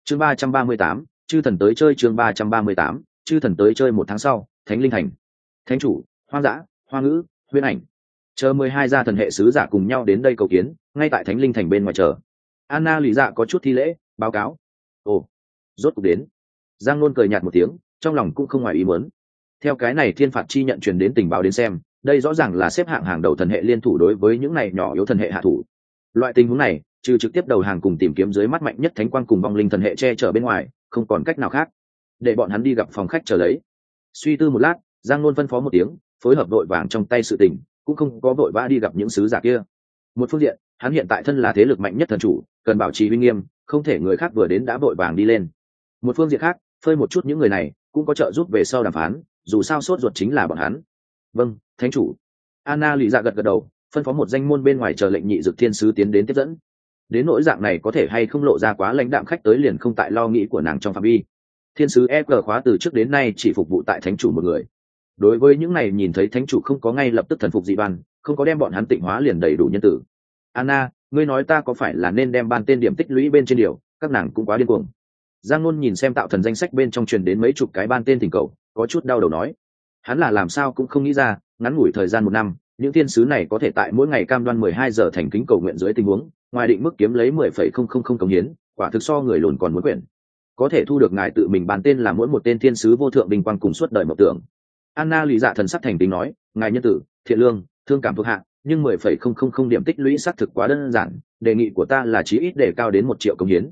chương 338, chư thần tới chơi. chương 338, chư thần tới chơi. 1 tháng sau, Thánh Linh Thành. Thánh chủ, Hoang Dã, Hoa Ngữ, Huyễn Ảnh, chờ 12 gia thần hệ sứ giả cùng nhau đến đây cầu kiến, ngay tại Thánh Linh Thành bên ngoài chờ. Anna Lý Dạ có chút thi lễ báo cáo. Ồ, rốt cuộc đến. Giang Nôn cười nhạt một tiếng, trong lòng cũng không ngoài ý muốn. Theo cái này thiên phạt chi nhận truyền đến tình báo đến xem, đây rõ ràng là xếp hạng hàng đầu thần hệ liên thủ đối với những này nhỏ yếu thần hệ hạ thủ. Loại tình huống này, trừ trực tiếp đầu hàng cùng tìm kiếm dưới mắt mạnh nhất thánh quang cùng vong linh thần hệ che chở bên ngoài, không còn cách nào khác. Để bọn hắn đi gặp phòng khách chờ lấy. Suy tư một lát, Giang Nôn phân phó một tiếng, phối hợp đội vàng trong tay sự tình, cũng không có vội vã đi gặp những sứ giả kia. Một phương diện, hắn hiện tại thân là thế lực mạnh nhất thần chủ, cần bảo trì uy nghiêm, không thể người khác vừa đến đã vội vàng đi lên. Một phương diện khác, phơi một chút những người này, cũng có trợ giúp về sau đàm phán, dù sao sốt ruột chính là bọn hắn. Vâng, thánh chủ. Anna lì dạ gật gật đầu, phân phó một danh môn bên ngoài chờ lệnh nhị dực thiên sứ tiến đến tiếp dẫn. Đến nỗi dạng này có thể hay không lộ ra quá lãnh đạm khách tới liền không tại lo nghĩ của nàng trong phạm vi. Thiên sứ FG khóa từ trước đến nay chỉ phục vụ tại thánh chủ một người. Đối với những này nhìn thấy thánh chủ không có ngay lập tức thần phục dị ban, không có đem bọn hắn tịnh hóa liền đầy đủ nhân tử. Anna, ngươi nói ta có phải là nên đem ban tên điểm tích lũy bên trên điều, các nàng cũng quá điên cuồng. Giang Nôn nhìn xem tạo thần danh sách bên trong truyền đến mấy chục cái ban tên thỉnh cầu, có chút đau đầu nói. Hắn là làm sao cũng không nghĩ ra, ngắn ngủi thời gian 1 năm, những thiên sứ này có thể tại mỗi ngày cam đoan 12 giờ thành kính cầu nguyện dưới tình huống, ngoài định mức kiếm lấy 10,000 cống hiến, quả thực so người lùn còn muốn quyển. Có thể thu được ngài tự mình ban tên là mỗi một tên thiên sứ vô thượng bình quang cùng suốt đời mộng tưởng. Anna lý dạ thần sắc thành kính nói, ngài nhân tử, thiện lương, thương cảm thuộc hạ, nhưng 10,000 điểm tích lũy xác thực quá đơn giản, đề nghị của ta là chí ít để cao đến 1 triệu cống hiến.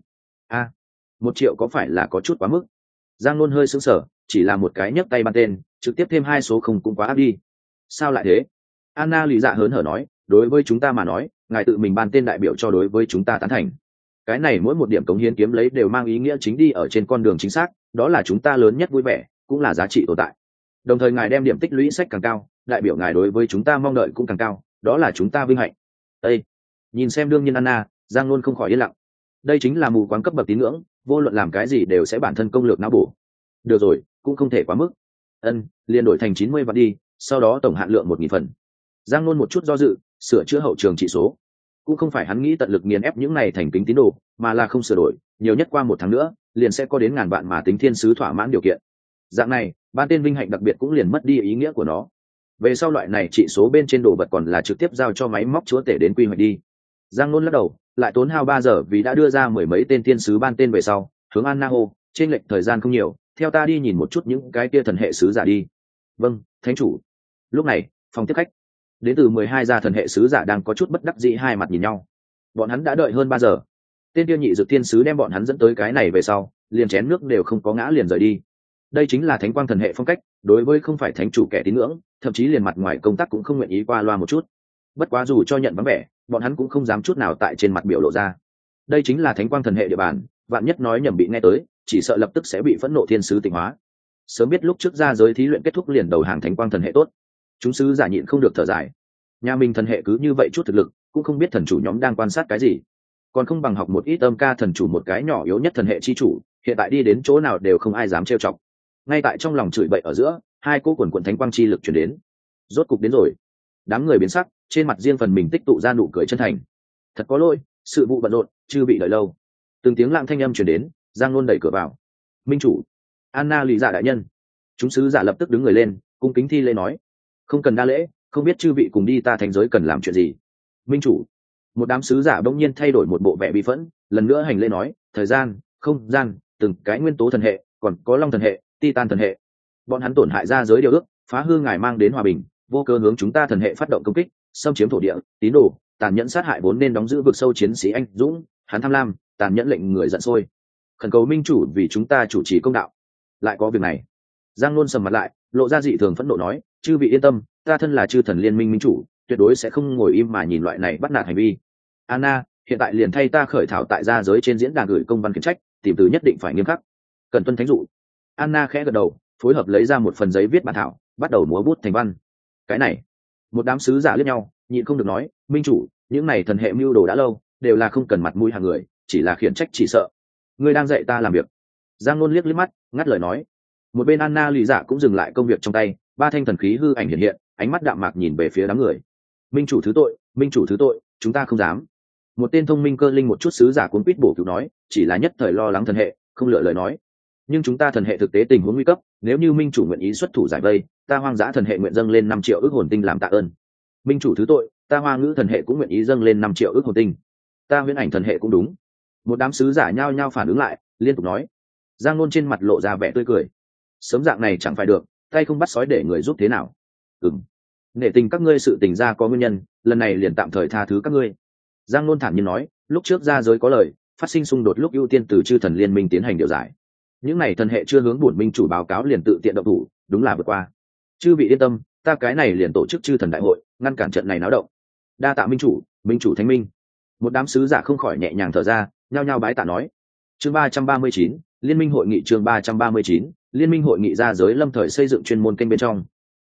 1 triệu có phải là có chút quá mức? Giang Nôn hơi sững sờ, chỉ là một cái nhấc tay ban tên, trực tiếp thêm 2 số không cũng quá áp đi. Sao lại thế? Anna lý dạ hớn hở nói, đối với chúng ta mà nói, ngài tự mình ban tên đại biểu cho đối với chúng ta tán thành. Cái này mỗi một điểm cống hiến kiếm lấy đều mang ý nghĩa chính đi ở trên con đường chính xác, đó là chúng ta lớn nhất vui vẻ, cũng là giá trị tồn tại. Đồng thời ngài đem điểm tích lũy sách càng cao, đại biểu ngài đối với chúng ta mong đợi cũng càng cao, đó là chúng ta vinh hạnh. Đây, nhìn xem đương nhiên Anna, Giang Nôn không khỏi yên lặng. Đây chính là mù quáng cấp bậc tín ngưỡng, vô luận làm cái gì đều sẽ bản thân công lược não bổ. Được rồi, cũng không thể quá mức. Liên đổi thành 90 vạn đi, sau đó tổng hạn lượng 1000 phần. Giang Nôn một chút do dự, sửa chữa hậu trường trị số. Cũng không phải hắn nghĩ tận lực nghiền ép những này thành kính tín đồ, mà là không sửa đổi, nhiều nhất qua 1 tháng nữa, liền sẽ có đến ngàn vạn mà tính thiên sứ thỏa mãn điều kiện. Dạng này, ban tên vinh hạnh đặc biệt cũng liền mất đi ý nghĩa của nó. Về sau loại này trị số bên trên đồ vật còn là trực tiếp giao cho máy móc chúa tể đến quy hoạch đi. Giang Nôn lắc đầu, lại tốn hao 3 giờ vì đã đưa ra 10 mấy tên thiên sứ ban tên về sau, hướng Anna hô, trên lệch thời gian không nhiều, theo ta đi nhìn một chút những cái kia thần hệ sứ giả đi. Vâng, thánh chủ. Lúc này, phòng tiếp khách, đến từ 12 gia thần hệ sứ giả đang có chút bất đắc dĩ hai mặt nhìn nhau. Bọn hắn đã đợi hơn 3 giờ. Tên tiêu nhị dược thiên sứ đem bọn hắn dẫn tới cái này về sau, liền chén nước đều không có ngã liền rời đi. Đây chính là thánh quang thần hệ phong cách, đối với không phải thánh chủ kẻ tín ngưỡng, thậm chí liền mặt ngoài công tác cũng không nguyện ý qua loa một chút. Bất quá dù cho nhận vắng vẻ, bọn hắn cũng không dám chút nào tại trên mặt biểu lộ ra. Đây chính là thánh quang thần hệ địa bàn, vạn nhất nói nhầm bị nghe tới, chỉ sợ lập tức sẽ bị phẫn nộ thiên sứ tịnh hóa. Sớm biết lúc trước ra giới thí luyện kết thúc liền đầu hàng thánh quang thần hệ tốt. Chúng sứ giả nhịn không được thở dài. Nhà mình thần hệ cứ như vậy chút thực lực, cũng không biết thần chủ nhóm đang quan sát cái gì. Còn không bằng học một ít âm ca thần chủ một cái nhỏ yếu nhất thần hệ chi chủ, hiện tại đi đến chỗ nào đều không ai dám trêu chọc. Ngay tại trong lòng chửi bậy ở giữa, hai cô quần quần thánh quang chi lực chuyển đến. Rốt cục đến rồi. Đám người biến sắc, trên mặt riêng phần mình tích tụ ra nụ cười chân thành. Thật có lỗi, sự vụ bận rộn, chưa bị đợi lâu. Từng tiếng lặng thanh âm chuyển đến, Giang Nôn đẩy cửa vào. Minh chủ, Anna lý dạ đại nhân. Chúng sứ giả lập tức đứng người lên, cung kính thi lễ nói, không cần đa lễ, không biết chư vị cùng đi ta thành giới cần làm chuyện gì. Minh chủ. Một đám sứ giả bỗng nhiên thay đổi một bộ vẻ bi phẫn, lần nữa hành lễ nói, thời gian, không gian, từng cái nguyên tố thần hệ, còn có long thần hệ, titan thần hệ, bọn hắn tổn hại ra giới điều ước, phá hư ngài mang đến hòa bình, vô cơ hướng chúng ta thần hệ phát động công kích, xâm chiếm thổ địa, tín đồ, tàn nhẫn sát hại vốn nên đóng giữ vực sâu chiến sĩ anh dũng, hắn tham lam, tàn nhẫn lệnh người giận sôi. Khẩn cầu minh chủ vì chúng ta chủ trì công đạo. Lại có việc này. Giang Nôn sầm mặt lại, lộ ra dị thường phẫn nộ nói, chư vị yên tâm, ta thân là chư thần liên minh minh chủ, tuyệt đối sẽ không ngồi im mà nhìn loại này bắt nạt hành vi. Anna, hiện tại liền thay ta khởi thảo tại gia giới trên diễn đàn gửi công văn khiển trách, tìm từ nhất định phải nghiêm khắc. Cần tuân thánh dụ. Anna khẽ gật đầu, phối hợp lấy ra một phần giấy viết bản thảo, bắt đầu múa bút thành văn. Cái này, một đám sứ giả liếc nhau, nhịn không được nói, minh chủ, những này thần hệ mưu đồ đã lâu, đều là không cần mặt mũi hàng người, chỉ là khiển trách chỉ sợ. Ngươi đang dạy ta làm việc. Giang Nôn liếc mắt, ngắt lời nói. Một bên Anna lì dạ cũng dừng lại công việc trong tay, 3 thanh thần khí hư ảnh hiện hiện, ánh mắt đạm mạc nhìn về phía đám người. Minh chủ thứ tội, minh chủ thứ tội, chúng ta không dám. Một tên thông minh cơ linh một chút sứ giả cuốn quýt bổ cứu nói, chỉ là nhất thời lo lắng thần hệ, không lựa lời nói. Nhưng chúng ta thần hệ thực tế tình huống nguy cấp, nếu như minh chủ nguyện ý xuất thủ giải vây, ta hoang dã thần hệ nguyện dâng lên 5 triệu ức hồn tinh làm tạ ơn. Minh chủ thứ tội, ta hoa ngữ thần hệ cũng nguyện ý dâng lên 5 triệu ức hồn tinh. Ta huyễn ảnh thần hệ cũng đúng. Một đám sứ giả nhao nhao phản ứng lại, liên tục nói. Giang Nôn trên mặt lộ ra vẻ tươi cười. Sớm dạng này chẳng phải được, tay không bắt sói để người giúp thế nào. Nể tình các ngươi sự tình ra có nguyên nhân, lần này liền tạm thời tha thứ các ngươi. Giang Nôn thản nhiên nói, lúc trước ra giới có lời, phát sinh xung đột lúc ưu tiên từ chư thần liên minh tiến hành điều giải. Những này thần hệ chưa hướng bổn minh chủ báo cáo liền tự tiện động thủ, đúng là vượt qua. Chư vị yên tâm, ta cái này liền tổ chức chư thần đại hội, ngăn cản trận này náo động. Đa tạ minh chủ thánh minh. Một đám sứ giả không khỏi nhẹ nhàng thở ra, nhao nhao bái tạ nói. Chương 339, liên minh hội nghị. Chương 339, liên minh hội nghị ra giới lâm thời xây dựng chuyên môn kênh bên trong.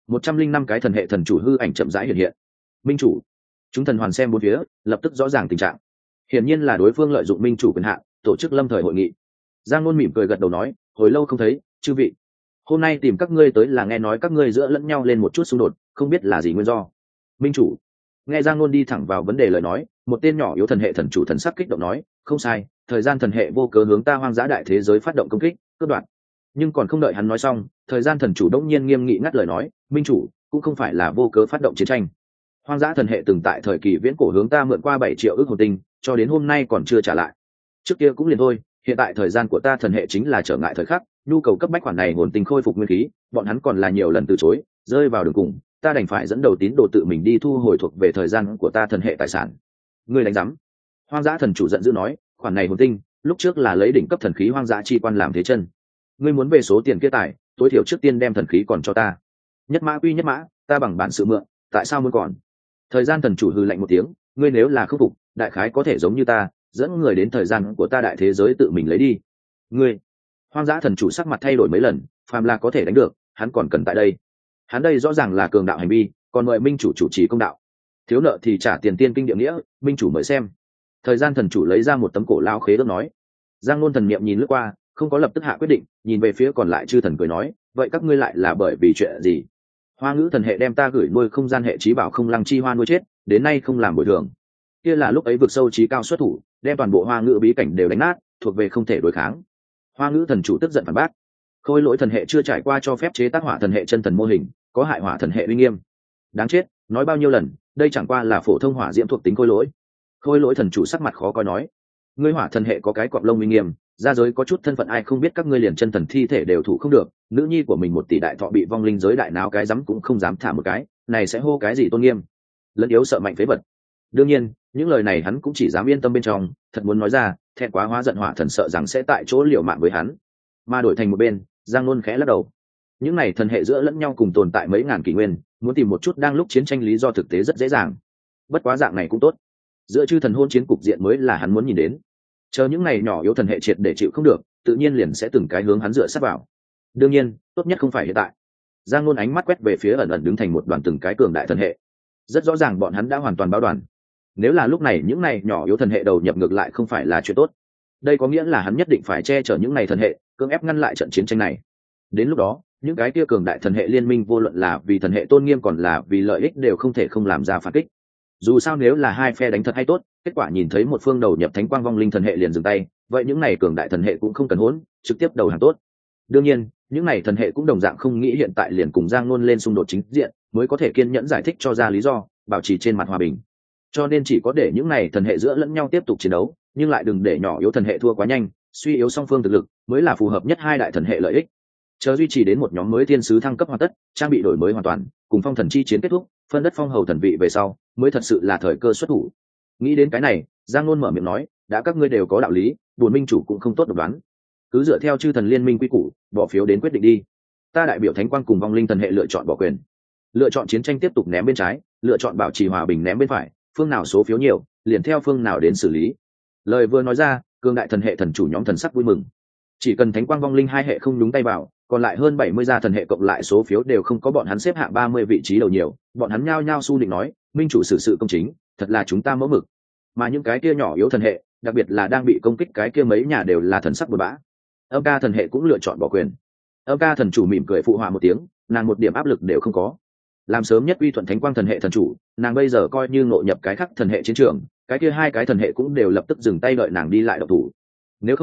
105 cái thần hệ thần chủ hư ảnh chậm rãi hiện hiện. Minh chủ, chúng thần hoàn xem bốn phía, lập tức rõ ràng tình trạng. Hiển nhiên là đối phương lợi dụng minh chủ quyền hạn, tổ chức lâm thời hội nghị. Giang Nôn mỉm cười gật đầu nói, hồi lâu không thấy, chư vị, hôm nay tìm các ngươi tới là nghe nói các ngươi giữa lẫn nhau lên một chút xung đột, không biết là gì nguyên do. Minh chủ, nghe Giang Nôn đi thẳng vào vấn đề lời nói, một tên nhỏ yếu thần hệ thần chủ thần sắc kích động nói, không sai, thời gian thần hệ vô cớ hướng ta hoang dã đại thế giới phát động công kích, cướp đoạt. Nhưng còn không đợi hắn nói xong, thời gian thần chủ đống nhiên nghiêm nghị ngắt lời nói, minh chủ cũng không phải là vô cớ phát động chiến tranh. Hoang dã thần hệ từng tại thời kỳ viễn cổ hướng ta mượn qua 7 triệu ức hồn tinh, cho đến hôm nay còn chưa trả lại. Trước kia cũng liền thôi, hiện tại thời gian của ta thần hệ chính là trở ngại thời khắc, nhu cầu cấp bách khoản này hồn tinh khôi phục nguyên khí, bọn hắn còn là nhiều lần từ chối, rơi vào đường cùng, ta đành phải dẫn đầu tín đồ tự mình đi thu hồi thuộc về thời gian của ta thần hệ tài sản. Ngươi đánh rắm? Hoang dã thần chủ giận dữ nói, khoản này hồn tinh, lúc trước là lấy đỉnh cấp thần khí hoang dã chi quan làm thế chân. Ngươi muốn về số tiền kia tài, tối thiểu trước tiên đem thần khí còn cho ta. Nhất mã quy nhất mã, ta bằng bản sự mượn, tại sao muốn còn? Thời gian thần chủ hừ lạnh một tiếng, ngươi nếu là khắc phục, đại khái có thể giống như ta, dẫn người đến thời gian của ta đại thế giới tự mình lấy đi. Ngươi, hoang dã thần chủ sắc mặt thay đổi mấy lần, phàm là có thể đánh được, hắn còn cần tại đây. Hắn đây rõ ràng là cường đạo hành vi, còn mời minh chủ chủ trì công đạo. Thiếu nợ thì trả tiền tiên kinh địa nghĩa, minh chủ mời xem. Thời gian thần chủ lấy ra một tấm cổ lao khế ước nói. Giang Nôn thần niệm nhìn lướt qua, không có lập tức hạ quyết định, nhìn về phía còn lại chư thần cười nói, vậy các ngươi lại là bởi vì chuyện gì? Hoa ngữ thần hệ đem ta gửi nuôi không gian hệ trí bảo không lăng chi hoa nuôi chết, đến nay không làm bồi thường. Kia là lúc ấy vực sâu trí cao xuất thủ, đem toàn bộ hoa ngữ bí cảnh đều đánh nát, thuộc về không thể đối kháng. Hoa ngữ thần chủ tức giận phản bác, khôi lỗi thần hệ chưa trải qua cho phép chế tác hỏa thần hệ chân thần mô hình, có hại hỏa thần hệ uy nghiêm. Đáng chết, nói bao nhiêu lần, đây chẳng qua là phổ thông hỏa diễm thuộc tính khôi lỗi. Khôi lỗi thần chủ sắc mặt khó coi nói, ngươi hỏa thần hệ có cái cọp lông uy nghiêm, ra giới có chút thân phận ai không biết các ngươi liền chân thần thi thể đều thủ không được, nữ nhi của mình 1 tỷ đại thọ bị vong linh giới đại náo cái dám cũng không dám thả một cái, này sẽ hô cái gì tôn nghiêm? Lẫn yếu sợ mạnh phế vật. Đương nhiên, những lời này hắn cũng chỉ dám yên tâm bên trong, thật muốn nói ra, thẹn quá hóa giận hỏa thần sợ rằng sẽ tại chỗ liều mạng với hắn. Mà đổi thành một bên, Giang Nôn khẽ lắc đầu. Những này thần hệ giữa lẫn nhau cùng tồn tại mấy ngàn kỷ nguyên, muốn tìm một chút đang lúc chiến tranh lý do thực tế rất dễ dàng. Bất quá dạng này cũng tốt. Giữa chư thần hôn chiến cục diện mới là hắn muốn nhìn đến. Chờ những này nhỏ yếu thần hệ triệt để chịu không được, tự nhiên liền sẽ từng cái hướng hắn dựa sát vào. Đương nhiên, tốt nhất không phải hiện tại. Giang Nôn ánh mắt quét về phía ẩn ẩn đứng thành một đoàn từng cái cường đại thần hệ. Rất rõ ràng bọn hắn đã hoàn toàn báo đoàn. Nếu là lúc này những này nhỏ yếu thần hệ đầu nhập ngược lại không phải là chuyện tốt. Đây có nghĩa là hắn nhất định phải che chở những này thần hệ, cưỡng ép ngăn lại trận chiến tranh này. Đến lúc đó, những cái kia cường đại thần hệ liên minh vô luận là vì thần hệ tôn nghiêm còn là vì lợi ích đều không thể không làm ra phản kích. Dù sao nếu là hai phe đánh thật hay tốt, kết quả nhìn thấy một phương đầu nhập thánh quang vong linh thần hệ liền dừng tay, vậy những này cường đại thần hệ cũng không cần hỗn, trực tiếp đầu hàng tốt. Đương nhiên, những này thần hệ cũng đồng dạng không nghĩ hiện tại liền cùng Giang Nôn lên xung đột chính diện, mới có thể kiên nhẫn giải thích cho ra lý do, bảo trì trên mặt hòa bình. Cho nên chỉ có để những này thần hệ giữa lẫn nhau tiếp tục chiến đấu, nhưng lại đừng để nhỏ yếu thần hệ thua quá nhanh, suy yếu song phương thực lực, mới là phù hợp nhất hai đại thần hệ lợi ích. Chờ duy trì đến một nhóm mới thiên sứ thăng cấp hoàn tất, trang bị đổi mới hoàn toàn, cùng phong thần chi chiến kết thúc, phân đất phong hầu thần vị về sau, mới thật sự là thời cơ xuất thủ. Nghĩ đến cái này, Giang Nôn mở miệng nói, đã các ngươi đều có đạo lý, bổn minh chủ cũng không tốt độc đoán, cứ dựa theo chư thần liên minh quy củ, bỏ phiếu đến quyết định đi. Ta đại biểu thánh quang cùng vong linh thần hệ lựa chọn bỏ quyền, lựa chọn chiến tranh tiếp tục ném bên trái, lựa chọn bảo trì hòa bình ném bên phải, phương nào số phiếu nhiều, liền theo phương nào đến xử lý. Lời vừa nói ra, cương đại thần hệ thần chủ nhóm thần sắc vui mừng. Chỉ cần thánh quang vong linh hai hệ không nhúng tay vào, còn lại hơn 70 gia thần hệ cộng lại số phiếu đều không có bọn hắn xếp hạng 30 vị trí đầu nhiều, bọn hắn nhao nhao su định nói, minh chủ xử sự công chính, thật là chúng ta mẫu mực. Mà những cái kia nhỏ yếu thần hệ, đặc biệt là đang bị công kích cái kia mấy nhà đều là thần sắc buồn bã. Âm ca thần hệ cũng lựa chọn bỏ quyền. Âm ca thần chủ mỉm cười phụ họa một tiếng, nàng một điểm áp lực đều không có. Làm sớm nhất uy thuận thánh quang thần hệ thần chủ, nàng bây giờ coi như ngộ nhập cái khắc thần hệ chiến trường, cái kia hai cái thần hệ cũng đều lập tức dừng tay đợi nàng đi lại động thủ. Nếu không,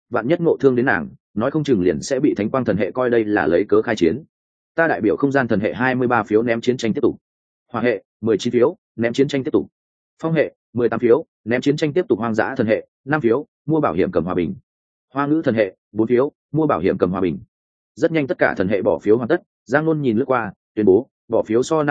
vạn nhất ngộ thương đến nàng, nói không chừng liền sẽ bị thánh quang thần hệ coi đây là lấy cớ khai chiến. Ta đại biểu không gian thần hệ 23 phiếu ném chiến tranh tiếp tục. Hỏa hệ 19 phiếu, ném chiến tranh tiếp tục. Phong hệ 18 phiếu, ném chiến tranh tiếp tục. Hoang dã thần hệ 5 phiếu, mua bảo hiểm cầm hòa bình. Hoa ngữ thần hệ 4 phiếu, mua bảo hiểm cầm hòa bình. Rất nhanh tất cả thần hệ bỏ phiếu hoàn tất, Giang Nôn nhìn lướt qua, tuyên bố bỏ phiếu so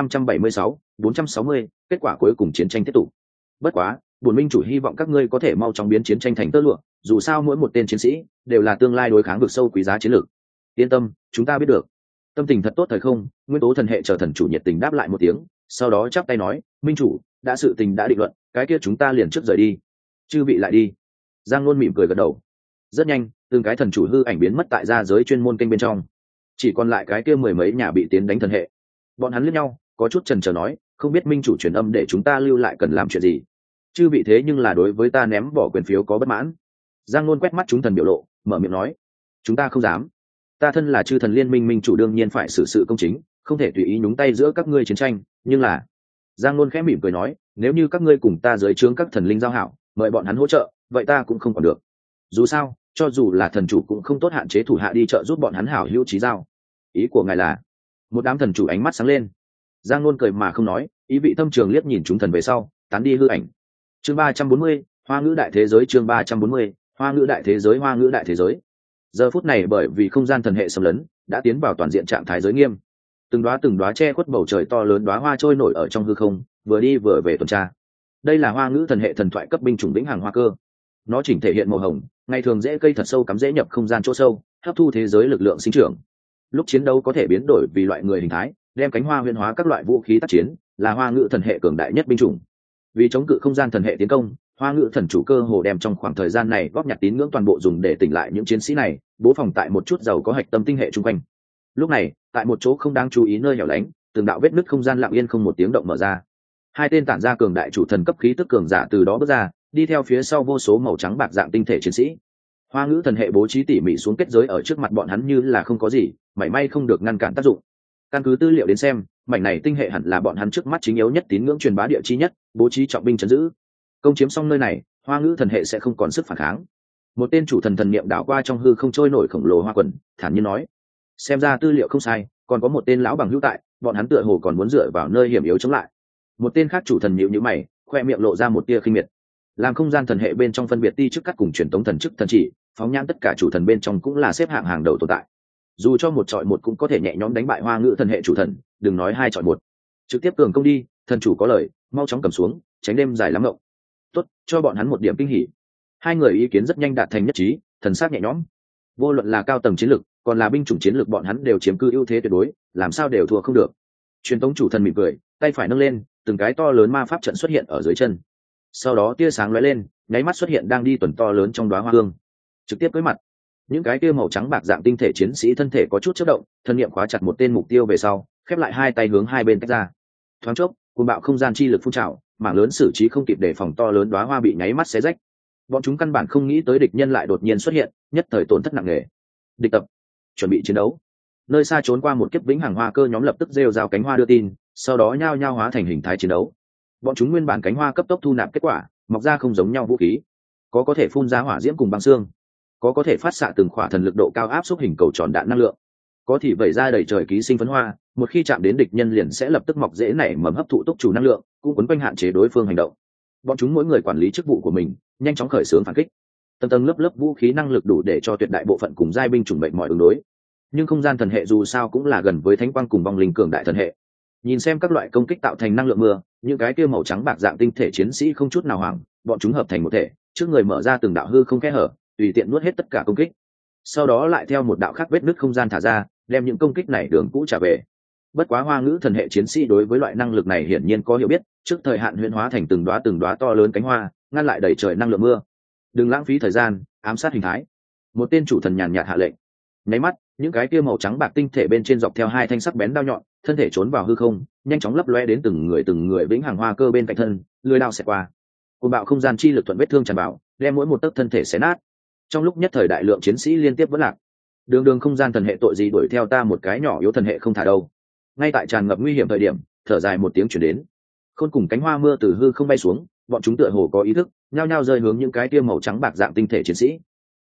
576-460, kết quả cuối cùng chiến tranh tiếp tục. Bất quá, bổn minh chủ hy vọng các ngươi có thể mau chóng biến chiến tranh thành tơ lụa, dù sao mỗi một tên chiến sĩ đều là tương lai đối kháng vực sâu quý giá chiến lược. Yên tâm, chúng ta biết được. Tâm tình thật tốt thời không, nguyên tố thần hệ chờ thần chủ nhiệt tình đáp lại một tiếng, sau đó chắp tay nói, minh chủ, đã sự tình đã định luận, cái kia chúng ta liền trước rời đi. Chư vị lại đi. Giang Nôn mỉm cười gật đầu. Rất nhanh, từng cái thần chủ hư ảnh biến mất tại gia giới chuyên môn kênh bên trong, chỉ còn lại cái kia mười mấy nhà bị tiến đánh thần hệ. Bọn hắn liếc nhau, có chút chần chờ nói, không biết minh chủ truyền âm để chúng ta lưu lại cần làm chuyện gì. Chư vị thế nhưng là đối với ta ném bỏ quyền phiếu có bất mãn. Giang Nôn quét mắt chúng thần biểu lộ, mở miệng nói, chúng ta không dám. Ta thân là chư thần liên minh minh chủ đương nhiên phải xử sự công chính, không thể tùy ý nhúng tay giữa các ngươi chiến tranh, nhưng là Giang Nôn khẽ mỉm cười nói, nếu như các ngươi cùng ta dưới trướng các thần linh giao hảo, mời bọn hắn hỗ trợ, vậy ta cũng không còn được. Dù sao, cho dù là thần chủ cũng không tốt hạn chế thủ hạ đi trợ giúp bọn hắn hảo hữu chí giao. Ý của ngài là? Một đám thần chủ ánh mắt sáng lên. Giang Nôn cười mà không nói, ý vị thâm trường liếc nhìn chúng thần về sau, tán đi hư ảnh. Chương 340, Hoa ngữ đại thế giới. Chương 340, Hoa ngữ đại thế giới. Hoa ngữ đại thế giới. Giờ phút này bởi vì không gian thần hệ xâm lấn, đã tiến vào toàn diện trạng thái giới nghiêm. Từng đóa che khuất bầu trời to lớn đóa hoa trôi nổi ở trong hư không, vừa đi vừa về tuần tra. Đây là Hoa ngữ thần hệ thần thoại cấp binh chủng vĩnh hằng hoa cơ. Nó chỉnh thể hiện màu hồng, ngày thường dễ cây thật sâu cắm dễ nhập không gian chỗ sâu, hấp thu thế giới lực lượng sinh trưởng. Lúc chiến đấu có thể biến đổi vì loại người hình thái, đem cánh hoa huyễn hóa các loại vũ khí tác chiến, là Hoa ngữ thần hệ cường đại nhất binh chủng. Vì chống cự không gian thần hệ tiến công, Hoa ngữ thần chủ cơ hồ đem trong khoảng thời gian này góp nhặt tín ngưỡng toàn bộ dùng để tỉnh lại những chiến sĩ này, bố phòng tại một chút giàu có hạch tâm tinh hệ chung quanh. Lúc này, tại một chỗ không đáng chú ý nơi hẻo lánh, từng đạo vết nứt không gian lặng yên không một tiếng động mở ra. Hai tên tản ra cường đại chủ thần cấp khí tức cường giả từ đó bước ra, đi theo phía sau vô số màu trắng bạc dạng tinh thể chiến sĩ. Hoa ngữ thần hệ bố trí tỉ mỉ xuống kết giới ở trước mặt bọn hắn như là không có gì, mảy may không được ngăn cản tác dụng. Căn cứ tư liệu đến xem, mảnh này tinh hệ hẳn là bọn hắn trước mắt chính yếu nhất tín ngưỡng truyền bá địa chi nhất, bố trí trọng binh trấn giữ. Công chiếm xong nơi này, Hoa ngữ thần hệ sẽ không còn sức phản kháng. Một tên chủ thần thần niệm đảo qua trong hư không trôi nổi khổng lồ hoa quần, thản nhiên nói, xem ra tư liệu không sai, còn có một tên lão bằng hữu tại, bọn hắn tựa hồ còn muốn dựa vào nơi hiểm yếu chống lại. Một tên khác chủ thần nhíu nhíu mày, khoe miệng lộ ra một tia khinh miệt. Làm không gian thần hệ bên trong phân biệt ti chức cắt cùng truyền tống thần chức thần chỉ, phóng nhãn tất cả chủ thần bên trong cũng là xếp hạng hàng đầu tồn tại. Dù cho một chọi một cũng có thể nhẹ nhõm đánh bại Hoa ngữ thần hệ chủ thần, đừng nói hai chọi một. Trực tiếp cường công đi, thần chủ có lời, mau chóng cầm xuống, tránh đêm dài lắm ngộng. Tốt, cho bọn hắn một điểm kinh hỉ. Hai người ý kiến rất nhanh đạt thành nhất trí, thần sắc nhẹ nhõm. Vô luận là cao tầng chiến lược, còn là binh chủng chiến lược, bọn hắn đều chiếm cư ưu thế tuyệt đối, làm sao đều thua không được. Truyền tống chủ thần mỉm cười, tay phải nâng lên, từng cái to lớn ma pháp trận xuất hiện ở dưới chân. Sau đó tia sáng lóe lên, nháy mắt xuất hiện đang đi tuần to lớn trong đóa hoa hương. Trực tiếp với mặt, những cái tia màu trắng bạc dạng tinh thể chiến sĩ thân thể có chút chớp động, thân niệm khóa chặt một tên mục tiêu về sau, khép lại hai tay hướng hai bên tách ra. Thoáng chốc, cuồng bạo không gian chi lực phun trào, mảng lớn xử trí không kịp đề phòng to lớn đóa hoa bị nháy mắt xé rách. Bọn chúng căn bản không nghĩ tới địch nhân lại đột nhiên xuất hiện, nhất thời tổn thất nặng nề. Địch tập, chuẩn bị chiến đấu. Nơi xa trốn qua một kiếp vĩnh hằng hoa cơ nhóm lập tức rêu rao cánh hoa đưa tin, sau đó nhao nhao hóa thành hình thái chiến đấu. Bọn chúng nguyên bản cánh hoa cấp tốc thu nạp kết quả, mọc ra không giống nhau vũ khí, có thể phun ra hỏa diễm cùng băng xương, có thể phát xạ từng khỏa thần lực độ cao áp xúc hình cầu tròn đạn năng lượng, có thì vẩy ra đầy trời ký sinh phấn hoa, một khi chạm đến địch nhân liền sẽ lập tức mọc rễ nảy mầm hấp thụ túc chủ năng lượng, cũng quấn quanh hạn chế đối phương hành động. Bọn chúng mỗi người quản lý chức vụ của mình, nhanh chóng khởi xướng phản kích. Tầng tầng lớp lớp vũ khí năng lực đủ để cho tuyệt đại bộ phận cùng giai binh chủng mệnh mọi ứng đối. Nhưng không gian thần hệ dù sao cũng là gần với thánh quang cùng vong linh cường đại thần hệ. Nhìn xem các loại công kích tạo thành năng lượng mưa, những cái kia màu trắng bạc dạng tinh thể chiến sĩ không chút nào hoảng, bọn chúng hợp thành một thể, trước người mở ra từng đạo hư không kẽ hở, tùy tiện nuốt hết tất cả công kích. Sau đó lại theo một đạo khác vết nứt không gian thả ra, đem những công kích này đường cũ trả về. Bất quá Hoa ngữ thần hệ chiến sĩ đối với loại năng lực này hiển nhiên có hiểu biết, trước thời hạn huyễn hóa thành từng đóa to lớn cánh hoa, ngăn lại đầy trời năng lượng mưa. Đừng lãng phí thời gian, ám sát hình thái. Một tên chủ thần nhàn nhạt hạ lệnh. Nháy mắt, những cái kia màu trắng bạc tinh thể bên trên dọc theo hai thanh sắc bén đao nhọn, thân thể trốn vào hư không, nhanh chóng lấp loe đến từng người vĩnh hằng hoa cơ bên cạnh thân, lưỡi đao xẹt qua. Cuồng bạo không gian chi lực thuận vết thương tràn vào, đem mỗi một tấc thân thể xé nát. Trong lúc nhất thời đại lượng chiến sĩ liên tiếp vỡ lạc. Đường không gian thần hệ tội gì đuổi theo ta một cái nhỏ yếu thần hệ không thả đâu. Ngay tại tràn ngập nguy hiểm thời điểm, thở dài một tiếng truyền đến. Khôn cùng cánh hoa mưa từ hư không bay xuống, bọn chúng tựa hồ có ý thức, nhao nhao rơi hướng những cái tia màu trắng bạc dạng tinh thể chiến sĩ.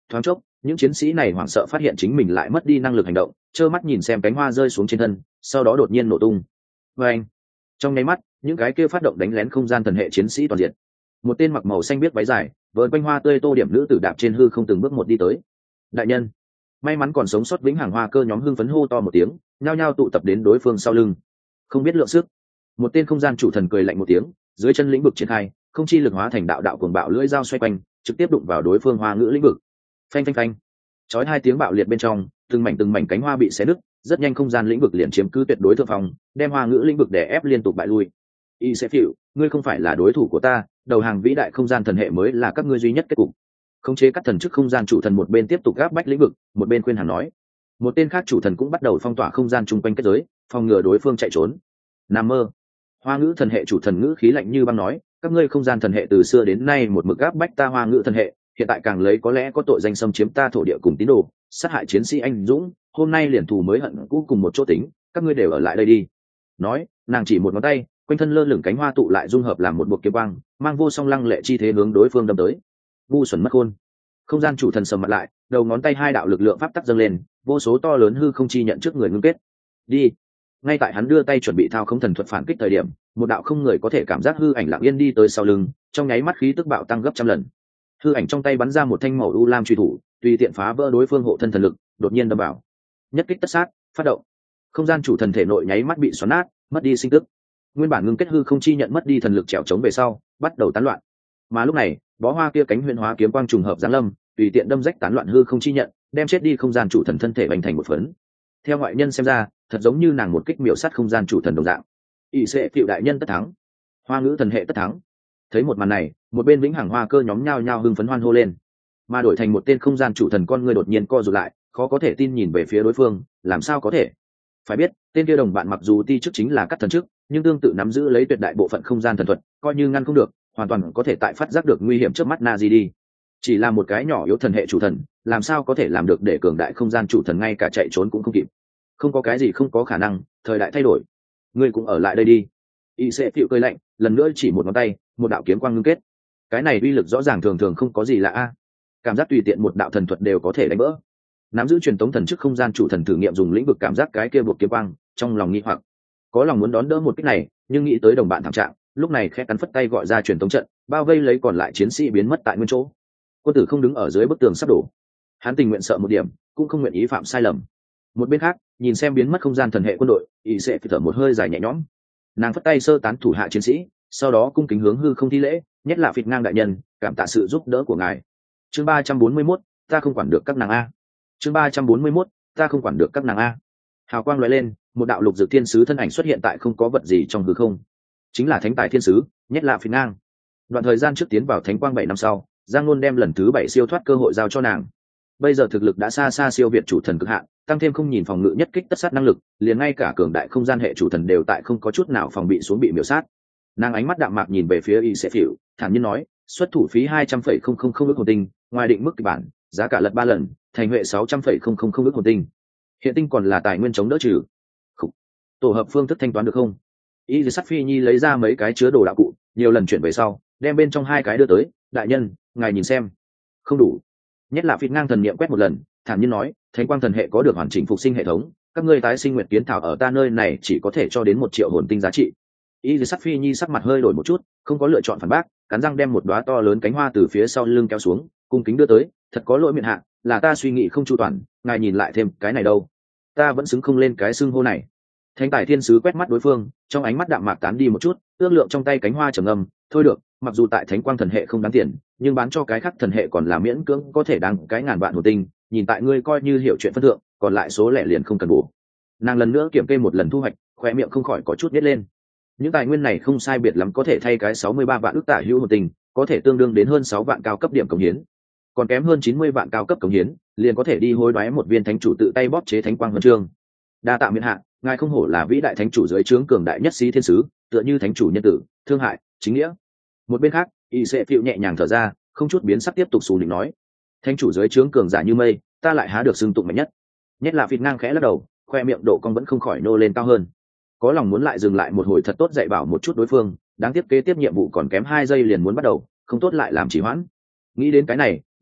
Thoáng chốc những chiến sĩ này hoảng sợ phát hiện chính mình lại mất đi năng lực hành động, trơ mắt nhìn xem cánh hoa rơi xuống trên thân, sau đó đột nhiên nổ tung. Và anh, trong nháy mắt những cái kia phát động đánh lén không gian thần hệ chiến sĩ toàn diện. Một tên mặc màu xanh biết váy dài vợn quanh hoa tươi tô điểm nữ tử đạp trên hư không từng bước một đi tới. Đại nhân, may mắn còn sống sót vĩnh hằng hoa cơ nhóm hưng phấn hô to một tiếng, nhao nhao tụ tập đến đối phương sau lưng. Không biết lượng sức, một tên không gian chủ thần cười lạnh một tiếng, dưới chân lĩnh vực triển khai, không chi lực hóa thành đạo đạo cuồng bạo lưỡi dao xoay quanh, trực tiếp đụng vào đối phương hoa ngữ lĩnh vực. Phanh phanh phanh, chói hai tiếng bạo liệt bên trong, từng mảnh cánh hoa bị xé nứt, rất nhanh không gian lĩnh vực liền chiếm cứ tuyệt đối thượng phòng, đem hoa ngữ lĩnh vực đè ép liên tục bại lui. Y sẽ chịu, ngươi không phải là đối thủ của ta, đầu hàng vĩ đại không gian thần hệ mới là các ngươi duy nhất kết cục. Khống chế các thần chức không gian chủ thần một bên tiếp tục gáp bách lĩnh vực, một bên khuyên hắn nói. Một tên khác chủ thần cũng bắt đầu phong tỏa không gian chung quanh kết giới, phòng ngừa đối phương chạy trốn. Nam mơ. Hoa ngữ thần hệ chủ thần ngữ khí lạnh như băng nói, các ngươi không gian thần hệ từ xưa đến nay một mực gáp bách ta hoa ngữ thần hệ, hiện tại càng lấy có lẽ có tội danh xâm chiếm ta thổ địa cùng tín đồ, sát hại chiến sĩ anh dũng, hôm nay liền thù mới hận cũ cùng một chỗ tính, các ngươi đều ở lại đây đi. Nói, nàng chỉ một ngón tay, quanh thân lơ lửng cánh hoa tụ lại dung hợp làm một bộ kiếm quang, mang vô song lăng lệ chi thế hướng đối phương đâm tới. Ngu xuẩn mất khôn. Không gian chủ thần sầm mặt lại, đầu ngón tay hai đạo lực lượng pháp tắc dâng lên, vô số to lớn hư không chi nhận trước người ngưng kết. Đi. Ngay tại hắn đưa tay chuẩn bị thao không thần thuật phản kích thời điểm, một đạo không người có thể cảm giác hư ảnh lặng yên đi tới sau lưng, trong nháy mắt khí tức bạo tăng gấp trăm lần. Hư ảnh trong tay bắn ra một thanh màu u lam truy thủ, tùy tiện phá vỡ đối phương hộ thân thần lực, đột nhiên đâm vào. Nhất kích tất sát, phát động. Không gian chủ thần thể nội nháy mắt bị xoắn nát, mất đi sinh tức. Nguyên bản ngưng kết hư không chi nhận mất đi thần lực trèo chống về sau, bắt đầu tán loạn. Mà lúc này, bó hoa kia cánh huyền hóa kiếm quang trùng hợp giáng lâm, tùy tiện đâm rách tán loạn hư không chi nhận, đem chết đi không gian chủ thần thân thể bành thành một phấn. Theo ngoại nhân xem ra, thật giống như nàng một kích miểu sát không gian chủ thần đồng dạng. Ỷ sẽ phiệu đại nhân tất thắng, hoa ngữ thần hệ tất thắng. Thấy một màn này, một bên vĩnh hằng hoa cơ nhóm nhao nhao hưng phấn hoan hô lên, mà đổi thành một tên không gian chủ thần con người đột nhiên co rụt lại, khó có thể tin nhìn về phía đối phương, làm sao có thể? Phải biết, tên kia đồng bạn mặc dù ti chức chính là cắt thần chức, nhưng tương tự nắm giữ lấy tuyệt đại bộ phận không gian thần thuật, coi như ngăn không được, hoàn toàn có thể tại phát giác được nguy hiểm trước mắt na gì đi. Chỉ là một cái nhỏ yếu thần hệ chủ thần, làm sao có thể làm được để cường đại không gian chủ thần ngay cả chạy trốn cũng không kịp. Không có cái gì không có khả năng, thời đại thay đổi, ngươi cũng ở lại đây đi. Y sẽ chịu cười lạnh, lần nữa chỉ một ngón tay, một đạo kiếm quang ngưng kết. Cái này uy lực rõ ràng thường thường không có gì lạ a. Cảm giác tùy tiện một đạo thần thuật đều có thể đánh vỡ. Nắm giữ truyền tống thần chức không gian chủ thần thử nghiệm dùng lĩnh vực cảm giác cái kia buộc kiếm quang, trong lòng nghi hoặc, có lòng muốn đón đỡ một kích này, nhưng nghĩ tới đồng bạn thảm trạng, lúc này khẽ cắn phất tay gọi ra truyền tống trận, bao vây lấy còn lại chiến sĩ biến mất tại nguyên chỗ. Quân tử không đứng ở dưới bức tường sắp đổ, hắn tình nguyện sợ một điểm, cũng không nguyện ý phạm sai lầm. Một bên khác, nhìn xem biến mất không gian thần hệ quân đội, Y sẽ thở một hơi dài nhẹ nhõm. Nàng phất tay sơ tán thủ hạ chiến sĩ, sau đó cung kính hướng hư không thi lễ, nhất là phịt ngang đại nhân, cảm tạ sự giúp đỡ của ngài. Chương 341, ta không quản được các nàng a. Chương 341, ta không quản được các nàng a. Hào quang lóe lên, một đạo lục dược thiên sứ thân ảnh xuất hiện tại không có vật gì trong hư không, chính là thánh tài thiên sứ, nhất là phịt ngang. Đoạn thời gian trước tiến vào thánh quang 7 năm sau, Giang Nôn đem lần thứ 7 siêu thoát cơ hội giao cho nàng. Bây giờ thực lực đã xa xa siêu việt chủ thần cực hạn, tăng thêm không nhìn phòng ngự nhất kích tất sát năng lực, liền ngay cả cường đại không gian hệ chủ thần đều tại không có chút nào phòng bị xuống bị miểu sát. Nàng ánh mắt đạm mạc nhìn về phía Y sẽ phỉu, thản nhiên nói, xuất thủ phí 200,000 ức hồn tinh, ngoài định mức kịch bản, giá cả lật 3 lần, thành huệ 600,000 ức hồn tinh. Hiện tinh còn là tài nguyên chống đỡ trừ. Tổ hợp phương thức thanh toán được không? Y Sát Phi Nhi lấy ra mấy cái chứa đồ đạo cụ, nhiều lần chuyển về sau, đem bên trong hai cái đưa tới, đại nhân, ngài nhìn xem. Không đủ. Nhất là phịt ngang thần niệm quét một lần, thản nhiên nói, thánh quang thần hệ có được hoàn chỉnh phục sinh hệ thống, các ngươi tái sinh nguyệt kiến thảo ở ta nơi này chỉ có thể cho đến 1 triệu hồn tinh giá trị. Y Sát Phi Nhi sắc mặt hơi đổi một chút, không có lựa chọn phản bác, cắn răng đem một đóa to lớn cánh hoa từ phía sau lưng kéo xuống, cung kính đưa tới, thật có lỗi miệng hạ, là ta suy nghĩ không chu toàn, ngài nhìn lại thêm cái này đâu, ta vẫn xứng không lên cái xưng hô này. Thánh tài thiên sứ quét mắt đối phương, trong ánh mắt đạm mạc tán đi một chút, ước lượng trong tay cánh hoa trầm ngâm, thôi được, mặc dù tại thánh quang thần hệ không đáng tiền, nhưng bán cho cái khác thần hệ còn là miễn cưỡng có thể đáng cái ngàn vạn hồn tinh, nhìn tại ngươi coi như hiểu chuyện phân thượng, còn lại số lẻ liền không cần bù. Nàng lần nữa kiểm kê một lần thu hoạch, khóe miệng không khỏi có chút nhếch lên. Những tài nguyên này không sai biệt lắm có thể thay cái 63 vạn ức tả hữu hồn tinh, có thể tương đương đến hơn 6 vạn cao cấp điểm cống hiến, còn kém hơn 90 vạn cao cấp cống hiến, liền có thể đi hối đoái một viên thánh chủ tự tay bóp chế thánh quang huân chương. Đa tạ miễn hạ, ngài không hổ là vĩ đại thánh chủ dưới trướng cường đại nhất sĩ thiên sứ, tựa như thánh chủ nhân tử, thương hại, chính nghĩa. Một bên khác, Y sẽ phiêu nhẹ nhàng thở ra, không chút biến sắc tiếp tục xù định nói, thánh chủ dưới trướng cường giả như mây, ta lại há được xưng tụng mạnh nhất. Nhất là phịt ngang khẽ lắc đầu, khoe miệng độ cong vẫn không khỏi nô lên cao hơn, có lòng muốn lại dừng lại một hồi thật tốt dạy bảo một chút đối phương, đáng tiếc kế tiếp nhiệm vụ còn kém 2 giây liền muốn bắt đầu, không tốt lại làm trì hoãn. Nghĩ đến cái này,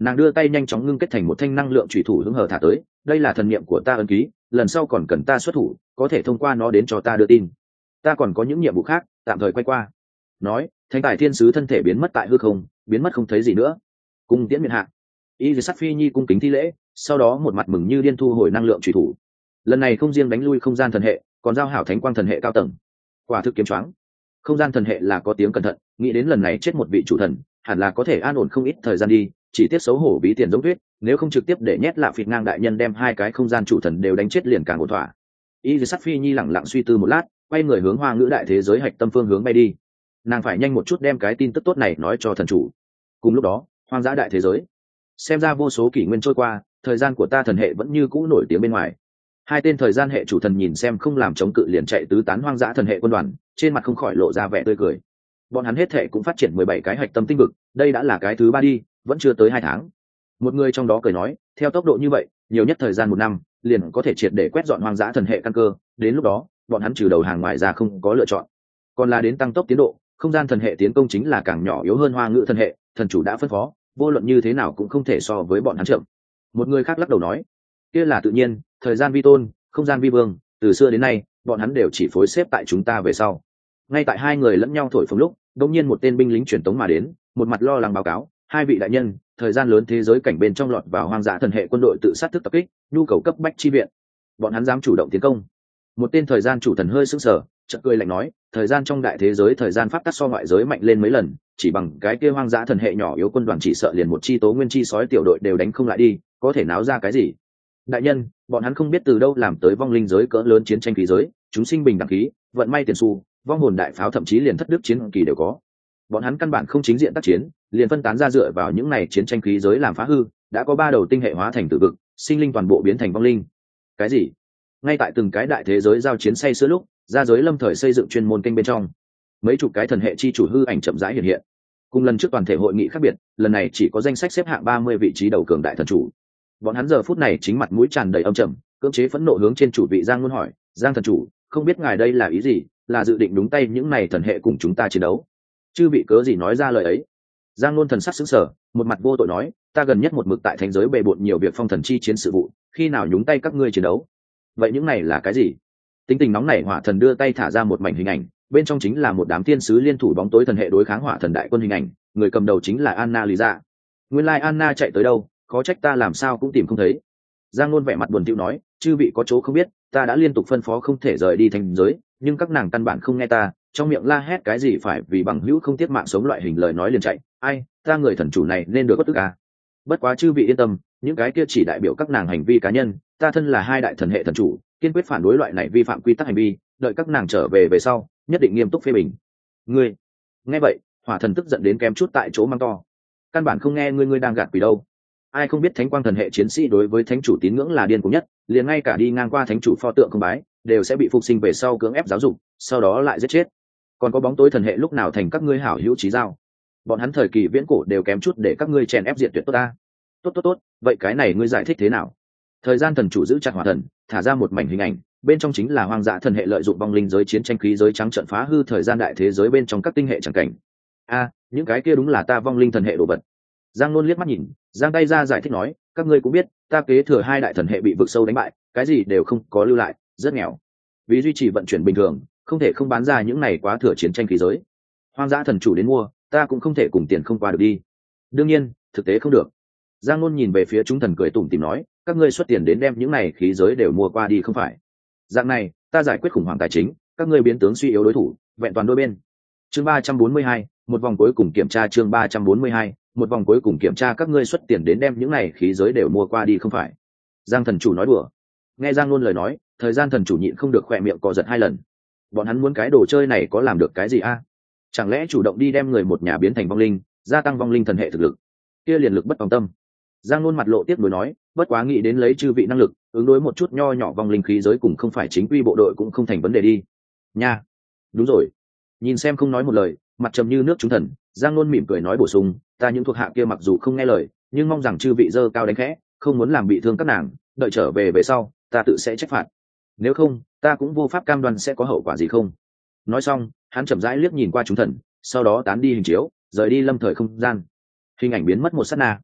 Nàng đưa tay nhanh chóng ngưng kết thành một thanh năng lượng chủy thủ hứng hờ thả tới, đây là thần niệm của ta ấn ký, lần sau còn cần ta xuất thủ có thể thông qua nó đến cho ta đưa tin. Ta còn có những nhiệm vụ khác, tạm thời quay qua. Nói, thánh tài thiên sứ thân thể biến mất tại hư không, biến mất không thấy gì nữa. Cung tiễn miện hạ. Y Sát Phi Nhi cung kính thi lễ, sau đó một mặt mừng như điên thu hồi năng lượng chủy thủ. Lần này không riêng đánh lui không gian thần hệ, còn giao hảo thánh quang thần hệ cao tầng. Quả thực kiếm choáng. Không gian thần hệ là có tiếng cẩn thận, nghĩ đến lần này chết một vị chủ thần, hẳn là có thể an ổn không ít thời gian đi, chỉ tiếc xấu hổ bí tiền giống tuyết, nếu không trực tiếp để nhét lạ phịt ngang đại nhân đem hai cái không gian chủ thần đều đánh chết liền càng ổn thỏa. Y Sát Phi Nhi lẳng lặng suy tư một lát, quay người hướng Hoa Ngữ đại thế giới hạch tâm phương hướng bay đi. Nàng phải nhanh một chút đem cái tin tức tốt này nói cho thần chủ. Cùng lúc đó, hoang dã đại thế giới, xem ra vô số kỷ nguyên trôi qua, thời gian của ta thần hệ vẫn như cũ nổi tiếng bên ngoài. Hai tên thời gian hệ chủ thần nhìn xem không làm chống cự liền chạy tứ tán hoang dã thần hệ quân đoàn, trên mặt không khỏi lộ ra vẻ tươi cười. Bọn hắn hết thể cũng phát triển 17 cái hạch tâm tinh vực, đây đã là cái thứ 3 đi, vẫn chưa tới 2 tháng. Một người trong đó cười nói, theo tốc độ như vậy, nhiều nhất thời gian 1 năm, liền có thể triệt để quét dọn hoang dã thần hệ căn cơ, đến lúc đó, bọn hắn trừ đầu hàng ngoài ra không có lựa chọn. Còn là đến tăng tốc tiến độ, không gian thần hệ tiến công chính là càng nhỏ yếu hơn Hoa Ngữ thần hệ, thần chủ đã phân phó, vô luận như thế nào cũng không thể so với bọn hắn chậm. Một người khác lắc đầu nói, kia là tự nhiên, thời gian vi tôn, không gian vi vương, từ xưa đến nay, bọn hắn đều chỉ phối xếp tại chúng ta về sau. Ngay tại hai người lẫn nhau thổi phồng lúc, đột nhiên một tên binh lính truyền tống mà đến, một mặt lo lắng báo cáo, hai vị đại nhân, thời gian lớn thế giới cảnh bên trong lọt vào hoang dã thần hệ quân đội tự sát thức tập kích, nhu cầu cấp bách chi viện. Bọn hắn dám chủ động tiến công. Một tên thời gian chủ thần hơi sững sờ, chợt cười lạnh nói, thời gian trong đại thế giới thời gian pháp tắc so ngoại giới mạnh lên mấy lần, chỉ bằng cái kia hoang dã thần hệ nhỏ yếu quân đoàn chỉ sợ liền một chi tố nguyên chi sói tiểu đội đều đánh không lại đi, có thể náo ra cái gì? Đại nhân, bọn hắn không biết từ đâu làm tới vong linh giới cỡ lớn chiến tranh khí giới, chúng sinh bình đẳng khí, vận may tiền xu, vong hồn đại pháo thậm chí liền thất đức chiến kỳ đều có. Bọn hắn căn bản không chính diện tác chiến, liền phân tán ra dựa vào những này chiến tranh khí giới làm phá hư, đã có 3 đầu tinh hệ hóa thành tử vực, sinh linh toàn bộ biến thành vong linh. Cái gì? Ngay tại từng cái đại thế giới giao chiến say sưa lúc, ra giới lâm thời xây dựng chuyên môn kênh bên trong, mấy chục cái thần hệ chi chủ hư ảnh chậm rãi hiện hiện. Cùng lần trước toàn thể hội nghị khác biệt, lần này chỉ có danh sách xếp hạng 30 vị trí đầu cường đại thần chủ. Bọn hắn giờ phút này chính mặt mũi tràn đầy âm trầm, cưỡng chế phẫn nộ hướng trên chủ vị Giang luôn hỏi, Giang thần chủ, không biết ngài đây là ý gì, là dự định đúng tay những này thần hệ cùng chúng ta chiến đấu? Chư vị cớ gì nói ra lời ấy? Giang luôn thần sắc sững sờ, một mặt vô tội nói, ta gần nhất một mực tại thánh giới bề bộn nhiều việc phong thần chi chiến sự vụ, khi nào nhúng tay các ngươi chiến đấu? Vậy những này là cái gì? Tính tình nóng nảy hỏa thần đưa tay thả ra một mảnh hình ảnh, bên trong chính là một đám thiên sứ liên thủ bóng tối thần hệ đối kháng hỏa thần đại quân hình ảnh, người cầm đầu chính là Anna Lisa. Nguyên lai Anna chạy tới đâu, khó trách ta làm sao cũng tìm không thấy. Giang Nôn vẻ mặt buồn tủi nói, chư vị có chỗ không biết, ta đã liên tục phân phó không thể rời đi thành giới, nhưng các nàng căn bản không nghe ta, trong miệng la hét cái gì phải vì bằng hữu không tiếc mạng sống loại hình lời nói liền chạy, ai, ta người thần chủ này nên được bất tức à. Bất quá chư vị yên tâm, những cái kia chỉ đại biểu các nàng hành vi cá nhân, ta thân là hai đại thần hệ thần chủ, kiên quyết phản đối loại này vi phạm quy tắc hành vi, đợi các nàng trở về sau, nhất định nghiêm túc phê bình. Ngươi, nghe vậy, hỏa thần tức giận đến kém chút tại chỗ mang to. Căn bản không nghe ngươi đang gạt quỷ đâu. Ai không biết thánh quang thần hệ chiến sĩ đối với thánh chủ tín ngưỡng là điên cuồng nhất, liền ngay cả đi ngang qua thánh chủ pho tượng không bái, đều sẽ bị phục sinh về sau cưỡng ép giáo dục, sau đó lại giết chết. Còn có bóng tối thần hệ lúc nào thành các ngươi hảo hữu chí giao? Bọn hắn thời kỳ viễn cổ đều kém chút để các ngươi chèn ép diệt tuyệt tốt ta. Tốt, vậy cái này ngươi giải thích thế nào? Thời gian thần chủ giữ chặt hỏa thần, thả ra một mảnh hình ảnh, bên trong chính là hoang dã thần hệ lợi dụng vong linh giới chiến tranh khí giới trắng trận phá hư thời gian đại thế giới bên trong các tinh hệ chẳng cảnh. Những cái kia đúng là ta vong linh thần hệ đồ vật. Giang Nôn liếc mắt nhìn, giang tay ra giải thích nói, các ngươi cũng biết, ta kế thừa hai đại thần hệ bị vực sâu đánh bại, cái gì đều không có lưu lại, rất nghèo. Vì duy trì vận chuyển bình thường, không thể không bán ra những này quá thừa chiến tranh khí giới. Hoang dã thần chủ đến mua, ta cũng không thể cùng tiền không qua được đi. Đương nhiên, thực tế không được. Giang Nôn nhìn về phía chúng thần cười tủm tỉm nói, các ngươi xuất tiền đến đem những này khí giới đều mua qua đi không phải? Dạng này, ta giải quyết khủng hoảng tài chính, các ngươi biến tướng suy yếu đối thủ, vẹn toàn đôi bên. Chương 342, một vòng cuối cùng kiểm tra. Chương 342, một vòng cuối cùng kiểm tra, các ngươi xuất tiền đến đem những này khí giới đều mua qua đi không phải? Giang thần chủ nói đùa. Nghe Giang Nôn lời nói, thời gian thần chủ nhịn không được khỏe miệng co giật 2 lần. Bọn hắn muốn cái đồ chơi này có làm được cái gì a? Chẳng lẽ chủ động đi đem người một nhà biến thành vong linh, gia tăng vong linh thần hệ thực lực? Kia liền lực bất tòng tâm. Giang Nôn mặt lộ tiếc nuối nói, bất quá nghĩ đến lấy chư vị năng lực, ứng đối một chút nho nhỏ vong linh khí giới cùng không phải chính quy bộ đội cũng không thành vấn đề đi. Nha, đúng rồi. Nhìn xem không nói một lời, mặt trầm như nước chúng thần, Giang Nôn mỉm cười nói bổ sung, ta những thuộc hạ kia mặc dù không nghe lời, nhưng mong rằng chư vị dơ cao đánh khẽ, không muốn làm bị thương các nàng, đợi trở về sau, ta tự sẽ trách phạt. Nếu không, ta cũng vô pháp cam đoan sẽ có hậu quả gì không. Nói xong, hắn chậm rãi liếc nhìn qua chúng thần, sau đó tán đi hình chiếu, rời đi lâm thời không gian. Hình ảnh biến mất một sát na.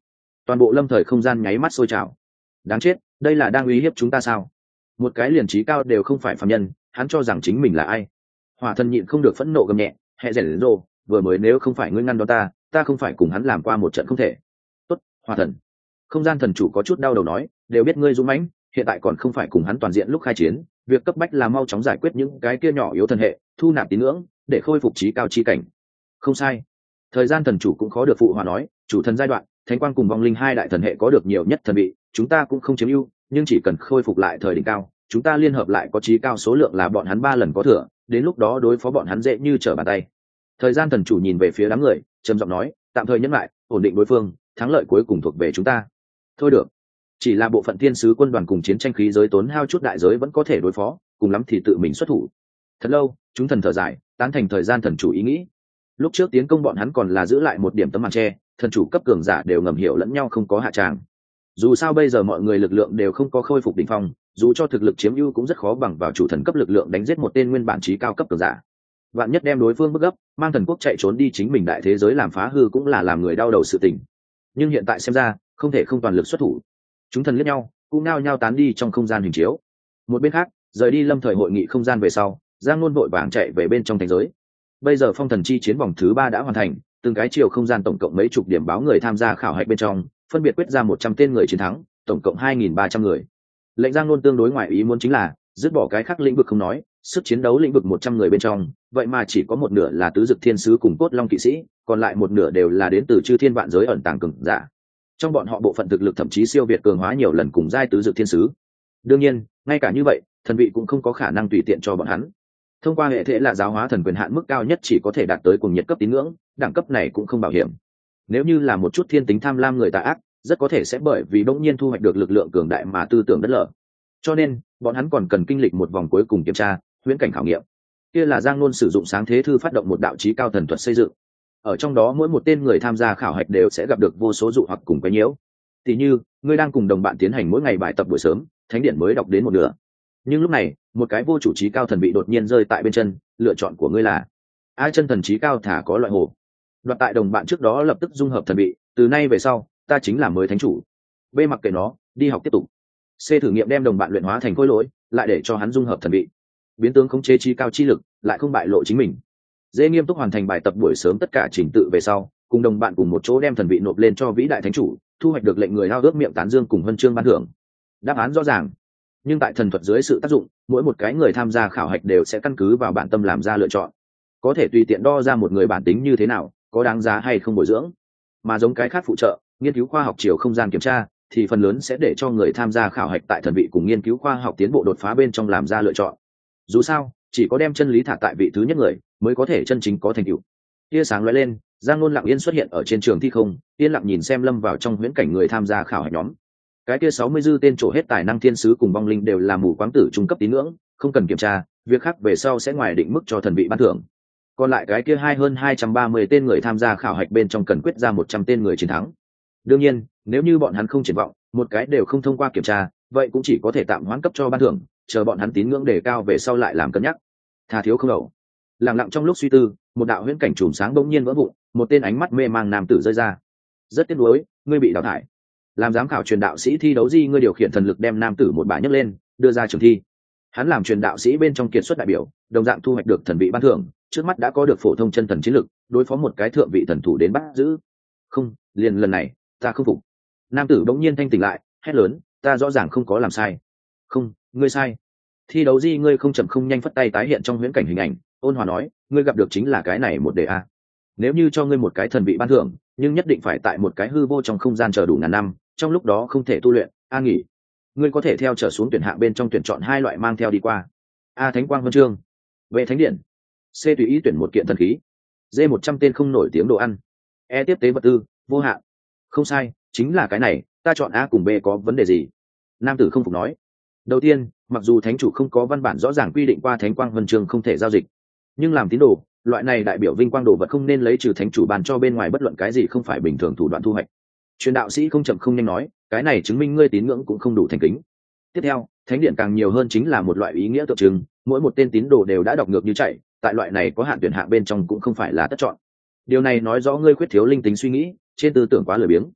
Toàn bộ lâm thời không gian nháy mắt sôi trào. Đáng chết, đây là đang uy hiếp chúng ta sao? Một cái liền trí cao đều không phải phàm nhân, hắn cho rằng chính mình là ai? Hỏa thần nhịn không được phẫn nộ gầm nhẹ, hệ rèn đến rồ, vừa mới nếu không phải ngươi ngăn đó ta không phải cùng hắn làm qua một trận không thể. Tốt, Hỏa thần. Không gian thần chủ có chút đau đầu nói, đều biết ngươi dũng mãnh, hiện tại còn không phải cùng hắn toàn diện lúc khai chiến, việc cấp bách là mau chóng giải quyết những cái kia nhỏ yếu thần hệ, thu nạp tín ngưỡng, để khôi phục trí cao chi cảnh. Không sai. Thời gian thần chủ cũng khó được phụ hòa nói, chủ thần giai đoạn, thánh quang cùng vong linh hai đại thần hệ có được nhiều nhất thần vị, chúng ta cũng không chiếm ưu, nhưng chỉ cần khôi phục lại thời đỉnh cao, chúng ta liên hợp lại có trí cao số lượng là bọn hắn 3 lần có thừa, đến lúc đó đối phó bọn hắn dễ như trở bàn tay. Thời gian thần chủ nhìn về phía đám người, trầm giọng nói, tạm thời nhẫn lại, ổn định đối phương, thắng lợi cuối cùng thuộc về chúng ta. Thôi được, chỉ là bộ phận thiên sứ quân đoàn cùng chiến tranh khí giới tốn hao chút đại giới vẫn có thể đối phó, cùng lắm thì tự mình xuất thủ. Thật lâu, chúng thần thở dài, tán thành thời gian thần chủ ý nghĩ. Lúc trước tiến công bọn hắn còn là giữ lại một điểm tấm màn tre, thần chủ cấp cường giả đều ngầm hiểu lẫn nhau không có hạ tràng. Dù sao bây giờ mọi người lực lượng đều không có khôi phục đỉnh phong, dù cho thực lực chiếm ưu cũng rất khó bằng vào chủ thần cấp lực lượng đánh giết một tên nguyên bản trí cao cấp cường giả. Vạn nhất đem đối phương bức gấp, mang thần quốc chạy trốn đi chính mình đại thế giới làm phá hư cũng là làm người đau đầu sự tình. Nhưng hiện tại xem ra, không thể không toàn lực xuất thủ. Chúng thần liếc nhau, cũng nao nhao tán đi trong không gian hình chiếu. Một bên khác, rời đi lâm thời hội nghị không gian về sau, Giang Nôn vội vàng chạy về bên trong thành giới. Bây giờ phong thần chi chiến vòng thứ 3 đã hoàn thành, từng cái chiều không gian tổng cộng mấy chục điểm báo người tham gia khảo hạch bên trong, phân biệt quyết ra 100 tên người chiến thắng, tổng cộng 2.300 người. Lệnh Giang Nôn tương đối ngoài ý muốn chính là, dứt bỏ cái khác lĩnh vực không nói, sức chiến đấu lĩnh vực 100 người bên trong, vậy mà chỉ có một nửa là tứ dực thiên sứ cùng cốt long kỵ sĩ, còn lại một nửa đều là đến từ chư thiên vạn giới ẩn tàng cường giả. Trong bọn họ bộ phận thực lực thậm chí siêu việt cường hóa nhiều lần cùng giai tứ dực thiên sứ. Đương nhiên, ngay cả như vậy, thần vị cũng không có khả năng tùy tiện cho bọn hắn. Thông qua hệ thể là giáo hóa thần quyền hạn mức cao nhất chỉ có thể đạt tới cùng nhiệt cấp tín ngưỡng, đẳng cấp này cũng không bảo hiểm. Nếu như là một chút thiên tính tham lam người tà ác, rất có thể sẽ bởi vì bỗng nhiên thu hoạch được lực lượng cường đại mà tư tưởng đất lở. Cho nên, bọn hắn còn cần kinh lịch một vòng cuối cùng kiểm tra, huyễn cảnh khảo nghiệm. Kia là Giang Nôn sử dụng sáng thế thư phát động một đạo chí cao thần thuật xây dựng. Ở trong đó mỗi một tên người tham gia khảo hạch đều sẽ gặp được vô số dụ hoặc cùng quấy nhiễu. Tỷ như, ngươi đang cùng đồng bạn tiến hành mỗi ngày bài tập buổi sớm, thánh điển mới đọc đến một nửa. Nhưng lúc này, một cái vô chủ chí cao thần bị đột nhiên rơi tại bên chân, lựa chọn của ngươi là ai? Chân thần chí cao thả có loại hồ. Đoạt tại đồng bạn trước đó lập tức dung hợp thần bị, từ nay về sau, ta chính là mới thánh chủ. B mặc kệ nó, đi học tiếp tục. C thử nghiệm đem đồng bạn luyện hóa thành khối lỗi, lại để cho hắn dung hợp thần bị. Biến tướng khống chế chí cao chi lực, lại không bại lộ chính mình. D nghiêm túc hoàn thành bài tập buổi sớm tất cả chỉnh tự về sau, cùng đồng bạn cùng một chỗ đem thần bị nộp lên cho vĩ đại thánh chủ, thu hoạch được lệnh người hao ước miệng tán dương cùng huân chương ban thưởng. Đáp án rõ ràng. Nhưng tại thần thuật dưới sự tác dụng, mỗi một cái người tham gia khảo hạch đều sẽ căn cứ vào bản tâm làm ra lựa chọn, có thể tùy tiện đo ra một người bản tính như thế nào, có đáng giá hay không bồi dưỡng. Mà giống cái khác phụ trợ, nghiên cứu khoa học chiều không gian kiểm tra, thì phần lớn sẽ để cho người tham gia khảo hạch tại thần vị cùng nghiên cứu khoa học tiến bộ đột phá bên trong làm ra lựa chọn. Dù sao, chỉ có đem chân lý thả tại vị thứ nhất người, mới có thể chân chính có thành tựu. Tia sáng lóe lên, Giang Nôn lặng yên xuất hiện ở trên trường thi không, yên lặng nhìn xem lâm vào trong huyễn cảnh người tham gia khảo hạch nhóm. Cái kia 60 dư tên trổ hết tài năng thiên sứ cùng vong linh đều là mù quáng tử trung cấp tín ngưỡng, không cần kiểm tra, việc khác về sau sẽ ngoài định mức cho thần vị ban thưởng. Còn lại cái kia hơn 230 tên người tham gia khảo hạch bên trong cần quyết ra 100 tên người chiến thắng. Đương nhiên, nếu như bọn hắn không triển vọng, một cái đều không thông qua kiểm tra, vậy cũng chỉ có thể tạm hoãn cấp cho ban thưởng, chờ bọn hắn tín ngưỡng đề cao về sau lại làm cân nhắc. Tha thiếu không đầu. Lặng lặng trong lúc suy tư, một đạo huyễn cảnh chùm sáng bỗng nhiên vỡ vụn, một tên ánh mắt mê mang nam tử rơi ra. Rất tiếc nuối, ngươi bị đào thải. Làm giám khảo truyền đạo sĩ thi đấu gì, ngươi điều khiển thần lực đem nam tử một bả nhấc lên, đưa ra trường thi. Hắn làm truyền đạo sĩ bên trong kiệt xuất đại biểu, đồng dạng thu hoạch được thần vị ban thưởng, trước mắt đã có được phổ thông chân thần chiến lực, đối phó một cái thượng vị thần thủ đến bắt giữ. Không, liền lần này, ta không phục. Nam tử bỗng nhiên thanh tỉnh lại, hét lớn, ta rõ ràng không có làm sai. Không, ngươi sai. Thi đấu gì, ngươi không chậm không nhanh phất tay tái hiện trong huyễn cảnh hình ảnh, ôn hòa nói, ngươi gặp được chính là cái này một đề a. Nếu như cho ngươi một cái thần vị ban thưởng, nhưng nhất định phải tại một cái hư vô trong không gian chờ đủ ngàn năm, trong lúc đó không thể tu luyện, a nghỉ. Ngươi có thể theo trở xuống tuyển hạng bên trong tuyển chọn 2 loại mang theo đi qua. A thánh quang huân chương, về thánh điện. C tùy ý tuyển một kiện thần khí. D 100 tên không nổi tiếng đồ ăn. E tiếp tế vật tư, vô hạn. Không sai, chính là cái này, ta chọn A cùng B có vấn đề gì? Nam tử không phục nói. Đầu tiên, mặc dù thánh chủ không có văn bản rõ ràng quy định qua thánh quang huân chương không thể giao dịch, nhưng làm tín đồ, loại này đại biểu vinh quang đồ vật không nên lấy trừ thánh chủ bàn cho bên ngoài bất luận cái gì không phải bình thường thủ đoạn thu hoạch. Truyền đạo sĩ không chậm không nhanh nói, cái này chứng minh ngươi tín ngưỡng cũng không đủ thành kính. Tiếp theo, thánh điện càng nhiều hơn chính là một loại ý nghĩa tượng trưng, mỗi một tên tín đồ đều đã đọc ngược như chạy, tại loại này có hạn tuyển hạng bên trong cũng không phải là tất chọn. Điều này nói rõ ngươi khuyết thiếu linh tính suy nghĩ, trên tư tưởng quá lười biếng.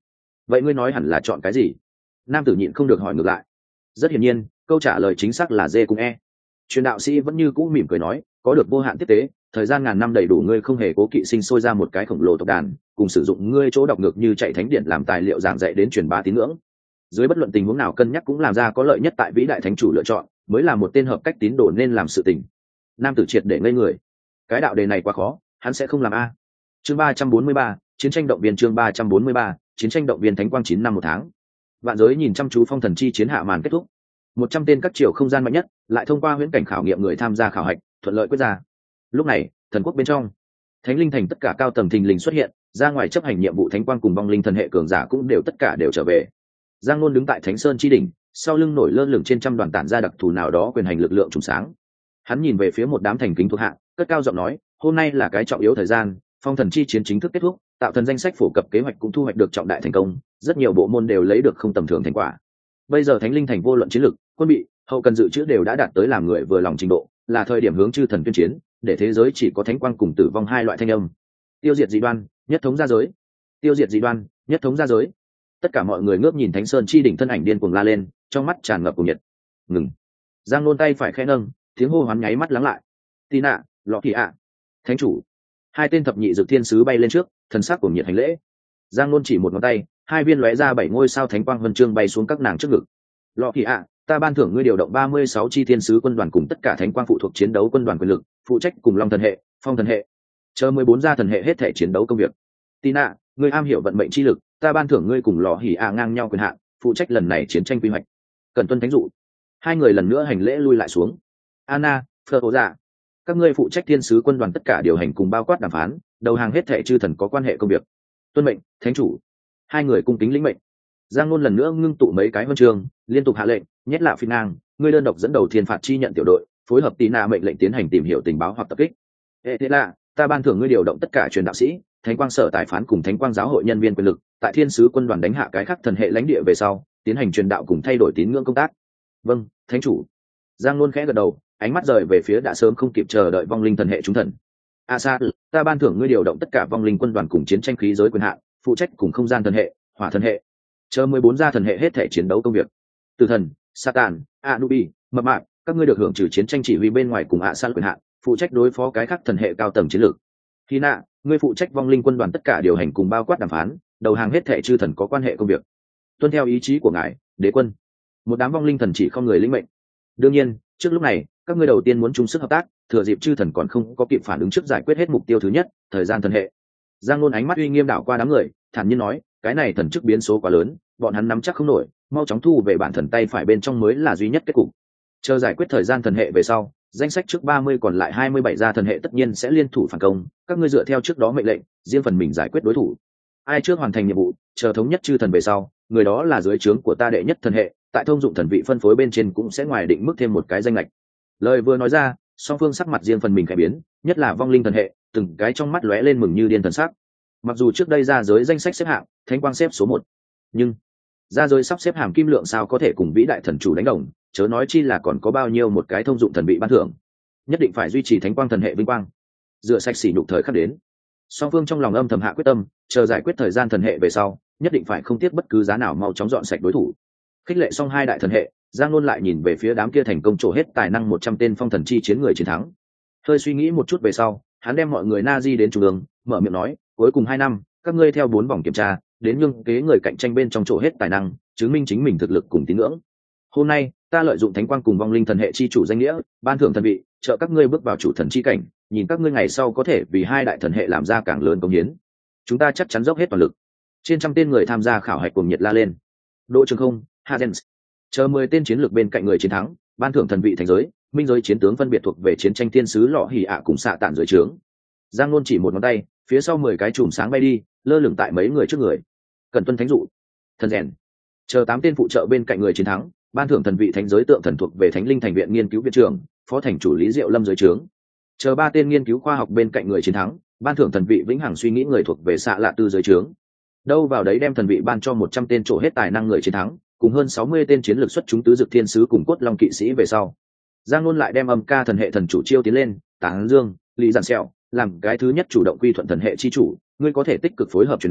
vậy ngươi nói hẳn là chọn cái gì? Nam tử nhịn không được hỏi ngược lại. Rất hiển nhiên câu trả lời chính xác là D cùng E. Truyền đạo sĩ vẫn như cũ mỉm cười nói, có được vô hạn tiếp tế, thời gian ngàn năm đầy đủ, ngươi không hề cố kỵ sinh sôi ra một cái khổng lồ tộc đàn, cùng sử dụng ngươi chỗ đọc ngược như chạy thánh điện làm tài liệu giảng dạy đến truyền bá tín ngưỡng. Dưới bất luận tình huống nào cân nhắc cũng làm ra có lợi nhất tại vĩ đại thánh chủ lựa chọn, mới là một tên hợp cách tín đồ nên làm sự tình. Nam tử triệt để ngây người. Cái đạo đề này quá khó, hắn sẽ không làm a. Chương 343, chiến tranh động viên. Chương 343, chiến tranh động viên. Thánh quang 9 năm 1 tháng. Vạn giới nhìn chăm chú phong thần chi chiến hạ màn kết thúc. 100 tên các chiều không gian mạnh nhất lại thông qua huyễn cảnh khảo nghiệm người tham gia khảo hạch, thuận lợi quyết ra. Lúc này thần quốc bên trong, thánh linh thành tất cả cao tầng thình lình xuất hiện, ra ngoài chấp hành nhiệm vụ thánh quang cùng vong linh thần hệ cường giả cũng đều tất cả đều trở về. Giang Nôn đứng tại Thánh Sơn chi đỉnh, sau lưng nổi lơ lửng trên trăm đoàn tản ra đặc thù nào đó quyền hành lực lượng trùng sáng. Hắn nhìn về phía một đám thành kính thuộc hạ, cất cao giọng nói, hôm nay là cái trọng yếu thời gian, phong thần chi chiến chính thức kết thúc, tạo thần danh sách phổ cập kế hoạch cũng thu hoạch được trọng đại thành công, rất nhiều bộ môn đều lấy được không tầm thường thành quả. Bây giờ thánh linh thành vô luận chiến lực, quân bị, hậu cần dự trữ đều đã đạt tới làm người vừa lòng trình độ, là thời điểm hướng chư thần tuyên chiến, để thế giới chỉ có thánh quang cùng tử vong hai loại thanh âm. Tiêu diệt dị đoan, nhất thống gia giới. Tiêu diệt dị đoan, nhất thống gia giới. Tất cả mọi người ngước nhìn Thánh Sơn chi đỉnh thân ảnh điên cuồng la lên, trong mắt tràn ngập cuồng nhiệt. Ngừng. Giang Nôn tay phải khẽ nâng, tiếng hô hoán nháy mắt lắng lại. Tina, Lọ Kỳ ạ, thánh chủ. Hai tên thập nhị dược thiên sứ bay lên trước, thần sắc cuồng nhiệt hành lễ. Giang Nôn chỉ một ngón tay, hai viên lóe ra 7 ngôi sao thánh quang huân chương bay xuống các nàng trước ngực. Lọ Kỳ ạ, ta ban thưởng ngươi điều động 36 chi thiên sứ quân đoàn cùng tất cả thánh quang phụ thuộc chiến đấu quân đoàn quyền lực, phụ trách cùng long thần hệ, phong thần hệ, chờ 14 gia thần hệ hết thể chiến đấu công việc. Tina, ngươi am hiểu vận mệnh chi lực, ta ban thưởng ngươi cùng Lọ Hỉ ạ ngang nhau quyền hạn, phụ trách lần này chiến tranh quy hoạch. Cần tuân thánh dụ. Hai người lần nữa hành lễ lui lại xuống. Anna, Fleur, các ngươi phụ trách thiên sứ quân đoàn tất cả điều hành cùng bao quát đàm phán, đầu hàng hết thệ chư thần có quan hệ công việc. Tuân mệnh, thánh chủ. Hai người cung kính lĩnh mệnh. Giang Nôn lần nữa ngưng tụ mấy cái huân chương, liên tục hạ lệnh, nhét lạ phi nang, ngươi đơn độc dẫn đầu thiên phạt chi nhận tiểu đội, phối hợp Tina mệnh lệnh tiến hành tìm hiểu tình báo hoặc tập kích. Thế là, ta ban thưởng ngươi điều động tất cả truyền đạo sĩ, thánh quang sở tài phán cùng thánh quang giáo hội nhân viên quyền lực, tại thiên sứ quân đoàn đánh hạ cái khắc thần hệ lãnh địa về sau, tiến hành truyền đạo cùng thay đổi tín ngưỡng công tác. Vâng, thánh chủ. Giang Nôn khẽ gật đầu, ánh mắt rời về phía đã sớm không kịp chờ đợi vong linh thần hệ chúng thần. Asa, ta ban thưởng ngươi điều động tất cả vong linh quân đoàn cùng chiến tranh khí giới quyền hạn, phụ trách cùng không gian thần hệ, hỏa thần hệ, chờ 14 gia thần hệ hết thể chiến đấu công việc. Tử thần, Satan, Anubi, mập mạp, các ngươi được hưởng trừ chiến tranh chỉ huy bên ngoài cùng Asa quyền hạn, phụ trách đối phó cái khắc thần hệ cao tầng chiến lược. Hina, ngươi phụ trách vong linh quân đoàn tất cả điều hành cùng bao quát đàm phán, đầu hàng hết thể chư thần có quan hệ công việc. Tuân theo ý chí của ngài, đế quân. Một đám vong linh thần chỉ không người lĩnh mệnh. Đương nhiên, trước lúc này, các ngươi đầu tiên muốn chung sức hợp tác, thừa dịp chư thần còn không có kịp phản ứng trước giải quyết hết mục tiêu thứ nhất, thời gian thần hệ. Giang Nôn ánh mắt uy nghiêm đảo qua đám người, thản nhiên nói, cái này thần chức biến số quá lớn, bọn hắn nắm chắc không nổi, mau chóng thu về bản thần tay phải bên trong mới là duy nhất kết cục. Chờ giải quyết thời gian thần hệ về sau, danh sách trước 30 còn lại 27 gia thần hệ tất nhiên sẽ liên thủ phản công, các ngươi dựa theo trước đó mệnh lệnh, riêng phần mình giải quyết đối thủ. Ai trước hoàn thành nhiệm vụ, chờ thống nhất chư thần về sau, người đó là dưới trướng của ta đệ nhất thần hệ, tại thông dụng thần vị phân phối bên trên cũng sẽ ngoài định mức thêm một cái danh lệch. Lời vừa nói ra, song phương sắc mặt riêng phần mình cải biến, nhất là vong linh thần hệ, từng cái trong mắt lóe lên mừng như điên thần sắc. Mặc dù trước đây ra giới danh sách xếp hạng, thánh quang xếp số 1, nhưng ra giới sắp xếp hàm kim lượng sao có thể cùng vĩ đại thần chủ đánh đồng, chớ nói chi là còn có bao nhiêu một cái thông dụng thần vị ban thưởng. Nhất định phải duy trì thánh quang thần hệ vinh quang, rửa sạch sỉ nhục thời khắc đến. Song phương trong lòng âm thầm hạ quyết tâm, chờ giải quyết thời gian thần hệ về sau, nhất định phải không tiếc bất cứ giá nào mau chóng dọn sạch đối thủ. Khích lệ xong hai đại thần hệ, Giang Nôn lại nhìn về phía đám kia thành công trổ hết tài năng 100 tên phong thần chi chiến người chiến thắng. Hơi suy nghĩ một chút về sau, hắn đem mọi người na di đến trung ương, mở miệng nói, cuối cùng 2 năm, các ngươi theo 4 vòng kiểm tra, đến nhương kế người cạnh tranh bên trong trổ hết tài năng, chứng minh chính mình thực lực cùng tín ngưỡng. Hôm nay, ta lợi dụng thánh quang cùng vong linh thần hệ chi chủ danh nghĩa, ban thưởng thần vị, trợ các ngươi bước vào chủ thần chi cảnh, nhìn các ngươi ngày sau có thể vì hai đại thần hệ làm ra càng lớn công hiến. Chúng ta chắc chắn dốc hết toàn lực. Trên trăm tên người tham gia khảo hạch cùng nhiệt la lên. Đỗ Trường Không, Hazens, chờ 10 tên chiến lược bên cạnh người chiến thắng, ban thưởng thần vị thành giới, minh giới chiến tướng phân biệt thuộc về chiến tranh thiên sứ Lọ Hỉ ạ cùng xạ tản dưới trướng. Giang Nôn chỉ một ngón tay, phía sau 10 cái chùm sáng bay đi, lơ lửng tại mấy người trước người. Cần tuân thánh dụ. Thần rèn. Chờ 8 tên phụ trợ bên cạnh người chiến thắng, ban thưởng thần vị thánh giới tượng thần thuộc về Thánh Linh Thành viện nghiên cứu viện trưởng, phó thành chủ Lý Diệu Lâm dưới trướng. Chờ 3 tên nghiên cứu khoa học bên cạnh người chiến thắng, ban thưởng thần vị vĩnh hằng suy nghĩ người thuộc về xạ lạ tư dưới trướng. Đâu vào đấy đem thần vị ban cho 100 tên trổ hết tài năng người chiến thắng, cùng hơn 60 tên chiến lược xuất chúng tứ dực thiên sứ cùng cốt long kỵ sĩ về sau. Giang Nôn lại đem âm ca thần hệ thần chủ chiêu tiến lên, Táng Dương, Lý Giản Sẹo, làm cái thứ nhất chủ động quy thuận thần hệ chi chủ, ngươi có thể tích cực phối hợp truyền đạo,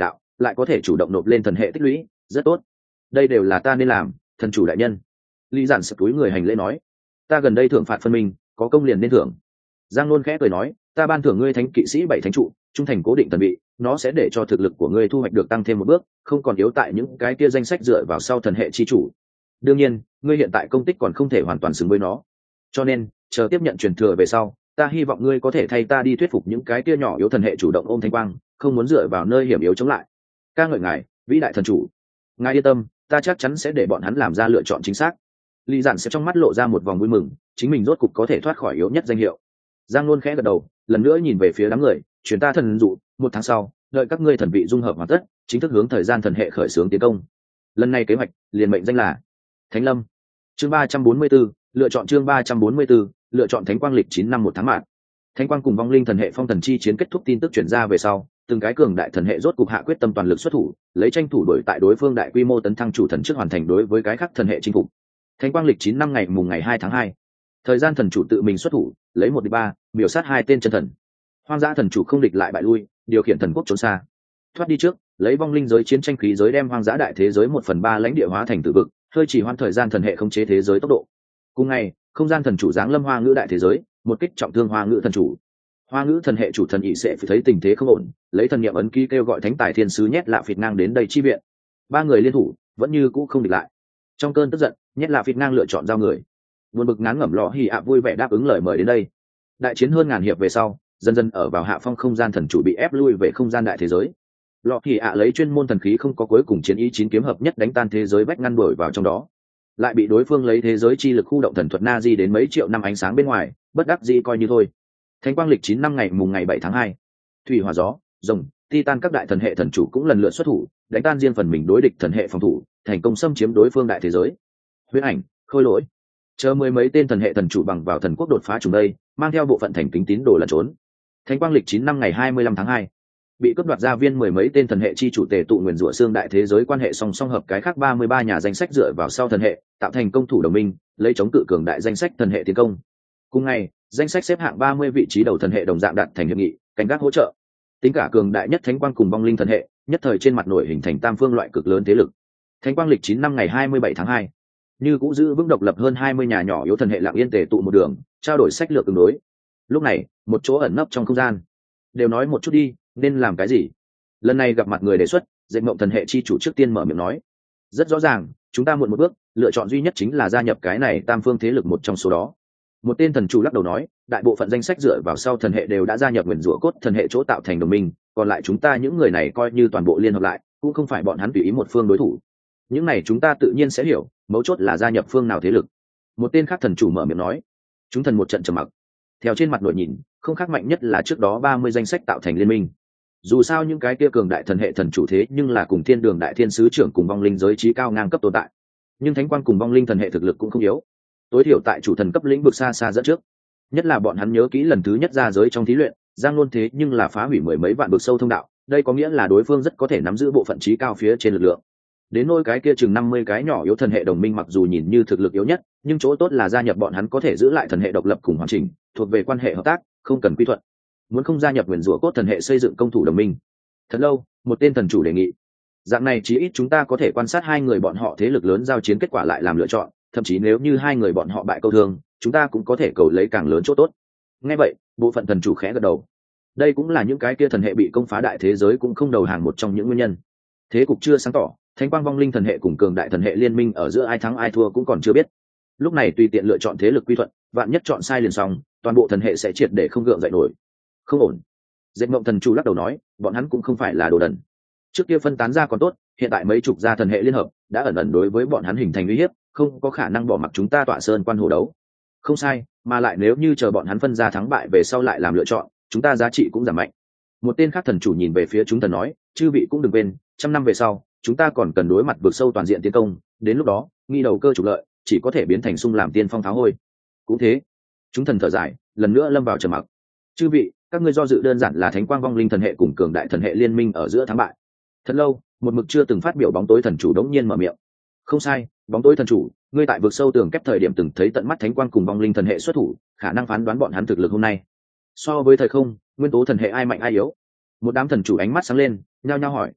lại có thể chủ động nộp lên thần hệ tích lũy, rất tốt. Đây đều là ta nên làm, thần chủ đại nhân. Lý Giản sập túi người hành lễ nói, ta gần đây thưởng phạt phân minh, có công liền nên thưởng. Giang Nôn khẽ cười nói, ta ban thưởng ngươi thánh kỵ sĩ 7 thánh trụ, trung thành cố định thần vị, nó sẽ để cho thực lực của ngươi thu hoạch được tăng thêm một bước, không còn yếu tại những cái kia danh sách dựa vào sau thần hệ chi chủ. Đương nhiên, ngươi hiện tại công tích còn không thể hoàn toàn xứng với nó, cho nên chờ tiếp nhận truyền thừa về sau, ta hy vọng ngươi có thể thay ta đi thuyết phục những cái kia nhỏ yếu thần hệ chủ động ôm thánh quang, không muốn dựa vào nơi hiểm yếu chống lại. Ca ngợi ngài, vĩ đại thần chủ. Ngài yên tâm, ta chắc chắn sẽ để bọn hắn làm ra lựa chọn chính xác. Lý Giản sẽ trong mắt lộ ra một vòng vui mừng, chính mình rốt cục có thể thoát khỏi yếu nhất danh hiệu. Giang Nôn khẽ gật đầu, lần nữa nhìn về phía đám người, truyền ta thần dụ, 1 tháng sau, đợi các ngươi thần vị dung hợp hoàn tất, chính thức hướng thời gian thần hệ khởi xướng tiến công. Lần này kế hoạch liền mệnh danh là Thánh Lâm. Chương 344, lựa chọn chương 344, lựa chọn Thánh Quang lịch 9 năm 1 tháng mạng. Thánh Quang cùng vong linh thần hệ phong thần chi chiến kết thúc tin tức truyền ra về sau, từng cái cường đại thần hệ rốt cục hạ quyết tâm toàn lực xuất thủ, lấy tranh thủ đổi tại đối phương đại quy mô tấn thăng chủ thần trước hoàn thành đối với cái khác thần hệ chinh phục. Thánh Quang lịch 9 năm ngày mùng ngày 2 tháng 2. Thời gian thần chủ tự mình xuất thủ, lấy 1-3, miểu sát 2 tên chân thần. Hoang dã thần chủ không địch lại bại lui, điều khiển thần quốc trốn xa. Thoát đi trước, lấy vong linh giới chiến tranh khí giới đem hoang dã đại thế giới 1/3 lãnh địa hóa thành tử vực, hơi chỉ hoãn thời gian thần hệ khống chế thế giới tốc độ. Cùng ngày, không gian thần chủ giáng lâm hoa ngữ đại thế giới, một kích trọng thương hoa ngữ thần chủ. Hoa ngữ thần hệ chủ thần ỷ sẽ thấy tình thế không ổn, lấy thần niệm ấn ký kêu gọi thánh tài thiên sứ nhét lạ phịt ngang đến đây chi viện. 3 người liên thủ, vẫn như cũ không địch lại. Trong cơn tức giận, nhét lạ phịt ngang lựa chọn giao người. Buồn bực ngán ngẩm lọ hỉ ạ vui vẻ đáp ứng lời mời đến đây. Đại chiến hơn ngàn hiệp về sau, dần dần ở vào hạ phong không gian thần chủ bị ép lui về không gian đại thế giới. Lọ hỉ ạ lấy chuyên môn thần khí không có cuối cùng chiến ý 9 kiếm hợp nhất đánh tan thế giới vách ngăn đuổi vào trong đó, lại bị đối phương lấy thế giới chi lực khu động thần thuật na di đến mấy triệu năm ánh sáng bên ngoài, bất đắc dĩ coi như thôi. Thánh Quang lịch 9 năm ngày mùng ngày 7 tháng 2. Thủy hỏa gió, rồng, titan các đại thần hệ thần chủ cũng lần lượt xuất thủ, đánh tan riêng phần mình đối địch thần hệ phòng thủ, thành công xâm chiếm đối phương đại thế giới. Huyễn ảnh, khôi lỗi, chờ 10 mấy tên thần hệ thần chủ bằng vào thần quốc đột phá trùng đây, mang theo bộ phận thành kính tín đồ lẩn trốn. Thánh Quang lịch 9 năm ngày 25 tháng 2. Bị cướp đoạt gia viên 10 mấy tên thần hệ chi chủ tề tụ nguyên rủa xương đại thế giới quan hệ song song hợp cái khác 33 nhà danh sách dựa vào sau thần hệ, tạo thành công thủ đồng minh, lấy chống cự cường đại danh sách thần hệ tiến công. Cùng ngày, danh sách xếp hạng 30 vị trí đầu thần hệ đồng dạng đạt thành hiệp nghị, canh gác hỗ trợ. Tính cả cường đại nhất Thánh Quang cùng vong linh thần hệ, nhất thời trên mặt nổi hình thành tam phương loại cực lớn thế lực. Thánh Quang lịch 9 năm ngày 27 tháng 2. Như cũ giữ vững độc lập hơn 20 nhà nhỏ yếu thần hệ lặng yên tề tụ một đường, trao đổi sách lược tương đối. Lúc này, một chỗ ẩn nấp trong không gian. Đều nói một chút đi, nên làm cái gì? Lần này gặp mặt người đề xuất, Dệt Mộng thần hệ chi chủ trước tiên mở miệng nói. Rất rõ ràng, chúng ta muộn một bước, lựa chọn duy nhất chính là gia nhập cái này tam phương thế lực một trong số đó. Một tên thần chủ lắc đầu nói, đại bộ phận danh sách dựa vào sau thần hệ đều đã gia nhập nguyền rủa cốt thần hệ chỗ tạo thành đồng minh, còn lại chúng ta những người này coi như toàn bộ liên hợp lại, cũng không phải bọn hắn tùy ý một phương đối thủ. Những này chúng ta tự nhiên sẽ hiểu, mấu chốt là gia nhập phương nào thế lực. Một tên khác thần chủ mở miệng nói. Chúng thần một trận trầm mặc. Theo trên mặt nội nhìn, không khác mạnh nhất là trước đó 30 danh sách tạo thành liên minh. Dù sao những cái kia cường đại thần hệ thần chủ thế nhưng là cùng thiên đường đại thiên sứ trưởng cùng vong linh giới trí cao ngang cấp tồn tại. Nhưng Thánh Quang cùng vong linh thần hệ thực lực cũng không yếu, tối thiểu tại chủ thần cấp lĩnh vực xa xa dẫn trước. Nhất là bọn hắn nhớ kỹ lần thứ nhất ra giới trong thí luyện, Giang Nôn thế nhưng là phá hủy 10 mấy vạn vực sâu thông đạo, đây có nghĩa là đối phương rất có thể nắm giữ bộ phận trí cao phía trên lực lượng. Đến nôi cái kia chừng 50 cái nhỏ yếu thần hệ đồng minh mặc dù nhìn như thực lực yếu nhất, nhưng chỗ tốt là gia nhập bọn hắn có thể giữ lại thần hệ độc lập cùng hoàn chỉnh, thuộc về quan hệ hợp tác, không cần quy thuận. Muốn không gia nhập nguyền rủa cốt thần hệ xây dựng công thủ đồng minh. Thật lâu, một tên thần chủ đề nghị. Dạng này chí ít chúng ta có thể quan sát hai người bọn họ thế lực lớn giao chiến kết quả lại làm lựa chọn, thậm chí nếu như hai người bọn họ bại câu thương, chúng ta cũng có thể cầu lấy càng lớn chỗ tốt. Nghe vậy, bộ phận thần chủ khẽ gật đầu. Đây cũng là những cái kia thần hệ bị công phá đại thế giới cũng không đầu hàng một trong những nguyên nhân. Thế cục chưa sáng tỏ, Thánh Quang vong linh thần hệ cùng cường đại thần hệ liên minh ở giữa ai thắng ai thua cũng còn chưa biết. Lúc này tùy tiện lựa chọn thế lực quy thuận, vạn nhất chọn sai liền xong, toàn bộ thần hệ sẽ triệt để không gượng dậy nổi. Không ổn. Dệt Mộng thần chủ lắc đầu nói, bọn hắn cũng không phải là đồ đần. Trước kia phân tán ra còn tốt, hiện tại mấy chục gia thần hệ liên hợp đã ẩn ẩn đối với bọn hắn hình thành uy hiếp, không có khả năng bỏ mặc chúng ta tọa sơn quan hồ đấu. Không sai, mà lại nếu như chờ bọn hắn phân ra thắng bại về sau lại làm lựa chọn, chúng ta giá trị cũng giảm mạnh. Một tên khác thần chủ nhìn về phía chúng thần nói, chư vị cũng đừng quên, 100 năm về sau, chúng ta còn cần đối mặt vượt sâu toàn diện tiến công, đến lúc đó, nghi đầu cơ trục lợi, chỉ có thể biến thành sung làm tiên phong tháo hôi. Cũng thế, chúng thần thở dài, lần nữa lâm vào trầm mặc. Chư vị, các ngươi do dự đơn giản là Thánh Quang vong linh thần hệ cùng cường đại thần hệ liên minh ở giữa thắng bại. Thật lâu, một mực chưa từng phát biểu bóng tối thần chủ đống nhiên mở miệng. Không sai, bóng tối thần chủ, ngươi tại vực sâu tường kép thời điểm từng thấy tận mắt Thánh Quang cùng vong linh thần hệ xuất thủ, khả năng phán đoán bọn hắn thực lực hôm nay. So với thời không, nguyên tố thần hệ ai mạnh ai yếu? Một đám thần chủ ánh mắt sáng lên, nhao nhao hỏi.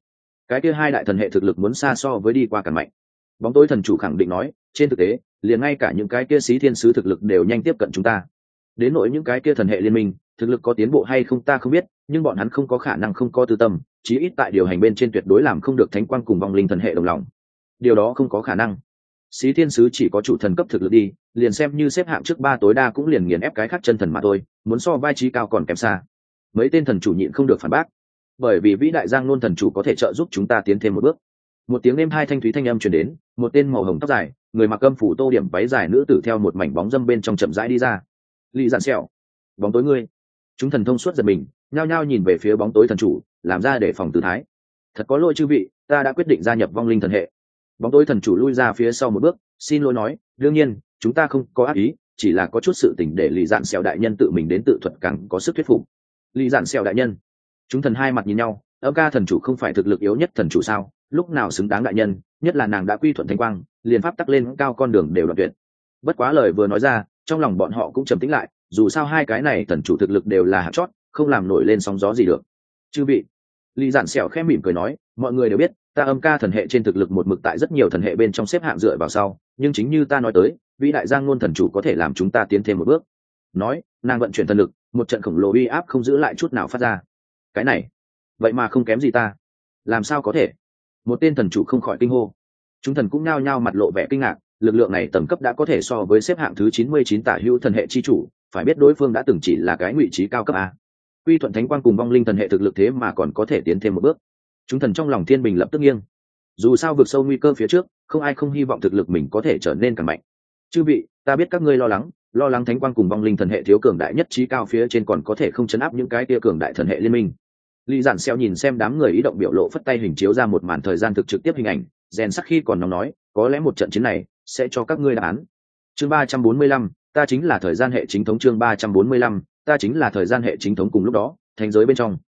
cái kia hai đại thần hệ thực lực muốn xa so với đi qua càng mạnh. Bóng tối thần chủ khẳng định nói, trên thực tế liền ngay cả những cái kia xí thiên sứ thực lực đều nhanh tiếp cận chúng ta. Đến nỗi những cái kia thần hệ liên minh thực lực có tiến bộ hay không ta không biết, nhưng bọn hắn không có khả năng không có tư tâm, chí ít tại điều hành bên trên tuyệt đối làm không được thánh quang cùng vong linh thần hệ đồng lòng. Điều đó không có khả năng. Xí thiên sứ chỉ có chủ thần cấp thực lực đi, liền xem như xếp hạng trước 3 tối đa cũng liền nghiền ép cái khác chân thần mà thôi, muốn so vai trí cao còn kém xa. Mấy tên thần chủ nhịn không được phản bác, bởi vì vĩ đại giang nôn thần chủ có thể trợ giúp chúng ta tiến thêm một bước. Một tiếng êm hai thanh thúy thanh âm truyền đến, một tên màu hồng tóc dài, người mặc âm phủ tô điểm váy dài nữ tử theo một mảnh bóng dâm bên trong chậm rãi đi ra. Lý Dạn Sẹo, bóng tối ngươi. Chúng thần thông suốt giật mình, nhao nhao nhìn về phía bóng tối thần chủ, làm ra để phòng tư thái. Thật có lỗi chư vị, ta đã quyết định gia nhập vong linh thần hệ. Bóng tối thần chủ lui ra phía sau một bước, xin lỗi nói, đương nhiên chúng ta không có ác ý, chỉ là có chút sự tình để Lý Dạn Sẹo đại nhân tự mình đến tự thuật càng có sức thuyết phục. Lý Dạn Sẹo đại nhân. Chúng thần hai mặt nhìn nhau, âm ca thần chủ không phải thực lực yếu nhất thần chủ sao, lúc nào xứng đáng đại nhân, nhất là nàng đã quy thuận thánh quang, liền pháp tắc lên cao con đường đều đoạn tuyệt. Bất quá lời vừa nói ra, trong lòng bọn họ cũng trầm tĩnh lại, dù sao hai cái này thần chủ thực lực đều là hạt chót, không làm nổi lên sóng gió gì được. Chư vị. Lý Dạn Sẹo khẽ mỉm cười nói, mọi người đều biết ta âm ca thần hệ trên thực lực một mực tại rất nhiều thần hệ bên trong xếp hạng dựa vào sau, nhưng chính như ta nói tới, vĩ đại giang nôn thần chủ có thể làm chúng ta tiến thêm một bước. Nói, nàng vận chuyển thần lực, một trận khổng lồ uy áp không giữ lại chút nào phát ra. Cái này, vậy mà không kém gì ta, làm sao có thể? Một tên thần chủ không khỏi kinh hô. Chúng thần cũng nhao nhao mặt lộ vẻ kinh ngạc, lực lượng này tầm cấp đã có thể so với xếp hạng thứ 99 tả hữu thần hệ chi chủ, phải biết đối phương đã từng chỉ là cái ngụy trí cao cấp a. Quy thuận thánh quang cùng vong linh thần hệ thực lực thế mà còn có thể tiến thêm một bước. Chúng thần trong lòng thiên bình lập tức nghiêng. Dù sao vượt sâu nguy cơ phía trước, không ai không hy vọng thực lực mình có thể trở nên càng mạnh. Chư vị, ta biết các ngươi lo lắng thánh quang cùng vong linh thần hệ thiếu cường đại nhất trí cao phía trên còn có thể không chấn áp những cái tia cường đại thần hệ liên minh. Lý Dạn Sẹo nhìn xem đám người ý động biểu lộ, phất tay hình chiếu ra một màn thời gian thực trực tiếp hình ảnh, rèn sắc khi còn nóng nói, có lẽ một trận chiến này sẽ cho các ngươi đáp án. Chương 345, ta chính là thời gian hệ chính thống. Chương 345, ta chính là thời gian hệ chính thống. Cùng lúc đó, thành giới bên trong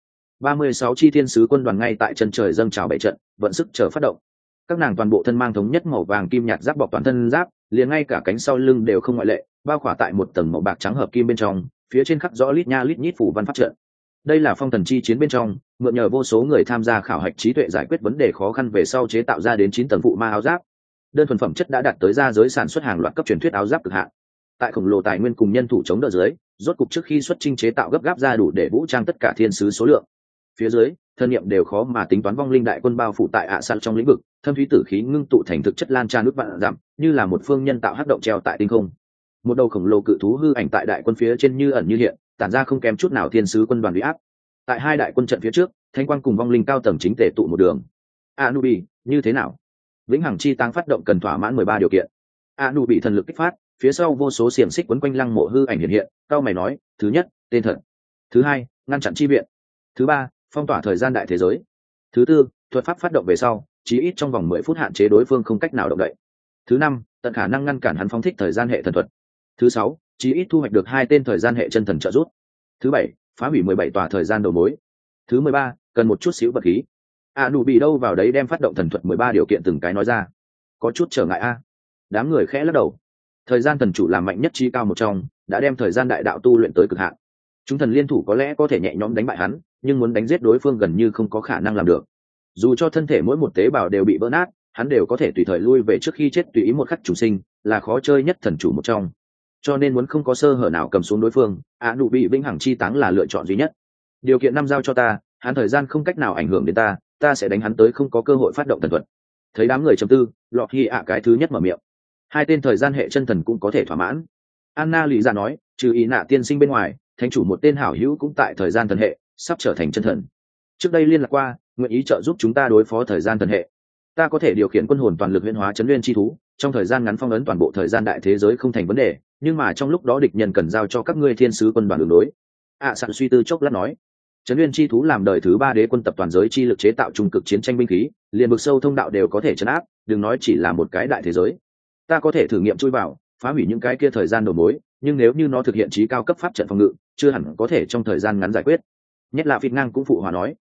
36 chi thiên sứ quân đoàn ngay tại chân trời dâng trào bảy trận, vận sức chờ phát động. Các nàng toàn bộ thân mang thống nhất màu vàng kim nhạt giáp bọc toàn thân giáp, liền ngay cả cánh sau lưng đều không ngoại lệ, bao khỏa tại một tầng màu bạc trắng hợp kim bên trong, phía trên khắc rõ lít nha lít nhít phủ văn pháp trận. Đây là phong thần chi chiến bên trong, mượn nhờ vô số người tham gia khảo hạch trí tuệ giải quyết vấn đề khó khăn về sau chế tạo ra đến 9 tầng phụ ma áo giáp. Đơn thuần phẩm chất đã đạt tới ra giới sản xuất hàng loạt cấp truyền thuyết áo giáp cực hạn. Tại khổng lồ tài nguyên cùng nhân thủ chống đỡ dưới, rốt cục trước khi xuất chinh chế tạo gấp gáp ra đủ để vũ trang tất cả thiên sứ số lượng. Phía dưới, thân niệm đều khó mà tính toán vong linh đại quân bao phủ tại ạ săn trong lĩnh vực, thâm thúy tử khí ngưng tụ thành thực chất lan tràn nước vạn dặm, như là một phương nhân tạo hắc động treo tại tinh không. Một đầu khổng lồ cự thú hư ảnh tại đại quân phía trên như ẩn như hiện, tản ra không kém chút nào thiên sứ quân đoàn uy áp. Tại hai đại quân trận phía trước, thanh quang cùng vong linh cao tầng chính tề tụ một đường. Anubi, như thế nào? Vĩnh hằng chi tăng phát động cần thỏa mãn 13 điều kiện. Anubi thần lực kích phát, phía sau vô số xiềng xích quấn quanh lăng mộ hư ảnh hiện hiện. Cao mày nói, thứ nhất, tên thật. Thứ hai, ngăn chặn chi viện. Thứ ba, phong tỏa thời gian đại thế giới. Thứ tư, thuật pháp phát động về sau, chí ít trong vòng 10 phút hạn chế đối phương không cách nào động đậy. Thứ năm, tận khả năng ngăn cản hắn phóng thích thời gian hệ thần thuật. Thứ sáu, chí ít thu hoạch được 2 tên thời gian hệ chân thần trợ giúp. Thứ bảy, phá hủy 17 tòa thời gian đầu mối. Thứ 13, cần một chút xíu vật khí. Anubi đâu vào đấy đem phát động thần thuật 13 điều kiện từng cái nói ra. Có chút trở ngại a. Đám người khẽ lắc đầu. Thời gian thần chủ làm mạnh nhất trí cao một trong, đã đem thời gian đại đạo tu luyện tới cực hạn. Chúng thần liên thủ có lẽ có thể nhẹ nhõm đánh bại hắn, nhưng muốn đánh giết đối phương gần như không có khả năng làm được. Dù cho thân thể mỗi một tế bào đều bị vỡ nát, hắn đều có thể tùy thời lui về trước khi chết tùy ý một khắc chủ sinh, là khó chơi nhất thần chủ một trong. Cho nên muốn không có sơ hở nào cầm xuống đối phương, Anubi vĩnh hằng chi táng là lựa chọn duy nhất. Điều kiện 5 giao cho ta, hắn thời gian không cách nào ảnh hưởng đến ta, ta sẽ đánh hắn tới không có cơ hội phát động thần thuật. Thấy đám người trầm tư, Lọ Hi ạ cái thứ nhất mở miệng. 2 tên thời gian hệ chân thần cũng có thể thỏa mãn. Anna lý ra nói, trừ ý nạ tiên sinh bên ngoài, thánh chủ một tên hảo hữu cũng tại thời gian thần hệ, sắp trở thành chân thần. Trước đây liên lạc qua, nguyện ý trợ giúp chúng ta đối phó thời gian thần hệ. Ta có thể điều khiển quân hồn toàn lực huyễn hóa chấn nguyên chi thú, trong thời gian ngắn phong ấn toàn bộ thời gian đại thế giới không thành vấn đề, nhưng mà trong lúc đó địch nhân cần giao cho các ngươi thiên sứ quân đoàn đường đối. Sẵn suy tư chốc lát nói, chấn nguyên chi thú làm đời thứ 3 đế quân tập toàn giới chi lực chế tạo trung cực chiến tranh binh khí, liền vực sâu thông đạo đều có thể chấn áp, đừng nói chỉ là một cái đại thế giới. Ta có thể thử nghiệm chui vào, phá hủy những cái kia thời gian đầu mối, nhưng nếu như nó thực hiện trí cao cấp pháp trận phòng ngự, chưa hẳn có thể trong thời gian ngắn giải quyết. Nhất là Phịt ngang cũng phụ hòa nói,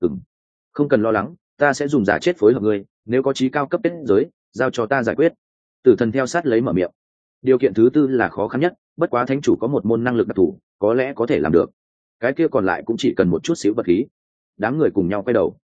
không cần lo lắng, ta sẽ dùng giả chết phối hợp ngươi, nếu có trí cao cấp kết giới, giao cho ta giải quyết. Tử thần theo sát lấy mở miệng. Điều kiện thứ 4 là khó khăn nhất, bất quá thánh chủ có một môn năng lực đặc thù, có lẽ có thể làm được. Cái kia còn lại cũng chỉ cần một chút xíu vật khí. Đám người cùng nhau quay đầu.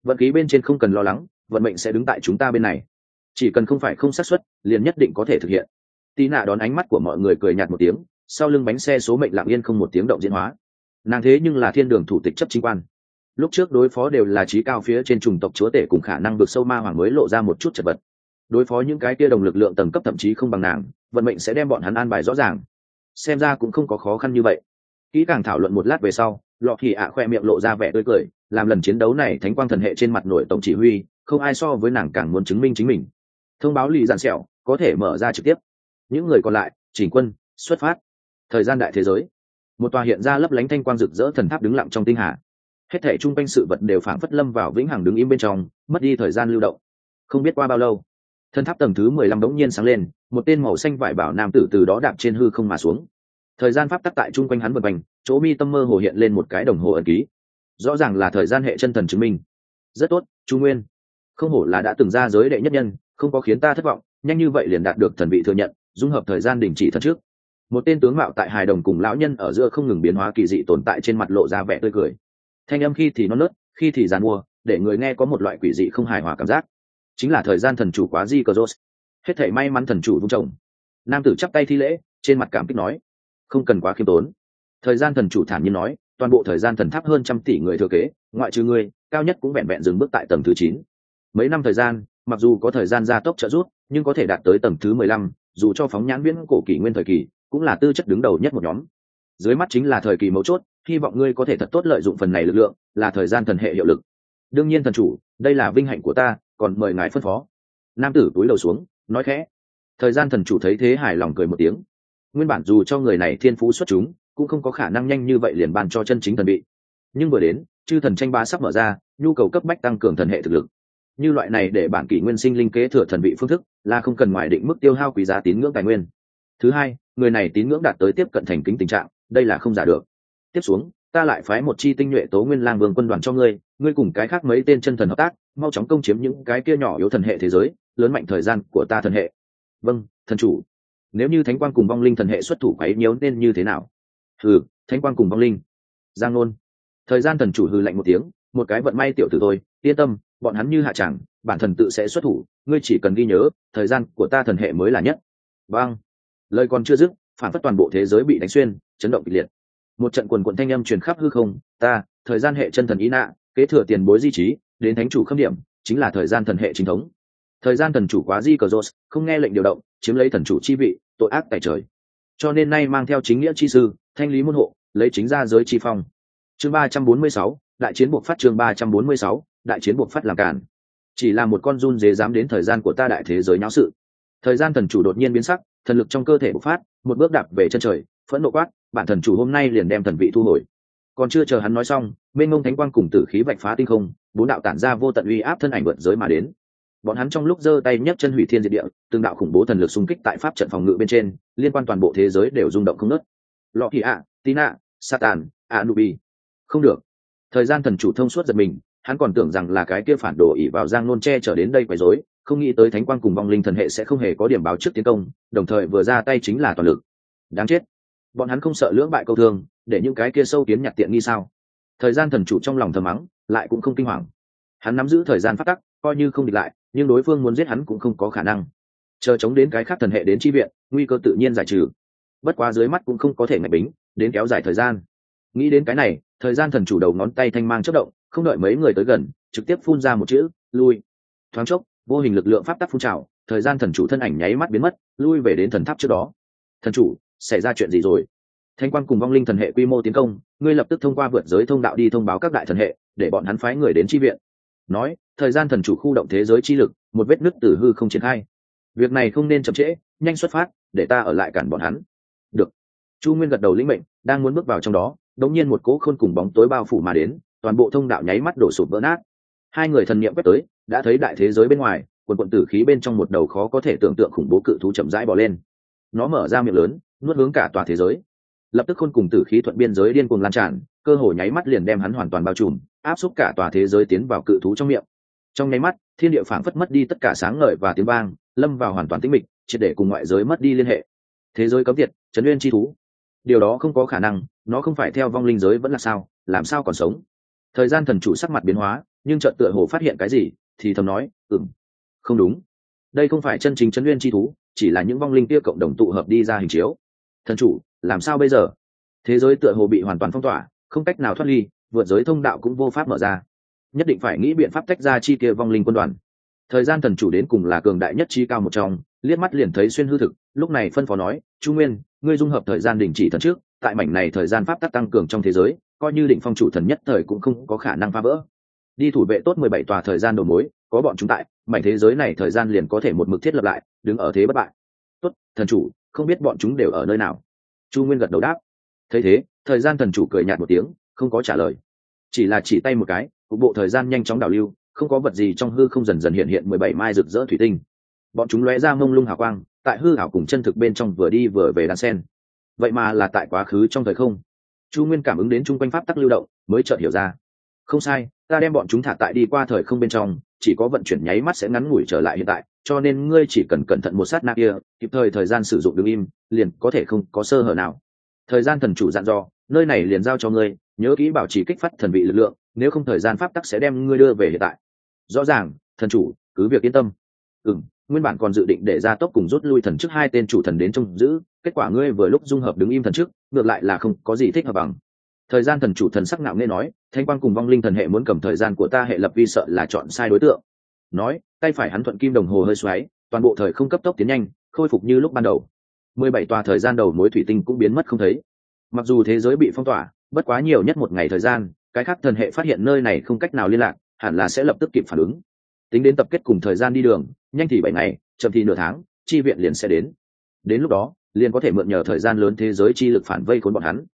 vận khí bên trên không cần lo lắng, vận mệnh sẽ đứng tại chúng ta bên này, chỉ cần không phải không xác suất liền nhất định có thể thực hiện. Tí nạ đón ánh mắt của mọi người cười nhạt một tiếng, sau lưng bánh xe số mệnh lặng yên không một tiếng động diễn hóa. Nàng thế nhưng là thiên đường thủ tịch chấp chính quan, lúc trước đối phó đều là trí cao phía trên chủng tộc chúa tể cùng khả năng được sâu ma hoàng mới lộ ra một chút chật vật. Đối phó những cái kia đồng lực lượng tầng cấp thậm chí không bằng nàng, vận mệnh sẽ đem bọn hắn an bài rõ ràng. Xem ra cũng không có khó khăn như vậy. Kỹ càng thảo luận một lát về sau, Lọ Thì ạ khoe miệng lộ ra vẻ tươi cười, làm lần chiến đấu này thánh quang thần hệ trên mặt nổi tổng chỉ huy, không ai so với nàng càng muốn chứng minh chính mình. Thông báo lì dàn sẹo có thể mở ra trực tiếp. Những người còn lại chỉnh quân xuất phát. Thời gian đại thế giới, một tòa hiện ra lấp lánh thanh quang rực rỡ thần tháp đứng lặng trong tinh hà. Hết thảy chung quanh sự vật đều phảng phất lâm vào vĩnh hằng đứng im bên trong, mất đi thời gian lưu động. Không biết qua bao lâu, thần tháp tầng thứ 15 đống nhiên sáng lên, một tên màu xanh vải bảo nam tử từ đó đạp trên hư không mà xuống. Thời gian pháp tắc tại chung quanh hắn vần quanh, chỗ mi tâm mơ hồ hiện lên một cái đồng hồ ẩn ký, rõ ràng là thời gian hệ chân thần chứng minh. Rất tốt, Chu Nguyên, không hổ là đã từng ra giới đệ nhất nhân, không có khiến ta thất vọng, nhanh như vậy liền đạt được thần vị thừa nhận, dung hợp thời gian đình chỉ thần trước. Một tên tướng mạo tại hài đồng cùng lão nhân ở giữa không ngừng biến hóa kỳ dị tồn tại trên mặt lộ ra vẻ tươi cười. Thanh âm khi thì non nớt, khi thì giàn mua, để người nghe có một loại quỷ dị không hài hòa cảm giác. Chính là thời gian thần chủ quá di cờ rốt. Hết thảy may mắn thần chủ vung chồng. Nam tử chắp tay thi lễ, trên mặt cảm kích nói: không cần quá khiêm tốn. Thời gian thần chủ thản nhiên nói: toàn bộ thời gian thần tháp hơn 100 tỷ người thừa kế, ngoại trừ ngươi, cao nhất cũng vẹn vẹn dừng bước tại tầng thứ 9. Mấy năm thời gian, mặc dù có thời gian gia tốc trợ rút, nhưng có thể đạt tới tầng thứ 15, dù cho phóng nhãn viễn cổ kỷ nguyên thời kỳ, cũng là tư chất đứng đầu nhất một nhóm. Dưới mắt chính là thời kỳ mấu chốt, hy vọng ngươi có thể thật tốt lợi dụng phần này lực lượng, là thời gian thần hệ hiệu lực. Đương nhiên thần chủ, đây là vinh hạnh của ta, còn mời ngài phân phó. Nam tử cúi đầu xuống, nói khẽ. Thời gian thần chủ thấy thế hài lòng cười một tiếng. Nguyên bản dù cho người này thiên phú xuất chúng, cũng không có khả năng nhanh như vậy liền ban cho chân chính thần vị. Nhưng vừa đến, chư thần tranh bá sắp mở ra, nhu cầu cấp bách tăng cường thần hệ thực lực. Như loại này để bản kỷ nguyên sinh linh kế thừa thần vị phương thức, là không cần ngoài định mức tiêu hao quý giá tín ngưỡng tài nguyên. Thứ hai, người này tín ngưỡng đạt tới tiếp cận thành kính tình trạng, đây là không giả được. Tiếp xuống, ta lại phái một chi tinh nhuệ Tố Nguyên Lang Vương quân đoàn cho ngươi, ngươi cùng cái khác mấy tên chân thần hợp tác, mau chóng công chiếm những cái kia nhỏ yếu thần hệ thế giới, lớn mạnh thời gian của ta thần hệ. Vâng, thần chủ. Nếu như thánh quang cùng vong linh thần hệ xuất thủ quấy nhiễu nên như thế nào? Hừ, thánh quang cùng vong linh. Giang Nôn. Thời gian thần chủ hừ lạnh một tiếng, một cái vận may tiểu tử thôi, yên tâm, bọn hắn như hạ chẳng, bản thần tự sẽ xuất thủ, ngươi chỉ cần ghi nhớ, thời gian của ta thần hệ mới là nhất. Vâng. Lời còn chưa dứt, phản phất toàn bộ thế giới bị đánh xuyên, chấn động kịch liệt. Một trận quần quần thanh âm truyền khắp hư không, ta, thời gian hệ chân thần ý nạ, kế thừa tiền bối di trí, đến thánh chủ khâm điểm, chính là thời gian thần hệ chính thống. Thời gian thần chủ quá di cờ rốt, không nghe lệnh điều động, chiếm lấy thần chủ chi vị, tội ác tại trời. Cho nên nay mang theo chính nghĩa chi sư, thanh lý môn hộ, lấy chính ra giới chi phong. Chương 346, đại chiến buộc phát. Chương 346, đại chiến buộc phát làm cản. Chỉ là một con run dế dám đến thời gian của ta đại thế giới nháo sự. Thời gian thần chủ đột nhiên biến sắc, thần lực trong cơ thể bộc phát, một bước đạp về chân trời, phẫn nộ quát: bản thần chủ hôm nay liền đem thần vị thu hồi. Còn chưa chờ hắn nói xong, mênh mông thánh quang cùng tử khí vạch phá tinh không, bốn đạo tản ra vô tận uy áp thân ảnh vượt giới mà đến. Bọn hắn trong lúc giơ tay nhấc chân hủy thiên diệt địa, từng đạo khủng bố thần lực xung kích tại pháp trận phòng ngự bên trên, liên quan toàn bộ thế giới đều rung động không ngớt. Lọ Thì ạ, Tina, Satan, Anubi. Không được. Thời gian thần chủ thông suốt giật mình, hắn còn tưởng rằng là cái kia phản đồ ỷ vào Giang Nôn che trở đến đây quấy rối, không nghĩ tới thánh quang cùng vong linh thần hệ sẽ không hề có điểm báo trước tiến công, đồng thời vừa ra tay chính là toàn lực. Đáng chết. Bọn hắn không sợ lưỡng bại câu thương, để những cái kia sâu kiến nhặt tiện nghi sao? Thời gian thần chủ trong lòng thầm mắng, lại cũng không kinh hoàng. Hắn nắm giữ thời gian phát tắc, coi như không địch lại, nhưng đối phương muốn giết hắn cũng không có khả năng. Chờ chống đến cái khác thần hệ đến chi viện, nguy cơ tự nhiên giải trừ. Bất quá dưới mắt cũng không có thể ngạch bính, đến kéo dài thời gian. Nghĩ đến cái này, thời gian thần chủ đầu ngón tay thanh mang chớp động, không đợi mấy người tới gần, trực tiếp phun ra một chữ: lui. Thoáng chốc, vô hình lực lượng pháp tắc phun trào, thời gian thần chủ thân ảnh nháy mắt biến mất, lui về đến thần tháp trước đó. Thần chủ, xảy ra chuyện gì rồi? Thanh quang cùng vong linh thần hệ quy mô tiến công, ngươi lập tức thông qua vượt giới thông đạo đi thông báo các đại thần hệ, để bọn hắn phái người đến chi viện. Nói, thời gian thần chủ khu động thế giới chi lực, một vết nứt từ hư không triển khai. Việc này không nên chậm trễ, nhanh xuất phát, để ta ở lại cản bọn hắn. Được. Chu Nguyên gật đầu lĩnh mệnh, đang muốn bước vào trong đó, đột nhiên một cỗ khôn cùng bóng tối bao phủ mà đến, toàn bộ thông đạo nháy mắt đổ sụp vỡ nát. Hai người thần niệm quét tới, đã thấy đại thế giới bên ngoài, quần quần tử khí bên trong một đầu khó có thể tưởng tượng khủng bố cự thú chậm rãi bò lên. Nó mở ra miệng lớn, nuốt hướng cả tòa thế giới. Lập tức khôn cùng tử khí thuận biên giới điên cuồng lan tràn, cơ hồ nháy mắt liền đem hắn hoàn toàn bao trùm, áp xúc cả tòa thế giới tiến vào cự thú trong miệng. Trong nháy mắt, thiên địa phảng phất mất đi tất cả sáng ngời và tiếng vang, lâm vào hoàn toàn tĩnh mịch, triệt để cùng ngoại giới mất đi liên hệ. Thế giới cấm tiệt, trấn nguyên chi thú. Điều đó không có khả năng, nó không phải theo vong linh giới vẫn là sao, làm sao còn sống? Thời gian thần chủ sắc mặt biến hóa, nhưng chợt tựa hồ phát hiện cái gì thì thầm nói không đúng, đây không phải chân chính trấn nguyên chi thú, chỉ là những vong linh kia cộng đồng tụ hợp đi ra hình chiếu. Thần chủ, làm sao bây giờ? Thế giới tựa hồ bị hoàn toàn phong tỏa, không cách nào thoát ly, vượt giới thông đạo cũng vô pháp mở ra, nhất định phải nghĩ biện pháp tách ra chi kia vong linh quân đoàn. Thời gian thần chủ đến cùng là cường đại nhất trí cao một trong, liếc mắt liền thấy xuyên hư thực, lúc này phân phó nói, Chu Nguyên, ngươi dung hợp thời gian đình chỉ thần trước, tại mảnh này thời gian pháp tắc tăng cường trong thế giới, coi như định phong chủ thần nhất thời cũng không có khả năng phá vỡ. Đi thủ vệ tốt 17 tòa thời gian đầu mối, có bọn chúng tại, mảnh thế giới này thời gian liền có thể một mực thiết lập lại, đứng ở thế bất bại. Tốt, thần chủ, không biết bọn chúng đều ở nơi nào? Chu Nguyên gật đầu đáp. Thấy thế, thời gian thần chủ cười nhạt một tiếng, không có trả lời, chỉ là chỉ tay một cái, cục bộ thời gian nhanh chóng đảo lưu, không có vật gì trong hư không dần dần hiện 17 mai rực rỡ thủy tinh. Bọn chúng lóe ra mông lung hào quang, tại hư ảo cùng chân thực bên trong vừa đi vừa về đan sen. Vậy mà là tại quá khứ trong thời không. Chu Nguyên cảm ứng đến chung quanh pháp tắc lưu động, mới chợt hiểu ra. Không sai, ta đem bọn chúng thả tại đi qua thời không bên trong, chỉ có vận chuyển nháy mắt sẽ ngắn ngủi trở lại hiện tại, cho nên ngươi chỉ cần cẩn thận một sát na kia, kịp thời gian sử dụng đứng im, liền có thể không có sơ hở nào. Thời gian thần chủ dặn dò, nơi này liền giao cho ngươi, nhớ kỹ bảo trì kích phát thần vị lực lượng, nếu không thời gian pháp tắc sẽ đem ngươi đưa về hiện tại. Rõ ràng, thần chủ, cứ việc yên tâm. Nguyên bản còn dự định để ra tốc cùng rút lui thần trước hai tên chủ thần đến trông giữ, kết quả ngươi vừa lúc dung hợp đứng im thần trước, ngược lại là không có gì thích hợp bằng. Thời gian thần chủ thần sắc ngạo nghễ nói, thanh quang cùng vong linh thần hệ muốn cầm thời gian của ta hệ lập vi sợ là chọn sai đối tượng. Nói, tay phải hắn thuận kim đồng hồ hơi xoáy, toàn bộ thời không cấp tốc tiến nhanh, khôi phục như lúc ban đầu. 17 tòa thời gian đầu mối thủy tinh cũng biến mất không thấy. Mặc dù thế giới bị phong tỏa, bất quá nhiều nhất một ngày thời gian, cái khác thần hệ phát hiện nơi này không cách nào liên lạc, hẳn là sẽ lập tức kịp phản ứng. Tính đến tập kết cùng thời gian đi đường, nhanh thì 7 ngày, chậm thì nửa tháng, chi viện liền sẽ đến. Đến lúc đó, liền có thể mượn nhờ thời gian lớn thế giới chi lực phản vây khốn bọn hắn.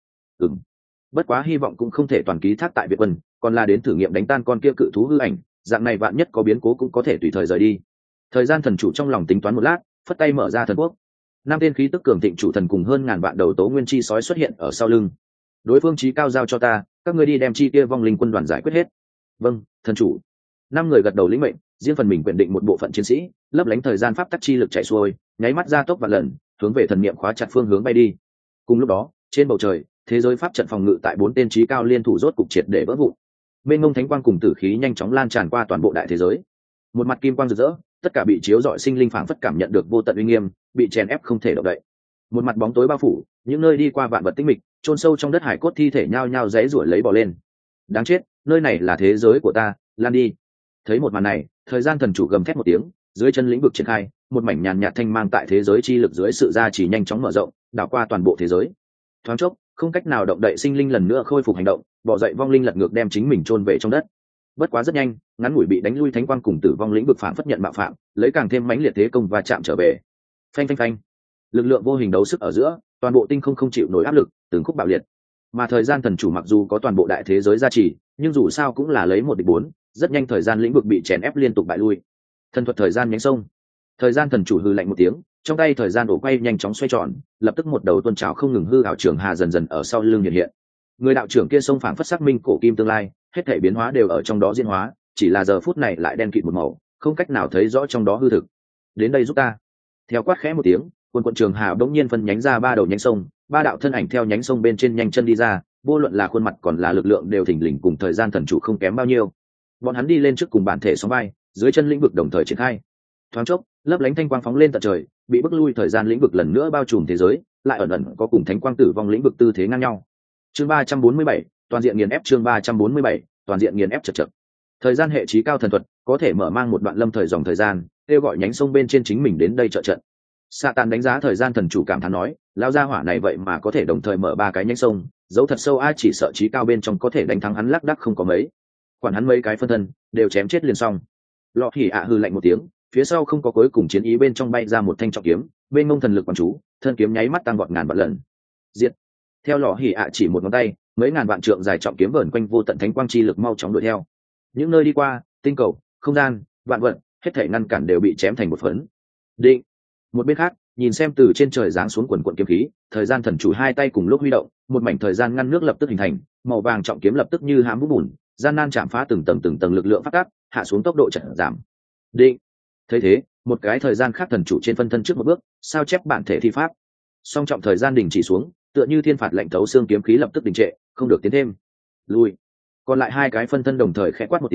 Bất quá hy vọng cũng không thể toàn ký thác tại Việt quân, còn là đến thử nghiệm đánh tan con kia cự thú hư ảnh, dạng này vạn nhất có biến cố cũng có thể tùy thời rời đi. Thời gian thần chủ trong lòng tính toán một lát, phất tay mở ra thần quốc. 5 tên khí tức cường thịnh chủ thần cùng hơn ngàn vạn đầu tố nguyên chi sói xuất hiện ở sau lưng. Đối phương chí cao giao cho ta, các ngươi đi đem chi kia vong linh quân đoàn giải quyết hết. Vâng, thần chủ. 5 người gật đầu lĩnh mệnh, riêng phần mình quyết định một bộ phận chiến sĩ, lấp lánh thời gian pháp tắc chi lực chạy xuôi, nháy mắt ra tốc vạn lần, hướng về thần niệm khóa chặt phương hướng bay đi. Cùng lúc đó, trên bầu trời, thế giới pháp trận phòng ngự tại 4 tên chí cao liên thủ rốt cục triệt để vỡ vụn. Mênh mông thánh quang cùng tử khí nhanh chóng lan tràn qua toàn bộ đại thế giới. Một mặt kim quang rực rỡ, tất cả bị chiếu rọi sinh linh phảng phất cảm nhận được vô tận uy nghiêm, bị chèn ép không thể động đậy. Một mặt bóng tối bao phủ, những nơi đi qua vạn vật tinh mịch, chôn sâu trong đất hải cốt thi thể nhao nhao giãy giụa lấy bò lên. Đáng chết, nơi này là thế giới của ta, lan đi. Thấy một màn này, thời gian thần chủ gầm thét một tiếng, dưới chân lĩnh vực triển khai, một mảnh nhàn nhạt thanh mang tại thế giới chi lực dưới sự gia trì nhanh chóng mở rộng, đảo qua toàn bộ thế giới. Thoáng chốc, không cách nào động đậy sinh linh lần nữa khôi phục hành động, bò dậy vong linh lật ngược đem chính mình chôn về trong đất. Bất quá rất nhanh, ngắn ngủi bị đánh lui thánh quang cùng tử vong lĩnh vực phản phất nhận mạo phạm, lấy càng thêm mãnh liệt thế công và chạm trở về. Phanh phanh phanh. Lực lượng vô hình đấu sức ở giữa, toàn bộ tinh không chịu nổi áp lực, từng khúc bạo liệt. Mà thời gian thần chủ mặc dù có toàn bộ đại thế giới gia trì, nhưng dù sao cũng là lấy 1 địch 4, rất nhanh thời gian lĩnh vực bị chèn ép liên tục bại lui. Thần thuật thời gian nhánh sông. Thời gian thần chủ hừ lạnh một tiếng, trong tay thời gian ổ quay nhanh chóng xoay tròn, lập tức một đầu tôn trào không ngừng hư ảo trưởng hà dần dần ở sau lưng hiện hiện. Người đạo trưởng kia sông phảng phất xác minh cổ kim tương lai, hết thảy biến hóa đều ở trong đó diễn hóa, chỉ là giờ phút này lại đen kịt một màu, không cách nào thấy rõ trong đó hư thực. Đến đây giúp ta. Theo quát khẽ một tiếng, quần trường hà bỗng nhiên phân nhánh ra 3 đầu nhánh sông, 3 đạo thân ảnh theo nhánh sông bên trên nhanh chân đi ra, vô luận là khuôn mặt còn là lực lượng đều thình lình cùng thời gian thần chủ không kém bao nhiêu. Bọn hắn đi lên trước cùng bản thể sóng vai, dưới chân lĩnh vực đồng thời triển khai. Thoáng chốc, lấp lánh thanh quang phóng lên tận trời, bị bức lui thời gian lĩnh vực lần nữa bao trùm thế giới, lại ẩn ẩn có cùng thánh quang tử vong lĩnh vực tư thế ngang nhau. Chương 347, toàn diện nghiền ép. Chương 347, toàn diện nghiền ép chật chật. Thời gian hệ trí cao thần thuật, có thể mở mang một đoạn lâm thời dòng thời gian, kêu gọi nhánh sông bên trên chính mình đến đây trợ trận. Satan đánh giá thời gian thần chủ cảm thán nói, lão gia hỏa này vậy mà có thể đồng thời mở 3 cái nhánh sông, dấu thật sâu ai chỉ sợ trí cao bên trong có thể đánh thắng hắn lác đác không có mấy. Quản hắn mấy cái phân thân, đều chém chết liền xong. Lọ Hỉ ạ hư lạnh một tiếng, phía sau không có cuối cùng chiến ý bên trong bay ra một thanh trọng kiếm, bên ngông thần lực quán chú, thân kiếm nháy mắt tăng vọt ngàn vạn lần. Diệt. Theo Lọ Hỉ ạ chỉ một ngón tay, mấy ngàn vạn trượng dài trọng kiếm vờn quanh vô tận thánh quang chi lực mau chóng đuổi theo. Những nơi đi qua, tinh cầu, không gian, vạn vật, hết thảy ngăn cản đều bị chém thành một phấn. Định. Một bên khác, nhìn xem từ trên trời giáng xuống quần quần kiếm khí, thời gian thần chủ 2 tay cùng lúc huy động, một mảnh thời gian ngăn nước lập tức hình thành, màu vàng trọng kiếm lập tức như hãm vũ bùn, gian nan chạm phá từng tầng lực lượng phát tác, hạ xuống tốc độ chậm giảm. Định. Thấy thế, một cái thời gian khác thần chủ trên phân thân trước một bước, sao chép bản thể thi pháp. Song trọng thời gian đình chỉ xuống, tựa như thiên phạt lệnh thấu xương kiếm khí lập tức đình trệ, không được tiến thêm. Lui. Còn lại 2 cái phân thân đồng thời khẽ quát một tiếng,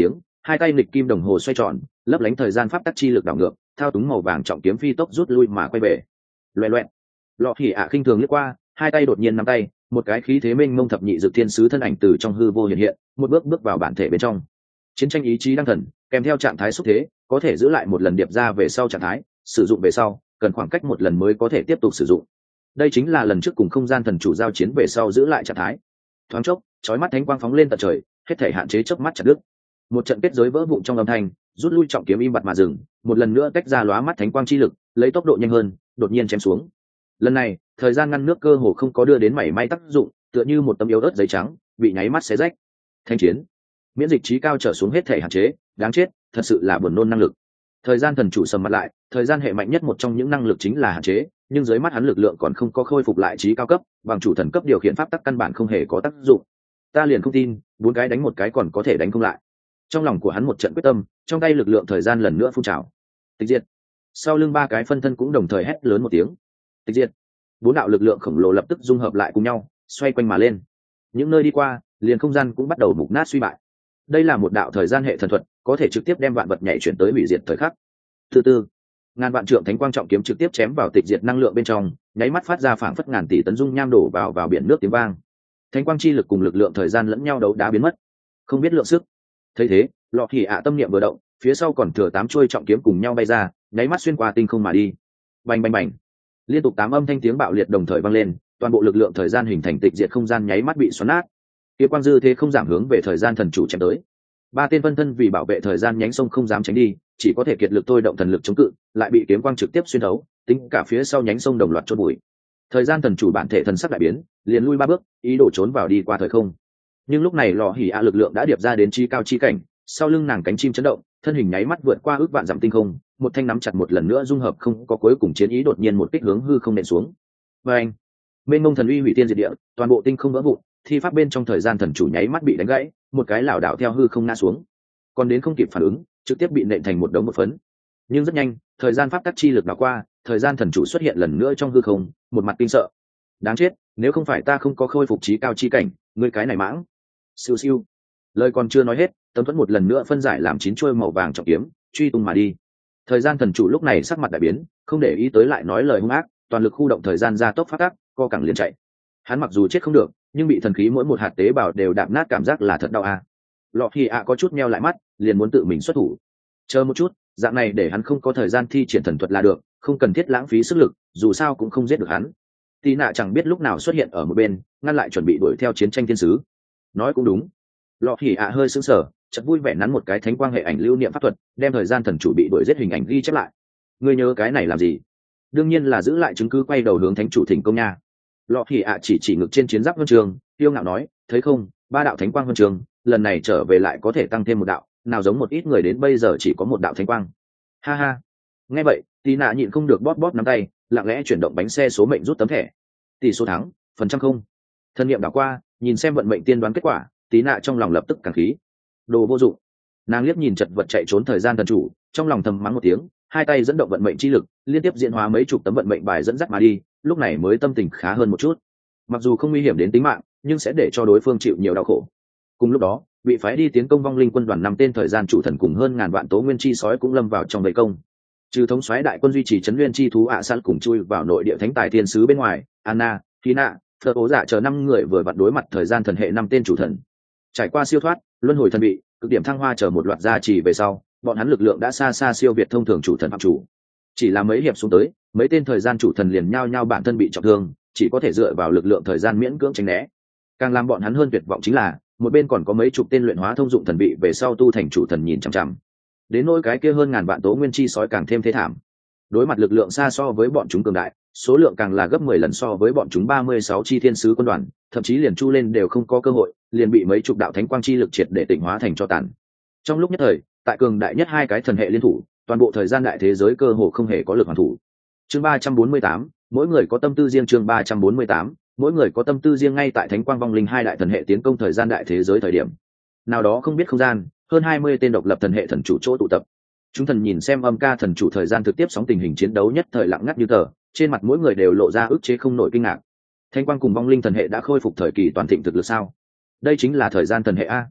hai tay nghịch kim đồng hồ xoay tròn, lấp lánh thời gian pháp tắc chi lực đảo ngược, thao túng màu vàng trọng kiếm phi tốc rút lui mà quay về. Loẹt loẹt. Lọ Hỉ ạ khinh thường liếc qua, hai tay đột nhiên nắm tay, một cái khí thế mênh mông thập nhị dược thiên sứ thân ảnh từ trong hư vô hiện hiện, một bước bước vào bản thể bên trong. Chiến tranh ý chí đăng thần, kèm theo trạng thái xúc thế, có thể giữ lại một lần điệp ra về sau trạng thái, sử dụng về sau, cần khoảng cách một lần mới có thể tiếp tục sử dụng. Đây chính là lần trước cùng không gian thần chủ giao chiến về sau giữ lại trạng thái. Thoáng chốc, chói mắt thánh quang phóng lên tận trời, hết thể hạn chế chớp mắt chặt đứt. Một trận kết giới vỡ vụn trong âm thanh, rút lui trọng kiếm im bặt mà dừng, một lần nữa tách ra lóa mắt thánh quang chi lực, lấy tốc độ nhanh hơn, đột nhiên chém xuống. Lần này, thời gian ngăn nước cơ hồ không có đưa đến mảy may tác dụng, tựa như một tấm yếu ớt giấy trắng, bị nháy mắt xé rách. Thanh chiến, miễn dịch trí cao trở xuống hết thể hạn chế, đáng chết, thật sự là buồn nôn năng lực. Thời gian thần chủ sầm mặt lại, thời gian hệ mạnh nhất một trong những năng lực chính là hạn chế, nhưng dưới mắt hắn lực lượng còn không có khôi phục lại trí cao cấp, bằng chủ thần cấp điều khiển pháp tắc căn bản không hề có tác dụng. Ta liền không tin, bốn cái đánh một cái còn có thể đánh không lại. Trong lòng của hắn một trận quyết tâm, trong tay lực lượng thời gian lần nữa phun trào. Tịch diệt. Sau lưng ba cái phân thân cũng đồng thời hét lớn một tiếng. Tịch diệt. Bốn đạo lực lượng khổng lồ lập tức dung hợp lại cùng nhau, xoay quanh mà lên. Những nơi đi qua, liền không gian cũng bắt đầu mục nát suy bại. Đây là một đạo thời gian hệ thần thuật, có thể trực tiếp đem vạn vật nhảy chuyển tới hủy diệt thời khắc. Thứ tư, ngàn vạn trượng thánh quang trọng kiếm trực tiếp chém vào tịch diệt năng lượng bên trong, nháy mắt phát ra phảng phất ngàn tỷ tấn dung nham đổ vào biển nước tiếng vang. Thánh quang chi lực cùng lực lượng thời gian lẫn nhau đấu đá biến mất, không biết lượng sức. Thấy thế, Lọ Hỉ ạ tâm niệm vừa động, phía sau còn thừa 8 chuôi trọng kiếm cùng nhau bay ra, nháy mắt xuyên qua tinh không mà đi. Bành bành bành. Liên tục 8 âm thanh tiếng bạo liệt đồng thời vang lên, toàn bộ lực lượng thời gian hình thành tịch diệt không gian nháy mắt bị xoắn nát. Kiếm quang dư thế không giảm hướng về thời gian thần chủ chém tới. Ba tên phân thân vì bảo vệ thời gian nhánh sông không dám tránh đi, chỉ có thể kiệt lực thôi động thần lực chống cự, lại bị kiếm quang trực tiếp xuyên thấu, tính cả phía sau nhánh sông đồng loạt chôn bụi. Thời gian thần chủ bản thể thần sắc đại biến, liền lui 3 bước, ý đồ trốn vào đi qua thời không. Nhưng lúc này Lọ Hỉ ạ lực lượng đã điệp ra đến chi cao chi cảnh, sau lưng nàng cánh chim chấn động, thân hình nháy mắt vượt qua ước vạn dặm tinh không, một thanh nắm chặt một lần nữa dung hợp không có cuối cùng chiến ý đột nhiên một kích hướng hư không nện xuống. Oeng! Mênh mông thần uy hủy tiên diệt địa, toàn bộ tinh không vỡ vụn, thi pháp bên trong thời gian thần chủ nháy mắt bị đánh gãy, một cái lảo đảo theo hư không ngã xuống. Còn đến không kịp phản ứng, trực tiếp bị nện thành một đống một phấn. Nhưng rất nhanh, thời gian pháp tắc chi lực đảo qua, thời gian thần chủ xuất hiện lần nữa trong hư không, một mặt kinh sợ. Đáng chết, nếu không phải ta không có khôi phục trí cao chi cảnh, ngươi cái này mãng. Siêu siêu. Lời còn chưa nói hết, tấm thuẫn một lần nữa phân giải làm 9 chuôi màu vàng trọng kiếm, truy tung mà đi. Thời gian thần chủ lúc này sắc mặt đại biến, không để ý tới lại nói lời hung ác, toàn lực khu động thời gian gia tốc phát tắc, co cẳng liền chạy. Hắn mặc dù chết không được, nhưng bị thần khí mỗi một hạt tế bào đều đạp nát, cảm giác là thật đau à. Lọ Hỉ ạ có chút meo lại mắt, liền muốn tự mình xuất thủ. Chờ một chút, dạng này để hắn không có thời gian thi triển thần thuật là được, không cần thiết lãng phí sức lực, dù sao cũng không giết được hắn. Tí nạ chẳng biết lúc nào xuất hiện ở một bên, ngăn lại chuẩn bị đuổi theo chiến tranh thiên sứ. Nói cũng đúng. Lọ Hỉ ạ hơi sững sờ, chợt vui vẻ nắn một cái thánh quang hệ ảnh lưu niệm pháp thuật, đem thời gian thần chủ bị đuổi giết hình ảnh ghi chép lại. Ngươi nhớ cái này làm gì? Đương nhiên là giữ lại chứng cứ, quay đầu hướng thánh chủ thỉnh công nha. Lọ Hỉ ạ chỉ ngực trên chiến giáp huân trường, tiêu ngạo nói, thấy không, 3 đạo thánh quang huân trường, lần này trở về lại có thể tăng thêm một đạo, nào giống một ít người đến bây giờ chỉ có một đạo thánh quang. Ha ha. Nghe vậy, Tí nạ nhịn không được bóp bóp nắm tay, lặng lẽ chuyển động bánh xe số mệnh rút tấm thẻ. Tỷ số thắng, phần trăm không. Thân niệm đảo qua, nhìn xem vận mệnh tiên đoán kết quả, Tí nạ trong lòng lập tức càng khí. Đồ vô dụng. Nàng liếc nhìn chật vật chạy trốn thời gian thần chủ, trong lòng thầm mắng một tiếng, hai tay dẫn động vận mệnh chi lực, liên tiếp diễn hóa mấy chục tấm vận mệnh bài dẫn dắt mà đi, lúc này mới tâm tình khá hơn một chút. Mặc dù không nguy hiểm đến tính mạng, nhưng sẽ để cho đối phương chịu nhiều đau khổ. Cùng lúc đó, bị phái đi tiến công vong linh quân đoàn 5 tên thời gian chủ thần cùng hơn ngàn vạn tố nguyên chi sói cũng lâm vào trong vây công. Trừ thống soái đại quân duy trì trấn nguyên chi thú ạ săn cùng chui vào nội địa thánh tài thiên sứ bên ngoài, Anna, Kina, Phật ố giả chờ 5 người vừa vặn đối mặt thời gian thần hệ 5 tên chủ thần. Trải qua siêu thoát, luân hồi thần bị, cực điểm thăng hoa chờ một loạt gia trì về sau, bọn hắn lực lượng đã xa xa siêu việt thông thường chủ thần phạm chủ. Chỉ là mấy hiệp xuống tới, mấy tên thời gian chủ thần liền nhao nhao bản thân bị trọng thương, chỉ có thể dựa vào lực lượng thời gian miễn cưỡng tránh né. Càng làm bọn hắn hơn tuyệt vọng chính là, một bên còn có mấy chục tên luyện hóa thông dụng thần bị về sau tu thành chủ thần nhìn chằm chằm. Đến nỗi cái kia hơn ngàn vạn tố nguyên chi sói càng thêm thế thảm. Đối mặt lực lượng xa so với bọn chúng cường đại, số lượng càng là gấp 10 lần so với bọn chúng 36 chi thiên sứ quân đoàn, thậm chí liền chu lên đều không có cơ hội, liền bị mấy chục đạo thánh quang chi lực triệt để tịnh hóa thành cho tàn. Trong lúc nhất thời, tại cường đại nhất 2 cái thần hệ liên thủ, toàn bộ thời gian đại thế giới cơ hồ không hề có lực hoàn thủ. Chương 348, mỗi người có tâm tư riêng. Chương 348, mỗi người có tâm tư riêng. Ngay tại thánh quang vong linh 2 đại thần hệ tiến công thời gian đại thế giới thời điểm nào đó không biết không gian, hơn 20 tên độc lập thần hệ thần chủ chỗ tụ tập. Chúng thần nhìn xem âm ca thần chủ thời gian thực tiếp sóng tình hình chiến đấu nhất thời lặng ngắt như tờ, trên mặt mỗi người đều lộ ra ức chế không nổi kinh ngạc. Thánh quang cùng vong linh thần hệ đã khôi phục thời kỳ toàn thịnh thực lực sao? Đây chính là thời gian thần hệ a.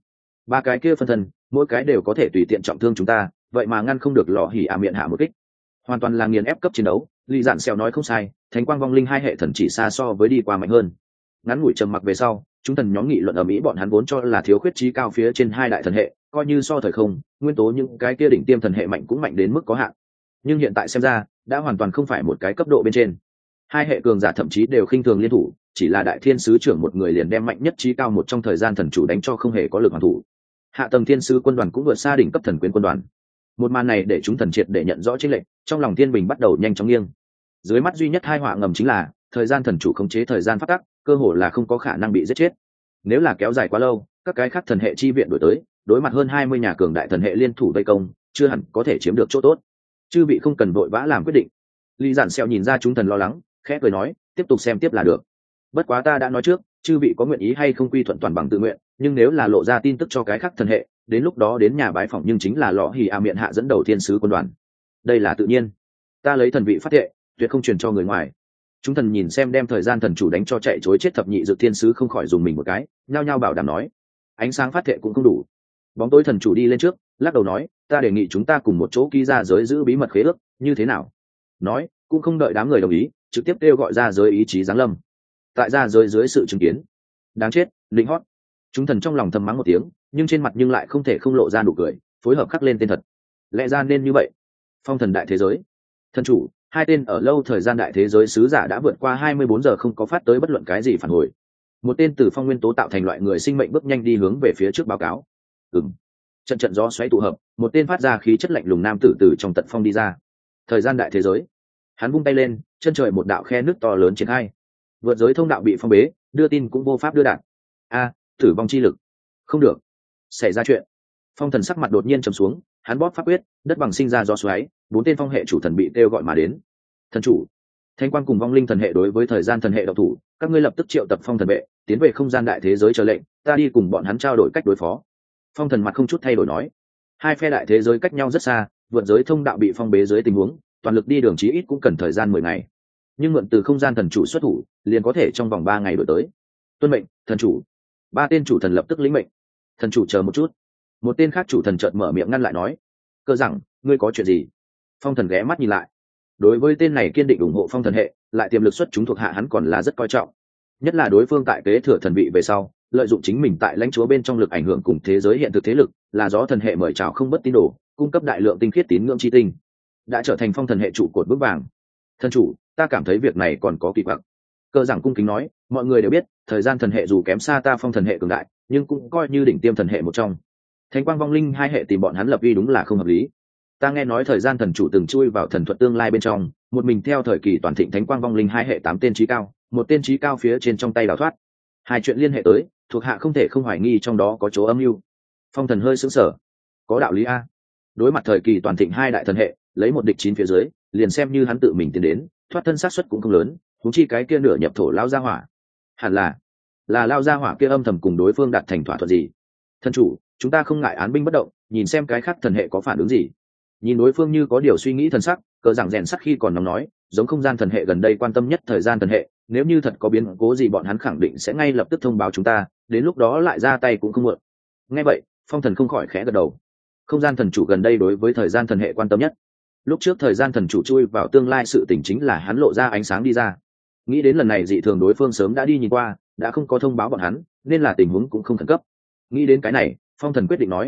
ba cái kia phân thân mỗi cái đều có thể tùy tiện trọng thương chúng ta, vậy mà ngăn không được lọ hỉ ạ miệng hạ một kích, hoàn toàn là nghiền ép cấp chiến đấu. Lý Dạn Xèo nói không sai, thánh quang vong linh hai hệ thần chỉ xa so với đi qua mạnh hơn. Ngắn ngủi trầm mặc về sau, chúng thần nhóm nghị luận ở mỹ bọn hắn vốn cho là thiếu khuyết trí cao phía trên hai đại thần hệ, coi như so thời không nguyên tố những cái kia đỉnh tiêm thần hệ mạnh cũng mạnh đến mức có hạn, nhưng hiện tại xem ra đã hoàn toàn không phải một cái cấp độ bên trên. Hai hệ cường giả thậm chí đều khinh thường liên thủ, chỉ là đại thiên sứ trưởng một người liền đem mạnh nhất trí cao một trong thời gian thần chủ đánh cho không hề có lực hoàn thủ. Hạ tầng thiên sứ quân đoàn cũng vượt xa đỉnh cấp thần quyến quân đoàn. Một màn này để chúng thần triệt để nhận rõ chênh lệch, trong lòng thiên bình bắt đầu nhanh chóng nghiêng. Dưới mắt duy nhất hai họa ngầm chính là thời gian thần chủ khống chế thời gian phát tắc, cơ hồ là không có khả năng bị giết chết. Nếu là kéo dài quá lâu, các cái khác thần hệ chi viện đổi tới, đối mặt hơn 20 nhà cường đại thần hệ liên thủ vây công, chưa hẳn có thể chiếm được chỗ tốt. Chư vị không cần vội vã làm quyết định. Lý Giản Xeo nhìn ra chúng thần lo lắng, khẽ cười nói, tiếp tục xem tiếp là được. Bất quá ta đã nói trước, chư vị có nguyện ý hay không quy thuận toàn bằng tự nguyện, nhưng nếu là lộ ra tin tức cho cái khác thần hệ, đến lúc đó đến nhà bái phỏng nhưng chính là lọ hỉ a miệng hạ dẫn đầu thiên sứ quân đoàn. Đây là tự nhiên. Ta lấy thần vị phát thệ, tuyệt không truyền cho người ngoài. Chúng thần nhìn xem đem thời gian thần chủ đánh cho chạy trối chết thập nhị dược thiên sứ không khỏi dùng mình một cái, nhao nhao bảo đảm nói, ánh sáng phát thệ cũng không đủ. Bóng tối thần chủ đi lên trước, lắc đầu nói, ta đề nghị chúng ta cùng một chỗ ký ra giới giữ bí mật khế ước, như thế nào? Nói, cũng không đợi đám người đồng ý, trực tiếp kêu gọi ra giới ý chí giáng lâm. Tại ra giới dưới sự chứng kiến, đáng chết, linh hót. Chúng thần trong lòng thầm mắng một tiếng, nhưng trên mặt nhưng lại không thể không lộ ra nụ cười, phối hợp khắc lên tên thật. Lẽ ra nên như vậy. Phong thần đại thế giới, thần chủ, hai tên ở lâu thời gian đại thế giới sứ giả đã vượt qua 24 giờ không có phát tới bất luận cái gì phản hồi. Một tên từ phong nguyên tố tạo thành loại người sinh mệnh bước nhanh đi hướng về phía trước báo cáo. Trận trận gió xoáy tụ hợp, một tên phát ra khí chất lạnh lùng nam tử từ trong tận phong đi ra. Thời gian đại thế giới, hắn vung tay lên, chân trời một đạo khe nước to lớn triển khai. Vượt giới thông đạo bị phong bế, đưa tin cũng vô pháp đưa đạn. Tử vong chi lực, không được, xảy ra chuyện. Phong thần sắc mặt đột nhiên trầm xuống, hắn bóp pháp quyết, đất bằng sinh ra gió xoáy, bốn tên phong hệ chủ thần bị kêu gọi mà đến. Thần chủ, thanh quan cùng vong linh thần hệ đối với thời gian thần hệ độc thủ, các ngươi lập tức triệu tập phong thần vệ tiến về không gian đại thế giới chờ lệnh, ta đi cùng bọn hắn trao đổi cách đối phó. Phong thần mặt không chút thay đổi nói, hai phe đại thế giới cách nhau rất xa, vượt giới thông đạo bị phong bế dưới tình huống, toàn lực đi đường chí ít cũng cần thời gian 10 ngày, nhưng mượn từ không gian thần chủ xuất thủ liền có thể trong vòng 3 ngày đổi tới. Tuân mệnh, thần chủ. Ba tên chủ thần lập tức lĩnh mệnh. Thần chủ chờ một chút. Một tên khác chủ thần chợt mở miệng ngăn lại nói, cơ rằng ngươi có chuyện gì? Phong thần ghé mắt nhìn lại, đối với tên này kiên định ủng hộ phong thần hệ, lại tiềm lực xuất chúng thuộc hạ hắn còn là rất coi trọng, nhất là đối phương tại kế thừa thần vị về sau lợi dụng chính mình tại lãnh chúa bên trong lực ảnh hưởng cùng thế giới hiện thực thế lực, là gió thần hệ mời chào không bất tín đồ, cung cấp đại lượng tinh khiết tín ngưỡng chi tinh, đã trở thành phong thần hệ trụ cột vững vàng. Thần chủ, ta cảm thấy việc này còn có kỳ quặc. Cơ giảng cung kính nói, mọi người đều biết thời gian thần hệ dù kém xa ta phong thần hệ cường đại, nhưng cũng coi như đỉnh tiêm thần hệ một trong. Thánh quang vong linh hai hệ tìm bọn hắn lập uy đúng là không hợp lý. Ta nghe nói thời gian thần chủ từng chui vào thần thuật tương lai bên trong, một mình theo thời kỳ toàn thịnh thánh quang vong linh hai hệ 8 tên trí cao, một tên trí cao phía trên trong tay đào thoát. Hai chuyện liên hệ tới, thuộc hạ không thể không hoài nghi trong đó có chỗ âm mưu. Phong thần hơi sững sờ, có đạo lý a. Đối mặt thời kỳ toàn thịnh hai đại thần hệ, lấy một địch 9 phía dưới, liền xem như hắn tự mình tiến đến, thoát thân xác suất cũng không lớn, huống chi cái kia nửa nhập thổ lao gia hỏa, hẳn là lao gia hỏa kia âm thầm cùng đối phương đạt thành thỏa thuận gì. Thần chủ, chúng ta không ngại án binh bất động, nhìn xem cái khác thần hệ có phản ứng gì. Nhìn đối phương như có điều suy nghĩ thần sắc, cờ rằng rèn sắc khi còn nóng nói, giống không gian thần hệ gần đây quan tâm nhất thời gian thần hệ, nếu như thật có biến cố gì bọn hắn khẳng định sẽ ngay lập tức thông báo chúng ta, đến lúc đó lại ra tay cũng không muộn. Nghe vậy, phong thần không khỏi khẽ gật đầu. Không gian thần chủ gần đây đối với thời gian thần hệ quan tâm nhất. Lúc trước thời gian thần chủ chui vào tương lai sự tình chính là hắn lộ ra ánh sáng đi ra. Nghĩ đến lần này dị thường đối phương sớm đã đi nhìn qua, đã không có thông báo bọn hắn, nên là tình huống cũng không khẩn cấp. Nghĩ đến cái này, phong thần quyết định nói,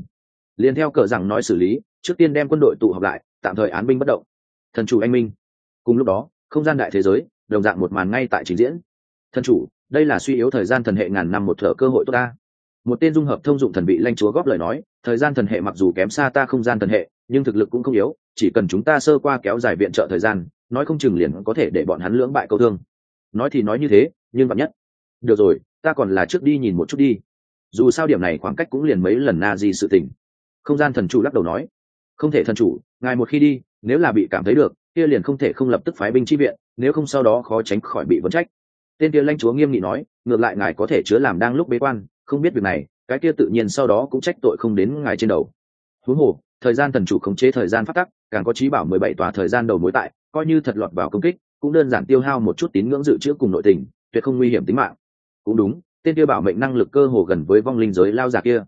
liền theo cờ rằng nói xử lý, trước tiên đem quân đội tụ họp lại, tạm thời án binh bất động. Thần chủ anh minh. Cùng lúc đó, không gian đại thế giới đồng dạng một màn ngay tại trình diễn. Thần chủ, đây là suy yếu thời gian thần hệ ngàn năm một thở cơ hội tốt ta. Một tên dung hợp thông dụng thần vị lãnh chúa góp lời nói, thời gian thần hệ mặc dù kém xa ta không gian thần hệ, nhưng thực lực cũng không yếu, chỉ cần chúng ta sơ qua kéo dài viện trợ thời gian, nói không chừng liền có thể để bọn hắn lưỡng bại câu thương. Nói thì nói như thế, nhưng vạn nhất. Được rồi, ta còn là trước đi nhìn một chút đi. Dù sao điểm này khoảng cách cũng liền mấy lần na di sự tình. Không gian thần chủ lắc đầu nói, không thể thần chủ, ngài một khi đi, nếu là bị cảm thấy được, kia liền không thể không lập tức phái binh chi viện, nếu không sau đó khó tránh khỏi bị vấn trách. Tên kia lãnh chúa nghiêm nghị nói, ngược lại ngài có thể chứa làm đang lúc bế quan, không biết việc này, cái kia tự nhiên sau đó cũng trách tội không đến ngài trên đầu. Huống hồ, thời gian thần chủ khống chế thời gian phát tắc, càng có trí bảo 17 tòa thời gian đầu mối tại, coi như thật lọt vào công kích, cũng đơn giản tiêu hao một chút tín ngưỡng dự trữ cùng nội tình, tuyệt không nguy hiểm tính mạng. Cũng đúng, tên kia bảo mệnh năng lực cơ hồ gần với vong linh giới lao giả kia.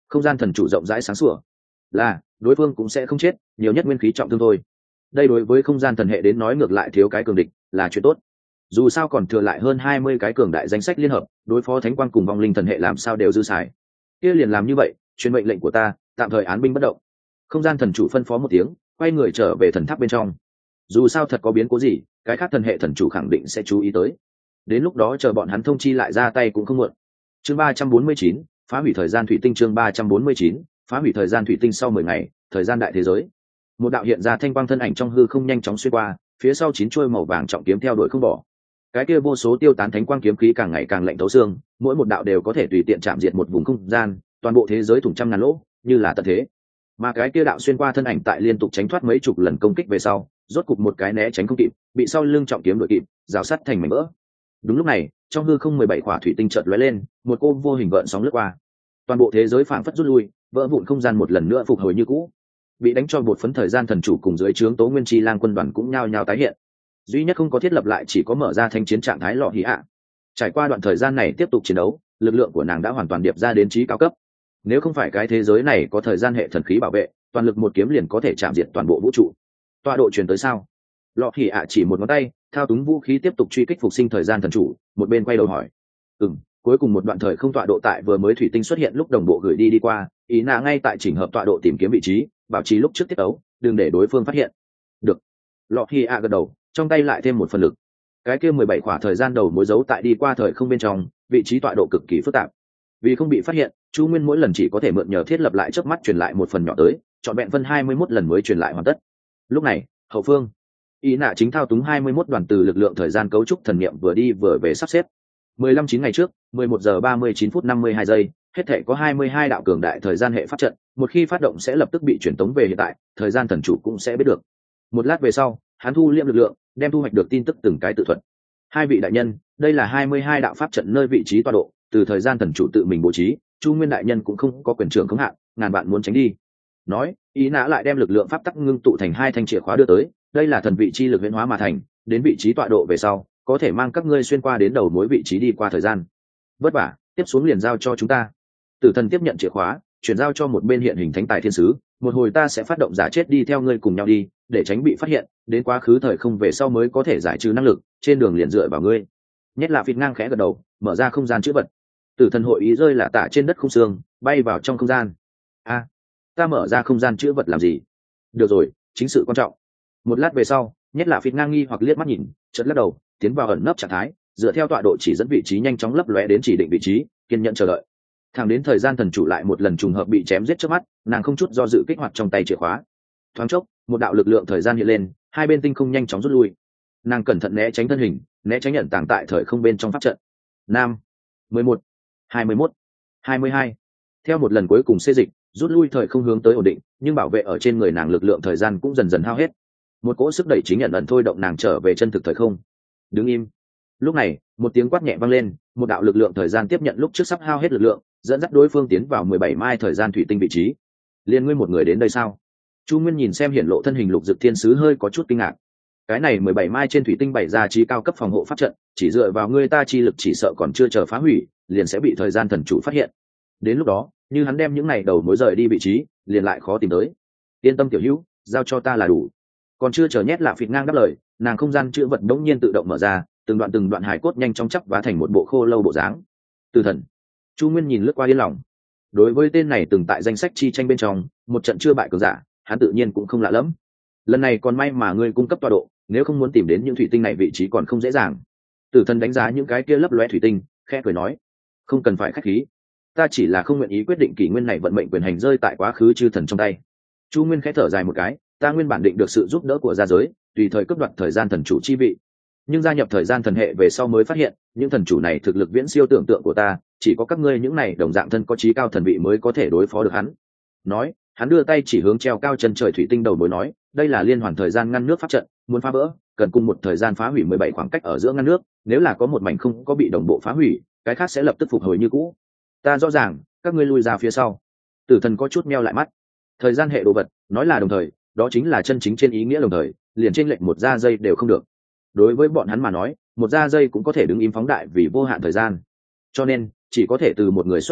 Không gian thần chủ rộng rãi sáng sủa, là đối phương cũng sẽ không chết, nhiều nhất nguyên khí trọng thương thôi. Đây đối với không gian thần hệ đến nói ngược lại thiếu cái cường địch là chuyện tốt. Dù sao còn thừa lại hơn 20 cái cường đại danh sách liên hợp, đối phó thánh quang cùng vong linh thần hệ làm sao đều dư xài. Kia liền làm như vậy, truyền mệnh lệnh của ta, tạm thời án binh bất động. Không gian thần chủ phân phó một tiếng, quay người trở về thần tháp bên trong. Dù sao thật có biến cố gì, cái khác thần hệ thần chủ khẳng định sẽ chú ý tới. Đến lúc đó chờ bọn hắn thông chi lại ra tay cũng không muộn. Chương 349, phá hủy thời gian thủy tinh. Chương 349, phá hủy thời gian thủy tinh. Sau 10 ngày, thời gian đại thế giới. Một đạo hiện ra thanh quang thân ảnh trong hư không nhanh chóng xuyên qua, phía sau 9 chuôi màu vàng trọng kiếm theo đuổi không bỏ. Cái kia vô số tiêu tán thánh quang kiếm khí càng ngày càng lạnh thấu xương, mỗi một đạo đều có thể tùy tiện chạm diệt một vùng không gian, toàn bộ thế giới thủng trăm ngàn lỗ, như là tận thế. Mà cái kia đạo xuyên qua thân ảnh tại liên tục tránh thoát mấy chục lần công kích về sau, rốt cục một cái né tránh không kịp, bị sau lưng trọng kiếm đuổi kịp, rào sắt thành mảnh vỡ. Đúng lúc này, trong hư không 17 quả thủy tinh chợt lóe lên, một cô vô hình gợn sóng lướt qua. Toàn bộ thế giới phảng phất rút lui, vỡ vụn không gian một lần nữa phục hồi như cũ. Bị đánh cho bột phấn thời gian thần chủ cùng dưới trướng Tố Nguyên Chi Lang quân đoàn cũng nhao nhao tái hiện. Duy nhất không có thiết lập lại chỉ có mở ra thanh chiến trạng thái Lọ Hỉ ạ. Trải qua đoạn thời gian này tiếp tục chiến đấu, lực lượng của nàng đã hoàn toàn điệp ra đến trí cao cấp. Nếu không phải cái thế giới này có thời gian hệ thần khí bảo vệ, toàn lực một kiếm liền có thể chạm diệt toàn bộ vũ trụ. Tọa độ truyền tới sao? Lọ Hỉ ạ chỉ một ngón tay, thao túng vũ khí tiếp tục truy kích phục sinh thời gian thần chủ, một bên quay đầu hỏi. Cuối cùng một đoạn thời không tọa độ tại vừa mới thủy tinh xuất hiện lúc đồng bộ gửi đi qua, ý nạ ngay tại chỉnh hợp tọa độ tìm kiếm vị trí, bảo trì lúc trước tiết ấu, đừng để đối phương phát hiện. Được. Lọ Hỉ ạ gật đầu, trong tay lại thêm một phần lực. Cái kia 17 khỏa thời gian đầu mối dấu tại đi qua thời không bên trong, vị trí tọa độ cực kỳ phức tạp. Vì không bị phát hiện, Chu Nguyên mỗi lần chỉ có thể mượn nhờ thiết lập lại chớp mắt truyền lại một phần nhỏ tới, chọn vẹn phân 21 lần mới truyền lại hoàn tất. Lúc này, hậu phương, ý nạ chính thao túng 21 đoàn từ lực lượng thời gian cấu trúc thần niệm vừa đi vừa về sắp xếp. 15 ngày trước, 11 giờ 39 phút 52 giây, hết thể có 22 đạo cường đại thời gian hệ pháp trận, một khi phát động sẽ lập tức bị truyền tống về hiện tại, thời gian thần chủ cũng sẽ biết được. Một lát về sau, hắn thu liệm lực lượng, đem thu hoạch được tin tức từng cái tự thuật. Hai vị đại nhân, đây là 22 đạo pháp trận nơi vị trí tọa độ, từ thời gian thần chủ tự mình bố trí, Chu Nguyên đại nhân cũng không có quyền trưởng khống hạn, ngàn bạn muốn tránh đi. Nói, ý nã lại đem lực lượng pháp tắc ngưng tụ thành 2 thanh chìa khóa đưa tới, đây là thần vị chi lực huyễn hóa mà thành, đến vị trí tọa độ về sau, có thể mang các ngươi xuyên qua đến đầu mối vị trí đi qua thời gian. Vất vả, tiếp xuống liền giao cho chúng ta. Tử thần tiếp nhận chìa khóa, chuyển giao cho một bên hiện hình thánh tài thiên sứ, một hồi ta sẽ phát động giả chết đi theo ngươi cùng nhau đi, để tránh bị phát hiện, đến quá khứ thời không về sau mới có thể giải trừ năng lực, trên đường liền dựa vào ngươi. Nhất là phịt ngang khẽ gật đầu, mở ra không gian chữ vật. Tử thần hội ý rơi là tả trên đất không xương, bay vào trong không gian. Ta mở ra không gian chữ vật làm gì? Được rồi, chính sự quan trọng. Một lát về sau, nhất là phịt ngang nghi hoặc liếc mắt nhìn, chợt lắc đầu, tiến vào ẩn nấp trạng thái, dựa theo tọa độ chỉ dẫn vị trí nhanh chóng lấp lóe đến chỉ định vị trí, kiên nhẫn chờ đợi. Thẳng đến thời gian thần chủ lại một lần trùng hợp bị chém giết trước mắt, nàng không chút do dự kích hoạt trong tay chìa khóa. Thoáng chốc, một đạo lực lượng thời gian hiện lên, hai bên tinh không nhanh chóng rút lui. Nàng cẩn thận né tránh thân hình, né tránh nhận tàng tại thời không bên trong pháp trận. Nam 11 21 22. Theo một lần cuối cùng xê dịch, rút lui thời không hướng tới ổn định, nhưng bảo vệ ở trên người nàng lực lượng thời gian cũng dần dần hao hết. Một cỗ sức đẩy chính nhận ẩn thôi động nàng trở về chân thực thời không. Đứng im. Lúc này, một tiếng quát nhẹ vang lên, một đạo lực lượng thời gian tiếp nhận lúc trước sắp hao hết lực lượng, dẫn dắt đối phương tiến vào 17 mai thời gian thủy tinh vị trí. Liên ngươi một người đến đây sao? Chu Nguyên nhìn xem hiển lộ thân hình Lục Dực Thiên sứ hơi có chút kinh ngạc. Cái này 17 mai trên thủy tinh bày ra trí cao cấp phòng hộ pháp trận, chỉ dựa vào ngươi ta chi lực chỉ sợ còn chưa chờ phá hủy, liền sẽ bị thời gian thần chủ phát hiện. Đến lúc đó, như hắn đem những này đầu mối rời đi vị trí, liền lại khó tìm tới. Yên tâm tiểu hữu, giao cho ta là đủ. Còn chưa chờ nhét lạ phịt ngang đáp lời, nàng không gian chữ vật đống nhiên tự động mở ra, từng đoạn hải cốt nhanh chóng chắp vá thành một bộ khô lâu bộ dáng. Từ thần. Chu Nguyên nhìn lướt qua yên lòng. Đối với tên này từng tại danh sách chi tranh bên trong, một trận chưa bại cường giả, hắn tự nhiên cũng không lạ lẫm. Lần này còn may mà ngươi cung cấp tọa độ, nếu không muốn tìm đến những thủy tinh này vị trí còn không dễ dàng. Tử thần đánh giá những cái kia lấp lóe thủy tinh, khẽ cười nói, không cần phải khách khí, ta chỉ là không nguyện ý quyết định kỷ nguyên này vận mệnh quyền hành rơi tại quá khứ chư thần trong tay. Chu Nguyên khẽ thở dài một cái, ta nguyên bản định được sự giúp đỡ của gia giới, tùy thời cướp đoạt thời gian thần chủ chi vị, nhưng gia nhập thời gian thần hệ về sau mới phát hiện, những thần chủ này thực lực viễn siêu tưởng tượng của ta, chỉ có các ngươi những này đồng dạng thân có trí cao thần vị mới có thể đối phó được hắn. Nói, hắn đưa tay chỉ hướng treo cao chân trời thủy tinh đầu mối nói, đây là liên hoàn thời gian ngăn nước pháp trận, muốn phá vỡ, cần cùng một thời gian phá hủy 17 khoảng cách ở giữa ngăn nước, nếu là có một mảnh không có bị đồng bộ phá hủy, cái khác sẽ lập tức phục hồi như cũ. Ta rõ ràng, các ngươi lui ra phía sau. Tử thần có chút meo lại mắt. Thời gian hệ đồ vật, nói là đồng thời, đó chính là chân chính trên ý nghĩa đồng thời, liền trên lệnh một giây giây đều không được. Đối với bọn hắn mà nói, một giây giây cũng có thể đứng im phóng đại vì vô hạn thời gian. Cho nên, chỉ có thể từ một người xuất thủ,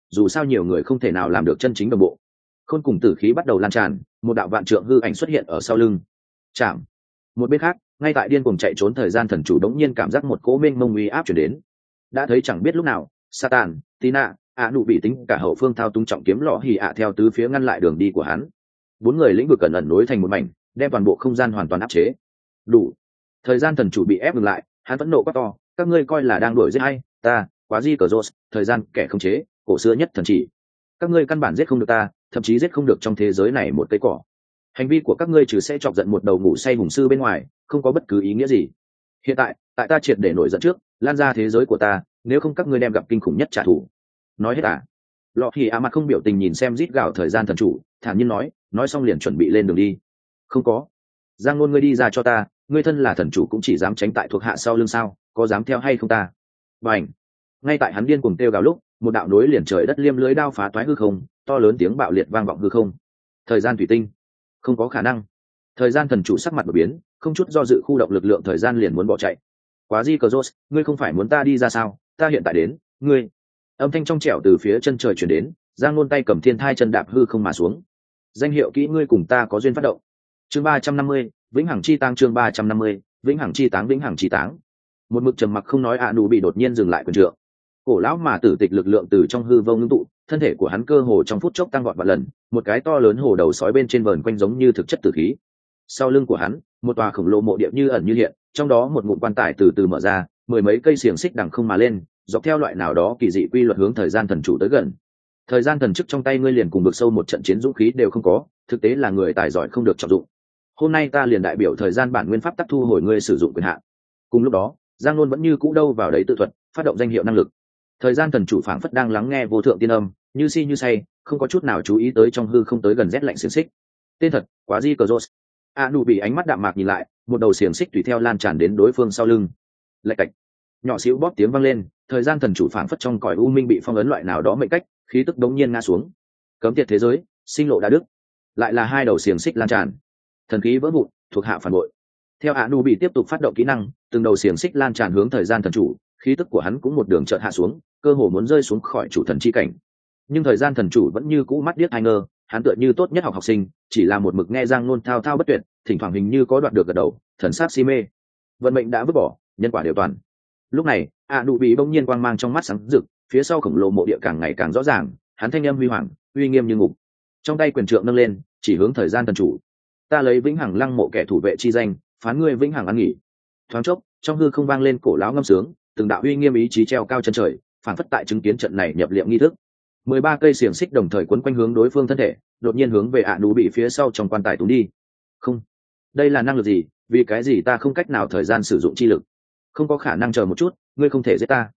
dù sao nhiều người không thể nào làm được chân chính đồng bộ. Khôn cùng tử khí bắt đầu lan tràn, một đạo vạn trượng hư ảnh xuất hiện ở sau lưng. Chạm. Một bên khác, ngay tại điên cuồng chạy trốn thời gian thần chủ đống nhiên cảm giác một cỗ mênh mông uy áp chuyển đến. Đã thấy chẳng biết lúc nào, Satan, Tina, nụ bị tính cả hậu phương thao tung trọng kiếm lọ hì theo tứ phía ngăn lại đường đi của hắn. Bốn người lĩnh vực cẩn ẩn nối thành một mảnh, đem toàn bộ không gian hoàn toàn áp chế. Đủ. Thời gian thần chủ bị ép ngừng lại, hắn vẫn nộ quát to, các ngươi coi là đang đuổi giết hay? Ta, quá di cờ rốt, thời gian kẻ không chế, cổ xưa nhất thần chỉ. Các ngươi căn bản giết không được ta, thậm chí giết không được trong thế giới này một cây cỏ. Hành vi của các ngươi trừ sẽ chọc giận một đầu ngủ say hùng sư bên ngoài, không có bất cứ ý nghĩa gì. Hiện tại ta triệt để nổi giận trước, lan ra thế giới của ta, nếu không các ngươi đem gặp kinh khủng nhất trả thù. Nói hết à? Lọ thì mặt không biểu tình nhìn xem rít gào thời gian thần chủ, thản nhiên nói xong liền chuẩn bị lên đường đi. Không có. Giang Nôn, ngươi đi ra cho ta, ngươi thân là thần chủ cũng chỉ dám tránh tại thuộc hạ sau lưng sao, có dám theo hay không ta? Bành. Ngay tại hắn điên cuồng kêu gào lúc, một đạo nối liền trời đất liêm lưới đao phá toái hư không, to lớn tiếng bạo liệt vang vọng hư không. Thời gian thủy tinh. Không có khả năng. Thời gian thần chủ sắc mặt đổi biến, không chút do dự khu động lực lượng thời gian liền muốn bỏ chạy. Quá di cờ rốt, ngươi không phải muốn ta đi ra sao? Ta hiện tại đến, ngươi. Âm thanh trong trẻo từ phía chân trời chuyển đến, Giang Nôn tay cầm thiên thai chân đạp hư không mà xuống. Danh hiệu kỹ ngươi cùng ta có duyên phát động. Chương 350, vĩnh hằng chi táng. Chương 350, vĩnh hằng chi táng. Vĩnh hằng chi táng. Một mực trầm mặc không nói nụ bị đột nhiên dừng lại quyền trượng. Cổ lão mà tử tịch lực lượng từ trong hư vô ngưng tụ, thân thể của hắn cơ hồ trong phút chốc tăng vọt vạn lần, một cái to lớn hồ đầu sói bên trên vờn quanh giống như thực chất tử khí. Sau lưng của hắn, một tòa khổng lồ mộ địa như ẩn như hiện, trong đó một ngụm quan tài từ từ mở ra, mười mấy cây xiềng xích đằng không mà lên, dọc theo loại nào đó kỳ dị quy luật hướng thời gian thần chủ tới gần. Thời gian thần chức trong tay ngươi liền cùng vực sâu một trận chiến dũng khí đều không có, thực tế là người tài giỏi không được trọng dụng. Hôm nay ta liền đại biểu thời gian bản nguyên pháp tắc thu hồi ngươi sử dụng quyền hạn. Cùng lúc đó, Giang Nôn vẫn như cũ đâu vào đấy tự thuật, phát động danh hiệu năng lực. Thời gian thần chủ phảng phất đang lắng nghe vô thượng tiên âm, như si như say, không có chút nào chú ý tới trong hư không tới gần rét lạnh xiềng xích. Tên thật, quá di cờ rốt. Nụ bị ánh mắt đạm mạc nhìn lại, một đầu xiềng xích tùy theo lan tràn đến đối phương sau lưng. Lạch cạch. Nhỏ xíu bóp tiếng vang lên, thời gian thần chủ phảng phất trong cõi u minh bị phong ấn loại nào đó mệnh cách, khí tức đống nhiên ngã xuống. Cấm tiệt thế giới, sinh lộ đã đức. Lại là hai đầu xiềng xích lan tràn. Thần khí vỡ vụn, thuộc hạ phản bội. Theo nụ bị tiếp tục phát động kỹ năng, từng đầu xiềng xích lan tràn hướng thời gian thần chủ, khí tức của hắn cũng một đường chợt hạ xuống, cơ hồ muốn rơi xuống khỏi chủ thần chi cảnh. Nhưng thời gian thần chủ vẫn như cũ mắt điếc hai ngơ, hắn tựa như tốt nhất học sinh, chỉ là một mực nghe Giang Nôn thao thao bất tuyệt, thỉnh thoảng hình như có đoạn được gật đầu, thần sắc si mê. Vận mệnh đã vứt bỏ, nhân quả đều toàn. Lúc này, nụ bị bỗng nhiên quang mang trong mắt sáng rực, phía sau khổng lồ mộ địa càng ngày càng rõ ràng, hắn thanh âm huy hoàng, uy nghiêm như ngục. Trong tay quyền trượng nâng lên, chỉ hướng thời gian thần chủ. Ta lấy vĩnh hằng lăng mộ kẻ thủ vệ chi danh, phán ngươi vĩnh hằng ăn nghỉ. Thoáng chốc, trong hư không vang lên cổ lão ngâm sướng, từng đạo uy nghiêm ý chí treo cao chân trời, phản phất tại chứng kiến trận này nhập liệm nghi thức. 13 cây xiềng xích đồng thời quấn quanh hướng đối phương thân thể, đột nhiên hướng về nụ bị phía sau trong quan tài túm đi. Không, đây là năng lực gì? Vì cái gì ta không cách nào thời gian sử dụng chi lực? Không có khả năng, chờ một chút, ngươi không thể giết ta.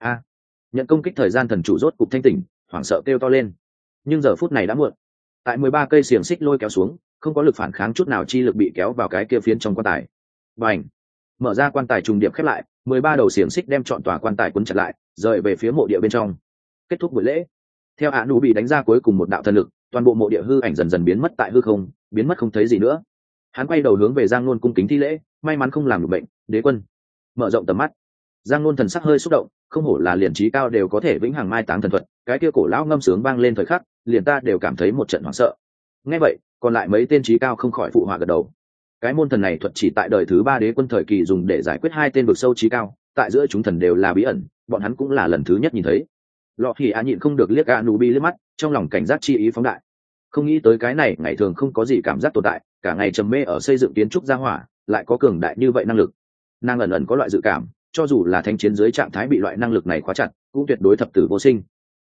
Nhận công kích thời gian thần chủ rốt cục thanh tỉnh, hoảng sợ kêu to lên. Nhưng giờ phút này đã muộn. Tại 13 cây xiềng xích lôi kéo xuống, không có lực phản kháng chút nào, chi lực bị kéo vào cái kia phiến trong quan tài. Bành! Mở ra quan tài trùng điệp khép lại, 13 đầu xiềng xích đem trọn tòa quan tài cuốn chặt lại, rời về phía mộ địa bên trong. Kết thúc buổi lễ. Theo nụ bị đánh ra cuối cùng một đạo thần lực, toàn bộ mộ địa hư ảnh dần dần biến mất tại hư không, biến mất không thấy gì nữa. Hắn quay đầu hướng về Giang Nôn cung kính thi lễ, may mắn không làm được bệnh, đế quân. Mở rộng tầm mắt, Giang Nôn thần sắc hơi xúc động, không hổ là liền trí cao đều có thể vĩnh hằng mai táng thần thuật, cái kia cổ lão ngâm sướng vang lên thời khắc, liền ta đều cảm thấy một trận hoảng sợ. Nghe vậy, còn lại mấy tên trí cao không khỏi phụ họa gật đầu. Cái môn thần này thuật chỉ tại đời thứ 3 đế quân thời kỳ dùng để giải quyết hai tên vực sâu trí cao, tại giữa chúng thần đều là bí ẩn, bọn hắn cũng là lần thứ nhất nhìn thấy. Lọ thì nhịn không được liếc Anubi liếc mắt, trong lòng cảnh giác chi ý phóng đại. Không nghĩ tới cái này ngày thường không có gì cảm giác tồn tại, cả ngày trầm mê ở xây dựng kiến trúc gia hỏa, lại có cường đại như vậy năng lực. Nàng ẩn ẩn có loại dự cảm, cho dù là thánh chiến dưới trạng thái bị loại năng lực này khóa chặt, cũng tuyệt đối thập tử vô sinh.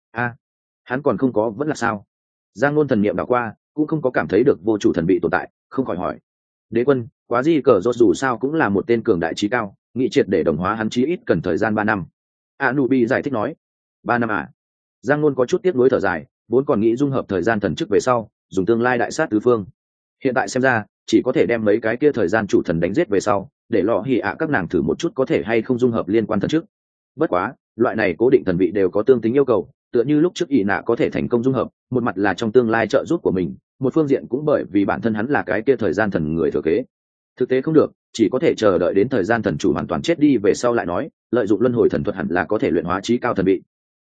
Hắn còn không có vẫn là sao? Giang Nôn thần niệm đảo qua, cũng không có cảm thấy được vô chủ thần bị tồn tại, không khỏi hỏi. Đế quân, quá di cờ rốt dù sao cũng là một tên cường đại trí cao, nghị triệt để đồng hóa hắn chí ít cần thời gian 3 năm. Anubi giải thích nói. 3 năm à? Giang Nôn có chút tiếc nuối thở dài, vốn còn nghĩ dung hợp thời gian thần chức về sau, dùng tương lai đại sát tứ phương. Hiện tại xem ra, chỉ có thể đem mấy cái kia thời gian chủ thần đánh giết về sau, để lọ hỉ các nàng thử một chút có thể hay không dung hợp liên quan thần chức. Bất quá, loại này cố định thần vị đều có tương tính yêu cầu, tựa như lúc trước ỷ nạ có thể thành công dung hợp, một mặt là trong tương lai trợ giúp của mình, một phương diện cũng bởi vì bản thân hắn là cái kia thời gian thần người thừa kế. Thực tế không được, chỉ có thể chờ đợi đến thời gian thần chủ hoàn toàn chết đi về sau lại nói, lợi dụng luân hồi thần thuật hẳn là có thể luyện hóa trí cao thần vị.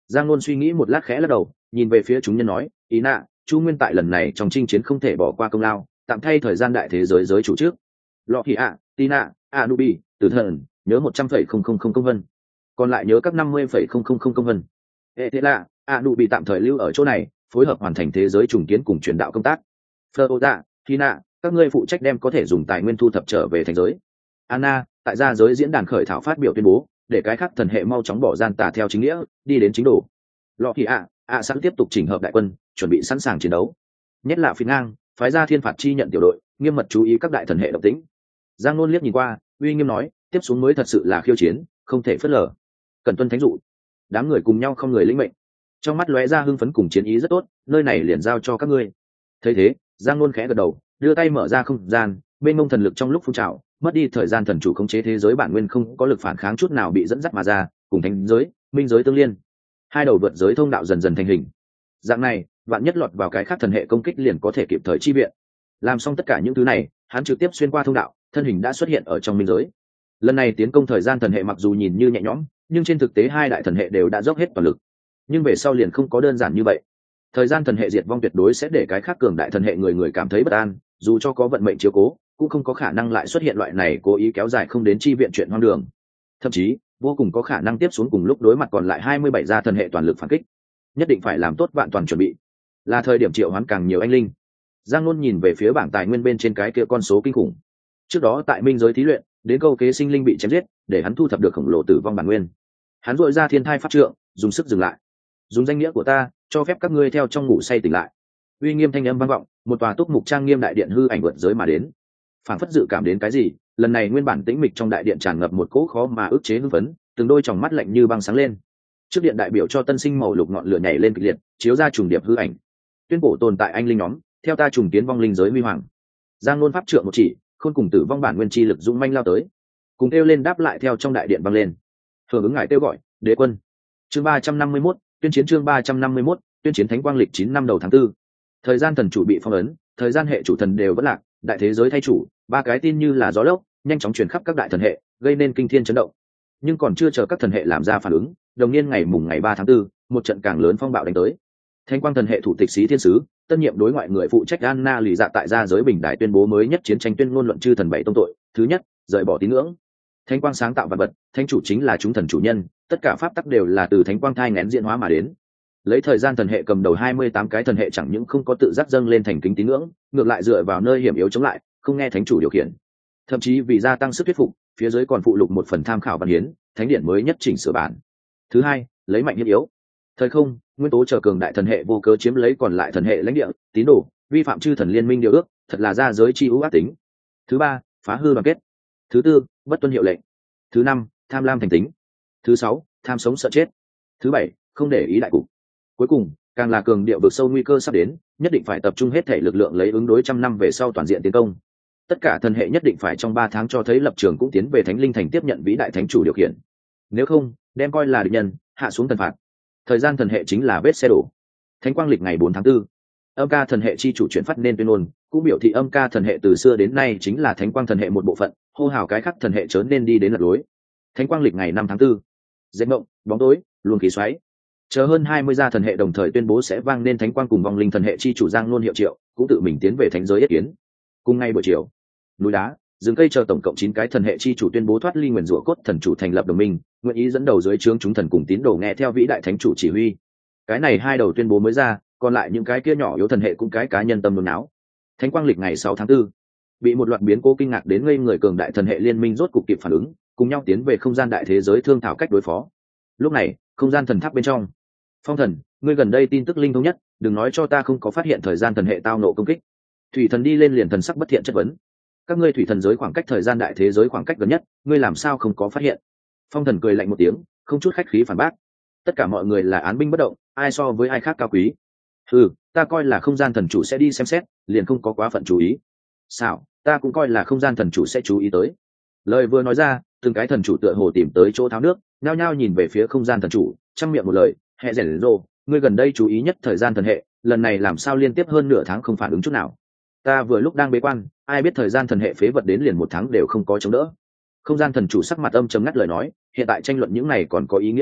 Giang Nôn suy nghĩ một lát khẽ lắc đầu, nhìn về phía chúng nhân nói, ý nạ, Chu Nguyên tại lần này trong chinh chiến không thể bỏ qua công lao, tạm thay thời gian đại thế giới giới chủ trước. Lọ thì Tina, Anubi, Tử Thần, nhớ 100,000 công vân. Còn lại nhớ các 50,000 công vân. Thế là, Anubi tạm thời lưu ở chỗ này, phối hợp hoàn thành thế giới trùng kiến cùng truyền đạo công tác. Flora, Tina, các ngươi phụ trách đem có thể dùng tài nguyên thu thập trở về thành giới. Anna, tại gia giới diễn đàn khởi thảo phát biểu tuyên bố, để cái khác thần hệ mau chóng bỏ gian tà theo chính nghĩa, đi đến chính đồ. Lọ thì sẵn tiếp tục chỉnh hợp đại quân, chuẩn bị sẵn sàng chiến đấu. Nhất là Phi Ngang, phái ra thiên phạt chi nhận tiểu đội, nghiêm mật chú ý các đại thần hệ động tĩnh. Giang Nôn liếc nhìn qua, uy nghiêm nói, tiếp xuống mới thật sự là khiêu chiến, không thể phớt lờ. Cần tuân thánh dụ. Đám người cùng nhau không người lĩnh mệnh. Trong mắt lóe ra hưng phấn cùng chiến ý rất tốt, nơi này liền giao cho các ngươi. Thấy thế, Giang Nôn khẽ gật đầu, đưa tay mở ra không gian, bên mông thần lực trong lúc phun trào, mất đi thời gian thần chủ khống chế thế giới bản nguyên không có lực phản kháng chút nào bị dẫn dắt mà ra, cùng thánh giới, minh giới tương liên. Hai đầu vượt giới thông đạo dần dần thành hình. Dạng này, vạn nhất lọt vào cái khác thần hệ công kích liền có thể kịp thời chi viện. Làm xong tất cả những thứ này, hắn trực tiếp xuyên qua thông đạo, thân hình đã xuất hiện ở trong minh giới. Lần này tiến công thời gian thần hệ mặc dù nhìn như nhẹ nhõm, nhưng trên thực tế hai đại thần hệ đều đã dốc hết toàn lực. Nhưng về sau liền không có đơn giản như vậy. Thời gian thần hệ diệt vong tuyệt đối sẽ để cái khác cường đại thần hệ người cảm thấy bất an, dù cho có vận mệnh chiếu cố, cũng không có khả năng lại xuất hiện loại này cố ý kéo dài không đến chi viện chuyện hoang đường. Thậm chí, vô cùng có khả năng tiếp xuống cùng lúc đối mặt còn lại 27 gia thần hệ toàn lực phản kích. Nhất định phải làm tốt vạn toàn chuẩn bị. Là thời điểm triệu hoán càng nhiều anh linh. Giang Nôn nhìn về phía bảng tài nguyên bên trên cái kia con số kinh khủng. Trước đó tại minh giới thí luyện, đến câu kế sinh linh bị chém giết, để hắn thu thập được khổng lồ tử vong bản nguyên. Hắn dội ra thiên thai pháp trượng, dùng sức dừng lại. Dùng danh nghĩa của ta, cho phép các ngươi theo trong ngủ say tỉnh lại. Uy nghiêm thanh âm vang vọng, một tòa túc mục trang nghiêm đại điện hư ảnh vượt giới mà đến. Phảng phất dự cảm đến cái gì, lần này nguyên bản tĩnh mịch trong đại điện tràn ngập một cỗ khó mà ức chế hưng phấn, từng đôi tròng mắt lạnh như băng sáng lên. Trước điện đại biểu cho tân sinh màu lục ngọn lửa nhảy lên kịch liệt, chiếu ra trùng điệp hư ảnh. Tuyên bố tồn tại anh linh nhóm, theo ta trùng kiến vong linh giới huy hoàng. Giang Nôn pháp trượng một chỉ, khôn cùng tử vong bản nguyên chi lực dũng manh lao tới, cùng kêu lên đáp lại theo trong đại điện vang lên. Hưởng ứng ngài kêu gọi, đế quân. Chương 351, tuyên chiến chương 351, tuyên chiến thánh quang lịch 9 năm đầu tháng 4. Thời gian thần chủ bị phong ấn, thời gian hệ chủ thần đều vẫn lạc, đại thế giới thay chủ, ba cái tin như là gió lốc, nhanh chóng truyền khắp các đại thần hệ, gây nên kinh thiên chấn động. Nhưng còn chưa chờ các thần hệ làm ra phản ứng, đồng niên ngày 3 tháng 4, một trận càng lớn phong bạo đánh tới. Thánh quang thần hệ thủ tịch sĩ thiên sứ, tân nhiệm đối ngoại người phụ trách Anna lì dạ tại gia giới bình đại tuyên bố mới nhất chiến tranh tuyên ngôn luận chư thần bảy tông tội. Thứ nhất, rời bỏ tín ngưỡng. Thánh quang sáng tạo vật vật, thánh chủ chính là chúng thần chủ nhân, tất cả pháp tắc đều là từ thánh quang thai nghén diễn hóa mà đến. Lấy thời gian thần hệ cầm đầu 28 cái thần hệ chẳng những không có tự giác dâng lên thành kính tín ngưỡng, ngược lại dựa vào nơi hiểm yếu chống lại, không nghe thánh chủ điều khiển. Thậm chí vì gia tăng sức thuyết phục, phía dưới còn phụ lục một phần tham khảo văn hiến, thánh điển mới nhất chỉnh sửa bản. Thứ hai, lấy mạnh hiếp yếu. Thời không, nguyên tố trở cường đại thần hệ vô cớ chiếm lấy còn lại thần hệ lãnh địa, tín đồ, vi phạm chư thần liên minh điều ước, thật là gia giới chi ưu ác tính. Thứ ba, phá hư đoàn kết. Thứ tư, bất tuân hiệu lệnh. Thứ năm, tham lam thành tính. Thứ sáu, tham sống sợ chết. Thứ bảy, không để ý đại cục. Cuối cùng, càng là cường điệu vực sâu nguy cơ sắp đến, nhất định phải tập trung hết thể lực lượng lấy ứng đối trăm năm về sau toàn diện tiến công. Tất cả thần hệ nhất định phải trong 3 tháng cho thấy lập trường cũng tiến về thánh linh thành tiếp nhận vĩ đại thánh chủ điều khiển. Nếu không, đem coi là địch nhân, hạ xuống thần phạt. Thời gian thần hệ chính là vết xe đổ. Thánh quang lịch ngày 4 tháng 4. Âm ca thần hệ chi chủ chuyển phát nên tuyên ngôn, cũng biểu thị âm ca thần hệ từ xưa đến nay chính là thánh quang thần hệ một bộ phận, hô hào cái khác thần hệ chớ nên đi đến lật lối. Thánh quang lịch ngày 5 tháng 4. Dệt mộng, bóng tối, luồng khí xoáy. Chờ hơn 20 gia thần hệ đồng thời tuyên bố sẽ vang nên thánh quang cùng vong linh thần hệ chi chủ Giang Nôn hiệu triệu, cũng tự mình tiến về thánh giới yết kiến. Cùng ngay buổi chiều, núi đá, rừng cây chờ tổng cộng 9 cái thần hệ chi chủ tuyên bố thoát ly nguyền rủa cốt thần chủ thành lập đồng minh, nguyện ý dẫn đầu dưới trướng chúng thần cùng tín đồ nghe theo vĩ đại thánh chủ chỉ huy. Cái này hai đầu tuyên bố mới ra, còn lại những cái kia nhỏ yếu thần hệ cũng cái cá nhân tâm nôn não. Thánh quang lịch ngày 6 tháng 4, bị một loạt biến cố kinh ngạc đến ngây người cường đại thần hệ liên minh rốt cục kịp phản ứng, cùng nhau tiến về không gian đại thế giới thương thảo cách đối phó. Lúc này, không gian thần tháp bên trong, Phong Thần, ngươi gần đây tin tức linh thông nhất, đừng nói cho ta không có phát hiện thời gian thần hệ tao nộ công kích. Thủy Thần đi lên liền thần sắc bất thiện chất vấn. Các ngươi thủy thần giới khoảng cách thời gian đại thế giới khoảng cách gần nhất, ngươi làm sao không có phát hiện? Phong Thần cười lạnh một tiếng, không chút khách khí phản bác. Tất cả mọi người là án binh bất động, ai so với ai khác cao quý. Ta coi là không gian thần chủ sẽ đi xem xét, liền không có quá phận chú ý. Sao, ta cũng coi là không gian thần chủ sẽ chú ý tới. Lời vừa nói ra, từng cái thần chủ tựa hồ tìm tới chỗ tháo nước, nhao nhao nhìn về phía không gian thần chủ, trong miệng một lời, hệ rèn rô, ngươi gần đây chú ý nhất thời gian thần hệ, lần này làm sao liên tiếp hơn nửa tháng không phản ứng chút nào? Ta vừa lúc đang bế quan, ai biết thời gian thần hệ phế vật đến liền 1 tháng đều không có chống đỡ. Không gian thần chủ sắc mặt âm trầm ngắt lời nói, hiện tại tranh luận những này còn có ý nghĩa gì?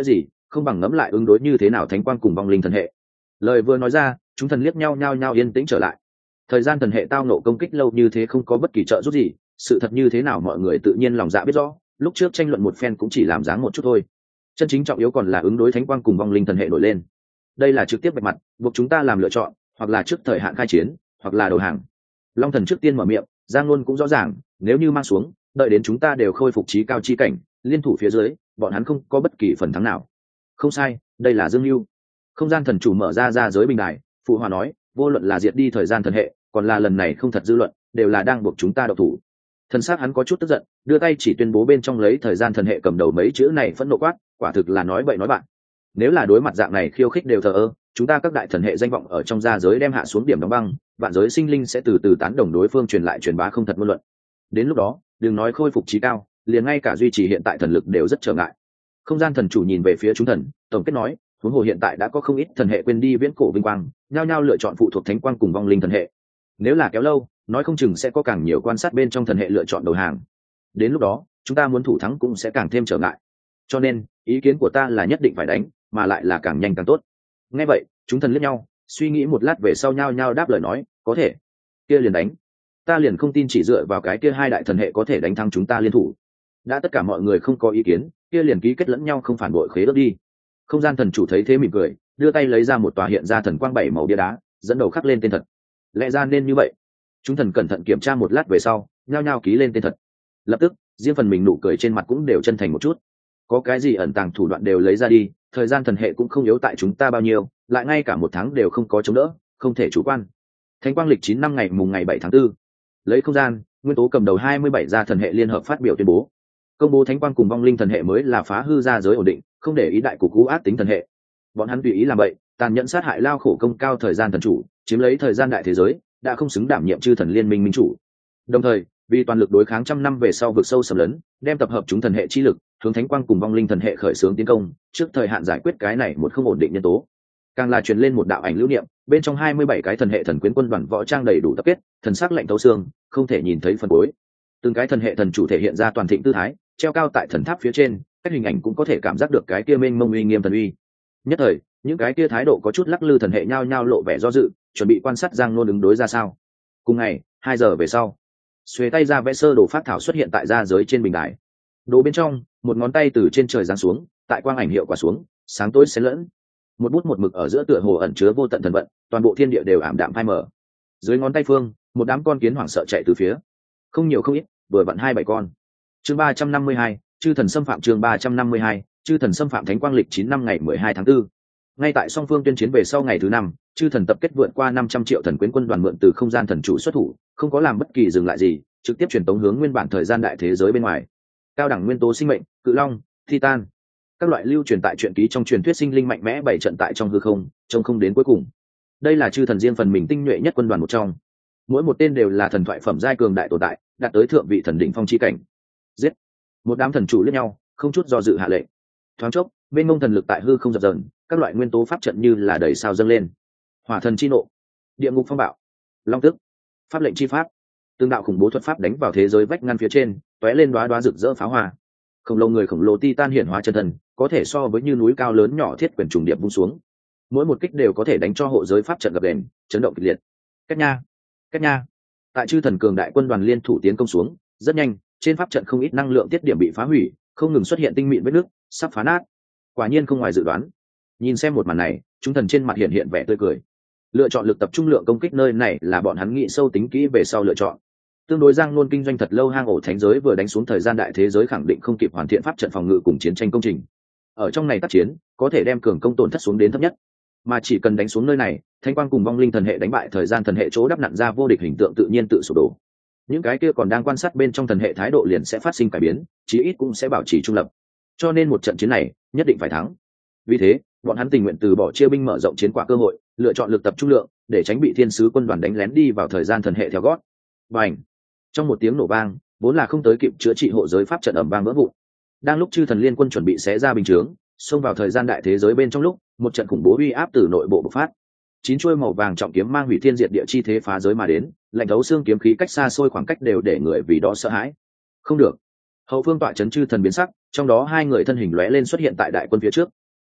không bằng ngẫm lại ứng đối như thế nào thánh quang cùng vong linh thần hệ. Lời vừa nói ra, chúng thần liếc nhau nhao nhao yên tĩnh trở lại. Thời gian thần hệ tao nộ công kích lâu như thế không có bất kỳ trợ giúp gì, sự thật như thế nào mọi người tự nhiên lòng dạ biết rõ, lúc trước tranh luận một phen cũng chỉ làm dáng một chút thôi. Chân chính trọng yếu còn là ứng đối thánh quang cùng vong linh thần hệ nổi lên. Đây là trực tiếp vạch mặt, buộc chúng ta làm lựa chọn, hoặc là trước thời hạn khai chiến, hoặc là đầu hàng. Long thần trước tiên mở miệng, Giang Luân cũng rõ ràng, nếu như mang xuống, đợi đến chúng ta đều khôi phục trí cao chi cảnh, liên thủ phía dưới, bọn hắn không có bất kỳ phần thắng nào. Không sai, đây là Dương Lưu. Không gian thần chủ mở ra giới bình đài, phụ hòa nói, vô luận là diệt đi thời gian thần hệ, còn là lần này không thật dư luận, đều là đang buộc chúng ta độc thủ. Thần sắc hắn có chút tức giận, đưa tay chỉ tuyên bố bên trong lấy thời gian thần hệ cầm đầu mấy chữ này phẫn nộ quát, quả thực là nói bậy nói bạn. Nếu là đối mặt dạng này khiêu khích đều thờ ơ, chúng ta các đại thần hệ danh vọng ở trong gia giới đem hạ xuống điểm đóng băng, vạn giới sinh linh sẽ từ từ tán đồng đối phương truyền lại truyền bá không thật ngôn luận. Đến lúc đó, đừng nói khôi phục trí cao, liền ngay cả duy trì hiện tại thần lực đều rất trở ngại. Không gian thần chủ nhìn về phía chúng thần, tổng kết nói, huống hồ hiện tại đã có không ít thần hệ quên đi viễn cổ vinh quang, nhao nhao lựa chọn phụ thuộc thánh quang cùng vong linh thần hệ. Nếu là kéo lâu, nói không chừng sẽ có càng nhiều quan sát bên trong thần hệ lựa chọn đầu hàng. Đến lúc đó, chúng ta muốn thủ thắng cũng sẽ càng thêm trở ngại. Cho nên, ý kiến của ta là nhất định phải đánh, mà lại là càng nhanh càng tốt. Nghe vậy, chúng thần liếc nhau, suy nghĩ một lát về sau nhao nhao đáp lời nói, có thể. Kia liền đánh. Ta liền không tin chỉ dựa vào cái kia hai đại thần hệ có thể đánh thắng chúng ta liên thủ. Đã tất cả mọi người không có ý kiến, kia liền ký kết lẫn nhau không phản bội khế ước đi. Không gian thần chủ thấy thế mỉm cười, đưa tay lấy ra một tòa hiện ra thần quang 7 màu bia đá, dẫn đầu khắc lên tên thật. Lẽ ra nên như vậy. Chúng thần cẩn thận kiểm tra một lát về sau, nhao nhao ký lên tên thật. Lập tức, riêng phần mình nụ cười trên mặt cũng đều chân thành một chút. Có cái gì ẩn tàng thủ đoạn đều lấy ra đi, thời gian thần hệ cũng không yếu tại chúng ta bao nhiêu, lại ngay cả một tháng đều không có chống đỡ, không thể chủ quan. Thánh quang lịch 9 năm ngày mùng ngày 7 tháng 4. Lấy không gian, nguyên tố cầm đầu 27 gia thần hệ liên hợp phát biểu tuyên bố. Công bố thánh quang cùng vong linh thần hệ mới là phá hư gia giới ổn định, không để ý đại cục cú ác tính thần hệ. Bọn hắn tùy ý làm vậy, tàn nhẫn sát hại lao khổ công cao thời gian thần chủ, chiếm lấy thời gian đại thế giới, đã không xứng đảm nhiệm chư thần liên minh minh chủ. Đồng thời, vì toàn lực đối kháng trăm năm về sau vực sâu sầm lấn, đem tập hợp chúng thần hệ chi lực, hướng thánh quang cùng vong linh thần hệ khởi xướng tiến công, trước thời hạn giải quyết cái này một không ổn định nhân tố. Càng là truyền lên một đạo ảnh lưu niệm, bên trong 27 cái thần hệ thần quyến quân đoàn võ trang đầy đủ tập kết, thần sắc lạnh thấu xương, không thể nhìn thấy phần cuối. Từng cái thần hệ thần chủ thể hiện ra toàn thịnh tư thái, treo cao tại thần tháp phía trên, các hình ảnh cũng có thể cảm giác được cái kia mênh mông uy nghiêm thần uy. Nhất thời, những cái kia thái độ có chút lắc lư thần hệ nhao nhao lộ vẻ do dự, chuẩn bị quan sát Giang Nôn ứng đối ra sao. Cùng ngày, 2 giờ về sau, xuề tay ra vẽ sơ đồ phát thảo xuất hiện tại gia giới trên bình đài. Đồ bên trong, một ngón tay từ trên trời giáng xuống, tại quang ảnh hiệu quả xuống, sáng tối xen lẫn. Một bút một mực ở giữa tựa hồ ẩn chứa vô tận thần vận, toàn bộ thiên địa đều ảm đạm phai mờ. Dưới ngón tay phương, một đám con kiến hoảng sợ chạy từ phía. Không nhiều không ít, vừa vặn 2-7 con. Chương 352, chư thần xâm phạm chương 352, chư thần xâm phạm thánh quang lịch 9 năm ngày 12 tháng 4. Ngay tại song phương tuyên chiến về sau ngày thứ 5, chư thần tập kết vượt qua 500 triệu thần quyến quân đoàn mượn từ không gian thần chủ xuất thủ, không có làm bất kỳ dừng lại gì, trực tiếp truyền tống hướng nguyên bản thời gian đại thế giới bên ngoài. Cao đẳng nguyên tố sinh mệnh, cự long, titan, các loại lưu truyền tại truyện ký trong truyền thuyết sinh linh mạnh mẽ bảy trận tại trong hư không, trông không đến cuối cùng. Đây là chư thần riêng phần mình tinh nhuệ nhất quân đoàn một trong. Mỗi một tên đều là thần thoại phẩm giai cường đại tồn tại, đạt tới thượng vị thần đỉnh phong chi cảnh. Giết! Một đám thần chủ liếc nhau, không chút do dự hạ lệnh. Thoáng chốc, bên ngông thần lực tại hư không dập dờn, các loại nguyên tố pháp trận như là đầy sao dâng lên. Hỏa thần chi nộ, địa ngục phong bạo, long tức, pháp lệnh chi pháp, tương đạo khủng bố thuật pháp đánh vào thế giới vách ngăn phía trên, tóe lên đóa đóa rực rỡ pháo hoa. Khổng lồ người khổng lồ titan hiển hóa chân thần, có thể so với như núi cao lớn nhỏ thiết quyền trùng điệp vung xuống. Mỗi một kích đều có thể đánh cho hộ giới pháp trận gập đền, chấn động kịch liệt. Cách nha. Tại chư thần cường đại quân đoàn liên thủ tiến công xuống, rất nhanh, trên pháp trận không ít năng lượng tiết điểm bị phá hủy, không ngừng xuất hiện tinh mịn vết nước, sắp phá nát. Quả nhiên không ngoài dự đoán. Nhìn xem một màn này, chúng thần trên mặt hiện vẻ tươi cười. Lựa chọn lực tập trung lượng công kích nơi này là bọn hắn nghĩ sâu tính kỹ về sau lựa chọn. Tương đối Giang Nôn kinh doanh thật lâu hang ổ thánh giới vừa đánh xuống thời gian đại thế giới khẳng định không kịp hoàn thiện pháp trận phòng ngự cùng chiến tranh công trình. Ở trong này tác chiến, có thể đem cường công tổn thất xuống đến thấp nhất. Mà chỉ cần đánh xuống nơi này, thanh quang cùng vong linh thần hệ đánh bại thời gian thần hệ chỗ đắp nặn ra vô địch hình tượng tự nhiên tự sụp đổ. Những cái kia còn đang quan sát bên trong thần hệ thái độ liền sẽ phát sinh cải biến, chí ít cũng sẽ bảo trì trung lập. Cho nên một trận chiến này, nhất định phải thắng. Vì thế, bọn hắn tình nguyện từ bỏ chia binh mở rộng chiến quả cơ hội, lựa chọn lực tập trung lượng, để tránh bị thiên sứ quân đoàn đánh lén đi vào thời gian thần hệ theo gót. Bành! Trong một tiếng nổ vang, vốn là không tới kịp chữa trị hộ giới pháp trận ầm vang vỡ vụn. Đang lúc chư thần liên quân chuẩn bị xé ra bình chướng, xông vào thời gian đại thế giới bên trong lúc, một trận khủng bố uy áp từ nội bộ bộc phát. 9 chuôi màu vàng trọng kiếm mang hủy thiên diệt địa chi thế phá giới mà đến, lạnh thấu xương kiếm khí cách xa xôi khoảng cách đều để người vì đó sợ hãi. Không được. Hậu phương tọa trấn chư thần biến sắc, trong đó 2 người thân hình lóe lên xuất hiện tại đại quân phía trước.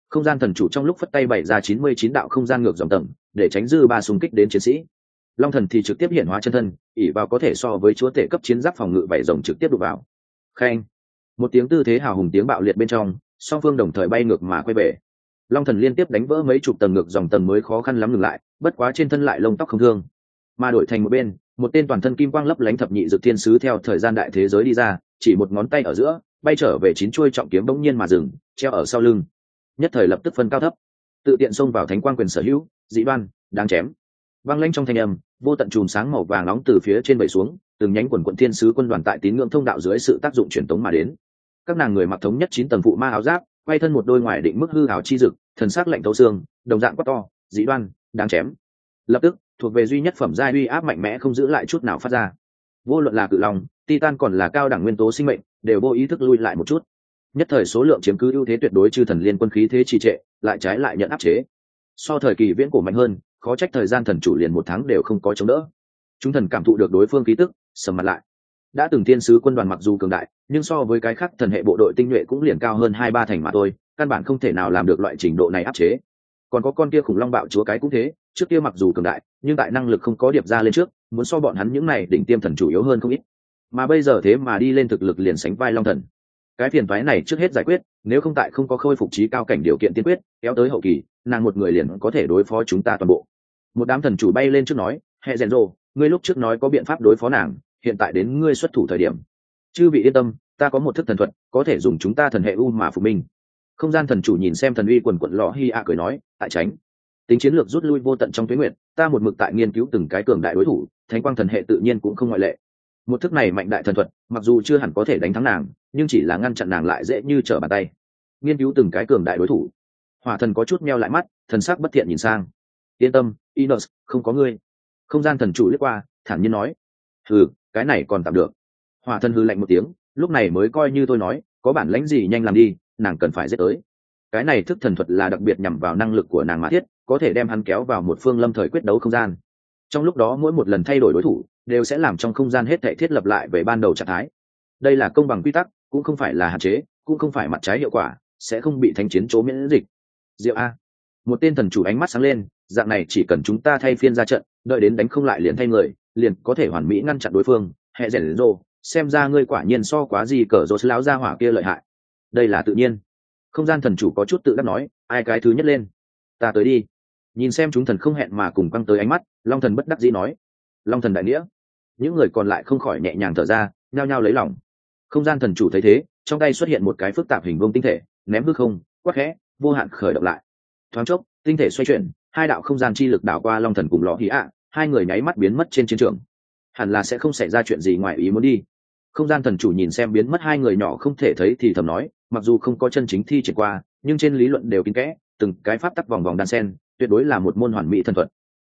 Không gian thần chủ trong lúc phất tay bày ra 99 đạo không gian ngược dòng tầng để tránh dư ba xung kích đến chiến sĩ. Long thần thì trực tiếp hiện hóa chân thân, ỷ vào có thể so với chúa tể cấp chiến giáp phòng ngự vảy rồng trực tiếp đụng vào. Khen, một tiếng tư thế hào hùng tiếng bạo liệt bên trong, song phương đồng thời bay ngược mà quay về. Long thần liên tiếp đánh vỡ mấy chục tầng ngược dòng tầng mới khó khăn lắm ngừng lại, bất quá trên thân lại lông tóc không thương. Mà đổi thành một bên, một tên toàn thân kim quang lấp lánh thập nhị dược thiên sứ theo thời gian đại thế giới đi ra, chỉ một ngón tay ở giữa, bay trở về 9 chuôi trọng kiếm bỗng nhiên mà dừng, treo ở sau lưng. Nhất thời lập tức phân cao thấp, tự tiện xông vào thánh quang quyền sở hữu, dị đoan, đáng chém. Vang lên trong thanh âm, vô tận chùm sáng màu vàng nóng từ phía trên bầy xuống, từng nhánh quần quần thiên sứ quân đoàn tại tín ngưỡng thông đạo dưới sự tác dụng truyền tống mà đến. Các nàng người mặc thống nhất 9 tầng phụ ma áo giáp, quay thân một đôi ngoài định mức hư ảo chi dực, thần sắc lạnh thấu xương, đồng dạng quát to, dị đoan, đáng chém. Lập tức, thuộc về duy nhất phẩm giai uy áp mạnh mẽ không giữ lại chút nào phát ra. Vô luận là cự long, titan còn là cao đẳng nguyên tố sinh mệnh, đều vô ý thức lui lại một chút. Nhất thời số lượng chiếm cứ ưu thế tuyệt đối, chư thần liên quân khí thế trì trệ, lại trái lại nhận áp chế. So thời kỳ viễn cổ mạnh hơn, khó trách thời gian thần chủ liền 1 tháng đều không có chống đỡ. Chúng thần cảm thụ được đối phương khí tức, sầm mặt lại. Đã từng thiên sứ quân đoàn mặc dù cường đại, nhưng so với cái khác thần hệ bộ đội tinh nhuệ cũng liền cao hơn 2-3 thành mà thôi, căn bản không thể nào làm được loại trình độ này áp chế. Còn có con kia khủng long bạo chúa cái cũng thế, trước kia mặc dù cường đại, nhưng tại năng lực không có điệp ra lên trước, muốn so bọn hắn những này đỉnh tiêm thần chủ yếu hơn không ít. Mà bây giờ thế mà đi lên thực lực liền sánh vai long thần. Cái phiền toái này trước hết giải quyết, nếu không tại không có khôi phục trí cao cảnh điều kiện tiên quyết, kéo tới hậu kỳ, nàng một người liền có thể đối phó chúng ta toàn bộ. Một đám thần chủ bay lên trước nói, hệ rèn rồ, ngươi lúc trước nói có biện pháp đối phó nàng, hiện tại đến ngươi xuất thủ thời điểm. Chư vị yên tâm, ta có một thức thần thuật, có thể dùng chúng ta thần hệ u mà phục minh. Không gian thần chủ nhìn xem thần uy quần quận lọ hi a cười nói, tại tránh. Tính chiến lược rút lui vô tận trong tuế nguyện, ta một mực tại nghiên cứu từng cái cường đại đối thủ, thánh quang thần hệ tự nhiên cũng không ngoại lệ. Một thức này mạnh đại thần thuật, mặc dù chưa hẳn có thể đánh thắng nàng, nhưng chỉ là ngăn chặn nàng lại dễ như trở bàn tay. Nghiên cứu từng cái cường đại đối thủ. Hỏa thần có chút meo lại mắt, thần sắc bất thiện nhìn sang. Yên tâm, Inus, không có ngươi. Không gian thần chủ liếc qua, thản nhiên nói, hừ, cái này còn tạm được. Hỏa thần hừ lạnh một tiếng, lúc này mới coi như tôi nói, có bản lãnh gì nhanh làm đi, nàng cần phải giết tới. Cái này thức thần thuật là đặc biệt nhằm vào năng lực của nàng mà thiết, có thể đem hắn kéo vào một phương lâm thời quyết đấu không gian. Trong lúc đó mỗi một lần thay đổi đối thủ, đều sẽ làm trong không gian hết thảy thiết lập lại về ban đầu trạng thái. Đây là công bằng quy tắc, cũng không phải là hạn chế, cũng không phải mặt trái hiệu quả, sẽ không bị thánh chiến chỗ miễn dịch. Diệu a, một tên thần chủ ánh mắt sáng lên, dạng này chỉ cần chúng ta thay phiên ra trận, đợi đến đánh không lại liền thay người, liền có thể hoàn mỹ ngăn chặn đối phương. Hệ rèn rồ, xem ra ngươi quả nhiên so quá gì cỡ rồ lão gia hỏa kia lợi hại. Đây là tự nhiên. Không gian thần chủ có chút tự đắc nói, ai cái thứ nhất lên, ta tới đi. Nhìn xem chúng thần không hẹn mà cùng căng tới ánh mắt, long thần bất đắc dĩ nói, long thần đại nghĩa. Những người còn lại không khỏi nhẹ nhàng thở ra, nhao nhao lấy lòng. Không gian thần chủ thấy thế, trong tay xuất hiện một cái phức tạp hình vuông tinh thể, ném hư không, quắc khẽ, vô hạn khởi động lại. Thoáng chốc, tinh thể xoay chuyển, 2 đạo không gian chi lực đảo qua long thần cùng lọ hí ạ, 2 người nháy mắt biến mất trên chiến trường. Hẳn là sẽ không xảy ra chuyện gì ngoài ý muốn đi. Không gian thần chủ nhìn xem biến mất 2 người nhỏ không thể thấy thì thầm nói, mặc dù không có chân chính thi triển qua, nhưng trên lý luận đều kín kẽ, từng cái pháp tắc vòng vòng đan sen, tuyệt đối là một môn hoàn mỹ thần thuật.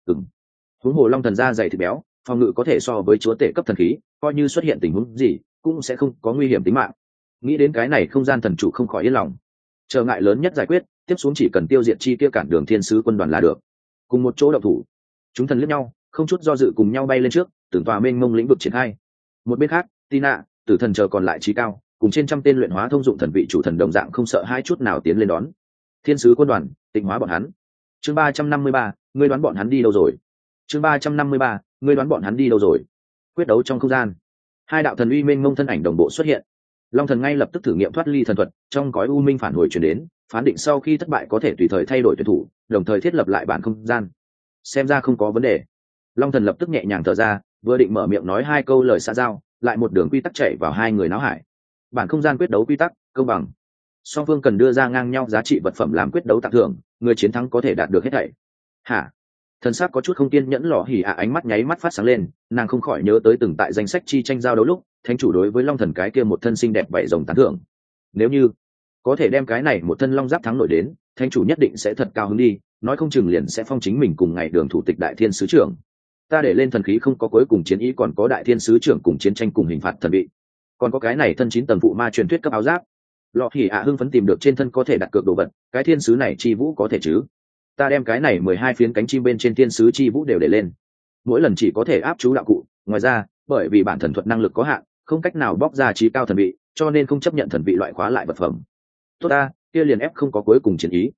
Huống hồ long thần da dày thịt béo, phòng ngự có thể so với chúa tể cấp thần khí, coi như xuất hiện tình huống gì cũng sẽ không có nguy hiểm tính mạng. Nghĩ đến cái này, không gian thần chủ không khỏi yên lòng. Trở ngại lớn nhất giải quyết, tiếp xuống chỉ cần tiêu diệt chi kia cản đường thiên sứ quân đoàn là được. Cùng một chỗ động thủ, chúng thần liếc nhau, không chút do dự cùng nhau bay lên trước, từng tòa mênh mông lĩnh vực triển khai. Một bên khác, Tina, tử thần chờ còn lại trí cao, cùng trên trăm tên luyện hóa thông dụng thần vị chủ thần đồng dạng không sợ hai chút nào tiến lên đón. Thiên sứ quân đoàn, tịnh hóa bọn hắn. Chương 353, ngươi đoán bọn hắn đi đâu rồi? Chương 353, ngươi đoán bọn hắn đi đâu rồi? Quyết đấu trong không gian, 2 đạo thần uy mênh mông thân ảnh đồng bộ xuất hiện. Long thần ngay lập tức thử nghiệm thoát ly thần thuật, trong cõi u minh phản hồi truyền đến, phán định sau khi thất bại có thể tùy thời thay đổi tuyển thủ, đồng thời thiết lập lại bản không gian. Xem ra không có vấn đề. Long thần lập tức nhẹ nhàng thở ra, vừa định mở miệng nói 2 câu lời xã giao, lại một đường quy tắc chạy vào 2 người náo hải. Bản không gian quyết đấu quy tắc, công bằng. Song phương cần đưa ra ngang nhau giá trị vật phẩm làm quyết đấu tặng thưởng, người chiến thắng có thể đạt được hết thảy. Hả? Thần sắc có chút không kiên nhẫn lọ hỉ ạ ánh mắt nháy mắt phát sáng lên, nàng không khỏi nhớ tới từng tại danh sách chi tranh giao đấu lúc, thánh chủ đối với long thần cái kia một thân xinh đẹp vảy rồng tán thưởng. Nếu như có thể đem cái này một thân long giáp thắng nổi đến, thánh chủ nhất định sẽ thật cao hứng đi, nói không chừng liền sẽ phong chính mình cùng ngày đường thủ tịch đại thiên sứ trưởng. Ta để lên thần khí không có cuối cùng chiến ý, còn có đại thiên sứ trưởng cùng chiến tranh cùng hình phạt thần vị, còn có cái này thân 9 tầng phụ ma truyền thuyết cấp áo giáp. Lọ hỉ ạ hưng phấn tìm được trên thân có thể đặt cược đồ vật, cái thiên sứ này chi vũ có thể chứ? Ta đem cái này 12 phiến cánh chim bên trên thiên sứ chi vũ đều để lên, mỗi lần chỉ có thể áp chú đạo cụ. Ngoài ra, bởi vì bản thần thuật năng lực có hạn, không cách nào bóc ra trí cao thần vị, cho nên không chấp nhận thần vị loại khóa lại vật phẩm. Tốt ta, kia liền ép không có cuối cùng chiến ý.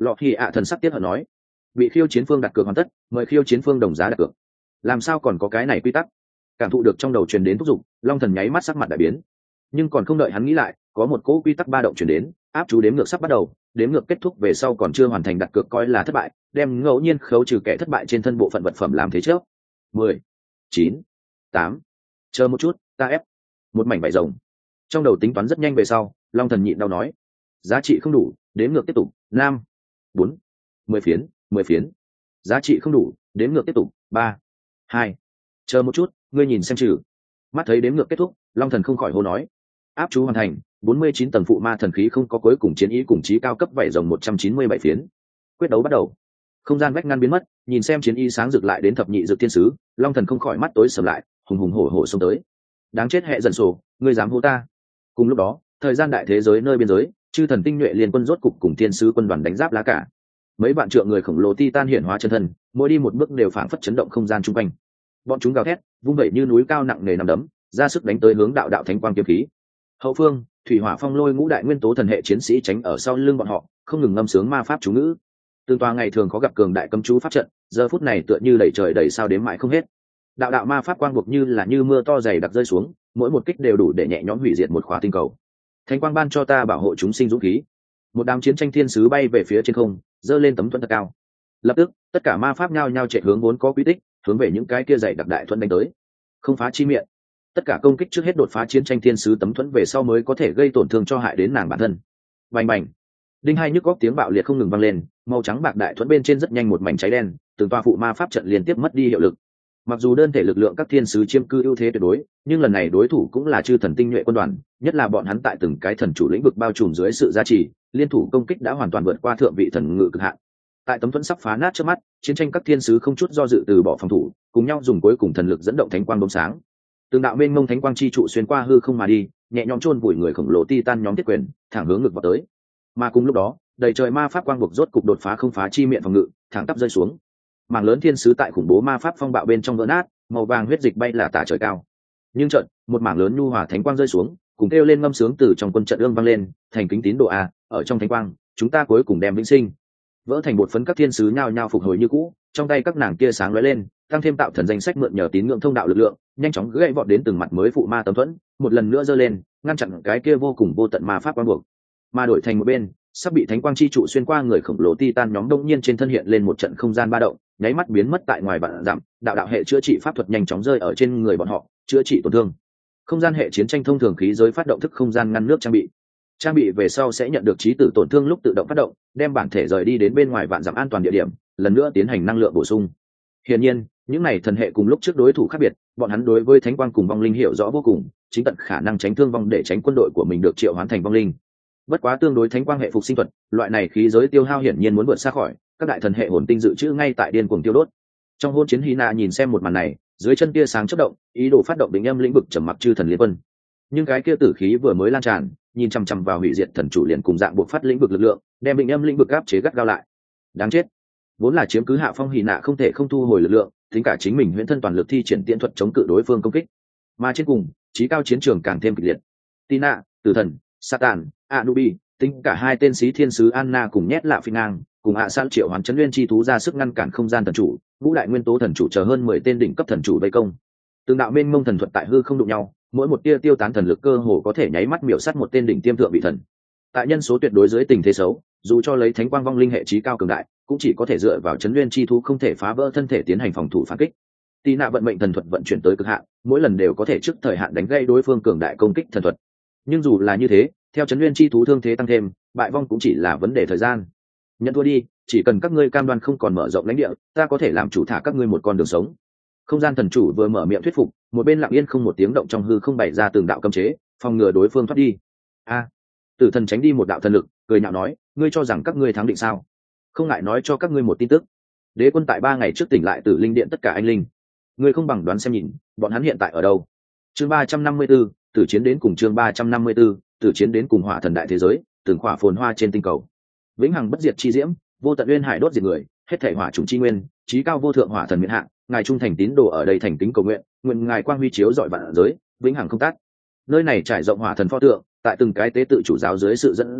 Lọ Hy ạ thần sắc tiếc hận nói, bị khiêu chiến phương đặt cược hoàn tất, mời khiêu chiến phương đồng giá đặt cược. Làm sao còn có cái này quy tắc? Cảm thụ được trong đầu truyền đến thúc giục, Long Thần nháy mắt sắc mặt đại biến. Nhưng còn không đợi hắn nghĩ lại, có một cỗ quy tắc ba động truyền đến, áp chú đếm ngược sắp bắt đầu, đếm ngược kết thúc về sau còn chưa hoàn thành đặt cược coi là thất bại, đem ngẫu nhiên khấu trừ kẻ thất bại trên thân bộ phận vật phẩm làm thế trước. 10, 9, 8. Chờ một chút, ta ép. Một mảnh vải rồng. Trong đầu tính toán rất nhanh về sau, Long Thần nhịn đau nói, giá trị không đủ, đếm ngược tiếp tục. 5, 4, 10 phiến, 10 phiến. Giá trị không đủ, đếm ngược tiếp tục. 3, 2. Chờ một chút, ngươi nhìn xem trừ. Mắt thấy đếm ngược kết thúc, Long Thần không khỏi hô nói, áp chú hoàn thành, 49 tầng phụ ma thần khí không có cuối cùng chiến ý cùng chí cao cấp vảy rồng 197 phiến. Quyết đấu bắt đầu. Không gian vách ngăn biến mất, nhìn xem chiến ý sáng rực lại đến thập nhị dược thiên sứ, Long Thần không khỏi mắt tối sầm lại, hùng hùng hổ hổ xông tới. Đáng chết hệ dần sổ, ngươi dám hô ta? Cùng lúc đó, thời gian đại thế giới nơi biên giới, chư thần tinh nhuệ liên quân rốt cục cùng thiên sứ quân đoàn đánh giáp lá cả. Mấy vạn trượng người khổng lồ titan hiển hóa chân thân, mỗi đi một bước đều phảng phất chấn động không gian chung quanh. Bọn chúng gào thét, vung vẩy như núi cao nặng nề nằm đấm, ra sức đánh tới hướng đạo đạo thánh quang kiếm khí. Hậu phương, thủy hỏa phong lôi ngũ đại nguyên tố thần hệ chiến sĩ tránh ở sau lưng bọn họ, không ngừng ngâm sướng ma pháp chú ngữ. Tương toa ngày thường có gặp cường đại cấm chú pháp trận, giờ phút này tựa như đầy trời đầy sao đếm mãi không hết. Đạo đạo ma pháp quang buộc như là như mưa to dày đặc rơi xuống, mỗi một kích đều đủ để nhẹ nhõm hủy diệt một khóa tinh cầu. Thánh quang ban cho ta bảo hộ chúng sinh dũng khí. Một đám chiến tranh thiên sứ bay về phía trên không, giơ lên tấm thuẫn thật cao. Lập tức, tất cả ma pháp nhao nhao chạy hướng vốn có quy tích, hướng về những cái kia dày đặc đại thuẫn đánh tới. Không phá chi miệng. Tất cả công kích trước hết đột phá chiến tranh thiên sứ tấm thuẫn về sau mới có thể gây tổn thương cho hại đến nàng bản thân. Bành bành. Đinh hai nhức góc tiếng bạo liệt không ngừng vang lên, màu trắng bạc đại thuẫn bên trên rất nhanh một mảnh cháy đen, từng tòa phụ ma pháp trận liên tiếp mất đi hiệu lực. Mặc dù đơn thể lực lượng các thiên sứ chiếm cư ưu thế tuyệt đối, nhưng lần này đối thủ cũng là chư thần tinh nhuệ quân đoàn, nhất là bọn hắn tại từng cái thần chủ lĩnh vực bao trùm dưới sự gia trì, liên thủ công kích đã hoàn toàn vượt qua thượng vị thần ngự cực hạn. Tại tấm thuẫn sắp phá nát trước mắt, chiến tranh các thiên sứ không chút do dự từ bỏ phòng thủ, cùng nhau dùng cuối cùng thần lực dẫn động thánh quang đốm sáng. Từng đạo mênh mông thánh quang chi trụ xuyên qua hư không mà đi, nhẹ nhõm chôn vùi người khổng lồ titan nhóm thiết quyền, thẳng hướng ngực vào tới. Mà cùng lúc đó, đầy trời ma pháp quang buộc rốt cục đột phá không phá chi miệng phòng ngự, thẳng tắp rơi xuống. Mảng lớn thiên sứ tại khủng bố ma pháp phong bạo bên trong vỡ nát, màu vàng huyết dịch bay là tả trời cao. Nhưng chợt, một mảng lớn nhu hòa thánh quang rơi xuống, cùng kêu lên ngâm sướng từ trong quân trận ương vang lên, thành kính tín đồ a, ở trong thánh quang, chúng ta cuối cùng đem vĩnh sinh. Vỡ thành bột phấn các thiên sứ nhao nhao phục hồi như cũ, trong tay các nàng kia sáng lóe lên, tăng thêm tạo thần danh sách mượn nhờ tín ngưỡng thông đạo lực lượng, nhanh chóng gãy vọt đến từng mặt mới phụ ma tấm thuẫn, một lần nữa giơ lên, ngăn chặn cái kia vô cùng vô tận ma pháp quang buộc. Mà đổi thành một bên, sắp bị thánh quang chi trụ xuyên qua người khổng lồ titan nhóm đông nhiên trên thân hiện lên một trận không gian ba động, nháy mắt biến mất tại ngoài vạn dặm, đạo đạo hệ chữa trị pháp thuật nhanh chóng rơi ở trên người bọn họ, chữa trị tổn thương. Không gian hệ chiến tranh thông thường khí giới phát động thức không gian ngăn nước trang bị về sau sẽ nhận được trí tử tổn thương lúc tự động phát động, đem bản thể rời đi đến bên ngoài vạn dặm an toàn địa điểm, lần nữa tiến hành năng lượng bổ sung. Hiển nhiên, những này thần hệ cùng lúc trước đối thủ khác biệt, bọn hắn đối với thánh quang cùng vong linh hiểu rõ vô cùng, chính tận khả năng tránh thương vong để tránh quân đội của mình được triệu hoán thành vong linh. Bất quá tương đối thánh quang hệ phục sinh thuật, loại này khí giới tiêu hao hiển nhiên muốn vượt xa khỏi, các đại thần hệ hồn tinh dự trữ ngay tại điên cuồng tiêu đốt. Trong hôn chiến Hina nhìn xem một màn này, dưới chân tia sáng chớp động, ý đồ phát động đỉnh âm lĩnh vực trầm mặc chư thần liên quân. Nhưng cái kia tử khí vừa mới lan tràn, nhìn chằm chằm vào hủy diệt thần chủ liền cùng dạng buộc phát lĩnh vực lực lượng, đem đỉnh âm lĩnh vực áp chế gắt gao lại. Đáng chết, vốn là chiếm cứ hạ phong Hina không thể không thu hồi lực lượng, tính cả chính mình huyễn thân toàn lực thi triển tiễn thuật chống cự đối phương công kích. Mà trên cùng, chí cao chiến trường càng thêm kịch liệt. Tina, Tử thần, Satan, Anubi, tính cả hai tên sĩ thiên sứ Anna cùng nhét lạ phi ngang, cùng hạ san triệu hoán chấn nguyên chi thú ra sức ngăn cản không gian thần chủ, ngũ đại nguyên tố thần chủ chờ hơn 10 tên đỉnh cấp thần chủ vây công. Từng đạo mênh mông thần thuật tại hư không đụng nhau, mỗi một tia tiêu tán thần lực cơ hồ có thể nháy mắt miểu sát một tên đỉnh tiêm thượng vị thần. Tại nhân số tuyệt đối dưới tình thế xấu, dù cho lấy thánh quang vong linh hệ trí cao cường đại, cũng chỉ có thể dựa vào chấn nguyên chi thú không thể phá vỡ thân thể tiến hành phòng thủ phản kích. Tina vận mệnh thần thuật vận chuyển tới cực hạn, mỗi lần đều có thể trước thời hạn đánh gây đối phương cường đại công kích thần thuật. Nhưng dù là như thế, theo chấn nguyên chi thú thương thế tăng thêm, bại vong cũng chỉ là vấn đề thời gian. Nhận thua đi, chỉ cần các ngươi cam đoan không còn mở rộng lãnh địa, ta có thể làm chủ thả các ngươi một con đường sống. Không gian thần chủ vừa mở miệng thuyết phục, một bên lặng yên không một tiếng động trong hư không bày ra từng đạo cấm chế, phòng ngừa đối phương thoát đi. Tử thần tránh đi một đạo thần lực, cười nhạo nói, ngươi cho rằng các ngươi thắng định sao? Không ngại nói cho các ngươi một tin tức. Đế quân tại 3 ngày trước tỉnh lại từ linh điện tất cả anh linh. Ngươi không bằng đoán xem nhìn, bọn hắn hiện tại ở đâu? Chương 354, tử chiến đến cùng chương 354, tử chiến đến cùng hỏa thần đại thế giới, từng khỏa phồn hoa trên tinh cầu. Vĩnh hằng bất diệt chi diễm, vô tận uyên hải đốt diệt người, hết thảy hỏa chủng chi nguyên, chí cao vô thượng hỏa thần miện hạng, ngài trung thành tín đồ ở đây thành kính cầu nguyện, nguyện ngài quang huy chiếu rọi vạn giới, vĩnh hằng không tắt. Nơi này trải rộng hỏa thần pho tượng, tại từng cái tế tự chủ giáo dưới sự dẫn dắt,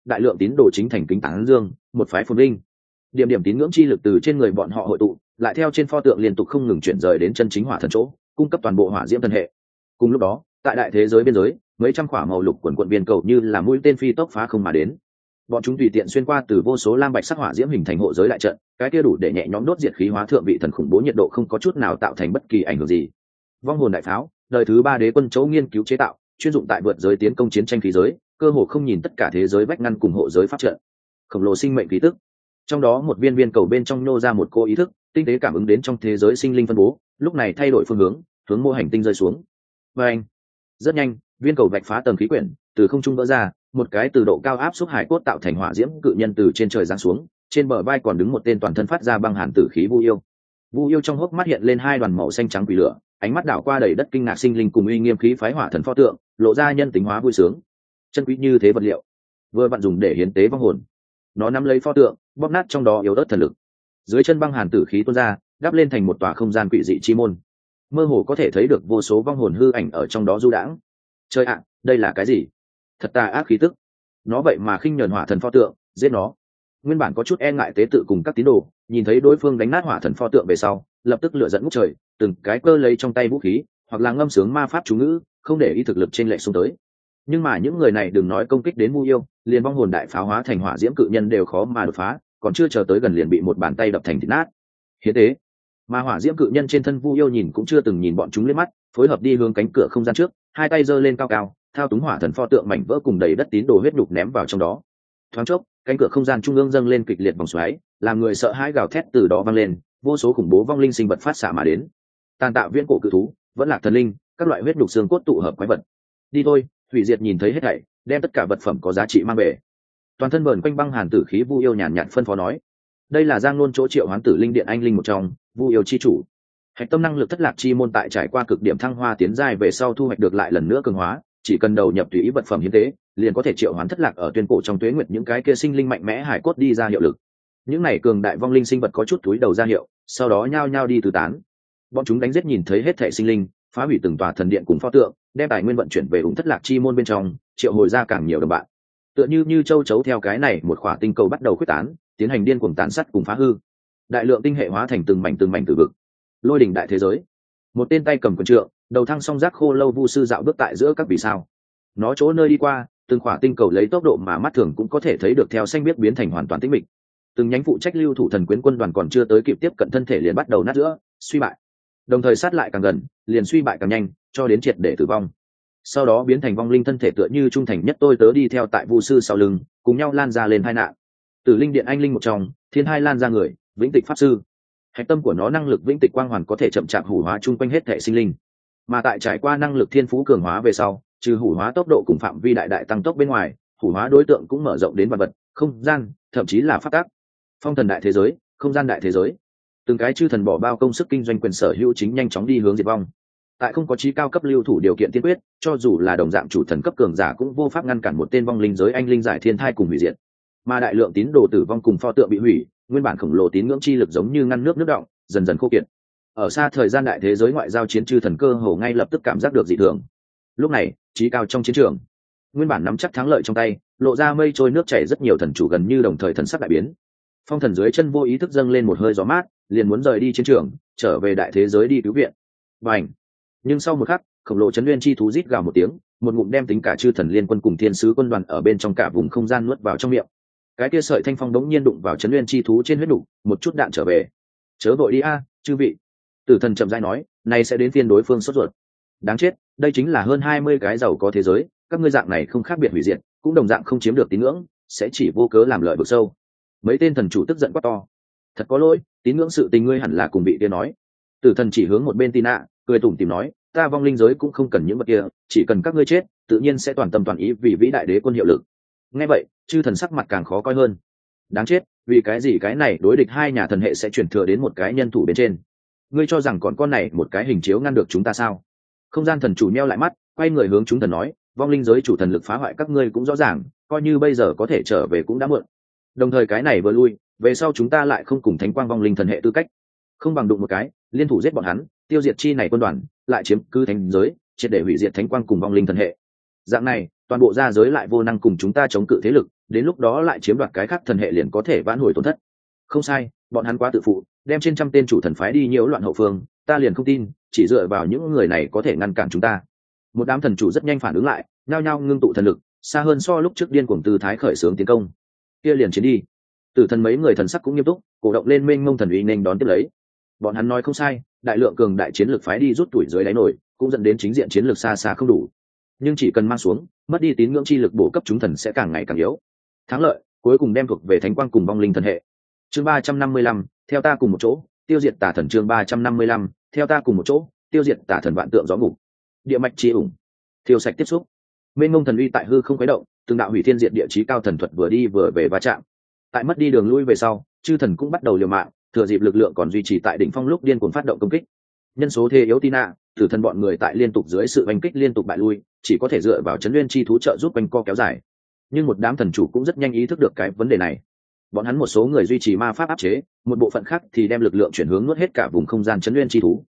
đại lượng tín đồ chính thành kính tán dương một phái phồn vinh. Điểm điểm tín ngưỡng chi lực từ trên người bọn họ hội tụ, lại theo trên pho tượng liên tục không ngừng chuyển rời đến chân chính hỏa thần chỗ, cung cấp toàn bộ hỏa diễm thần hệ. Cùng lúc đó, tại đại thế giới biên giới, mấy trăm quả màu lục quần quận viên cầu như là mũi tên phi tốc phá không mà đến. Bọn chúng tùy tiện xuyên qua từ vô số lam bạch sắc hỏa diễm hình thành hộ giới đại trận, cái kia đủ để nhẹ nhõm đốt diệt khí hóa thượng vị thần khủng bố nhiệt độ không có chút nào tạo thành bất kỳ ảnh hưởng gì. Vong hồn đại pháo, đời thứ 3 đế quân chỗ nghiên cứu chế tạo, chuyên dụng tại vượt giới tiến công chiến tranh khí giới, cơ hồ không nhìn tất cả thế giới vách ngăn cùng hộ giới pháp trận. Khổng lồ sinh mệnh khí tức, trong đó một viên viên cầu bên trong nô ra một cô ý thức, tinh tế cảm ứng đến trong thế giới sinh linh phân bố, lúc này thay đổi phương hướng mô hành tinh rơi xuống. Và anh, rất nhanh, viên cầu vạch phá tầng khí quyển, từ không trung vỡ ra, một cái từ độ cao áp xúc hải cốt tạo thành hỏa diễm cự nhân từ trên trời giáng xuống, trên bờ vai còn đứng một tên toàn thân phát ra băng hàn tử khí Vu Yêu. Vu Yêu trong hốc mắt hiện lên hai đoàn màu xanh trắng quỷ lửa, ánh mắt đảo qua đầy đất kinh ngạc sinh linh cùng uy nghiêm khí phái hỏa thần pho tượng, lộ ra nhân tính hóa vui sướng. Chân quý như thế vật liệu, vừa vặn dùng để hiến tế vong hồn. Nó nắm lấy pho tượng, bóp nát trong đó yếu ớt thần lực. Dưới chân băng hàn tử khí tuôn ra, đắp lên thành một tòa không gian quỷ dị chi môn. Mơ hồ có thể thấy được vô số vong hồn hư ảnh ở trong đó du đãng. Trời ạ, đây là cái gì? Thật tà ác khí tức. Nó vậy mà khinh nhẫn hỏa thần pho tượng, giết nó. Nguyên bản có chút e ngại tế tự cùng các tín đồ, nhìn thấy đối phương đánh nát hỏa thần pho tượng về sau, lập tức lửa giận ngút trời, từng cái cơ lấy trong tay vũ khí, hoặc là ngâm sướng ma pháp chú ngữ, không để ý thực lực trên lệ xung tới. Nhưng mà những người này đừng nói công kích đến Vu Yêu, liền vong hồn đại pháo hóa thành hỏa diễm cự nhân đều khó mà đột phá, còn chưa chờ tới gần liền bị một bàn tay đập thành thịt nát. Hiến tế. Mà hỏa diễm cự nhân trên thân Vu Yêu nhìn cũng chưa từng nhìn bọn chúng lên mắt, phối hợp đi hướng cánh cửa không gian trước, hai tay giơ lên cao cao, thao túng hỏa thần pho tượng mảnh vỡ cùng đầy đất tín đồ huyết nhục ném vào trong đó. Thoáng chốc, cánh cửa không gian trung ương dâng lên kịch liệt vòng xoáy, làm người sợ hãi gào thét từ đó vang lên, vô số khủng bố vong linh sinh vật phát xạ mà đến. Tàn tạo viễn cổ cự thú, vẫn lạc thần linh, các loại huyết nhục xương cốt tụ hợp quái vật. Đi thôi, hủy diệt nhìn thấy hết thảy, đem tất cả vật phẩm có giá trị mang về. Toàn thân vờn quanh băng hàn tử khí Vu Yêu nhàn nhạt phân phó nói. Đây là Giang Nôn chỗ triệu hoán tử linh điện anh linh một trong, Vu Yêu chi chủ. Hạch tâm năng lực thất lạc chi môn tại trải qua cực điểm thăng hoa tiến giai về sau thu hoạch được lại lần nữa cường hóa, chỉ cần đầu nhập tùy ý vật phẩm hiến tế, liền có thể triệu hoán thất lạc ở tuyên cổ trong tuế nguyệt những cái kia sinh linh mạnh mẽ hải cốt đi ra hiệu lực. Những này cường đại vong linh sinh vật có chút túi đầu ra hiệu, sau đó nhao nhao đi tứ tán. Bọn chúng đánh giết nhìn thấy hết thảy sinh linh, phá hủy từng tòa thần điện cùng pho tượng, đem tài nguyên vận chuyển về ủng thất lạc chi môn bên trong, triệu hồi ra càng nhiều đồng bạn. Tựa như châu chấu theo cái này một khỏa tinh cầu bắt đầu quyết tán, tiến hành điên cuồng tàn sát cùng phá hư. Đại lượng tinh hệ hóa thành từng mảnh tử vực. Lôi đỉnh đại thế giới. Một tên tay cầm quyền trượng, đầu thăng song giác khô lâu vu sư dạo bước tại giữa các vì sao. Nó chỗ nơi đi qua, từng khỏa tinh cầu lấy tốc độ mà mắt thường cũng có thể thấy được theo xanh biếc biến thành hoàn toàn tĩnh mịch. Từng nhánh phụ trách lưu thủ thần quyến quân đoàn còn chưa tới kịp tiếp cận thân thể liền bắt đầu nát giữa, suy bại. Đồng thời sát lại càng gần, liền suy bại càng nhanh, cho đến triệt để tử vong. Sau đó biến thành vong linh thân thể tựa như trung thành nhất tôi tớ đi theo tại vu sư sau lưng, cùng nhau lan ra lên hai nạn. Tử linh điện anh linh một trong, thiên hai lan ra người, vĩnh tịch pháp sư. Hạch tâm của nó năng lực vĩnh tịch quang hoàn có thể chậm chạp hủ hóa chung quanh hết thể sinh linh. Mà tại trải qua năng lực thiên phú cường hóa về sau, trừ hủ hóa tốc độ cùng phạm vi đại tăng tốc bên ngoài, hủ hóa đối tượng cũng mở rộng đến vật vật, không gian, thậm chí là pháp tắc. Phong thần đại thế giới, không gian đại thế giới. Từng cái chư thần bỏ bao công sức kinh doanh quyền sở hữu chính nhanh chóng đi hướng diệt vong. Tại không có trí cao cấp lưu thủ điều kiện tiên quyết, cho dù là đồng dạng chủ thần cấp cường giả cũng vô pháp ngăn cản một tên vong linh giới anh linh giải thiên thai cùng hủy diệt. Mà đại lượng tín đồ tử vong cùng pho tượng bị hủy, nguyên bản khổng lồ tín ngưỡng chi lực giống như ngăn nước động, dần dần khô kiệt. Ở xa thời gian đại thế giới ngoại giao chiến chư thần cơ hồ ngay lập tức cảm giác được dị thường. Lúc này, trí cao trong chiến trường, nguyên bản nắm chắc thắng lợi trong tay, lộ ra mây trôi nước chảy rất nhiều thần chủ gần như đồng thời thần sắc đại biến. Phong thần dưới chân vô ý thức dâng lên một hơi gió mát, liền muốn rời đi chiến trường, trở về đại thế giới đi cứu viện. Bành! Nhưng sau một khắc, khổng lồ chấn nguyên chi thú rít gào một tiếng, một ngụm đem tính cả chư thần liên quân cùng thiên sứ quân đoàn ở bên trong cả vùng không gian nuốt vào trong miệng. Cái kia sợi thanh phong đống nhiên đụng vào chấn nguyên chi thú trên huyết đục, một chút đạn trở về. Chớ vội đi a, chư vị. Tử thần chậm rãi nói, này sẽ đến phiên đối phương sốt ruột. Đáng chết, đây chính là hơn 20 cái giàu có thế giới, các ngươi dạng này không khác biệt hủy diệt, cũng đồng dạng không chiếm được tín ngưỡng, sẽ chỉ vô cớ làm lợi vực sâu. Mấy tên thần chủ tức giận quá to. Thật có lỗi, tín ngưỡng sự tình ngươi hẳn là cùng vị kia nói. Tử thần chỉ hướng một bên Tina, cười tủm tỉm nói, ta vong linh giới cũng không cần những vật kia, chỉ cần các ngươi chết, tự nhiên sẽ toàn tâm toàn ý vì vĩ đại đế quân hiệu lực. Nghe vậy, chư thần sắc mặt càng khó coi hơn. Đáng chết, vì cái gì cái này đối địch hai nhà thần hệ sẽ chuyển thừa đến một cái nhân thủ bên trên? Ngươi cho rằng còn con này một cái hình chiếu ngăn được chúng ta sao? Không gian thần chủ nheo lại mắt, quay người hướng chúng thần nói, vong linh giới chủ thần lực phá hoại các ngươi cũng rõ ràng, coi như bây giờ có thể trở về cũng đã muộn. Đồng thời cái này vừa lui, về sau chúng ta lại không cùng thánh quang vong linh thần hệ tư cách, không bằng đụng một cái, liên thủ giết bọn hắn, tiêu diệt chi này quân đoàn, lại chiếm cứ thánh giới, triệt để hủy diệt thánh quang cùng vong linh thần hệ. Dạng này, toàn bộ gia giới lại vô năng cùng chúng ta chống cự thế lực, đến lúc đó lại chiếm đoạt cái khác thần hệ liền có thể vãn hồi tổn thất. Không sai, bọn hắn quá tự phụ, đem trên trăm tên chủ thần phái đi nhiễu loạn hậu phương, ta liền không tin chỉ dựa vào những người này có thể ngăn cản chúng ta. Một đám thần chủ rất nhanh phản ứng lại, nhao nhao ngưng tụ thần lực, xa hơn so lúc trước điên cuồng tư thái khởi xướng tiến công. Kia liền chiến đi. Tử thần mấy người thần sắc cũng nghiêm túc, cổ động lên mênh mông thần uy nên đón tiếp lấy. Bọn hắn nói không sai, đại lượng cường đại chiến lực phái đi rút tuổi dưới đáy nổi, cũng dẫn đến chính diện chiến lược xa xa không đủ. Nhưng chỉ cần mang xuống, mất đi tín ngưỡng chi lực bổ cấp chúng thần sẽ càng ngày càng yếu. Thắng lợi cuối cùng đem thuộc về thánh quang cùng vong linh thần hệ. Chương 355, theo ta cùng một chỗ, tiêu diệt tà thần. Chương 355, theo ta cùng một chỗ, tiêu diệt tà thần vạn tượng gió ngục. Địa mạch chi ủng, thiêu sạch tiếp xúc. Mênh mông thần uy tại hư không khuấy động, từng đạo hủy thiên diệt địa chí cao thần thuật vừa đi vừa về va chạm. Tại mất đi đường lui về sau, chư thần cũng bắt đầu liều mạng, thừa dịp lực lượng còn duy trì tại đỉnh phong lúc điên cuồng phát động công kích. Nhân số thế yếu Tina, tử thần bọn người tại liên tục dưới sự oanh kích liên tục bại lui, chỉ có thể dựa vào chấn nguyên chi thú trợ giúp quanh co kéo dài. Nhưng một đám thần chủ cũng rất nhanh ý thức được cái vấn đề này. Bọn hắn một số người duy trì ma pháp áp chế, một bộ phận khác thì đem lực lượng chuyển hướng nuốt hết cả vùng không gian chấn nguyên chi thú.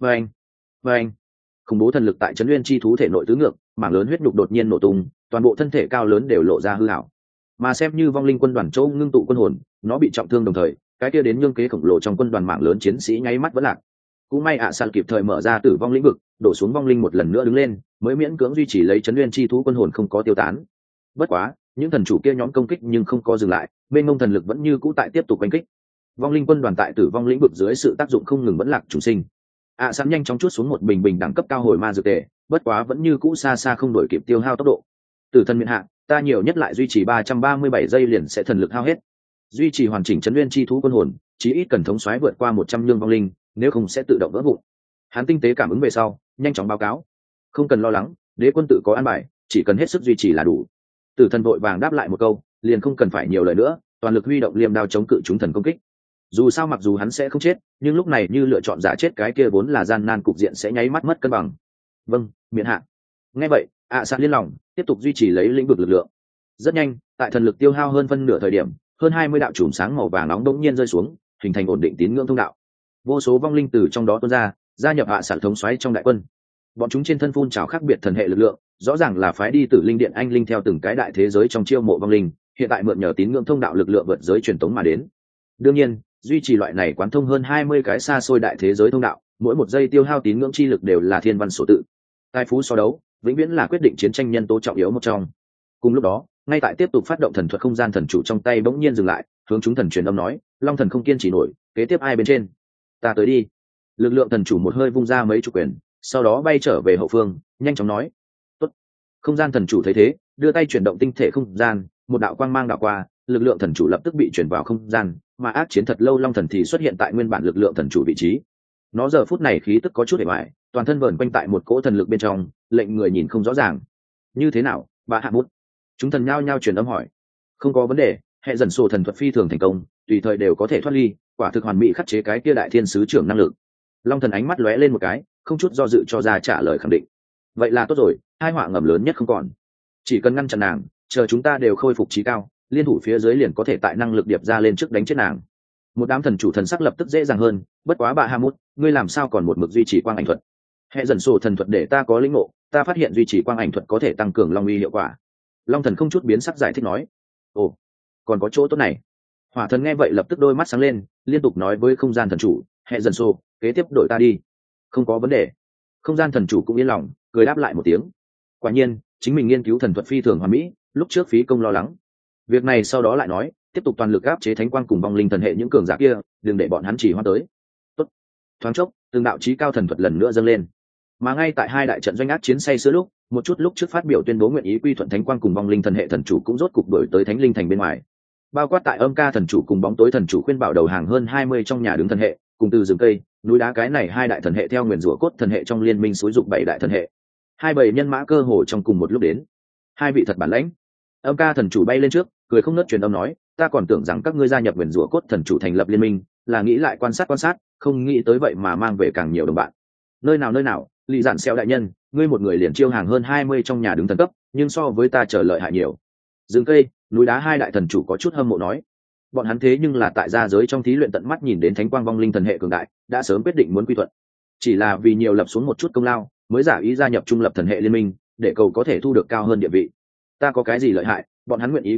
Vâng, khủng bố thần lực tại chấn nguyên chi thú thể nội tứ ngược, mảng lớn huyết nhục đột nhiên nổ tung, toàn bộ thân thể cao lớn đều lộ ra hư hảo. Mà xem như vong linh quân đoàn châu ngưng tụ quân hồn, nó bị trọng thương đồng thời, cái kia đến nhương kế khổng lồ trong quân đoàn mảng lớn chiến sĩ nháy mắt vẫn lạc. Cũng may San kịp thời mở ra tử vong lĩnh vực, đổ xuống vong linh một lần nữa đứng lên, mới miễn cưỡng duy trì lấy chấn nguyên chi thú quân hồn không có tiêu tán. Bất quá, những thần chủ kia nhóm công kích nhưng không có dừng lại, bên ngông thần lực vẫn như cũ tại tiếp tục đánh kích. Vong linh quân đoàn tại tử vong lĩnh vực dưới sự tác dụng không ngừng vẫn lạc chủ sinh. Sẵn nhanh chóng chút xuống một bình bình đẳng cấp cao hồi ma dược tề, bất quá vẫn như cũ xa xa không đổi kịp tiêu hao tốc độ. Tử thần miện hạ, ta nhiều nhất lại duy trì 337 giây liền sẽ thần lực hao hết. Duy trì hoàn chỉnh chấn nguyên chi thú quân hồn, chí ít cần thống soái vượt qua 100 nhương vong linh, nếu không sẽ tự động vỡ vụn. Hắn tinh tế cảm ứng về sau, nhanh chóng báo cáo. Không cần lo lắng, đế quân tự có an bài, chỉ cần hết sức duy trì là đủ. Tử thần vội vàng đáp lại một câu, liền không cần phải nhiều lời nữa, toàn lực huy động liêm đao chống cự chúng thần công kích. Dù sao mặc dù hắn sẽ không chết, nhưng lúc này như lựa chọn giả chết cái kia vốn là gian nan cục diện sẽ nháy mắt mất cân bằng. Vâng, miện hạ. Nghe vậy, Sạn liên lòng, tiếp tục duy trì lấy lĩnh vực lực lượng. Rất nhanh, tại thần lực tiêu hao hơn phân nửa thời điểm, hơn 20 đạo chùm sáng màu vàng nóng đột nhiên rơi xuống, hình thành ổn định tín ngưỡng thông đạo. Vô số vong linh từ trong đó tuôn ra, gia nhập Sạn thống soái trong đại quân. Bọn chúng trên thân phun trào khác biệt thần hệ lực lượng, rõ ràng là phái đi Tử Linh Điện anh linh theo từng cái đại thế giới trong chiêu mộ vong linh, hiện tại mượn nhờ tín ngưỡng thông đạo lực lượng vượt giới truyền tống mà đến. Đương nhiên, duy trì loại này quán thông hơn 20 cái xa xôi đại thế giới thông đạo, mỗi một giây tiêu hao tín ngưỡng chi lực đều là thiên văn số tự. Tài phú so đấu, vĩnh viễn là quyết định chiến tranh nhân tố trọng yếu một trong. Cùng lúc đó, ngay tại tiếp tục phát động thần thuật không gian thần chủ trong tay bỗng nhiên dừng lại, hướng chúng thần truyền âm nói, Long thần không kiên trì nổi, kế tiếp ai bên trên? Ta tới đi. Lực lượng thần chủ một hơi vung ra mấy chục quyền, sau đó bay trở về hậu phương, nhanh chóng nói, tốt. Không gian thần chủ thấy thế, đưa tay chuyển động tinh thể không gian, một đạo quang mang đạo qua, lực lượng thần chủ lập tức bị chuyển vào không gian, mà ác chiến thật lâu long thần thì xuất hiện tại nguyên bản lực lượng thần chủ vị trí. Nó giờ phút này khí tức có chút hề bại, toàn thân vờn quanh tại một cỗ thần lực bên trong, lệnh người nhìn không rõ ràng. Như thế nào, bà hạ bút? Chúng thần nhao nhao truyền âm hỏi. Không có vấn đề, hệ dần sổ thần thuật phi thường thành công, tùy thời đều có thể thoát ly, quả thực hoàn mỹ khắc chế cái kia đại thiên sứ trưởng năng lực. Long thần ánh mắt lóe lên một cái, không chút do dự cho ra trả lời khẳng định. Vậy là tốt rồi, hai họa ngầm lớn nhất không còn. Chỉ cần ngăn chặn nàng, chờ chúng ta đều khôi phục trí cao, liên thủ phía dưới liền có thể tại năng lực điệp ra lên trước đánh chết nàng. Một đám thần chủ thần sắc lập tức dễ dàng hơn, bất quá bà Hamut, ngươi làm sao còn một mực duy trì quang ảnh thuật? Hệ dần sổ thần thuật để ta có lĩnh ngộ, ta phát hiện duy trì quang ảnh thuật có thể tăng cường long uy hiệu quả. Long thần không chút biến sắc giải thích nói. Ồ, còn có chỗ tốt này. Hỏa thần nghe vậy lập tức đôi mắt sáng lên, liên tục nói với không gian thần chủ, hệ dần sổ, kế tiếp đổi ta đi. Không có vấn đề. Không gian thần chủ cũng yên lòng, cười đáp lại một tiếng. Quả nhiên, chính mình nghiên cứu thần thuật phi thường hoàn mỹ, lúc trước phí công lo lắng. Việc này sau đó lại nói, tiếp tục toàn lực áp chế thánh quang cùng vong linh thần hệ những cường giả kia, đừng để bọn hắn chỉ hoa tới. Tốt. Thoáng chốc, từng đạo chí cao thần thuật lần nữa dâng lên. Mà ngay tại hai đại trận doanh ác chiến say sưa một chút lúc trước phát biểu tuyên bố nguyện ý quy thuận thánh quang cùng vong linh thần hệ thần chủ cũng rốt cục đổi tới thánh linh thành bên ngoài. Bao quát tại âm ca thần chủ cùng bóng tối thần chủ khuyên bảo đầu hàng hơn 20 trong nhà đứng thần hệ, cùng từ rừng cây, núi đá cái này hai đại thần hệ theo nguyên rủa cốt thần hệ trong liên minh xúi dục bảy đại thần hệ. Hai bầy nhân mã cơ hồ trong cùng một lúc đến. Hai vị thật bản lãnh. Âm ca thần chủ bay lên trước, cười không nớt truyền âm nói, ta còn tưởng rằng các ngươi gia nhập nguyên rủa cốt thần chủ thành lập liên minh, là nghĩ lại quan sát, không nghĩ tới vậy mà mang về càng nhiều đồng bạn. Nơi nào, Lý Giản Xeo đại nhân, ngươi một người liền chiêu hàng hơn 20 trong nhà đứng thần cấp, nhưng so với ta trở lợi hại nhiều. Rừng cây, núi đá hai đại thần chủ có chút hâm mộ nói, bọn hắn thế nhưng là tại gia giới trong thí luyện tận mắt nhìn đến thánh quang vong linh thần hệ cường đại, đã sớm quyết định muốn quy thuận. Chỉ là vì nhiều lập xuống một chút công lao, mới giả ý gia nhập trung lập thần hệ liên minh, để cầu có thể thu được cao hơn địa vị. Ta có cái gì lợi hại, bọn hắn nguyện ý quy thuận,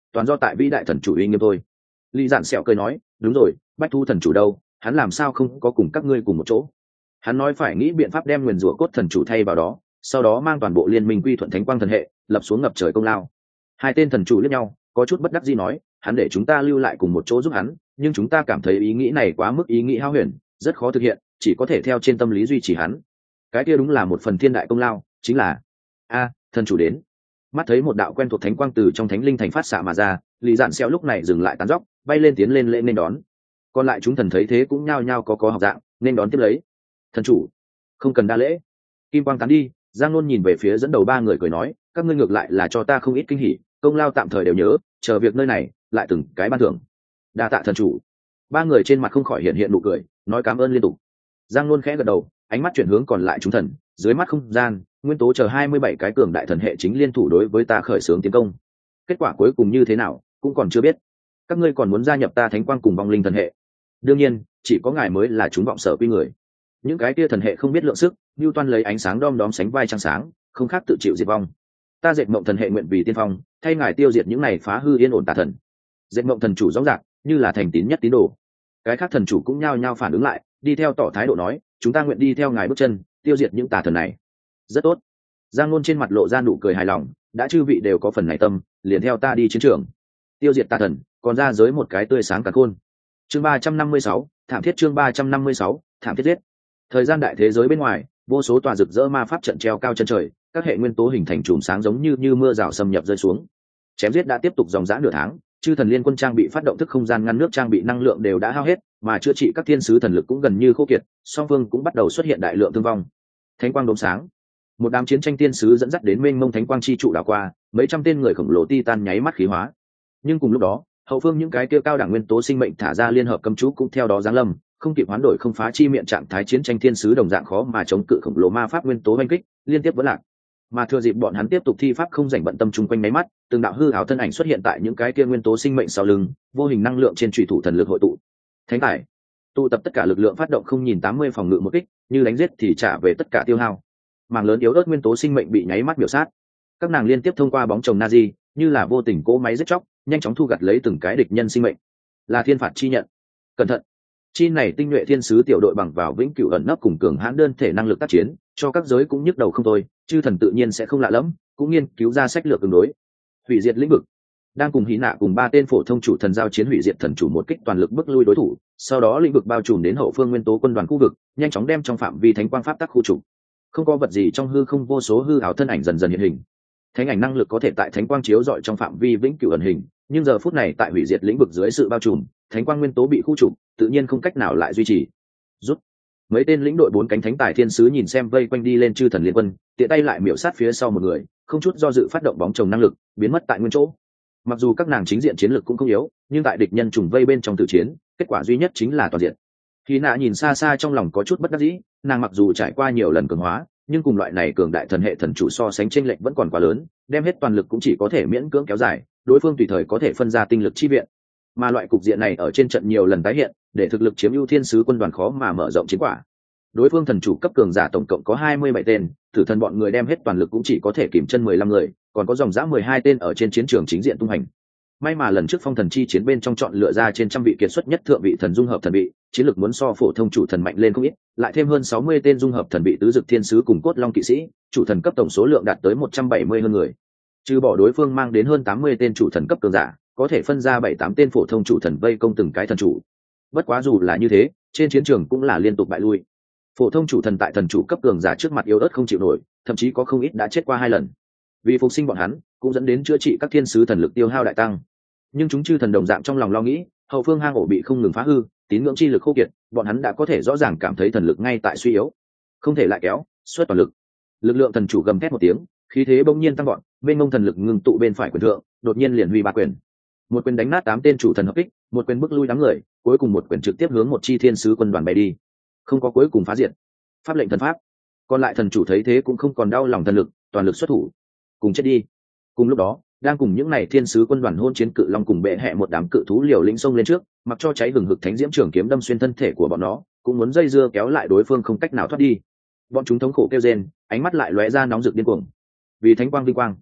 toàn do tại vĩ đại thần chủ uy nghiêm thôi. Lý Dạn Sẹo cười nói, đúng rồi, bách thu thần chủ đâu, hắn làm sao không có cùng các ngươi cùng một chỗ? Hắn nói phải nghĩ biện pháp đem nguyền rủa cốt thần chủ thay vào đó, sau đó mang toàn bộ liên minh quy thuận thánh quang thần hệ, lập xuống ngập trời công lao. Hai tên thần chủ liếc nhau, có chút bất đắc dĩ nói, hắn để chúng ta lưu lại cùng một chỗ giúp hắn, nhưng chúng ta cảm thấy ý nghĩ này quá mức ý nghĩ hao huyền, rất khó thực hiện, chỉ có thể theo trên tâm lý duy trì hắn. Cái kia đúng là một phần thiên đại công lao, chính là thần chủ đến. Mắt thấy một đạo quen thuộc thánh quang từ trong thánh linh thành phát xạ mà ra, Lý Dạn Sẹo lúc này dừng lại tán dóc, bay lên tiến lên lễ nên đón. Còn lại chúng thần thấy thế cũng nhao nhao có học dạng, nên đón tiếp lấy. Thần chủ, không cần đa lễ. Kim quang tán đi, Giang Nôn nhìn về phía dẫn đầu ba người cười nói, các ngươi ngược lại là cho ta không ít kinh hỉ, công lao tạm thời đều nhớ, chờ việc nơi này lại từng cái ban thưởng. Đa tạ thần chủ. Ba người trên mặt không khỏi hiện hiện nụ cười, nói cảm ơn liên tục. Giang Nôn khẽ gật đầu, ánh mắt chuyển hướng còn lại chúng thần, dưới mắt không gian nguyên tố chờ 27 cái cường đại thần hệ chính liên thủ đối với ta khởi xướng tiến công. Kết quả cuối cùng như thế nào cũng còn chưa biết. Các ngươi còn muốn gia nhập ta thánh quang cùng vong linh thần hệ? Đương nhiên, chỉ có ngài mới là chúng vọng sở quy người. Những cái kia thần hệ không biết lượng sức, như toan lấy ánh sáng đom đóm sánh vai trăng sáng, không khác tự chịu diệt vong. Ta Dệt Mộng thần hệ nguyện vì tiên phong, thay ngài tiêu diệt những này phá hư yên ổn tà thần. Dệt Mộng thần chủ rõ ràng như là thành tín nhất tín đồ. Cái khác thần chủ cũng nhao nhao phản ứng lại, đi theo tỏ thái độ nói, chúng ta nguyện đi theo ngài bước chân, tiêu diệt những tà thần này. Rất tốt. Giang Nôn trên mặt lộ ra nụ cười hài lòng, đã chư vị đều có phần này tâm, liền theo ta đi chiến trường, tiêu diệt tà thần, còn ra giới một cái tươi sáng cả khôn. Chương 356, thảm thiết. Chương 356, thảm thiết giết. Thời gian đại thế giới bên ngoài, vô số tòa rực rỡ ma pháp trận treo cao chân trời, các hệ nguyên tố hình thành chùm sáng giống như mưa rào xâm nhập rơi xuống. Chém giết đã tiếp tục dòng dã nửa tháng, chư thần liên quân trang bị phát động thức không gian ngăn nước trang bị năng lượng đều đã hao hết, mà chữa trị các thiên sứ thần lực cũng gần như khô kiệt, song phương cũng bắt đầu xuất hiện đại lượng thương vong. Thánh quang đốm sáng, một đám chiến tranh thiên sứ dẫn dắt đến mênh mông thánh quang chi trụ đảo qua, mấy trăm tên người khổng lồ titan nháy mắt khí hóa. Nhưng cùng lúc đó, hậu phương những cái kia cao đẳng nguyên tố sinh mệnh thả ra liên hợp cấm chú cũng theo đó giáng lâm, không kịp hoán đổi không phá chi miệng trạng thái chiến tranh thiên sứ đồng dạng khó mà chống cự khổng lồ ma pháp nguyên tố oanh kích, liên tiếp vỡ lạc. Mà thừa dịp bọn hắn tiếp tục thi pháp không rảnh bận tâm chung quanh máy mắt, từng đạo hư ảo thân ảnh xuất hiện tại những cái kia nguyên tố sinh mệnh sau lưng, vô hình năng lượng trên chủy thủ thần lực hội tụ. Thánh tải, tụ tập tất cả lực lượng phát động không nhìn 80 phòng ngự một kích, như đánh giết thì trả về tất cả tiêu hao. Mảng lớn yếu ớt nguyên tố sinh mệnh bị nháy mắt biểu sát. Các nàng liên tiếp thông qua bóng chồng Nazi, như là vô tình cỗ máy giết chóc, nhanh chóng thu gặt lấy từng cái địch nhân sinh mệnh. Là thiên phạt chi nhận. Cẩn thận. Chi này tinh nhuệ thiên sứ tiểu đội bằng vào vĩnh cửu ẩn nấp cùng cường hãn đơn thể năng lực tác chiến, cho các giới cũng nhức đầu không thôi, chư thần tự nhiên sẽ không lạ lẫm, cũng nghiên cứu ra sách lược ứng đối. Hủy diệt lĩnh vực. Đang cùng Hí Nạ cùng ba tên phổ thông chủ thần giao chiến hủy diệt thần chủ một kích toàn lực bức lui đối thủ, sau đó lĩnh vực bao trùm đến hậu phương nguyên tố quân đoàn khu vực, nhanh chóng đem trong phạm vi thánh quang pháp tắc khu trục. Không có vật gì trong hư không, vô số hư ảo thân ảnh dần dần hiện hình. Thánh ảnh năng lực có thể tại thánh quang chiếu rọi trong phạm vi vĩnh cửu ẩn hình, nhưng giờ phút này tại hủy diệt lĩnh vực dưới sự bao trùm, thánh quang nguyên tố bị khu trục, tự nhiên không cách nào lại duy trì. Rút. Mấy tên lĩnh đội bốn cánh thánh tài thiên sứ nhìn xem vây quanh đi lên chư thần liên quân, tiện tay lại miểu sát phía sau một người, không chút do dự phát động bóng chồng năng lực, biến mất tại nguyên chỗ. Mặc dù các nàng chính diện chiến lực cũng không yếu, nhưng tại địch nhân trùng vây bên trong tử chiến, kết quả duy nhất chính là toàn diện. Khi Nạ nhìn xa xa trong lòng có chút bất đắc dĩ, nàng mặc dù trải qua nhiều lần cường hóa, nhưng cùng loại này cường đại thần hệ thần chủ so sánh chênh lệch vẫn còn quá lớn, đem hết toàn lực cũng chỉ có thể miễn cưỡng kéo dài, đối phương tùy thời có thể phân ra tinh lực chi viện. Mà loại cục diện này ở trên trận nhiều lần tái hiện, để thực lực chiếm ưu thiên sứ quân đoàn khó mà mở rộng chiến quả. Đối phương thần chủ cấp cường giả tổng cộng có 27 tên, tử thần bọn người đem hết toàn lực cũng chỉ có thể kìm chân 15 người, còn có dòng dã 12 tên ở trên chiến trường chính diện tung hành. May mà lần trước phong thần chi chiến bên trong chọn lựa ra trên trăm vị kiệt xuất nhất thượng vị thần dung hợp thần vị, chiến lược muốn so phổ thông chủ thần mạnh lên không ít, lại thêm hơn 60 tên dung hợp thần vị tứ dực thiên sứ cùng cốt long kỵ sĩ, chủ thần cấp tổng số lượng đạt tới 170 hơn người. Trừ bỏ đối phương mang đến hơn 80 tên chủ thần cấp cường giả, có thể phân ra 7-8 tên phổ thông chủ thần vây công từng cái thần chủ. Bất quá dù là như thế, trên chiến trường cũng là liên tục bại lui. Phổ thông chủ thần tại thần chủ cấp cường giả trước mặt yếu ớt không chịu nổi, thậm chí có không ít đã chết qua 2 lần. Vì phục sinh bọn hắn, cũng dẫn đến chữa trị các thiên sứ thần lực tiêu hao đại tăng. Nhưng chúng chư thần đồng dạng trong lòng lo nghĩ, hậu phương hang ổ bị không ngừng phá hư, tín ngưỡng chi lực khô kiệt, bọn hắn đã có thể rõ ràng cảm thấy thần lực ngay tại suy yếu, không thể lại kéo xuất toàn lực. Lực lượng thần chủ gầm thét một tiếng, khí thế bỗng nhiên tăng vọt, bên mông thần lực ngưng tụ bên phải quyền thượng, đột nhiên liền huy ba quyền. Một quyền đánh nát 8 tên chủ thần hợp kích, một quyền bức lui đám người, cuối cùng một quyền trực tiếp hướng một chi thiên sứ quân đoàn bay đi. Không có cuối cùng phá diệt. Pháp lệnh thần pháp. Còn lại thần chủ thấy thế cũng không còn đau lòng thần lực, toàn lực xuất thủ. Cùng chết đi. Cùng lúc đó, đang cùng những này thiên sứ quân đoàn hôn chiến cự long cùng bệ hẹ một đám cự thú liều lĩnh xông lên trước, mặc cho cháy hừng hực thánh diễm trường kiếm đâm xuyên thân thể của bọn nó, cũng muốn dây dưa kéo lại đối phương không cách nào thoát đi. Bọn chúng thống khổ kêu rên, ánh mắt lại lóe ra nóng rực điên cuồng. Vì thánh quang vinh quang,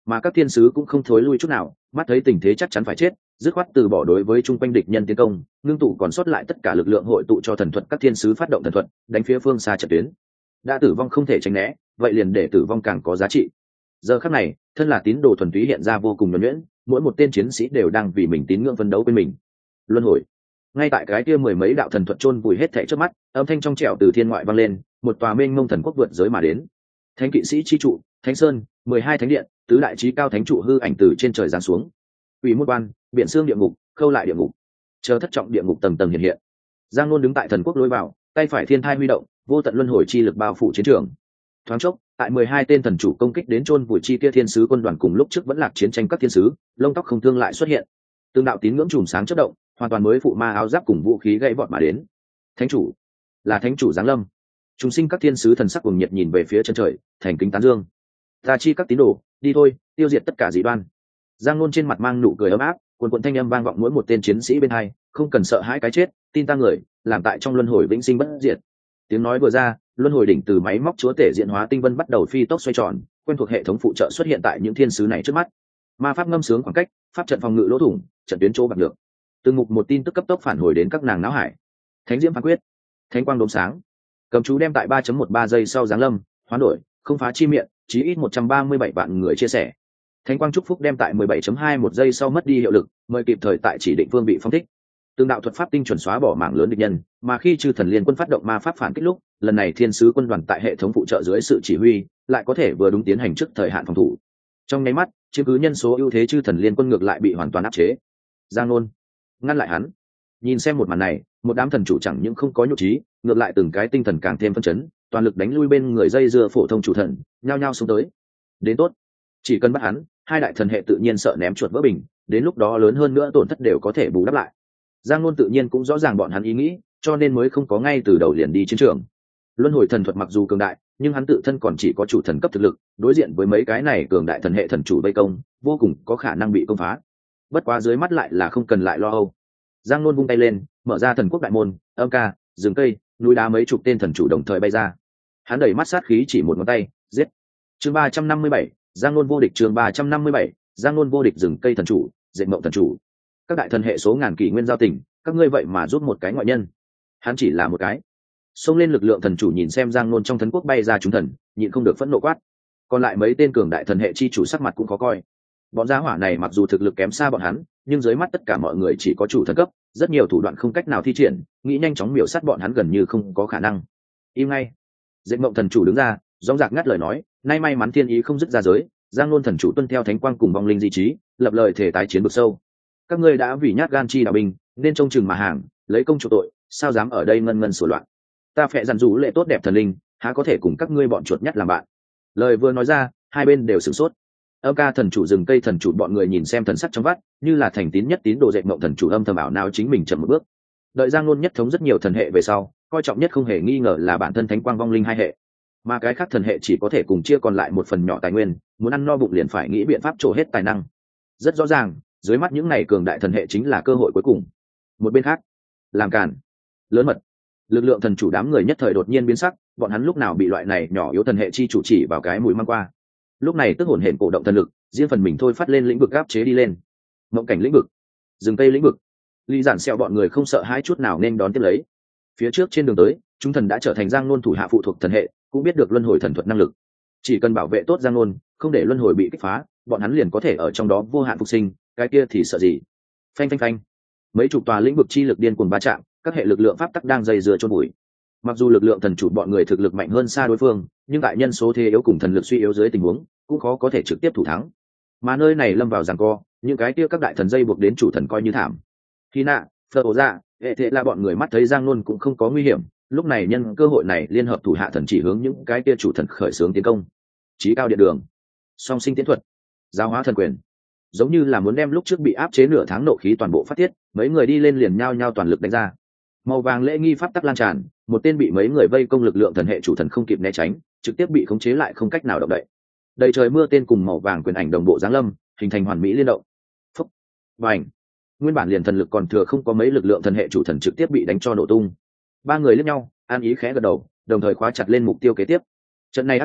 mà các thiên sứ cũng không thối lui chút nào, mắt thấy tình thế chắc chắn phải chết, dứt khoát từ bỏ đối với chung quanh địch nhân tiến công, ngưng tụ còn sót lại tất cả lực lượng hội tụ cho thần thuật, các thiên sứ phát động thần thuật đánh phía phương xa trận tuyến. Đã tử vong không thể tránh né, vậy liền để tử vong càng có giá trị. Giờ khắc này, thân là tín đồ thuần túy hiện ra vô cùng nhuần nhuyễn, mỗi một tên chiến sĩ đều đang vì mình tín ngưỡng phấn đấu bên mình. Luân hồi. Ngay tại cái kia mười mấy đạo thần thuật chôn vùi hết thảy trước mắt, âm thanh trong trẻo từ thiên ngoại vang lên, một tòa mênh mông thần quốc vượt giới mà đến. Thánh kỵ sĩ chi trụ, Thánh Sơn, 12 thánh điện, tứ đại chí cao thánh trụ hư ảnh từ trên trời giáng xuống. Ủy môn quan, biển xương địa ngục, khâu lại địa ngục, chờ thất trọng địa ngục tầng tầng hiện hiện. Giang Nôn đứng tại thần quốc lối vào, tay phải thiên thai huy động, vô tận luân hồi chi lực bao phủ chiến trường. Thoáng chốc, tại 12 tên thần chủ công kích đến chôn vùi chi kia thiên sứ quân đoàn cùng lúc trước vẫn lạc chiến tranh các thiên sứ, lông tóc không thương lại xuất hiện. Tương đạo tín ngưỡng chùm sáng chớp động, hoàn toàn mới phụ ma áo giáp cùng vũ khí gãy vọt mà đến. Thánh chủ, là thánh chủ giáng lâm. Chúng sinh các thiên sứ thần sắc cuồng nhiệt nhìn về phía chân trời, thành kính tán dương. Ta chi các tín đồ, đi thôi, tiêu diệt tất cả dị đoan. Giang Nôn trên mặt mang nụ cười ấm áp, cuồn cuộn thanh âm vang vọng mỗi một tên chiến sĩ bên hai, không cần sợ hãi cái chết, tin ta người, làm tại trong luân hồi vĩnh sinh bất diệt. Tiếng nói vừa ra, luân hồi đỉnh từ máy móc chúa tể diện hóa tinh vân bắt đầu phi tốc xoay tròn, quen thuộc hệ thống phụ trợ xuất hiện tại những thiên sứ này trước mắt. Ma pháp ngâm sướng khoảng cách, pháp trận phòng ngự lỗ thủng, trận tuyến chỗ bạc được. Từng mục một tin tức cấp tốc phản hồi đến các nàng não hải. Thánh diễm phán quyết, thánh quang đốm sáng. Cầm chú đem tại 3.13 giây sau giáng lâm, hoán đổi, không phá chi miệng, chí ít 137 vạn người chia sẻ. Thánh quang chúc phúc đem tại 17.21 giây sau mất đi hiệu lực, mời kịp thời tại chỉ định phương vị phong thích. Tương đạo thuật pháp tinh chuẩn xóa bỏ mảng lớn địch nhân, mà khi chư thần liên quân phát động ma pháp phản kích lúc, lần này thiên sứ quân đoàn tại hệ thống phụ trợ dưới sự chỉ huy, lại có thể vừa đúng tiến hành trước thời hạn phòng thủ. Trong nháy mắt, chiếm cứ nhân số ưu thế chư thần liên quân ngược lại bị hoàn toàn áp chế. Giang Nôn ngăn lại hắn. Nhìn xem một màn này, một đám thần chủ chẳng những không có nhục trí, ngược lại từng cái tinh thần càng thêm phấn chấn, toàn lực đánh lui bên người dây dưa phổ thông chủ thần, nhao nhao xuống tới. Đến tốt, chỉ cần bắt hắn, hai đại thần hệ tự nhiên sợ ném chuột vỡ bình, đến lúc đó lớn hơn nữa tổn thất đều có thể bù đắp lại. Giang Nôn tự nhiên cũng rõ ràng bọn hắn ý nghĩ, cho nên mới không có ngay từ đầu liền đi chiến trường. Luân hồi thần thuật mặc dù cường đại, nhưng hắn tự thân còn chỉ có chủ thần cấp thực lực, đối diện với mấy cái này cường đại thần hệ thần chủ vây công, vô cùng có khả năng bị công phá. Bất quá dưới mắt lại là không cần lại lo âu. Giang Nôn vung tay lên, mở ra thần quốc đại môn, âm ca, rừng cây, núi đá mấy chục tên thần chủ đồng thời bay ra. Hắn đẩy mắt sát khí chỉ một ngón tay, giết. Chương 357, Giang Nôn vô địch. Chương 357, Giang Nôn vô địch. Rừng cây thần chủ, dệt mộng thần chủ. Các đại thần hệ số ngàn kỷ nguyên giao tình, các ngươi vậy mà giúp một cái ngoại nhân. Hắn chỉ là một cái. Xông lên lực lượng thần chủ nhìn xem Giang Nôn trong thần quốc bay ra chúng thần, nhịn không được phẫn nộ quát. Còn lại mấy tên cường đại thần hệ chi chủ sắc mặt cũng khó coi. Bọn gia hỏa này mặc dù thực lực kém xa bọn hắn, nhưng dưới mắt tất cả mọi người chỉ có chủ thần cấp, rất nhiều thủ đoạn không cách nào thi triển, nghĩ nhanh chóng miểu sát bọn hắn gần như không có khả năng. Im ngay. Dệt mộng thần chủ đứng ra, rõ ràng ngắt lời nói, nay may mắn thiên ý không dứt ra giới, Giang Nôn thần chủ tuân theo thánh quang cùng vong linh di trí, lập lời thể tái chiến vực sâu. Các ngươi đã vì nhát gan chi đạo binh, nên trông chừng mà hàng, lấy công chủ tội, sao dám ở đây ngân ngân sửa loạn. Ta phệ dặn dụ lệ tốt đẹp thần linh, há có thể cùng các ngươi bọn chuột nhắt làm bạn. Lời vừa nói ra, hai bên đều sửng sốt. Âm ca thần chủ rừng cây thần chủ bọn người nhìn xem thần sắc trong vắt, như là thành tín nhất tín đồ dệt mộng thần chủ âm thầm ảo nào chính mình chậm một bước. Đợi Giang Nôn nhất thống rất nhiều thần hệ về sau, coi trọng nhất không hề nghi ngờ là bản thân thánh quang vong linh hai hệ, mà cái khác thần hệ chỉ có thể cùng chia còn lại một phần nhỏ tài nguyên, muốn ăn no bụng liền phải nghĩ biện pháp trổ hết tài năng. Rất rõ ràng, dưới mắt những này cường đại thần hệ chính là cơ hội cuối cùng. Một bên khác, làm cản, lớn mật, lực lượng thần chủ đám người nhất thời đột nhiên biến sắc, bọn hắn lúc nào bị loại này nhỏ yếu thần hệ chi chủ chỉ vào cái mũi mang qua. Lúc này tức hồn hển cổ động thần lực, riêng phần mình thôi phát lên lĩnh vực áp chế đi lên. Mộng cảnh lĩnh vực, rừng cây lĩnh vực, ly giản xeo bọn người không sợ hãi chút nào nên đón tiếp lấy. Phía trước trên đường tới, chúng thần đã trở thành Giang Nôn thủ hạ phụ thuộc thần hệ, cũng biết được luân hồi thần thuật năng lực. Chỉ cần bảo vệ tốt Giang Nôn, không để luân hồi bị kích phá, bọn hắn liền có thể ở trong đó vô hạn phục sinh, cái kia thì sợ gì? Phanh phanh phanh. Mấy chục tòa lĩnh vực chi lực điên cuồng va chạm, các hệ lực lượng pháp tắc đang dày dừa chôn bụi. Mặc dù lực lượng thần chủ bọn người thực lực mạnh hơn xa đối phương, nhưng tại nhân số thế yếu cùng thần lực suy yếu dưới tình huống, cũng khó có thể trực tiếp thủ thắng. Mà nơi này lâm vào giằng co, những cái kia các đại thần dây buộc đến chủ thần coi như thảm. Khi nạ, Phở ổ dạ, hệ thế là bọn người mắt thấy Giang Nôn cũng không có nguy hiểm, lúc này nhân cơ hội này liên hợp thủ hạ thần chỉ hướng những cái kia chủ thần khởi xướng tiến công. Chí cao điện đường, song sinh tiến thuật, giáo hóa thần quyền, giống như là muốn đem lúc trước bị áp chế nửa tháng nộ khí toàn bộ phát tiết, mấy người đi lên liền nhao nhao toàn lực đánh ra. Màu vàng lễ nghi pháp tắc lan tràn, một tên bị mấy người vây công lực lượng thần hệ chủ thần không kịp né tránh, trực tiếp bị khống chế lại không cách nào động đậy. Đầy trời mưa tên cùng màu vàng quyền ảnh đồng bộ giáng lâm, hình thành hoàn mỹ liên động. Phúc, bành. Nguyên bản liền thần lực còn thừa không có mấy lực lượng thần hệ chủ thần trực tiếp bị đánh cho nổ tung. Ba người liếc nhau, an ý khẽ gật đầu, đồng thời khóa chặt lên mục tiêu kế tiếp. Trận này ác chiến,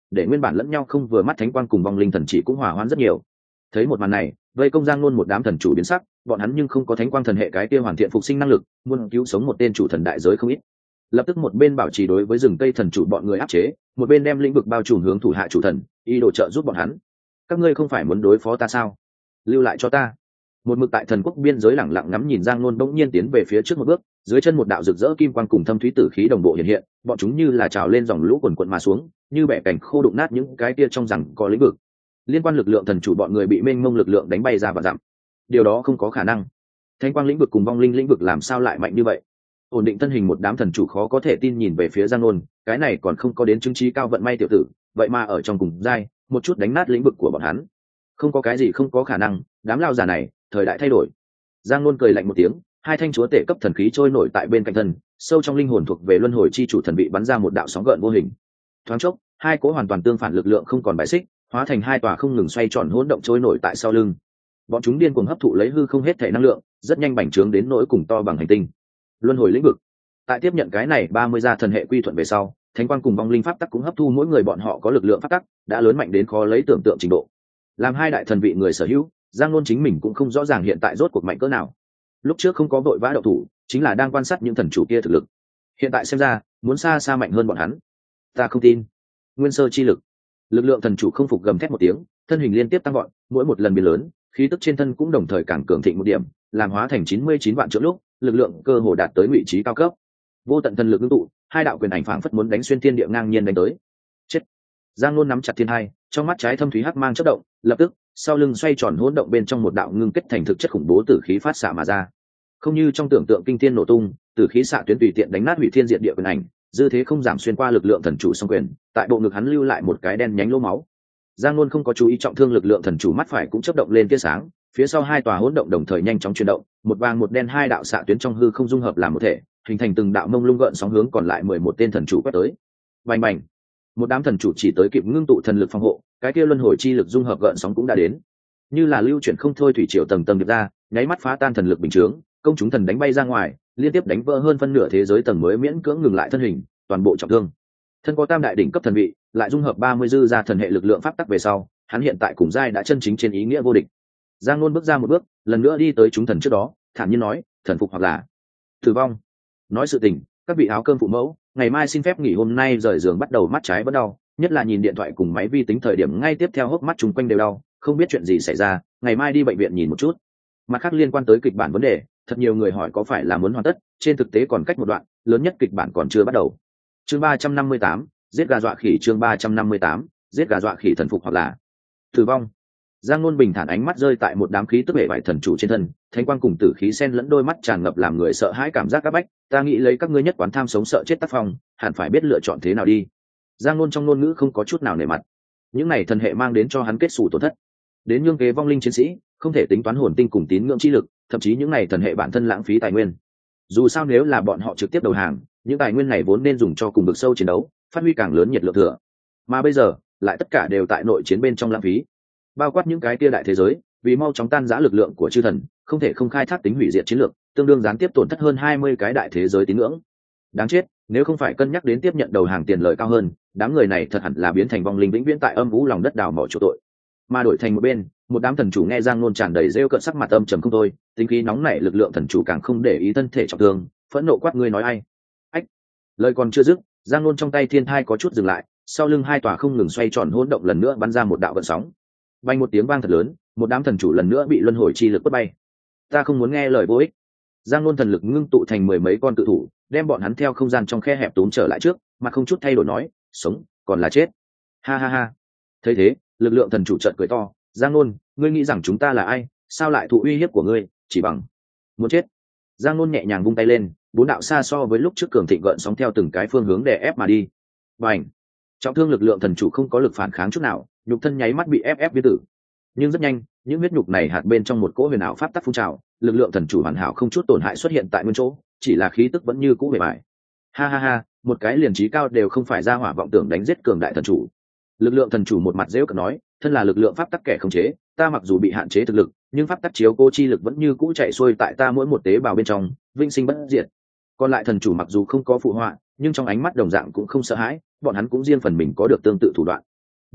để nguyên bản lẫn nhau không vừa mắt thánh quang cùng vong linh thần chỉ cũng hòa hoãn rất nhiều. Thấy một màn này, vây công Giang Nôn một đám thần chủ biến sắc, bọn hắn nhưng không có thánh quang thần hệ cái kia hoàn thiện phục sinh năng lực, muốn cứu sống một tên chủ thần đại giới không ít. Lập tức một bên bảo trì đối với rừng cây thần chủ bọn người áp chế, một bên đem lĩnh vực bao trùm hướng thủ hạ chủ thần, ý đồ trợ giúp bọn hắn. Các ngươi không phải muốn đối phó ta sao? Lưu lại cho ta. Một mực tại thần quốc biên giới lẳng lặng ngắm nhìn Giang Nôn bỗng nhiên tiến về phía trước một bước, dưới chân một đạo rực rỡ kim quang cùng thâm thúy tử khí đồng bộ hiện hiện, bọn chúng như là trào lên dòng lũ quần quần mà xuống, như bẻ cảnh khô đụng nát những cái kia trong rằng có lĩnh vực. Liên quan lực lượng thần chủ bọn người bị mênh mông lực lượng đánh bay ra và dặm. Điều đó không có khả năng. Thánh quang lĩnh vực cùng vong linh lĩnh vực làm sao lại mạnh như vậy? Ổn định thân hình một đám thần chủ khó có thể tin nhìn về phía Giang Nôn, cái này còn không có đến chứng trí cao vận may tiểu tử, vậy mà ở trong cùng giai, một chút đánh nát lĩnh vực của bọn hắn. Không có cái gì không có khả năng, đám lao giả này, thời đại thay đổi. Giang Nôn cười lạnh một tiếng, hai thanh chúa tể cấp thần khí trôi nổi tại bên cạnh thân, sâu trong linh hồn thuộc về luân hồi chi chủ thần bị bắn ra một đạo sóng gợn vô hình. Thoáng chốc, hai cỗ hoàn toàn tương phản lực lượng không còn bãi xích, hóa thành hai tòa không ngừng xoay tròn hỗn động trôi nổi tại sau lưng. Bọn chúng điên cuồng hấp thụ lấy hư không hết thể năng lượng, rất nhanh bành trướng đến nỗi cùng to bằng hành tinh. Luân hồi lĩnh vực. Tại tiếp nhận cái này 30 gia thần hệ quy thuận về sau, thánh quang cùng vong linh pháp tắc cũng hấp thu mỗi người bọn họ có lực lượng pháp tắc, đã lớn mạnh đến khó lấy tưởng tượng trình độ. Làm hai đại thần vị người sở hữu, Giang Nôn chính mình cũng không rõ ràng hiện tại rốt cuộc mạnh cỡ nào. Lúc trước không có vội vã động thủ, chính là đang quan sát những thần chủ kia thực lực. Hiện tại xem ra, muốn xa xa mạnh hơn bọn hắn. Ta không tin. Nguyên sơ chi lực. Lực lượng thần chủ không phục gầm thét một tiếng, thân hình liên tiếp tăng vọt, mỗi một lần biến lớn, khí tức trên thân cũng đồng thời càng cường thịnh một điểm, làm hóa thành 99 vạn trượng lúc, lực lượng cơ hồ đạt tới vị trí cao cấp. Vô tận thần lực ngưng tụ, hai đạo quyền ảnh phảng phất muốn đánh xuyên thiên địa ngang nhiên đánh tới. Chết. Giang Nôn nắm chặt thiên hai, trong mắt trái thâm thúy hắc mang chớp động, lập tức, sau lưng xoay tròn hỗn động bên trong một đạo ngưng kết thành thực chất khủng bố tử khí phát xạ mà ra. Không như trong tưởng tượng kinh thiên nổ tung, tử khí xạ tuyến tùy tiện đánh nát hủy thiên diệt địa quyền ảnh, dư thế không giảm xuyên qua lực lượng thần chủ song quyền, tại bộ ngực hắn lưu lại một cái đen nhánh lỗ máu. Giang Nôn không có chú ý trọng thương lực lượng thần chủ, mắt phải cũng chớp động lên tia sáng, phía sau hai tòa hỗn động đồng thời nhanh chóng chuyển động, một vàng một đen hai đạo xạ tuyến trong hư không dung hợp làm một thể, hình thành từng đạo mông lung gợn sóng hướng còn lại 11 tên thần chủ quét tới. Bành bành. Một đám thần chủ chỉ tới kịp ngưng tụ thần lực phòng hộ, cái kia luân hồi chi lực dung hợp gợn sóng cũng đã đến. Như là lưu chuyển không thôi thủy triều tầng tầng điệp ra, nháy mắt phá tan thần lực bình chướng, công chúng thần đánh bay ra ngoài, liên tiếp đánh vỡ hơn phân nửa thế giới tầng mới miễn cưỡng ngừng lại thân hình, toàn bộ trọng thương. Thân có tam đại đỉnh cấp thần vị, lại dung hợp 30 dư ra thần hệ lực lượng pháp tắc về sau, hắn hiện tại cùng giai đã chân chính trên ý nghĩa vô địch. Giang Nôn bước ra một bước, lần nữa đi tới chúng thần trước đó, thản nhiên nói, thần phục hoặc là tử vong. Nói sự tình, các vị áo cơm phụ mẫu, ngày mai xin phép nghỉ, hôm nay rời giường bắt đầu mắt trái vẫn đau, nhất là nhìn điện thoại cùng máy vi tính thời điểm ngay tiếp theo hốc mắt chung quanh đều đau, không biết chuyện gì xảy ra, ngày mai đi bệnh viện nhìn một chút. Mặt khác liên quan tới kịch bản vấn đề, thật nhiều người hỏi có phải là muốn hoàn tất, trên thực tế còn cách một đoạn, lớn nhất kịch bản còn chưa bắt đầu. Chương 358, giết gà dọa khỉ. Chương 358, giết gà dọa khỉ. Thần phục hoặc là tử vong. Giang Nôn bình thản ánh mắt rơi tại một đám khí tức bể bại thần chủ trên thân, thánh quang cùng tử khí xen lẫn đôi mắt tràn ngập làm người sợ hãi cảm giác áp bách. Ta nghĩ lấy các ngươi nhất quán tham sống sợ chết tác phong, hẳn phải biết lựa chọn thế nào đi. Giang Nôn trong ngôn ngữ không có chút nào nể mặt. Những này thần hệ mang đến cho hắn kết xù tổn thất, đến nhương kế vong linh chiến sĩ không thể tính toán hồn tinh cùng tín ngưỡng chi lực, thậm chí những này thần hệ bản thân lãng phí tài nguyên. Dù sao nếu là bọn họ trực tiếp đầu hàng, những tài nguyên này vốn nên dùng cho cùng vực sâu chiến đấu, phát huy càng lớn nhiệt lượng thừa, mà bây giờ lại tất cả đều tại nội chiến bên trong lãng phí. Bao quát những cái tia đại thế giới, vì mau chóng tan rã lực lượng của chư thần, không thể không khai thác tính hủy diệt chiến lược, tương đương gián tiếp tổn thất hơn 20 cái đại thế giới tín ngưỡng. Đáng chết, nếu không phải cân nhắc đến tiếp nhận đầu hàng tiền lợi cao hơn, đám người này thật hẳn là biến thành vong linh vĩnh viễn tại âm vũ lòng đất đào mỏ chỗ tội. Mà đổi thành một bên, một đám thần chủ nghe Giang Nôn tràn đầy rêu cợt, sắc mặt âm trầm không thôi, tính khí nóng nảy, lực lượng thần chủ càng không để ý thân thể trọng thương, phẫn nộ quát, ngươi nói ai? Ách. Lời còn chưa dứt, Giang Nôn trong tay thiên thai có chút dừng lại, sau lưng hai tòa không ngừng xoay tròn hỗn động lần nữa bắn ra một đạo gợn sóng. Vang một tiếng vang thật lớn, một đám thần chủ lần nữa bị luân hồi chi lực quất bay. Ta không muốn nghe lời vô ích. Giang Nôn thần lực ngưng tụ thành 10 mấy con cự thủ, đem bọn hắn theo không gian trong khe hẹp túm trở lại trước, mà không chút thay đổi nói, sống còn là chết. Ha ha ha. Thấy thế, lực lượng thần chủ chợt cười to, Giang Nôn, ngươi nghĩ rằng chúng ta là ai, sao lại thụ uy hiếp của ngươi, chỉ bằng muốn chết. Giang Nôn nhẹ nhàng vung tay lên, bốn đạo xa so với lúc trước cường thịnh gợn sóng theo từng cái phương hướng đè ép mà đi. Bành. Trọng thương lực lượng thần chủ không có lực phản kháng chút nào, nhục thân nháy mắt bị ép biến tử. Nhưng rất nhanh, những huyết nhục này hạt bên trong một cỗ huyền ảo pháp tắc phun trào, lực lượng thần chủ hoàn hảo không chút tổn hại xuất hiện tại nguyên chỗ, chỉ là khí tức vẫn như cũ bề bại. Ha ha ha, một cái liền trí cao đều không phải ra hỏa vọng tưởng đánh giết cường đại thần chủ. Lực lượng thần chủ một mặt giễu cợt nói, thân là lực lượng pháp tắc kẻ khống chế, ta mặc dù bị hạn chế thực lực, nhưng pháp tắc chiếu cô chi lực vẫn như cũ chạy xuôi tại ta mỗi một tế bào bên trong, vinh sinh bất diệt. Còn lại thần chủ mặc dù không có phụ họa, nhưng trong ánh mắt đồng dạng cũng không sợ hãi, bọn hắn cũng riêng phần mình có được tương tự thủ đoạn.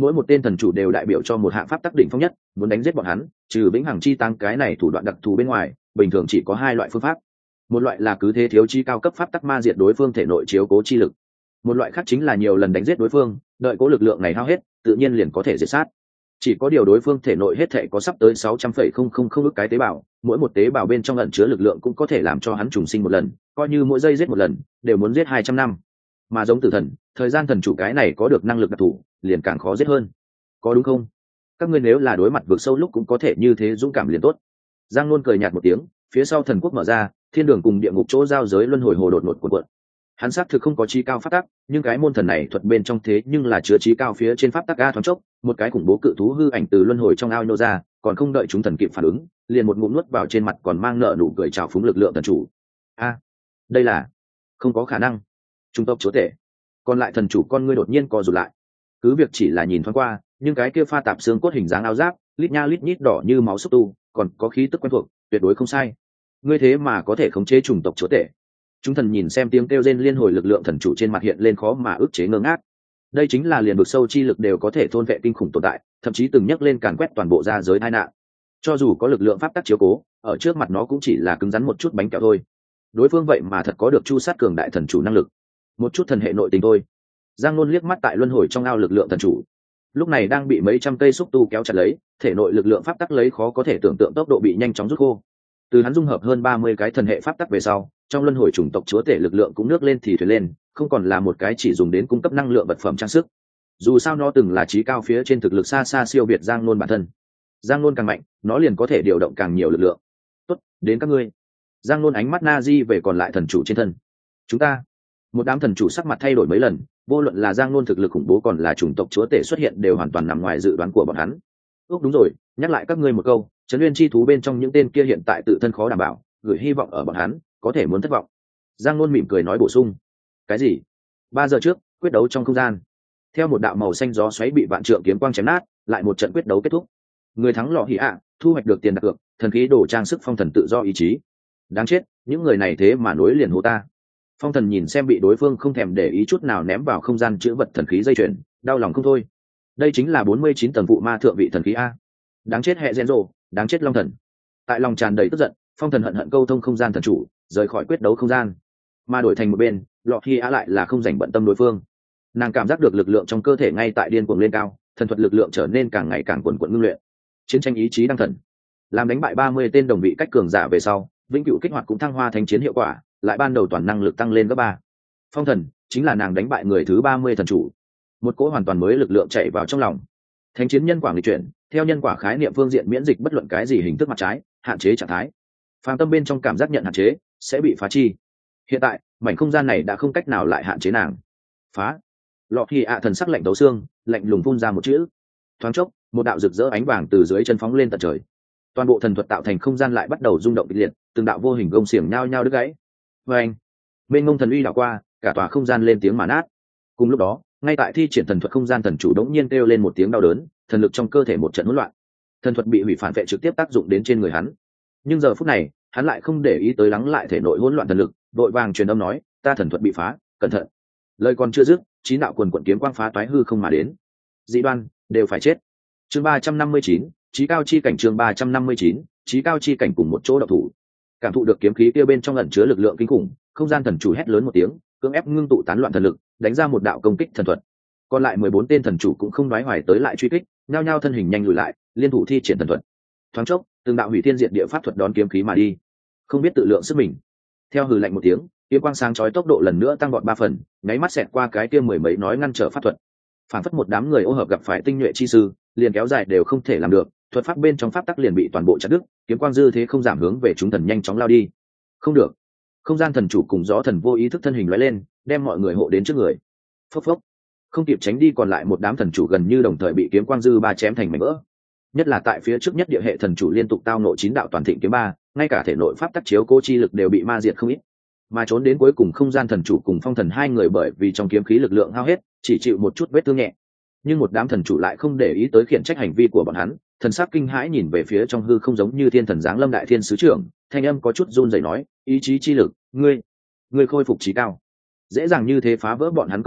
mỗi một tên thần chủ đều đại biểu cho một hạng pháp tắc đỉnh phong nhất, muốn đánh giết bọn hắn trừ vĩnh hằng chi tăng cái này thủ đoạn đặc thù bên ngoài, bình thường chỉ có hai loại phương pháp. Một loại là cứ thế thiếu chi cao cấp pháp tắc ma diệt đối phương thể nội chiếu cố chi lực, một loại khác chính là nhiều lần đánh giết đối phương, đợi cố lực lượng này hao hết tự nhiên liền có thể diệt sát. Chỉ có điều đối phương thể nội hết thể có sắp tới 600,000 ức cái tế bào, mỗi một tế bào bên trong ẩn chứa lực lượng cũng có thể làm cho hắn trùng sinh một lần, coi như mỗi giây giết một lần đều muốn giết 200 năm. Mà giống tử thần, thời gian thần chủ cái này có được năng lực đặc thù, liền càng khó giết hơn. Có đúng không? Các ngươi nếu là đối mặt vượt sâu lúc cũng có thể như thế dũng cảm liền tốt. Giang Nôn cười nhạt một tiếng, phía sau thần quốc mở ra, thiên đường cùng địa ngục chỗ giao giới luân hồi hồ đột ngột cuộn. Hắn xác thực không có trí cao pháp tắc, nhưng cái môn thần này thuật bên trong thế nhưng là chứa trí cao phía trên pháp tắc. Thoáng chốc, một cái khủng bố cự thú hư ảnh từ luân hồi trong ao nhô ra, còn không đợi chúng thần kịp phản ứng, liền một ngụm nuốt vào trên mặt còn mang nợ nụ cười trào phúng lực lượng thần chủ. Đây là không có khả năng. Trung tộc chúa tể. Còn lại thần chủ con ngươi đột nhiên co rụt lại. Cứ việc chỉ là nhìn thoáng qua, nhưng cái kia pha tạp xương cốt hình dáng áo giáp, lít nha lít nhít đỏ như máu xúc tu, còn có khí tức quen thuộc, tuyệt đối không sai. Ngươi thế mà có thể khống chế chủng tộc chúa tể. Chúng thần nhìn xem tiếng kêu rên liên hồi lực lượng thần chủ trên mặt hiện lên khó mà ức chế ngơ ngác. Đây chính là liền vực sâu chi lực đều có thể thôn vệ kinh khủng tồn tại, thậm chí từng nhấc lên càn quét toàn bộ ra giới tai nạn. Cho dù có lực lượng pháp tắc chiếu cố, ở trước mặt nó cũng chỉ là cứng rắn một chút bánh kẹo thôi. Đối phương vậy mà thật có được chu sát cường đại thần chủ năng lực, một chút thần hệ nội tình thôi. Giang Nôn liếc mắt tại luân hồi trong ao lực lượng thần chủ, lúc này đang bị mấy trăm cây xúc tu kéo chặt lấy, thể nội lực lượng pháp tắc lấy khó có thể tưởng tượng tốc độ bị nhanh chóng rút khô. Từ hắn dung hợp hơn 30 cái thần hệ pháp tắc về sau, trong luân hồi chủng tộc chúa tể lực lượng cũng nước lên thì thuyền lên, không còn là một cái chỉ dùng đến cung cấp năng lượng vật phẩm trang sức. Dù sao nó từng là trí cao phía trên thực lực xa xa siêu việt Giang Nôn bản thân. Giang Nôn càng mạnh, nó liền có thể điều động càng nhiều lực lượng. Tốt, đến các ngươi. Giang Nôn ánh mắt Nazi về còn lại thần chủ trên thân. Chúng ta. Một đám thần chủ sắc mặt thay đổi mấy lần, vô luận là Giang Nôn thực lực khủng bố còn là chủng tộc chúa tể xuất hiện đều hoàn toàn nằm ngoài dự đoán của bọn hắn. Đúng rồi, nhắc lại các ngươi một câu, trấn nguyên chi thú bên trong những tên kia hiện tại tự thân khó đảm bảo, gửi hy vọng ở bọn hắn, có thể muốn thất vọng. Giang Nôn mỉm cười nói bổ sung. Cái gì? 3 giờ trước, quyết đấu trong không gian. Theo một đạo màu xanh gió xoáy bị vạn trượng kiếm quang chém nát, lại một trận quyết đấu kết thúc. Người thắng lọ hỉ ạ, thu hoạch được tiền đặt cược, thần khí đồ trang sức phong thần tự do ý chí. Đáng chết, những người này thế mà nối liền hô ta. Phong thần nhìn xem bị đối phương không thèm để ý chút nào ném vào không gian chữ vật thần khí dây chuyền, đau lòng không thôi. Đây chính là 49 tầng vụ ma thượng vị thần khí a. Đáng chết hệ gen rồ, đáng chết long thần. Tại lòng tràn đầy tức giận, phong thần hận hận câu thông không gian thần chủ, rời khỏi quyết đấu không gian. Mà đổi thành một bên, lọ hỉ ạ lại là không dành bận tâm đối phương. Nàng cảm giác được lực lượng trong cơ thể ngay tại điên cuồng lên cao, thần thuật lực lượng trở nên càng ngày càng cuồn cuộn ngưng luyện. Chiến tranh ý chí đăng thần, làm đánh bại 30 tên đồng vị cách cường giả về sau, vĩnh cửu kích hoạt cũng thăng hoa thành chiến hiệu quả, lại ban đầu toàn năng lực tăng lên gấp 3. Phong thần chính là nàng đánh bại người thứ 30 thần chủ, một cỗ hoàn toàn mới lực lượng chạy vào trong lòng. Thánh chiến nhân quả nghịch chuyển, theo nhân quả khái niệm phương diện miễn dịch bất luận cái gì hình thức mặt trái, hạn chế trạng thái. Phàm tâm bên trong cảm giác nhận hạn chế sẽ bị phá chi. Hiện tại, mảnh không gian này đã không cách nào lại hạn chế nàng. Phá. Lọ hỉ ạ thần sắc lạnh đấu xương, lạnh lùng phun ra một chữ. Thoáng chốc, một đạo rực rỡ ánh vàng từ dưới chân phóng lên tận trời. Toàn bộ thần thuật tạo thành không gian lại bắt đầu rung động kịch liệt, từng đạo vô hình gông xiềng nhao nhao đứt gãy. Và anh, bên ngông thần uy đảo qua, cả tòa không gian lên tiếng mà nát. Cùng lúc đó, ngay tại thi triển thần thuật không gian thần chủ đống nhiên kêu lên một tiếng đau đớn, thần lực trong cơ thể một trận hỗn loạn. Thần thuật bị hủy phản vệ trực tiếp tác dụng đến trên người hắn. Nhưng giờ phút này, hắn lại không để ý tới lắng lại thể nội hỗn loạn thần lực, vội vàng truyền âm nói, ta thần thuật bị phá, cẩn thận. Lời còn chưa dứt, 9 đạo quần quần kiếm quang phá toái hư không mà đến. Dị đoan, đều phải chết. Chương 359, chí cao chi cảnh. Chương 359, chí cao chi cảnh cùng một chỗ độc thủ. Cảm thụ được kiếm khí kia bên trong ẩn chứa lực lượng kinh khủng, không gian thần chủ hét lớn một tiếng, cưỡng ép ngưng tụ tán loạn thần lực, đánh ra một đạo công kích thần thuật. Còn lại 14 tên thần chủ cũng không đoái hoài tới lại truy kích, nhao nhao thân hình nhanh lùi lại, liên thủ thi triển thần thuật. Thoáng chốc, từng đạo hủy thiên diệt địa pháp thuật đón kiếm khí mà đi, không biết tự lượng sức mình. Theo hừ lạnh một tiếng, kiếm quang sáng chói tốc độ lần nữa tăng vọt 3 phần, nháy mắt xẹt qua cái kia mười mấy nói ngăn trở pháp thuật. Phản phất một đám người ô hợp gặp phải tinh nhuệ chi sư, liền kéo dài đều không thể làm được, thuật pháp bên trong pháp tắc liền bị toàn bộ chặt đứt, kiếm quang dư thế không giảm hướng về chúng thần nhanh chóng lao đi. Không được. Không gian thần chủ cùng gió thần vô ý thức thân hình lóe lên, đem mọi người hộ đến trước người. Phốc phốc. Không kịp tránh đi, còn lại một đám thần chủ gần như đồng thời bị kiếm quang dư ba chém thành mảnh vỡ. Nhất là tại phía trước nhất địa hệ thần chủ liên tục tao nộ 9 đạo toàn thịnh kiếm ba, ngay cả thể nội pháp tắc chiếu cố chi lực đều bị ma diệt không ít. Mà trốn đến cuối cùng không gian thần chủ cùng phong thần hai người bởi vì trong kiếm khí lực lượng hao hết, chỉ chịu một chút vết thương nhẹ. Nhưng một đám thần chủ lại không để ý tới khiển trách hành vi của bọn hắn, thần sắc kinh hãi nhìn về phía trong hư không giống như thiên thần giáng lâm đại thiên sứ trưởng, thanh âm có chút run rẩy nói, ý chí chi lực, ngươi khôi phục trí cao. Dễ dàng như thế phá vỡ bọn hắn công kích,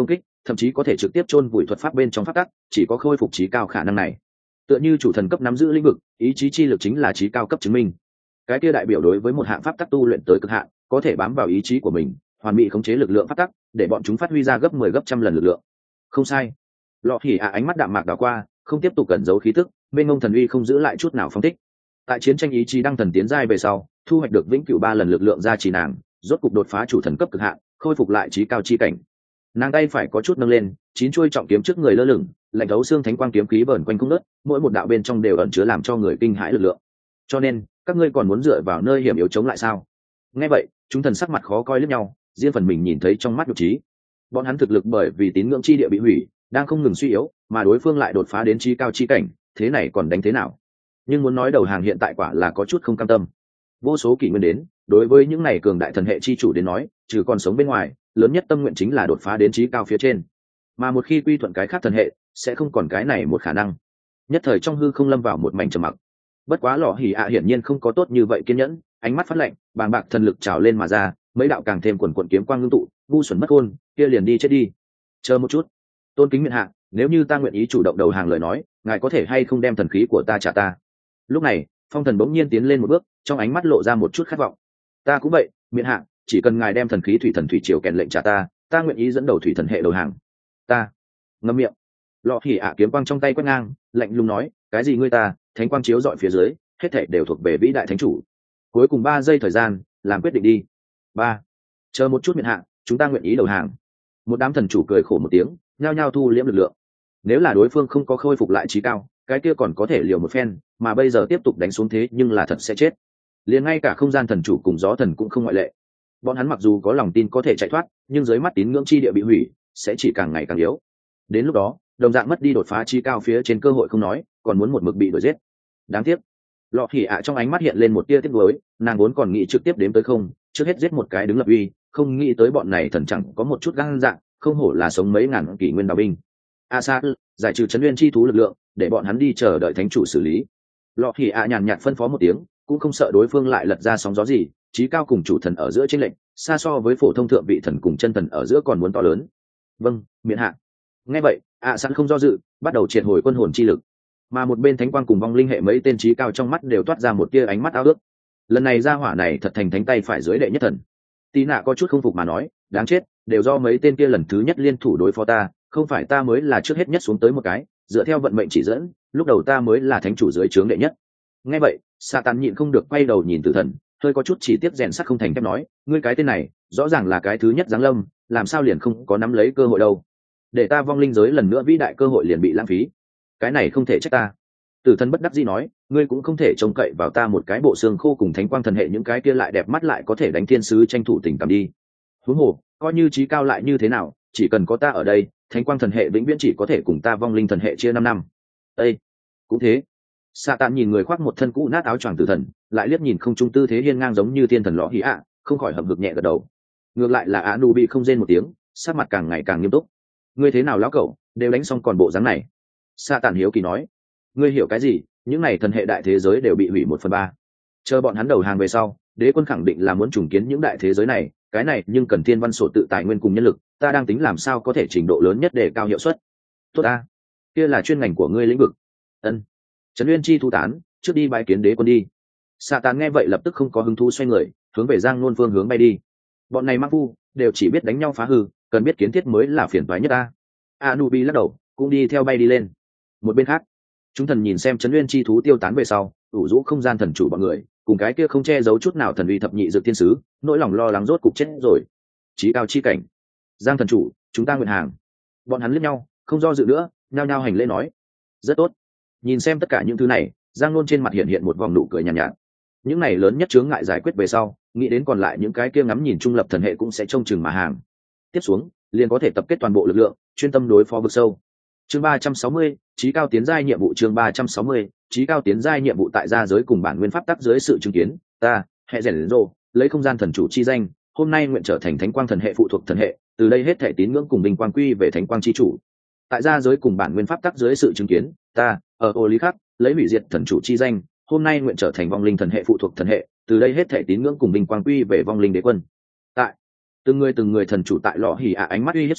thậm chí có thể trực tiếp chôn vùi thuật pháp bên trong pháp tắc, chỉ có khôi phục trí cao khả năng này. Tựa như chủ thần cấp nắm giữ lĩnh vực, ý chí chi lực chính là trí cao cấp chứng minh. Cái kia đại biểu đối với một hạng pháp tắc tu luyện tới cực hạn, có thể bám vào ý chí của mình, hoàn mỹ khống chế lực lượng pháp tắc, để bọn chúng phát huy ra gấp 10 gấp trăm lần lực lượng. Không sai. Lọ Hỉ ạ ánh mắt đạm mạc đảo qua, không tiếp tục cẩn giấu khí tức, bên ngông thần uy không giữ lại chút nào phong thích. Tại chiến tranh ý chí đăng thần tiến giai về sau, thu hoạch được vĩnh cửu 3 lần lực lượng gia trì nàng, rốt cục đột phá chủ thần cấp cực hạn, khôi phục lại trí cao chi cảnh. Nàng tay phải có chút nâng lên, 9 chuôi trọng kiếm trước người lơ lửng, lạnh thấu xương thánh quang kiếm khí vờn quanh cung đất, mỗi một đạo bên trong đều ẩn chứa làm cho người kinh hãi lực lượng. Cho nên, các ngươi còn muốn dựa vào nơi hiểm yếu chống lại sao? Nghe vậy, chúng thần sắc mặt khó coi liếc nhau, riêng phần mình nhìn thấy trong mắt nhục trí. Bọn hắn thực lực bởi vì tín ngưỡng chi địa bị hủy, đang không ngừng suy yếu, mà đối phương lại đột phá đến trí cao chi cảnh, thế này còn đánh thế nào? Nhưng muốn nói đầu hàng hiện tại quả là có chút không cam tâm. Vô số kỷ nguyên đến, đối với những này cường đại thần hệ chi chủ đến nói, trừ còn sống bên ngoài, lớn nhất tâm nguyện chính là đột phá đến trí cao phía trên. Mà một khi quy thuận cái khác thần hệ, sẽ không còn cái này một khả năng. Nhất thời trong hư không lâm vào một mảnh trầm mặc. Bất quá Lọ Hỉ ạ hiển nhiên không có tốt như vậy kiên nhẫn, ánh mắt phát lạnh, bàng bạc thần lực trào lên mà ra, mấy đạo càng thêm quần quần kiếm quang ngưng tụ, ngu xuẩn mất khôn, kia liền đi chết đi. Chờ một chút, tôn kính miện hạ, nếu như ta nguyện ý chủ động đầu hàng lời nói, ngài có thể hay không đem thần khí của ta trả ta? Lúc này, Phong Thần bỗng nhiên tiến lên một bước, trong ánh mắt lộ ra một chút khát vọng. Ta cũng vậy, miện hạ, chỉ cần ngài đem thần khí thủy thần thủy triều kèn lệnh trả ta, ta nguyện ý dẫn đầu thủy thần hệ đầu hàng. Ta ngậm miệng. Lọ Hỉ ạ kiếm quang trong tay quét ngang, lạnh lùng nói, cái gì ngươi ta? Thánh quang chiếu dọi phía dưới, hết thảy đều thuộc về vĩ đại thánh chủ. Cuối cùng 3 giây thời gian, làm quyết định đi. 3. Chờ một chút miện hạ, chúng ta nguyện ý đầu hàng. Một đám thần chủ cười khổ một tiếng, nhao nhao thu liễm lực lượng. Nếu là đối phương không có khôi phục lại trí cao, cái kia còn có thể liều một phen, mà bây giờ tiếp tục đánh xuống thế nhưng là thật sẽ chết. Liền ngay cả không gian thần chủ cùng gió thần cũng không ngoại lệ. Bọn hắn mặc dù có lòng tin có thể chạy thoát, nhưng dưới mắt tín ngưỡng chi địa bị hủy, sẽ chỉ càng ngày càng yếu. Đến lúc đó, đồng dạng mất đi đột phá trí cao phía trên cơ hội không nói, còn muốn một mực bị đuổi giết. Đáng tiếc. Lọ Hỉ ạ trong ánh mắt hiện lên một tia tiếc nuối, nàng vốn còn nghĩ trực tiếp đếm tới không, trước hết giết một cái đứng lập uy, không nghĩ tới bọn này thần chẳng có một chút gan dạ, không hổ là sống mấy ngàn kỷ nguyên đào binh. Sa, giải trừ trấn nguyên chi thú lực lượng, để bọn hắn đi chờ đợi thánh chủ xử lý. Lọ Hỉ ạ nhàn nhạt phân phó một tiếng, cũng không sợ đối phương lại lật ra sóng gió gì, trí cao cùng chủ thần ở giữa chênh lệnh, xa so với phổ thông thượng vị thần cùng chân thần ở giữa còn muốn to lớn. Vâng, miện hạ. Nghe vậy, sẵn không do dự, bắt đầu triệt hồi quân hồn chi lực. Mà một bên thánh quang cùng vong linh hệ mấy tên trí cao trong mắt đều toát ra một tia ánh mắt ao ước. Lần này ra hỏa này thật thành thánh tay phải dưới đệ nhất thần. Tí nạ có chút không phục mà nói, đáng chết, đều do mấy tên kia lần thứ nhất liên thủ đối phó ta, không phải ta mới là trước hết nhất xuống tới một cái, dựa theo vận mệnh chỉ dẫn, lúc đầu ta mới là thánh chủ dưới trướng đệ nhất. Nghe vậy, Satan nhịn không được quay đầu nhìn Tử Thần, hơi có chút chỉ tiếc rèn sắt không thành thép nói, ngươi cái tên này, rõ ràng là cái thứ nhất giáng lâm, làm sao liền không có nắm lấy cơ hội đâu? Để ta vong linh giới lần nữa vĩ đại cơ hội liền bị lãng phí. Cái này không thể trách ta. Tử Thần bất đắc dĩ nói, ngươi cũng không thể trông cậy vào ta một cái bộ xương khô cùng thánh quang thần hệ những cái kia lại đẹp mắt lại có thể đánh thiên sứ tranh thủ tình cảm đi. Huống hồ, coi như trí cao lại như thế nào, chỉ cần có ta ở đây, thánh quang thần hệ vĩnh viễn chỉ có thể cùng ta vong linh thần hệ chia 5 năm. Ê, cũng thế. Satan nhìn người khoác một thân cũ nát áo choàng Tử Thần, lại liếc nhìn không trung tư thế hiên ngang giống như thiên thần Lọ Hỉ ạ, không khỏi hậm hực nhẹ gật đầu. Ngược lại là Anubi không rên một tiếng, sắc mặt càng ngày càng nghiêm túc. Ngươi thế nào lão cẩu, đều đánh xong còn bộ dáng này. Satan hiếu kỳ nói, ngươi hiểu cái gì? Những này thần hệ đại thế giới đều bị hủy 1/3. Chờ bọn hắn đầu hàng về sau, đế quân khẳng định là muốn trùng kiến những đại thế giới này, cái này nhưng cần thiên văn sổ tự tài nguyên cùng nhân lực, ta đang tính làm sao có thể trình độ lớn nhất để cao hiệu suất. Tốt a, kia là chuyên ngành của ngươi lĩnh vực. Ân. Trấn Uyên chi thu tán, trước đi bái kiến đế quân đi. Satan nghe vậy lập tức không có hứng thú xoay người, hướng về Giang Nôn phương hướng bay đi. Bọn này mang phu đều chỉ biết đánh nhau phá hư, cần biết kiến thiết mới là phiền toái nhất ta. Anubi lắc đầu, cũng đi theo bay đi lên. Một bên khác, chúng thần nhìn xem Trấn Uyên chi thú tiêu tán về sau, ủ rũ không gian thần chủ bọn người, cùng cái kia không che giấu chút nào thần uy thập nhị dược thiên sứ, nỗi lòng lo lắng rốt cục chết rồi. Chí cao chi cảnh, Giang thần chủ, chúng ta nguyện hàng. Bọn hắn liếc nhau, không do dự nữa, nhao nhao hành lễ nói, rất tốt. Nhìn xem tất cả những thứ này, Giang Nôn trên mặt hiện hiện một vòng nụ cười nhàn nhạt. Những này lớn nhất chướng ngại giải quyết về sau, nghĩ đến còn lại những cái kia ngắm nhìn trung lập thần hệ cũng sẽ trông chừng mà hàng. Tiếp xuống, liền có thể tập kết toàn bộ lực lượng, chuyên tâm đối phó vực sâu. Chương 360, chí cao tiến giai nhiệm vụ. Chương 360, chí cao tiến giai nhiệm vụ. Tại gia giới cùng bản nguyên pháp tắc dưới sự chứng kiến, ta, hệ rèn rô, lấy không gian thần chủ chi danh, hôm nay nguyện trở thành thánh quang thần hệ phụ thuộc thần hệ, từ đây hết thể tín ngưỡng cùng vinh quang quy về thánh quang chi chủ. Tại gia giới cùng bản nguyên pháp tắc dưới sự chứng kiến, ta, ở ô lý khắc, lấy hủy diệt thần chủ chi danh, hôm nay nguyện trở thành vong linh thần hệ phụ thuộc thần hệ, từ đây hết thể tín ngưỡng cùng vinh quang quy về vong linh đế quân. Tại từng người thần chủ tại Lọ Hỉ ạ ánh mắt uy hiếp xuống,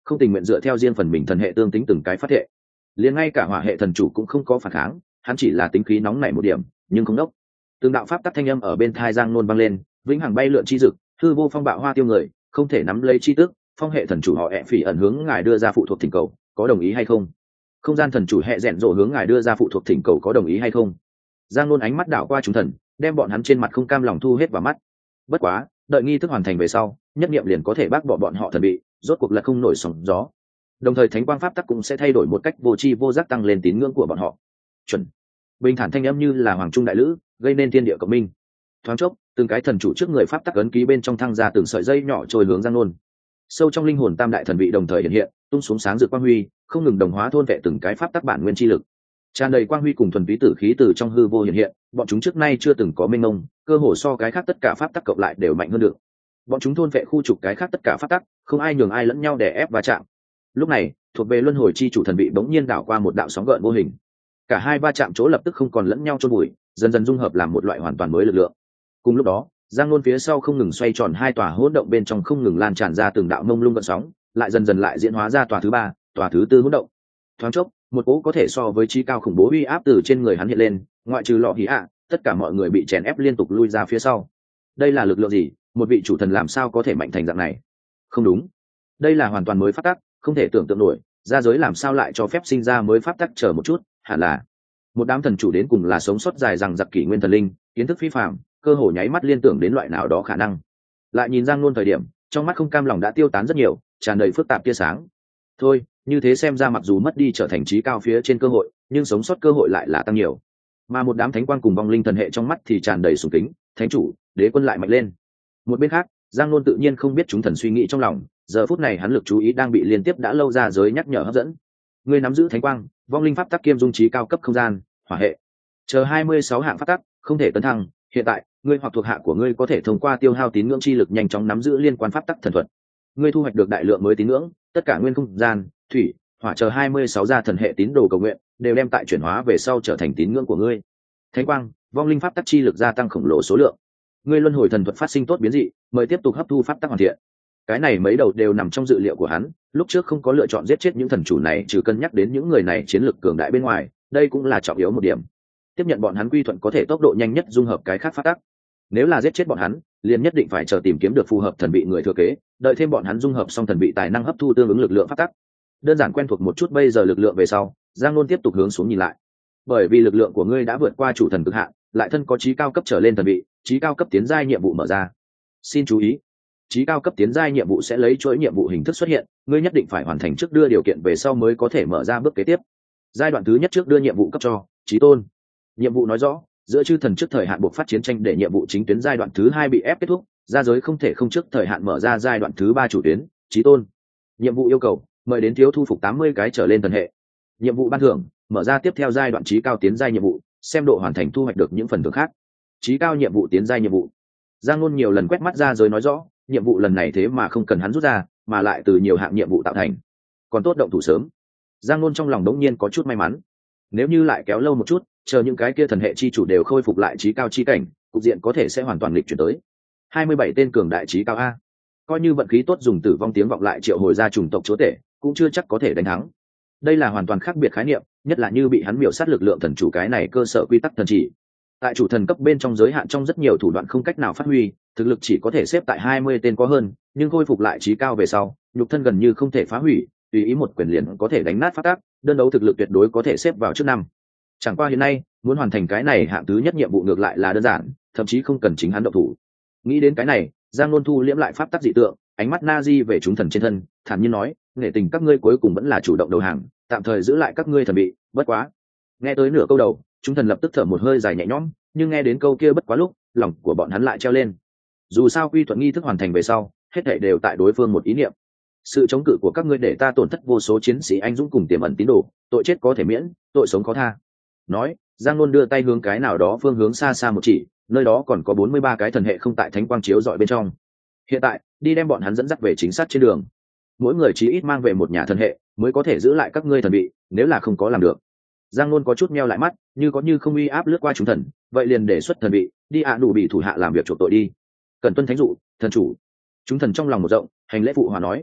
không tình nguyện dựa theo riêng phần mình thần hệ tương tính từng cái phát thệ. Liền ngay cả hỏa hệ thần chủ cũng không có phản kháng, hắn chỉ là tính khí nóng nảy một điểm, nhưng không đốc. Từng đạo pháp tắc thanh âm ở bên thai Giang Nôn vang lên, vĩnh hằng bay lượn chi dực, hư vô phong bạo hoa tiêu người, không thể nắm lấy chi tức, phong hệ thần chủ họ ẹ phỉ ẩn hướng ngài đưa ra phụ thuộc thỉnh cầu, có đồng ý hay không? Không gian thần chủ hệ rèn rộ hướng ngài đưa ra phụ thuộc thỉnh cầu, có đồng ý hay không? Giang Nôn ánh mắt đảo qua chúng thần, đem bọn hắn trên mặt không cam lòng thu hết vào mắt. Bất quá, đợi nghi thức hoàn thành về sau, nhất niệm liền có thể bác bỏ bọn họ thần bị, rốt cuộc là không nổi sóng gió. Đồng thời thánh quang pháp tắc cũng sẽ thay đổi một cách vô tri vô giác tăng lên tín ngưỡng của bọn họ. Chuẩn. Bình thản thanh âm như là hoàng trung đại lữ, gây nên thiên địa cộng minh. Thoáng chốc, từng cái thần chủ trước người pháp tắc ấn ký bên trong thăng ra từng sợi dây nhỏ trôi hướng Giang Nôn. Sâu trong linh hồn tam đại thần vị đồng thời hiện hiện, tung xuống sáng rực quang huy, không ngừng đồng hóa thôn vệ từng cái pháp tắc bản nguyên chi lực. Tràn đầy quang huy cùng thuần túy tử khí từ trong hư vô hiện hiện, bọn chúng trước nay chưa từng có mênh mông, cơ hồ so cái khác tất cả pháp tắc cộng lại đều mạnh hơn được. Bọn chúng thôn vệ khu trục cái khác tất cả pháp tắc, không ai nhường ai lẫn nhau để ép va chạm. Lúc này, thuộc về luân hồi chi chủ thần vị bỗng nhiên đảo qua một đạo sóng gợn vô hình. Cả hai va chạm chỗ lập tức không còn lẫn nhau chôn bụi, dần dần dung hợp làm một loại hoàn toàn mới lực lượng. Cùng lúc đó, Giang Nôn phía sau không ngừng xoay tròn hai tòa hỗn động bên trong không ngừng lan tràn ra từng đạo mông lung gợn sóng, lại dần dần lại diễn hóa ra tòa thứ ba, tòa thứ tư hỗn động. Thoáng chốc, một cỗ có thể so với trí cao khủng bố uy áp từ trên người hắn hiện lên, ngoại trừ Lọ Hí ạ, tất cả mọi người bị chèn ép liên tục lui ra phía sau. Đây là lực lượng gì? Một vị chủ thần làm sao có thể mạnh thành dạng này? Không đúng, đây là hoàn toàn mới pháp tắc, không thể tưởng tượng nổi, ra giới làm sao lại cho phép sinh ra mới pháp tắc, chờ một chút, hẳn là một đám thần chủ đến cùng là sống sót dài rằng giặc kỷ nguyên thần linh, kiến thức phi phàm, cơ hồ nháy mắt liên tưởng đến loại nào đó khả năng. Lại nhìn Giang Nôn thời điểm, trong mắt không cam lòng đã tiêu tán rất nhiều, tràn đầy phức tạp tia sáng. Thôi, như thế xem ra mặc dù mất đi trở thành trí cao phía trên cơ hội, nhưng sống sót cơ hội lại là tăng nhiều. Mà một đám thánh quang cùng vong linh thần hệ trong mắt thì tràn đầy sùng kính, thánh chủ, đế quân lại mạnh lên. Một bên khác, Giang Nôn tự nhiên không biết chúng thần suy nghĩ trong lòng, giờ phút này hắn lực chú ý đang bị liên tiếp đã lâu ra giới nhắc nhở hấp dẫn. Ngươi nắm giữ thánh quang, vong linh pháp tắc kiêm dung trí cao cấp không gian, hỏa hệ, chờ 26 hạng pháp tắc, không thể tấn thăng. Hiện tại, ngươi hoặc thuộc hạ của ngươi có thể thông qua tiêu hao tín ngưỡng chi lực nhanh chóng nắm giữ liên quan pháp tắc thần thuật. Ngươi thu hoạch được đại lượng mới tín ngưỡng, tất cả nguyên không gian, thủy, hỏa chờ 26 gia thần hệ tín đồ cầu nguyện đều đem tại chuyển hóa về sau trở thành tín ngưỡng của ngươi. Thánh quang, vong linh pháp tắc chi lực gia tăng khổng lồ số lượng. Ngươi luân hồi thần thuật phát sinh tốt biến dị, mời tiếp tục hấp thu pháp tắc hoàn thiện. Cái này mấy đầu đều nằm trong dự liệu của hắn, lúc trước không có lựa chọn giết chết những thần chủ này, trừ cân nhắc đến những người này chiến lược cường đại bên ngoài, đây cũng là trọng yếu một điểm. Tiếp nhận bọn hắn quy thuận có thể tốc độ nhanh nhất dung hợp cái khác pháp tắc. Nếu là giết chết bọn hắn, liền nhất định phải chờ tìm kiếm được phù hợp thần vị người thừa kế, đợi thêm bọn hắn dung hợp xong thần vị tài năng hấp thu tương ứng lực lượng pháp tắc. Đơn giản quen thuộc một chút bây giờ lực lượng về sau, Giang Nôn tiếp tục hướng xuống nhìn lại. Bởi vì lực lượng của ngươi đã vượt qua chủ thần cực hạn, lại thân có chí cao cấp trở lên thần vị, chí cao cấp tiến giai nhiệm vụ mở ra. Xin chú ý, chí cao cấp tiến giai nhiệm vụ sẽ lấy chuỗi nhiệm vụ hình thức xuất hiện, ngươi nhất định phải hoàn thành trước đưa điều kiện về sau mới có thể mở ra bước kế tiếp. Giai đoạn thứ nhất trước đưa nhiệm vụ cấp cho chí tôn. Nhiệm vụ nói rõ, giữa chư thần trước thời hạn buộc phát chiến tranh để nhiệm vụ chính tuyến giai đoạn thứ hai bị ép kết thúc, gia giới không thể không trước thời hạn mở ra giai đoạn thứ ba chủ tuyến, chí tôn. Nhiệm vụ yêu cầu, mời đến thiếu thu phục 80 cái trở lên thần hệ. Nhiệm vụ ban thưởng, mở ra tiếp theo giai đoạn chí cao tiến giai nhiệm vụ, xem độ hoàn thành thu hoạch được những phần thưởng khác. Chí cao nhiệm vụ tiến giai nhiệm vụ. Giang Nôn nhiều lần quét mắt ra giới nói rõ, nhiệm vụ lần này thế mà không cần hắn rút ra, mà lại từ nhiều hạng nhiệm vụ tạo thành. Còn tốt động thủ sớm. Giang Nôn trong lòng đống nhiên có chút may mắn. Nếu như lại kéo lâu một chút, chờ những cái kia thần hệ chi chủ đều khôi phục lại chí cao chi cảnh, cục diện có thể sẽ hoàn toàn lịch chuyển tới. 27 tên cường đại chí cao a. Coi như vận khí tốt dùng tử vong tiếng vọng lại triệu hồi ra chủng tộc chúa tể, cũng chưa chắc có thể đánh thắng. Đây là hoàn toàn khác biệt khái niệm, nhất là như bị hắn miểu sát lực lượng thần chủ cái này cơ sở quy tắc thần chỉ. Tại chủ thần cấp bên trong giới hạn trong rất nhiều thủ đoạn không cách nào phát huy, thực lực chỉ có thể xếp tại 20 tên có hơn, nhưng khôi phục lại chí cao về sau, nhục thân gần như không thể phá hủy, tùy ý một quyền liền có thể đánh nát pháp tắc, đơn đấu thực lực tuyệt đối có thể xếp vào trước năm. Chẳng qua hiện nay, muốn hoàn thành cái này hạng thứ nhất nhiệm vụ ngược lại là đơn giản, thậm chí không cần chính hắn động thủ. Nghĩ đến cái này, Giang Nôn thu liễm lại pháp tắc dị tượng, ánh mắt Nazi về chúng thần trên thân, thản nhiên nói, nghệ tình các ngươi cuối cùng vẫn là chủ động đầu hàng, tạm thời giữ lại các ngươi thần bị, bất quá. Nghe tới nửa câu đầu, chúng thần lập tức thở một hơi dài nhẹ nhõm, nhưng nghe đến câu kia bất quá lúc, lòng của bọn hắn lại treo lên. Dù sao quy thuận nghi thức hoàn thành về sau, hết thảy đều tại đối phương một ý niệm. Sự chống cự của các ngươi để ta tổn thất vô số chiến sĩ anh dũng cùng tiềm ẩn tín đồ, tội chết có thể miễn, tội sống có tha. Nói, Giang Nôn đưa tay hướng cái nào đó phương hướng xa xa một chỉ, nơi đó còn có 43 cái thần hệ không tại thánh quang chiếu dọi bên trong. Hiện tại, đi đem bọn hắn dẫn dắt về chính xác trên đường. Mỗi người chí ít mang về một nhà thần hệ, mới có thể giữ lại các ngươi thần bị, nếu là không có làm được. Giang Nôn có chút meo lại mắt, như có như không uy áp lướt qua chúng thần, vậy liền đề xuất thần bị, đi đủ bị thủ hạ làm việc chuộc tội đi. Cần tuân thánh dụ, thần chủ. Chúng thần trong lòng một rộng, hành lễ phụ hòa nói.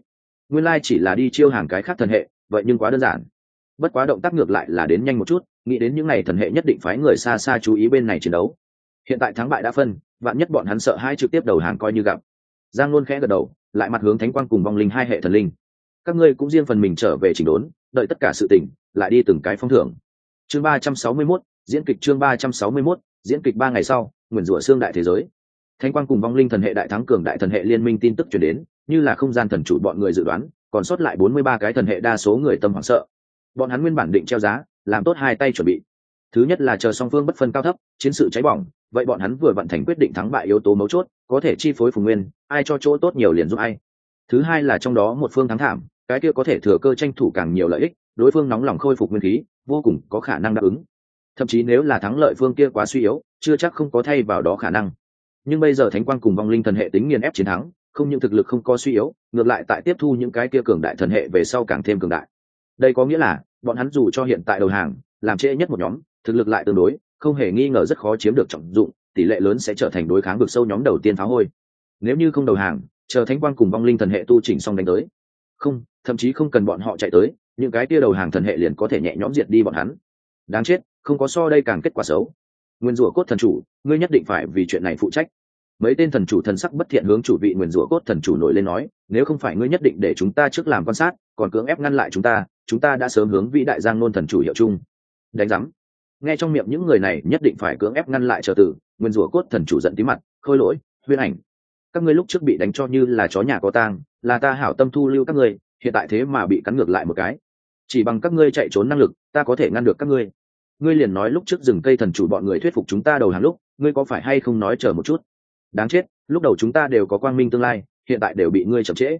nguyên lai chỉ là đi chiêu hàng cái khác thần hệ, vậy nhưng quá đơn giản. Bất quá động tác ngược lại là đến nhanh một chút, nghĩ đến những này thần hệ nhất định phái người xa xa chú ý bên này chiến đấu. Hiện tại thắng bại đã phân, vạn nhất bọn hắn sợ hai trực tiếp đầu hàng coi như gặp. Giang luôn khẽ gật đầu, lại mặt hướng Thánh Quang cùng Vong Linh hai hệ thần linh. Các ngươi cũng riêng phần mình trở về chỉnh đốn, đợi tất cả sự tỉnh, lại đi từng cái phong thưởng. Chương 361, diễn kịch chương 361, diễn kịch 3 ngày sau, nguyền rủa xương đại thế giới. Thánh Quang cùng Vong Linh thần hệ đại thắng cường đại thần hệ liên minh tin tức truyền đến, như là không gian thần chủ bọn người dự đoán, còn sót lại 43 cái thần hệ đa số người tâm hoảng sợ. Bọn hắn nguyên bản định treo giá, làm tốt hai tay chuẩn bị. Thứ nhất là chờ song phương bất phân cao thấp, chiến sự cháy bỏng, vậy bọn hắn vừa vận thành quyết định thắng bại yếu tố mấu chốt, có thể chi phối phùng nguyên, ai cho chỗ tốt nhiều liền giúp ai. Thứ hai là trong đó một phương thắng thảm, cái kia có thể thừa cơ tranh thủ càng nhiều lợi ích, đối phương nóng lòng khôi phục nguyên khí, vô cùng có khả năng đáp ứng. Thậm chí nếu là thắng lợi phương kia quá suy yếu, chưa chắc không có thay vào đó khả năng. Nhưng bây giờ Thánh Quang cùng Vong Linh thần hệ tính nghiền ép chiến thắng, không những thực lực không có suy yếu, ngược lại tại tiếp thu những cái kia cường đại thần hệ về sau càng thêm cường đại. Đây có nghĩa là bọn hắn dù cho hiện tại đầu hàng, làm trễ nhất một nhóm, thực lực lại tương đối, không hề nghi ngờ rất khó chiếm được trọng dụng, tỷ lệ lớn sẽ trở thành đối kháng vực sâu nhóm đầu tiên phá hôi. Nếu như không đầu hàng, chờ Thánh Quang cùng Vong Linh thần hệ tu chỉnh xong đánh tới, không, thậm chí không cần bọn họ chạy tới, những cái kia đầu hàng thần hệ liền có thể nhẹ nhõm diệt đi bọn hắn. Đáng chết, không có so đây càng kết quả xấu. Nguyên rủa cốt thần chủ, ngươi nhất định phải vì chuyện này phụ trách. Mấy tên thần chủ thần sắc bất thiện hướng chủ vị Nguyên rủa cốt thần chủ nổi lên nói, nếu không phải ngươi nhất định để chúng ta trước làm quan sát, còn cưỡng ép ngăn lại chúng ta đã sớm hướng vĩ đại Giang Nôn thần chủ hiệu chung. Đánh rắm. Nghe trong miệng những người này nhất định phải cưỡng ép ngăn lại chờ tử, Nguyên rủa cốt thần chủ giận tí mặt, khôi lỗi, Huyên Ảnh, các ngươi lúc trước bị đánh cho như là chó nhà có tang, là ta hảo tâm thu lưu các ngươi, hiện tại thế mà bị cắn ngược lại một cái. Chỉ bằng các ngươi chạy trốn năng lực, ta có thể ngăn được các ngươi. Ngươi liền nói lúc trước rừng cây thần chủ bọn người thuyết phục chúng ta đầu hàng lúc, ngươi có phải hay không nói chờ một chút? Đáng chết, lúc đầu chúng ta đều có quang minh tương lai, hiện tại đều bị ngươi chậm trễ.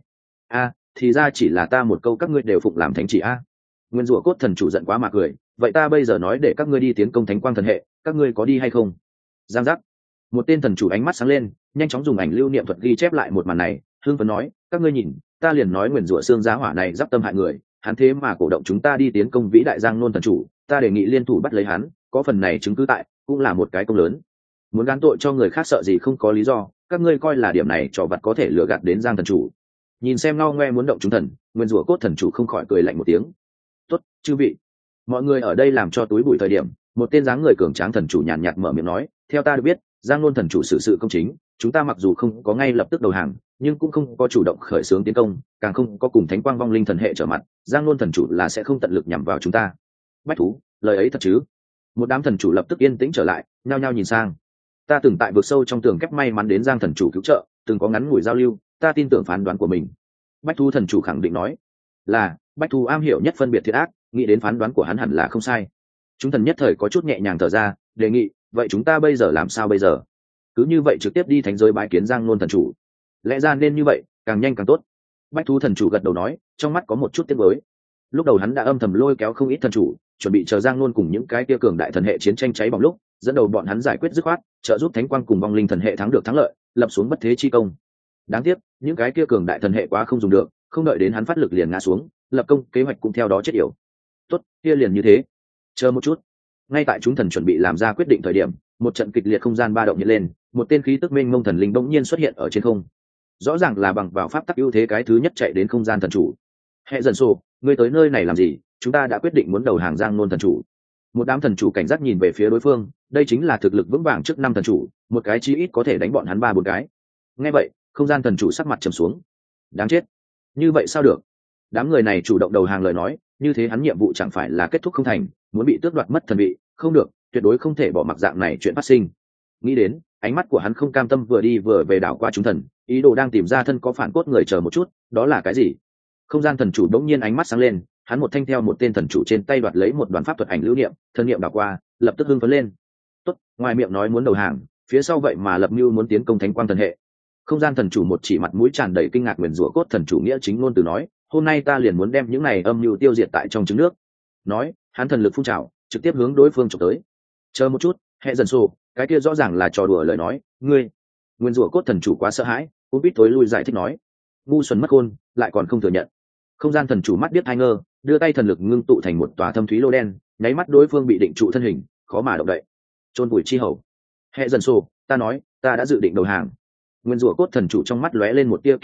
Thì ra chỉ là ta một câu các ngươi đều phục làm thánh chỉ a. Nguyên rủa cốt thần chủ giận quá mà cười, vậy ta bây giờ nói để các ngươi đi tiến công Thánh Quang thần hệ, các ngươi có đi hay không? Giang giác. Một tên thần chủ ánh mắt sáng lên, nhanh chóng dùng ảnh lưu niệm thuật ghi chép lại một màn này, hưng phấn nói, các ngươi nhìn, ta liền nói nguyền rủa xương giá hỏa này giáp tâm hại người, hắn thế mà cổ động chúng ta đi tiến công vĩ đại Giang Nôn thần chủ, ta đề nghị liên thủ bắt lấy hắn, có phần này chứng cứ tại, cũng là một cái công lớn. Muốn gán tội cho người khác sợ gì không có lý do, các ngươi coi là điểm này trò vặt có thể lừa gạt đến Giang thần chủ. Nhìn xem ngao ngoe muốn động chúng thần, nguyên rủa cốt thần chủ không khỏi cười lạnh một tiếng. Tốt, chư vị, mọi người ở đây làm cho túi bụi thời điểm, một tên dáng người cường tráng thần chủ nhàn nhạt mở miệng nói, theo ta được biết, Giang Nôn thần chủ xử sự công chính, chúng ta mặc dù không có ngay lập tức đầu hàng, nhưng cũng không có chủ động khởi xướng tiến công, càng không có cùng Thánh Quang Vong Linh thần hệ trở mặt, Giang Nôn thần chủ là sẽ không tận lực nhắm vào chúng ta. Bách thú, lời ấy thật chứ? Một đám thần chủ lập tức yên tĩnh trở lại, nhao nhao nhìn sang. Ta từng tại vực sâu trong tường kép may mắn đến Giang thần chủ cứu trợ, từng có ngắn ngủi giao lưu, ta tin tưởng phán đoán của mình. Bách thú thần chủ khẳng định nói, là Bách thú am hiểu nhất phân biệt thiện ác, nghĩ đến phán đoán của hắn hẳn là không sai. Chúng thần nhất thời có chút nhẹ nhàng thở ra, đề nghị, vậy chúng ta bây giờ làm sao bây giờ? Cứ như vậy trực tiếp đi thánh giới bái kiến Giang Nôn thần chủ, lẽ ra nên như vậy, càng nhanh càng tốt. Bách thú thần chủ gật đầu nói, trong mắt có một chút tiếc nuối. Lúc đầu hắn đã âm thầm lôi kéo không ít thần chủ, chuẩn bị chờ Giang Nôn cùng những cái kia cường đại thần hệ chiến tranh cháy bỏng lúc, dẫn đầu bọn hắn giải quyết dứt khoát, trợ giúp Thánh Quang cùng Vong Linh thần hệ thắng được thắng lợi, lập xuống bất thế chi công. Đáng tiếc, những cái kia cường đại thần hệ quá không dùng được, không đợi đến hắn phát lực liền ngã xuống, lập công kế hoạch cũng theo đó chết yểu. Tốt, kia liền như thế. Chờ một chút. Ngay tại chúng thần chuẩn bị làm ra quyết định thời điểm, một trận kịch liệt không gian ba động hiện lên, một tên khí tức mênh mông thần linh bỗng nhiên xuất hiện ở trên không. Rõ ràng là bằng vào pháp tắc ưu thế cái thứ nhất chạy đến không gian thần chủ. Hệ dần sổ, ngươi tới nơi này làm gì? Chúng ta đã quyết định muốn đầu hàng Giang Nôn thần chủ. Một đám thần chủ cảnh giác nhìn về phía đối phương, đây chính là thực lực vững vàng trước năm thần chủ, một cái chí ít có thể đánh bọn hắn 3-4 cái. Nghe vậy, không gian thần chủ sắc mặt trầm xuống. Đáng chết, như vậy sao được? Đám người này chủ động đầu hàng lời nói, như thế hắn nhiệm vụ chẳng phải là kết thúc không thành, muốn bị tước đoạt mất thần vị, không được, tuyệt đối không thể bỏ mặc dạng này chuyện phát sinh. Nghĩ đến, ánh mắt của hắn không cam tâm vừa đi vừa về đảo qua chúng thần, ý đồ đang tìm ra thân có phản cốt người chờ một chút, đó là cái gì? Không gian thần chủ đống nhiên ánh mắt sáng lên, hắn một thanh theo một tên thần chủ trên tay đoạt lấy một đoàn pháp thuật ảnh lưu niệm, thân niệm đảo qua, lập tức hưng phấn lên. Tốt, ngoài miệng nói muốn đầu hàng, phía sau vậy mà lập mưu muốn tiến công Thánh Quang thần hệ. Không gian thần chủ một chỉ mặt mũi tràn đầy kinh ngạc nguyền rủa cốt thần chủ nghĩa chính ngôn từ nói, hôm nay ta liền muốn đem những này âm mưu tiêu diệt tại trong trứng nước. Nói, hắn thần lực phun trào, trực tiếp hướng đối phương chụp tới. Chờ một chút, hệ dần sổ, cái kia rõ ràng là trò đùa lời nói, ngươi. Nguyên rủa cốt thần chủ quá sợ hãi, cũng biết tối lui giải thích nói, ngu xuẩn mất khôn, lại còn không thừa nhận. Không gian thần chủ mắt biết hai ngơ, đưa tay thần lực ngưng tụ thành một tòa thâm thúy lô đen, nháy mắt đối phương bị định trụ thân hình, khó mà động đậy. Chôn vùi chi hầu. Hệ dần sổ, ta nói, ta đã dự định đầu hàng. Nguyên rủa cốt thần chủ trong mắt lóe lên một tia kiên kỵ,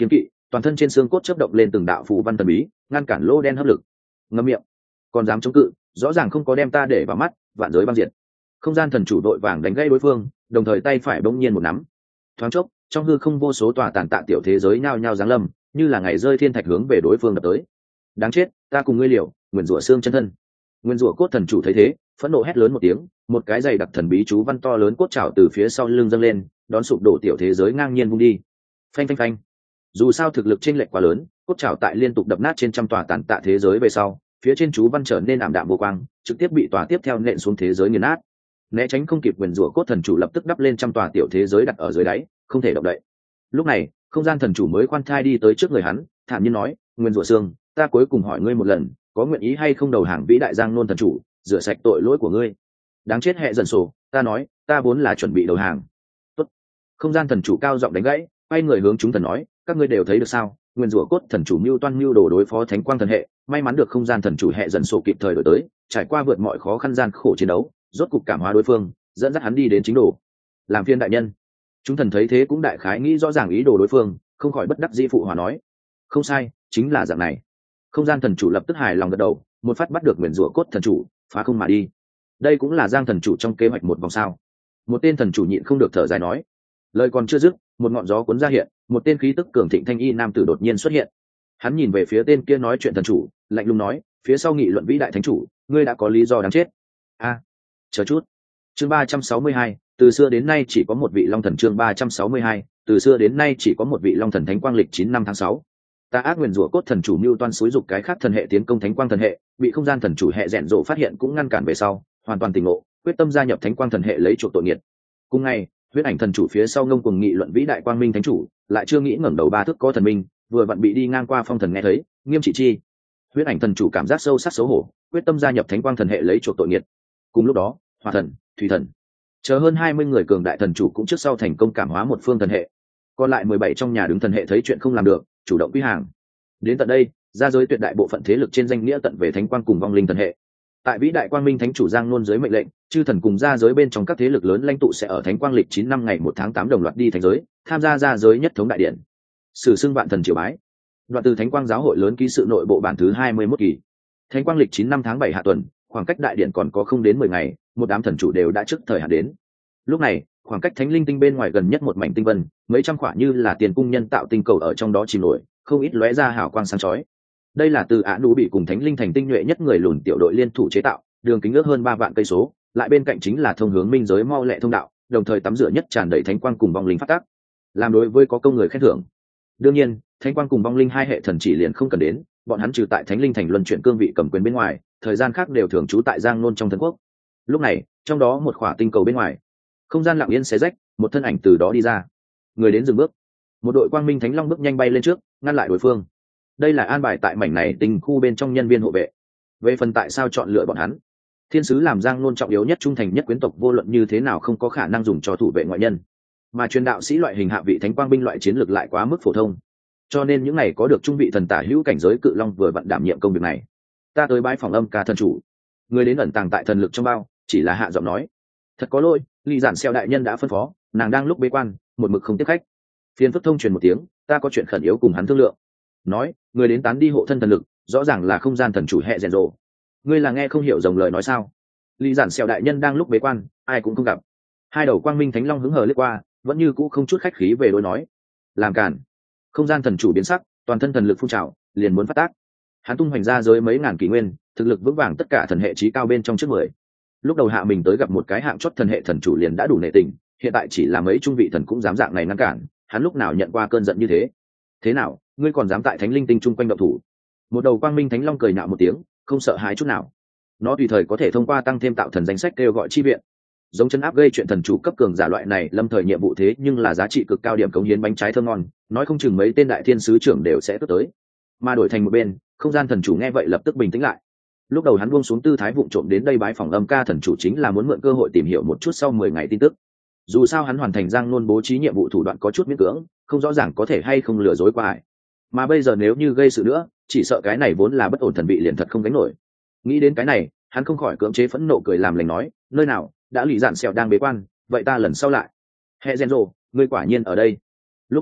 toàn thân trên xương cốt chớp động lên từng đạo phù văn thần bí, ngăn cản lô đen hấp lực. Ngậm miệng, còn dám chống cự, rõ ràng không có đem ta để vào mắt, vạn giới băng diệt. Không gian thần chủ đội vàng đánh gãy đối phương, đồng thời tay phải bỗng nhiên một nắm. Thoáng chốc, trong hư không vô số tòa tàn tạ tiểu thế giới nhao nhao giáng lâm, như là ngày rơi thiên thạch hướng về đối phương đập tới. Đáng chết, ta cùng ngươi liều, nguyên rủa xương chân thân. Nguyên rủa cốt thần chủ thấy thế, phẫn nộ hét lớn một tiếng, một cái dày đặc thần bí chú văn to lớn cốt trảo từ phía sau lưng dâng lên, đón sụp đổ tiểu thế giới ngang nhiên vung đi. Phanh phanh phanh. Dù sao thực lực chênh lệch quá lớn, cốt trảo tại liên tục đập nát trên trăm tòa tàn tạ thế giới về sau, phía trên chú văn trở nên ảm đạm vô quang, trực tiếp bị tòa tiếp theo nện xuống thế giới nghiền nát. Né tránh không kịp, nguyên rủa cốt thần chủ lập tức đắp lên trăm tòa tiểu thế giới đặt ở dưới đáy, không thể động đậy. Lúc này, không gian thần chủ mới khoan thai đi tới trước người hắn, thản nhiên nói: "Nguyên rủa xương, ta cuối cùng hỏi ngươi một lần, có nguyện ý hay không đầu hàng vĩ đại Giang Nôn thần chủ, rửa sạch tội lỗi của ngươi?" Đáng chết hệ dần sổ, ta nói, ta vốn là chuẩn bị đầu hàng. Tốt. Không gian thần chủ cao giọng đánh gãy, quay người hướng chúng thần nói: "Các ngươi đều thấy được sao? Nguyên rủa cốt thần chủ mưu toan mưu đồ đối phó thánh quang thần hệ, may mắn được không gian thần chủ hệ dần sổ kịp thời đổi tới, trải qua vượt mọi khó khăn gian khổ chiến đấu, rốt cục cảm hóa đối phương, dẫn dắt hắn đi đến chính đồ. Làm phiên đại nhân." Chúng thần thấy thế cũng đại khái nghĩ rõ ràng ý đồ đối phương, không khỏi bất đắc dĩ phụ hòa nói: "Không sai, chính là dạng này." Không gian thần chủ lập tức hài lòng gật đầu, một phát bắt được nguyên rủa cốt thần chủ, phá không mà đi. Đây cũng là Giang thần chủ trong kế hoạch một vòng sao? Một tên thần chủ nhịn không được thở dài nói. Lời còn chưa dứt, một ngọn gió cuốn ra hiện, một tên khí tức cường thịnh thanh y nam tử đột nhiên xuất hiện. Hắn nhìn về phía tên kia nói chuyện thần chủ, lạnh lùng nói: "Phía sau nghị luận vĩ đại thánh chủ, ngươi đã có lý do đáng chết." Chờ chút. Chương 362, từ xưa đến nay chỉ có một vị long thần. Chương 362, từ xưa đến nay chỉ có một vị long thần. Thánh quang lịch 9 năm tháng 6. Ta ác nguyên rủa cốt thần chủ mưu toan xúi dục cái khác thần hệ tiến công thánh quang thần hệ, bị không gian thần chủ hệ rèn rộ phát hiện cũng ngăn cản về sau, hoàn toàn tỉnh ngộ, quyết tâm gia nhập thánh quang thần hệ lấy chuộc tội nghiệt. Cùng ngày, huyết ảnh thần chủ phía sau ngông cuồng nghị luận vĩ đại quang minh thánh chủ, lại chưa nghĩ ngẩng đầu ba thước có thần minh, vừa vặn bị đi ngang qua phong thần nghe thấy, nghiêm trị chi. Huyết ảnh thần chủ cảm giác sâu sắc xấu hổ, quyết tâm gia nhập thánh quang thần hệ lấy chuộc tội nghiệt. Cùng lúc đó, hỏa thần, thủy thần, chờ hơn 20 người cường đại thần chủ cũng trước sau thành công cảm hóa một phương thần hệ. Còn lại 17 trong nhà đứng thần hệ thấy chuyện không làm được, chủ động quy hàng. Đến tận đây, ra giới tuyệt đại bộ phận thế lực trên danh nghĩa tận về thánh quang cùng vong linh thần hệ. Tại vĩ đại quang minh thánh chủ Giang Nôn dưới mệnh lệnh, chư thần cùng ra giới bên trong các thế lực lớn lãnh tụ sẽ ở thánh quang lịch 9 năm ngày 1 tháng 8 đồng loạt đi thành giới, tham gia ra giới nhất thống đại điện. Sử xưng vạn thần triều bái. Đoạn từ thánh quang giáo hội lớn ký sự nội bộ bản thứ 21 kỳ. Thánh quang lịch 9 năm tháng 7 hạ tuần, khoảng cách đại điện còn có không đến 10 ngày, một đám thần chủ đều đã trước thời hạn đến. Lúc này, khoảng cách thánh linh tinh bên ngoài gần nhất một mảnh tinh vân, mấy trăm quả như là tiền cung nhân tạo tinh cầu ở trong đó chìm nổi, không ít lóe ra hào quang sáng chói. Đây là từ Ả Nụ bị cùng thánh linh thành tinh nhuệ nhất người lùn tiểu đội liên thủ chế tạo, đường kính ước hơn 3 vạn cây số, lại bên cạnh chính là thông hướng minh giới mau lẹ thông đạo, đồng thời tắm rửa nhất tràn đầy thánh quang cùng vong linh phát tác. Làm đối với có công người khen thưởng. Đương nhiên, thánh quang cùng vong linh hai hệ thần chỉ liền không cần đến, bọn hắn trừ tại thánh linh thành luân chuyển cương vị cầm quyền bên ngoài, thời gian khác đều thường trú tại Giang Nôn trong thần quốc. Lúc này, trong đó một khỏa tinh cầu bên ngoài, không gian lặng yên xé rách, một thân ảnh từ đó đi ra. Người đến dừng bước. Một đội quang minh thánh long bước nhanh bay lên trước, ngăn lại đối phương. Đây là an bài tại mảnh này tinh khu bên trong nhân viên hộ vệ. Về phần tại sao chọn lựa bọn hắn, thiên sứ làm Giang Nôn trọng yếu nhất trung thành nhất quyến tộc vô luận như thế nào không có khả năng dùng cho thủ vệ ngoại nhân, mà truyền đạo sĩ loại hình hạ vị thánh quang binh loại chiến lược lại quá mức phổ thông, cho nên những này có được trung vị thần tả hữu cảnh giới cự long vừa vặn đảm nhiệm công việc này. Ta tới bái phòng âm ca thần chủ. Người đến ẩn tàng tại thần lực trong bao, chỉ là hạ giọng nói: "Thật có lỗi, ly giản xeo đại nhân đã phân phó, nàng đang lúc bế quan, một mực không tiếp khách." Phiên phức thông truyền một tiếng: "Ta có chuyện khẩn yếu cùng hắn thương lượng." Nói, người đến tán đi hộ thân thần lực, rõ ràng là không gian thần chủ hệ rèn rộ. Ngươi là nghe không hiểu dòng lời nói sao? Ly giản xeo đại nhân đang lúc bế quan, ai cũng không gặp. Hai đầu quang minh thánh long hứng hờ lướt qua, vẫn như cũ không chút khách khí về đối nói. Làm cản. Không gian thần chủ biến sắc, toàn thân thần lực phun trào, liền muốn phát tác. Hắn tung hoành ra giới mấy ngàn kỷ nguyên, thực lực vững vàng tất cả thần hệ trí cao bên trong trước 10. Lúc đầu hạ mình tới gặp một cái hạng chót thần hệ thần chủ liền đã đủ nể tình, hiện tại chỉ là mấy trung vị thần cũng dám dạng này ngăn cản, hắn lúc nào nhận qua cơn giận như thế? Thế nào, ngươi còn dám tại thánh linh tinh chung quanh động thủ? Một đầu quang minh thánh long cười nhạo một tiếng, không sợ hãi chút nào. Nó tùy thời có thể thông qua tăng thêm tạo thần danh sách kêu gọi chi viện. Giống chân áp gây chuyện thần chủ cấp cường giả loại này lâm thời nhiệm vụ thế nhưng là giá trị cực cao điểm cống hiến bánh trái thơm ngon, nói không chừng mấy tên đại thiên sứ trưởng đều sẽ tới. Mà đổi thành một bên, không gian thần chủ nghe vậy lập tức bình tĩnh lại. Lúc đầu hắn buông xuống tư thái vụng trộm đến đây bái phòng âm ca thần chủ chính là muốn mượn cơ hội tìm hiểu một chút sau 10 ngày tin tức. Dù sao hắn hoàn thành Giang Nôn bố trí nhiệm vụ thủ đoạn có chút miễn cưỡng, không rõ ràng có thể hay không lừa dối qua ai. Mà bây giờ nếu như gây sự nữa, chỉ sợ cái này vốn là bất ổn thần vị liền thật không gánh nổi. Nghĩ đến cái này, hắn không khỏi cưỡng chế phẫn nộ cười làm lành nói: "Nơi nào, đã lì dạn sẹo đang bế quan, vậy ta lần sau lại." "Hệ Gen rồ, ngươi quả nhiên ở đây." Lúc này,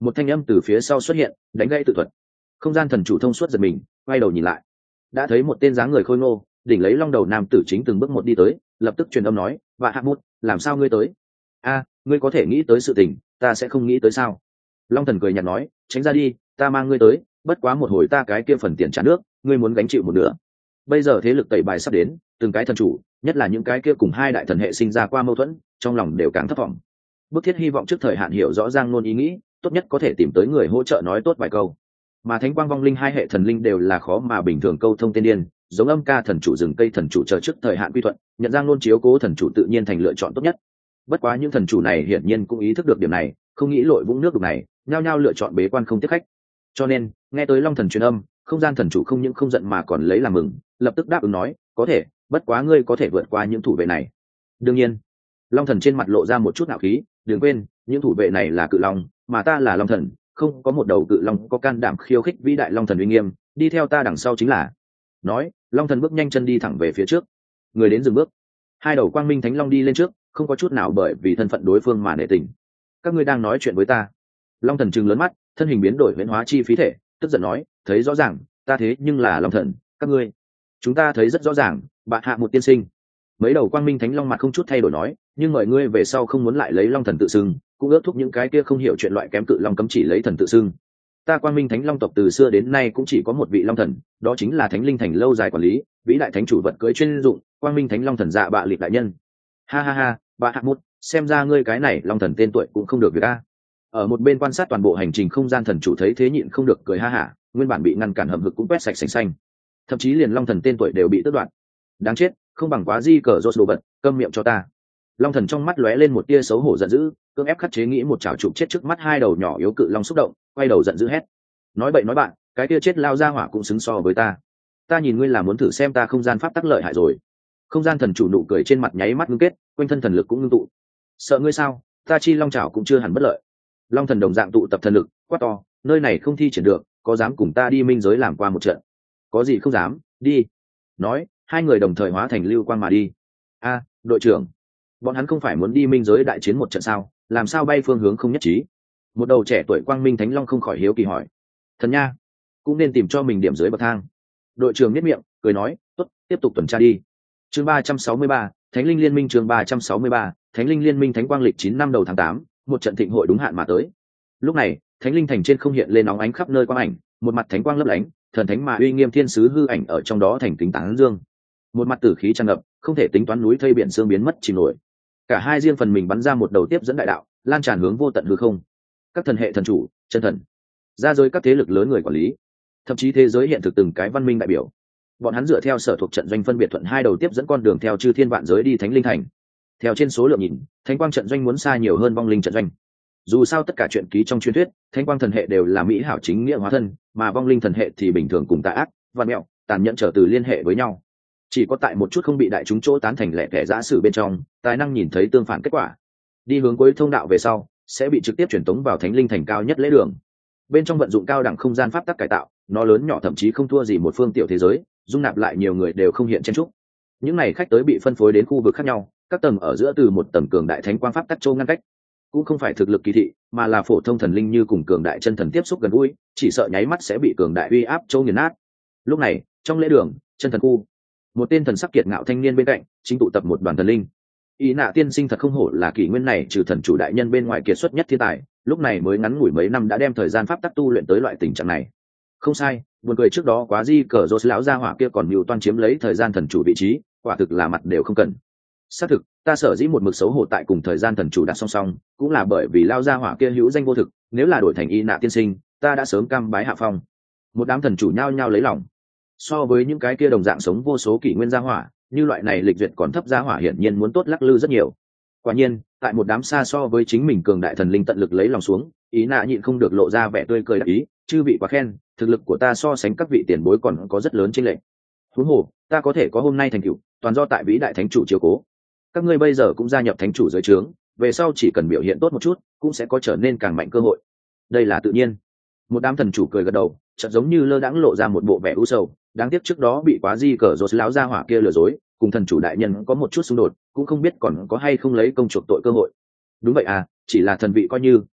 Một thanh âm từ phía sau xuất hiện, đánh gãy tự thuật. Không gian thần chủ thông suốt giật mình, quay đầu nhìn lại, đã thấy một tên dáng người khôi ngô, đỉnh lấy long đầu nam tử chính từng bước một đi tới, lập tức truyền âm nói: "Vạ Hạ Mút, làm sao ngươi tới?" "A, ngươi có thể nghĩ tới sự tình, ta sẽ không nghĩ tới sao?" Long thần cười nhạt nói: "Tránh ra đi, ta mang ngươi tới, bất quá một hồi ta cái kia phần tiền trả nước, ngươi muốn gánh chịu một nửa." Bây giờ thế lực tẩy bài sắp đến, từng cái thần chủ, nhất là những cái kia cùng hai đại thần hệ sinh ra qua mâu thuẫn, trong lòng đều càng thất vọng. Bức thiết hy vọng trước thời hạn hiểu rõ Giang Nôn ý nghĩ, tốt nhất có thể tìm tới người hỗ trợ nói tốt vài câu. Mà Thánh Quang Vong Linh hai hệ thần linh đều là khó mà bình thường câu thông tiên điên, giống Âm Ca thần chủ rừng cây thần chủ chờ trước thời hạn quy thuận, nhận Giang Nôn chiếu cố thần chủ tự nhiên thành lựa chọn tốt nhất. Bất quá những thần chủ này hiển nhiên cũng ý thức được điểm này, không nghĩ lội vũng nước đục này, nhao nhao lựa chọn bế quan không tiếp khách. Cho nên, nghe tới Long thần truyền âm, không gian thần chủ không những không giận mà còn lấy làm mừng, lập tức đáp ứng nói: "Có thể, bất quá ngươi có thể vượt qua những thủ vệ này." Đương nhiên. Long thần trên mặt lộ ra một chút ngạo khí, đừng quên, những thủ vệ này là cự long, mà ta là long thần, không có một đầu cự long có can đảm khiêu khích vĩ đại long thần uy nghiêm, đi theo ta đằng sau chính là. Nói, long thần bước nhanh chân đi thẳng về phía trước. Người đến dừng bước. Hai đầu quang minh thánh long đi lên trước, không có chút nào bởi vì thân phận đối phương mà nể tình. "Các ngươi đang nói chuyện với ta?" Long thần trừng lớn mắt, thân hình biến đổi huyễn hóa chi phí thể, tức giận nói: "Thấy rõ ràng, ta thế nhưng là long thần, các ngươi." "Chúng ta thấy rất rõ ràng, bạn Hạ một tiên sinh." Mấy đầu quang minh thánh long mặt không chút thay đổi nói: "Nhưng mời ngươi về sau không muốn lại lấy long thần tự xưng, cũng ước thúc những cái kia không hiểu chuyện loại kém cự long cấm chỉ lấy thần tự xưng. Ta quang minh thánh long tộc từ xưa đến nay cũng chỉ có một vị long thần, đó chính là thánh linh thành lâu dài quản lý, vĩ đại thánh chủ vật cưới chuyên dụng, quang minh thánh long thần Dạ Bạ Lịch đại nhân." "Ha ha ha, Bạ Hạ Mút, xem ra ngươi cái này long thần tên tuổi cũng không được việc a." Ở một bên quan sát toàn bộ hành trình không gian thần chủ thấy thế nhịn không được cười ha hả, nguyên bản bị ngăn cản hầm hực cũng quét sạch sành xanh, thậm chí liền long thần tên tuổi đều bị tước đoạt. Đáng chết, không bằng quá di cờ rốt đồ vật, câm miệng cho ta. Long thần trong mắt lóe lên một tia xấu hổ giận dữ, cưỡng ép khắc chế nghĩ một chảo trụ chết trước mắt hai đầu nhỏ yếu cự long xúc động, quay đầu giận dữ hét: "Nói bậy nói bạn, cái kia chết lao ra hỏa cũng xứng so với ta. Ta nhìn ngươi là muốn thử xem ta không gian pháp tắc lợi hại rồi." Không gian thần chủ nụ cười trên mặt nháy mắt ngưng kết, quanh thân thần lực cũng ngưng tụ. "Sợ ngươi sao, ta chi long chảo cũng chưa hẳn bất lợi." Long thần đồng dạng tụ tập thần lực, quát to: "Nơi này không thi triển được, có dám cùng ta đi minh giới làm qua một trận?" "Có gì không dám, đi." Nói, hai người đồng thời hóa thành lưu quang mà đi. "A, đội trưởng, bọn hắn không phải muốn đi minh giới đại chiến một trận sao, làm sao bay phương hướng không nhất trí?" Một đầu trẻ tuổi quang minh thánh long không khỏi hiếu kỳ hỏi. "Thần nha, cũng nên tìm cho mình điểm dưới bậc thang." Đội trưởng nhếch miệng cười nói: "Tốt, tiếp tục tuần tra đi." Chương 363, Thánh linh liên minh. Chương 363, Thánh linh liên minh. Thánh quang lịch 9 năm đầu tháng 8, một trận thịnh hội đúng hạn mà tới. Lúc này, Thánh linh thành trên không hiện lên óng ánh khắp nơi quang ảnh, một mặt thánh quang lấp lánh, thần thánh mà uy nghiêm thiên sứ hư ảnh ở trong đó thành kính tán dương. Một mặt tử khí tràn ngập, không thể tính toán núi thây biển xương biến mất chìm nổi. Cả hai riêng phần mình bắn ra một đầu tiếp dẫn đại đạo, lan tràn hướng vô tận hư không. Các thần hệ thần chủ, chân thần, ra giới các thế lực lớn người quản lý, thậm chí thế giới hiện thực từng cái văn minh đại biểu, bọn hắn dựa theo sở thuộc trận doanh phân biệt thuận hai đầu tiếp dẫn con đường theo chư thiên vạn giới đi thánh linh thành. Theo trên số lượng nhìn, thánh quang trận doanh muốn xa nhiều hơn vong linh trận doanh. Dù sao tất cả chuyện ký trong truyền thuyết, thánh quang thần hệ đều là mỹ hảo chính nghĩa hóa thân, mà vong linh thần hệ thì bình thường cùng tà ác, vạn mẹo, tàn nhẫn trở từ liên hệ với nhau. Chỉ có tại một chút không bị đại chúng chỗ tán thành lẻ tẻ giả sử bên trong, tài năng nhìn thấy tương phản kết quả. Đi hướng cuối thông đạo về sau, sẽ bị trực tiếp truyền tống vào thánh linh thành cao nhất lễ đường. Bên trong vận dụng cao đẳng không gian pháp tắc cải tạo, nó lớn nhỏ thậm chí không thua gì một phương tiểu thế giới, dung nạp lại nhiều người đều không hiện chen trúc. Những này khách tới bị phân phối đến khu vực khác nhau, các tầng ở giữa từ một tầng cường đại thánh quang pháp tắc châu ngăn cách, cũng không phải thực lực kỳ thị, mà là phổ thông thần linh như cùng cường đại chân thần tiếp xúc gần gũi, chỉ sợ nháy mắt sẽ bị cường đại uy áp châu nghiền nát. Lúc này, trong lễ đường, chân thần khu, một tên thần sắc kiệt ngạo thanh niên bên cạnh chính tụ tập một đoàn thần linh. Ý nạ tiên sinh thật không hổ là kỷ nguyên này trừ thần chủ đại nhân bên ngoài kiệt xuất nhất thiên tài, lúc này mới ngắn ngủi mấy năm đã đem thời gian pháp tắc tu luyện tới loại tình trạng này. Không sai, buồn cười trước đó quá di cờ rốt lão gia hỏa kia còn mưu toan chiếm lấy thời gian thần chủ vị trí, quả thực là mặt đều không cần. Xác thực, ta sở dĩ một mực xấu hổ tại cùng thời gian thần chủ đặt song song, cũng là bởi vì lao gia hỏa kia hữu danh vô thực, nếu là đổi thành y nạ tiên sinh, ta đã sớm cam bái hạ phong. Một đám thần chủ nhao nhao lấy lòng. So với những cái kia đồng dạng sống vô số kỷ nguyên gia hỏa, như loại này lịch duyệt còn thấp gia hỏa hiển nhiên muốn tốt lắc lư rất nhiều. Quả nhiên, tại một đám xa so với chính mình cường đại thần linh tận lực lấy lòng xuống, ý nạ nhịn không được lộ ra vẻ tươi cười đắc ý, chư vị quá khen, thực lực của ta so sánh các vị tiền bối còn có rất lớn chênh lệch. Huống hồ, ta có thể có hôm nay thành tựu, toàn do tại vĩ đại thánh chủ chiếu cố. Các ngươi bây giờ cũng gia nhập thánh chủ dưới trướng, về sau chỉ cần biểu hiện tốt một chút, cũng sẽ có trở nên càng mạnh cơ hội. Đây là tự nhiên. Một đám thần chủ cười gật đầu, chợt giống như lơ đãng lộ ra một bộ vẻ u sầu, đáng tiếc trước đó bị quá di cờ rốt lão gia hỏa kia lừa dối, cùng thần chủ đại nhân có một chút xung đột, cũng không biết còn có hay không lấy công chuộc tội cơ hội. Đúng vậy à, chỉ là thần vị coi như,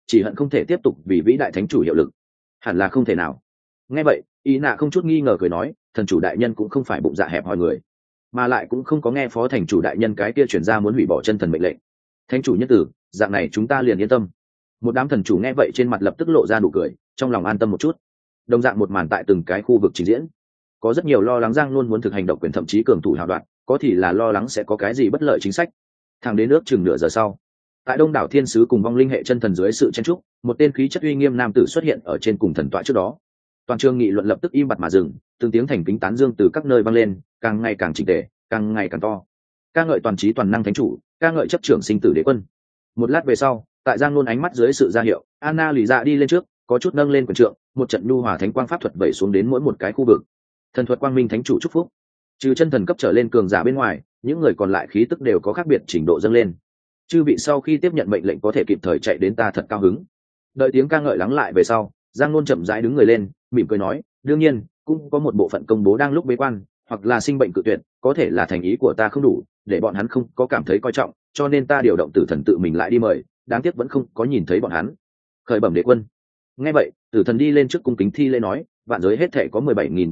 chỉ hận không thể tiếp tục vì vĩ đại thánh chủ hiệu lực. Hẳn là không thể nào. Nghe vậy, ý nạ không chút nghi ngờ cười nói, thần chủ đại nhân cũng không phải bụng dạ hẹp hòi người, mà lại cũng không có nghe phó thành chủ đại nhân cái kia chuyển ra muốn hủy bỏ chân thần mệnh lệnh. Thánh chủ nhân tử, dạng này chúng ta liền yên tâm. Một đám thần chủ nghe vậy trên mặt lập tức lộ ra nụ cười, trong lòng an tâm một chút. Đồng dạng một màn tại từng cái khu vực trình diễn, có rất nhiều lo lắng Giang luôn muốn thực hành độc quyền, thậm chí cường thủ hào đoạn, có thì là lo lắng sẽ có cái gì bất lợi chính sách. Thẳng đến nước chừng nửa giờ sau, tại đông đảo thiên sứ cùng vong linh hệ chân thần dưới sự chen trúc, một tên khí chất uy nghiêm nam tử xuất hiện ở trên cùng thần tọa trước đó. Toàn trường nghị luận lập tức im bặt mà dừng, từng tiếng thành kính tán dương từ các nơi vang lên, càng ngày càng chỉnh tề, càng ngày càng to. Ca ngợi toàn trí toàn năng thánh chủ, ca ngợi chấp trưởng sinh tử đế quân. Một lát về sau, tại Giang luôn ánh mắt dưới sự ra hiệu, Anna lì dạ đi lên trước, có chút nâng lên quyền trượng, một trận nhu hòa thánh quang pháp thuật vẩy xuống đến mỗi một cái khu vực. Thần thuật quang minh thánh chủ chúc phúc. Trừ chân thần cấp trở lên cường giả bên ngoài, những người còn lại khí tức đều có khác biệt trình độ dâng lên. Chư vị sau khi tiếp nhận mệnh lệnh có thể kịp thời chạy đến, ta thật cao hứng. Đợi tiếng ca ngợi lắng lại về sau, Giang luôn chậm rãi đứng người lên, mỉm cười nói, đương nhiên cũng có một bộ phận công bố đang lúc bế quan hoặc là sinh bệnh cự tuyệt, có thể là thành ý của ta không đủ để bọn hắn không có cảm thấy coi trọng, cho nên ta điều động tử thần tự mình lại đi mời, đáng tiếc vẫn không có nhìn thấy bọn hắn. Khởi bẩm đế quân. Nghe vậy, tử thần đi lên trước cung kính thi lễ nói, vạn giới hết thể có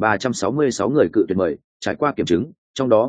17.366 người cự tuyệt mời, trải qua kiểm chứng, trong đó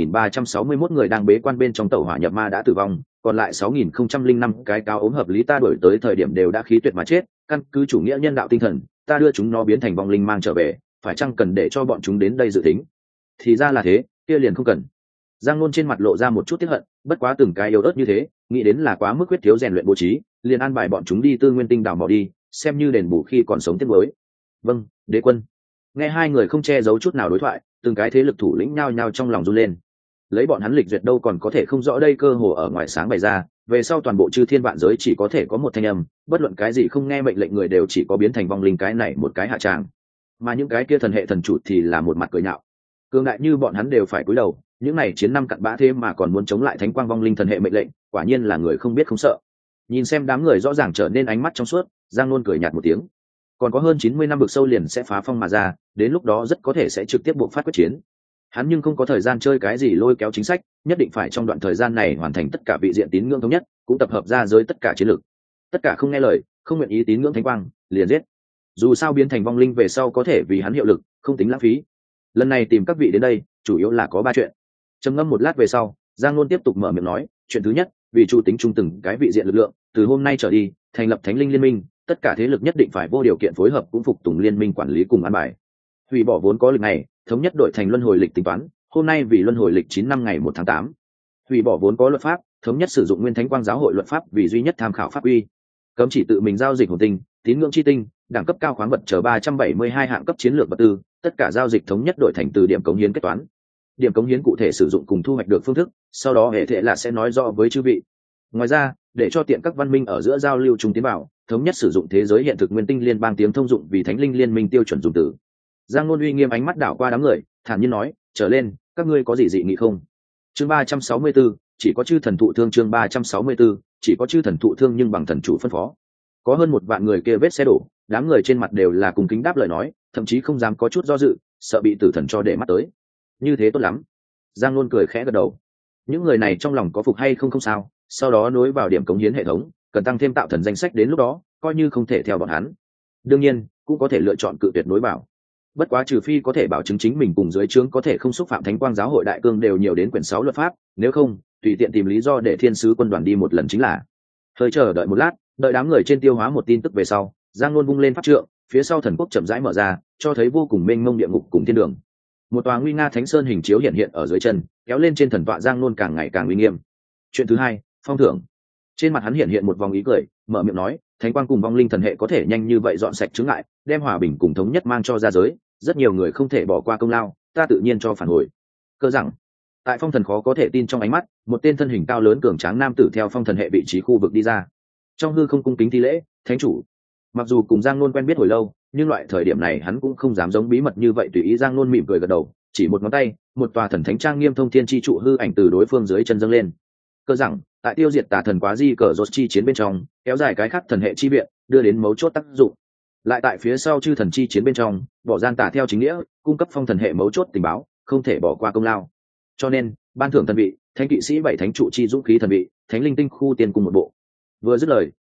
11.361 người đang bế quan bên trong tẩu hỏa nhập ma đã tử vong, còn lại 6.005 cái cao ốm hợp lý ta đổi tới thời điểm đều đã khí tuyệt mà chết. Căn cứ chủ nghĩa nhân đạo tinh thần, ta đưa chúng nó biến thành vong linh mang trở về, phải chăng cần để cho bọn chúng đến đây dự tính? Thì ra là thế, kia liền không cần. Giang Nôn trên mặt lộ ra một chút tiếc hận, bất quá từng cái yếu ớt như thế, nghĩ đến là quá mức quyết thiếu rèn luyện bố trí, liền an bài bọn chúng đi Tư Nguyên Tinh đào mỏ đi, xem như đền bù khi còn sống tiếc nuối. Vâng, đế quân. Nghe hai người không che giấu chút nào đối thoại, từng cái thế lực thủ lĩnh nhao nhao trong lòng run lên. Lấy bọn hắn lịch duyệt đâu còn có thể không rõ đây, cơ hồ ở ngoài sáng bày ra, về sau toàn bộ chư thiên vạn giới chỉ có thể có một thanh âm, bất luận cái gì không nghe mệnh lệnh người đều chỉ có biến thành vong linh cái này một cái hạ tràng. Mà những cái kia thần hệ thần chủ thì là một mặt cười nhạo, cường đại như bọn hắn đều phải cúi đầu, những này chiến năm cặn bã thế mà còn muốn chống lại thánh quang vong linh thần hệ mệnh lệnh, quả nhiên là người không biết không sợ. Nhìn xem đám người rõ ràng trở nên ánh mắt trong suốt, Giang Nôn cười nhạt một tiếng. Còn có hơn 90 năm vực sâu liền sẽ phá phong mà ra, đến lúc đó rất có thể sẽ trực tiếp buộc phát quyết chiến. Hắn nhưng không có thời gian chơi cái gì lôi kéo chính sách, nhất định phải trong đoạn thời gian này hoàn thành tất cả vị diện tín ngưỡng thống nhất, cũng tập hợp ra giới tất cả chiến lược. Tất cả không nghe lời, không nguyện ý tín ngưỡng thánh quang, liền giết. Dù sao biến thành vong linh về sau có thể vì hắn hiệu lực, không tính lãng phí. Lần này tìm các vị đến đây, chủ yếu là có 3 chuyện. Trầm ngâm một lát về sau, Giang Nôn tiếp tục mở miệng nói, chuyện thứ nhất, vì chu tính trung từng cái vị diện lực lượng, từ hôm nay trở đi, thành lập Thánh Linh Liên Minh, tất cả thế lực nhất định phải vô điều kiện phối hợp cũng phục tùng liên minh quản lý cùng an bài. Hủy bỏ vốn có lịch này, thống nhất đổi thành luân hồi lịch tính toán, hôm nay vì luân hồi lịch 9 năm ngày 1 tháng 8. Hủy bỏ vốn có luật pháp, thống nhất sử dụng Nguyên Thánh Quang giáo hội luật pháp vì duy nhất tham khảo pháp quy. Cấm chỉ tự mình giao dịch hồn tinh, tín ngưỡng chi tinh, đẳng cấp cao khoáng vật chờ 372 hạng cấp chiến lược vật tư, tất cả giao dịch thống nhất đổi thành từ điểm cống hiến kết toán. Điểm cống hiến cụ thể sử dụng cùng thu hoạch được phương thức, sau đó hệ thể là sẽ nói rõ với chư vị. Ngoài ra, để cho tiện các văn minh ở giữa giao lưu chung tiến vào, thống nhất sử dụng thế giới hiện thực nguyên tinh liên bang tiếng thông dụng vì Thánh Linh Liên Minh tiêu chuẩn dùng từ. Giang Nôn uy nghiêm ánh mắt đảo qua đám người, thản nhiên nói, trở lên, các ngươi có gì dị nghị không? Chương 364, chỉ có chư thần thụ thương. Chương 364, chỉ có chư thần thụ thương nhưng bằng thần chủ phân phó. Có hơn 1 vạn người kia vết xe đổ, đám người trên mặt đều là cùng kính đáp lời nói, thậm chí không dám có chút do dự, sợ bị tử thần cho để mắt tới. Như thế tốt lắm. Giang Nôn cười khẽ gật đầu. Những người này trong lòng có phục hay không không sao, sau đó nối vào điểm cống hiến hệ thống, cần tăng thêm tạo thần danh sách, đến lúc đó coi như không thể theo bọn hắn. Đương nhiên, cũng có thể lựa chọn cự tuyệt nối vào. Bất quá trừ phi có thể bảo chứng chính mình cùng dưới trướng có thể không xúc phạm Thánh Quang giáo hội đại cương đều nhiều đến quyển 6 luật pháp, nếu không, tùy tiện tìm lý do để thiên sứ quân đoàn đi một lần chính là. Hơi chờ đợi một lát, đợi đám người trên tiêu hóa một tin tức về sau, Giang Nôn vung lên pháp trượng, phía sau thần quốc chậm rãi mở ra, cho thấy vô cùng mênh mông địa ngục cùng thiên đường. Một tòa nguy nga thánh sơn hình chiếu hiện hiện ở dưới chân, kéo lên trên thần tọa Giang Nôn càng ngày càng uy nghiêm. Chuyện thứ hai, phong thưởng. Trên mặt hắn hiện hiện một vòng ý cười, mở miệng nói, Thánh Quang cùng vong linh thần hệ có thể nhanh như vậy dọn sạch chướng ngại, đem hòa bình cùng thống nhất mang cho ra giới, rất nhiều người không thể bỏ qua công lao, ta tự nhiên cho phản hồi. Cơ rằng, tại phong thần khó có thể tin trong ánh mắt, một tên thân hình cao lớn cường tráng nam tử theo phong thần hệ vị trí khu vực đi ra. Trong hư không cung kính thi lễ, thánh chủ. Mặc dù cùng Giang Nôn quen biết hồi lâu, nhưng loại thời điểm này hắn cũng không dám giống bí mật như vậy tùy ý. Giang Nôn mỉm cười gật đầu, chỉ một ngón tay, một tòa thần thánh trang nghiêm thông thiên chi trụ hư ảnh từ đối phương dưới chân dâng lên. Cơ rằng, tại tiêu diệt tà thần quá di cờ rốt chi chiến bên trong, kéo dài cái khắc thần hệ chi viện, đưa đến mấu chốt tác dụng. Lại tại phía sau chư thần chi chiến bên trong, bỏ gian tà theo chính nghĩa, cung cấp phong thần hệ mấu chốt tình báo, không thể bỏ qua công lao. Cho nên, ban thưởng thần vị, thánh kỵ sĩ 7 thánh trụ chi dũng khí thần vị, thánh linh tinh khu tiền cùng một bộ. Vừa dứt lời,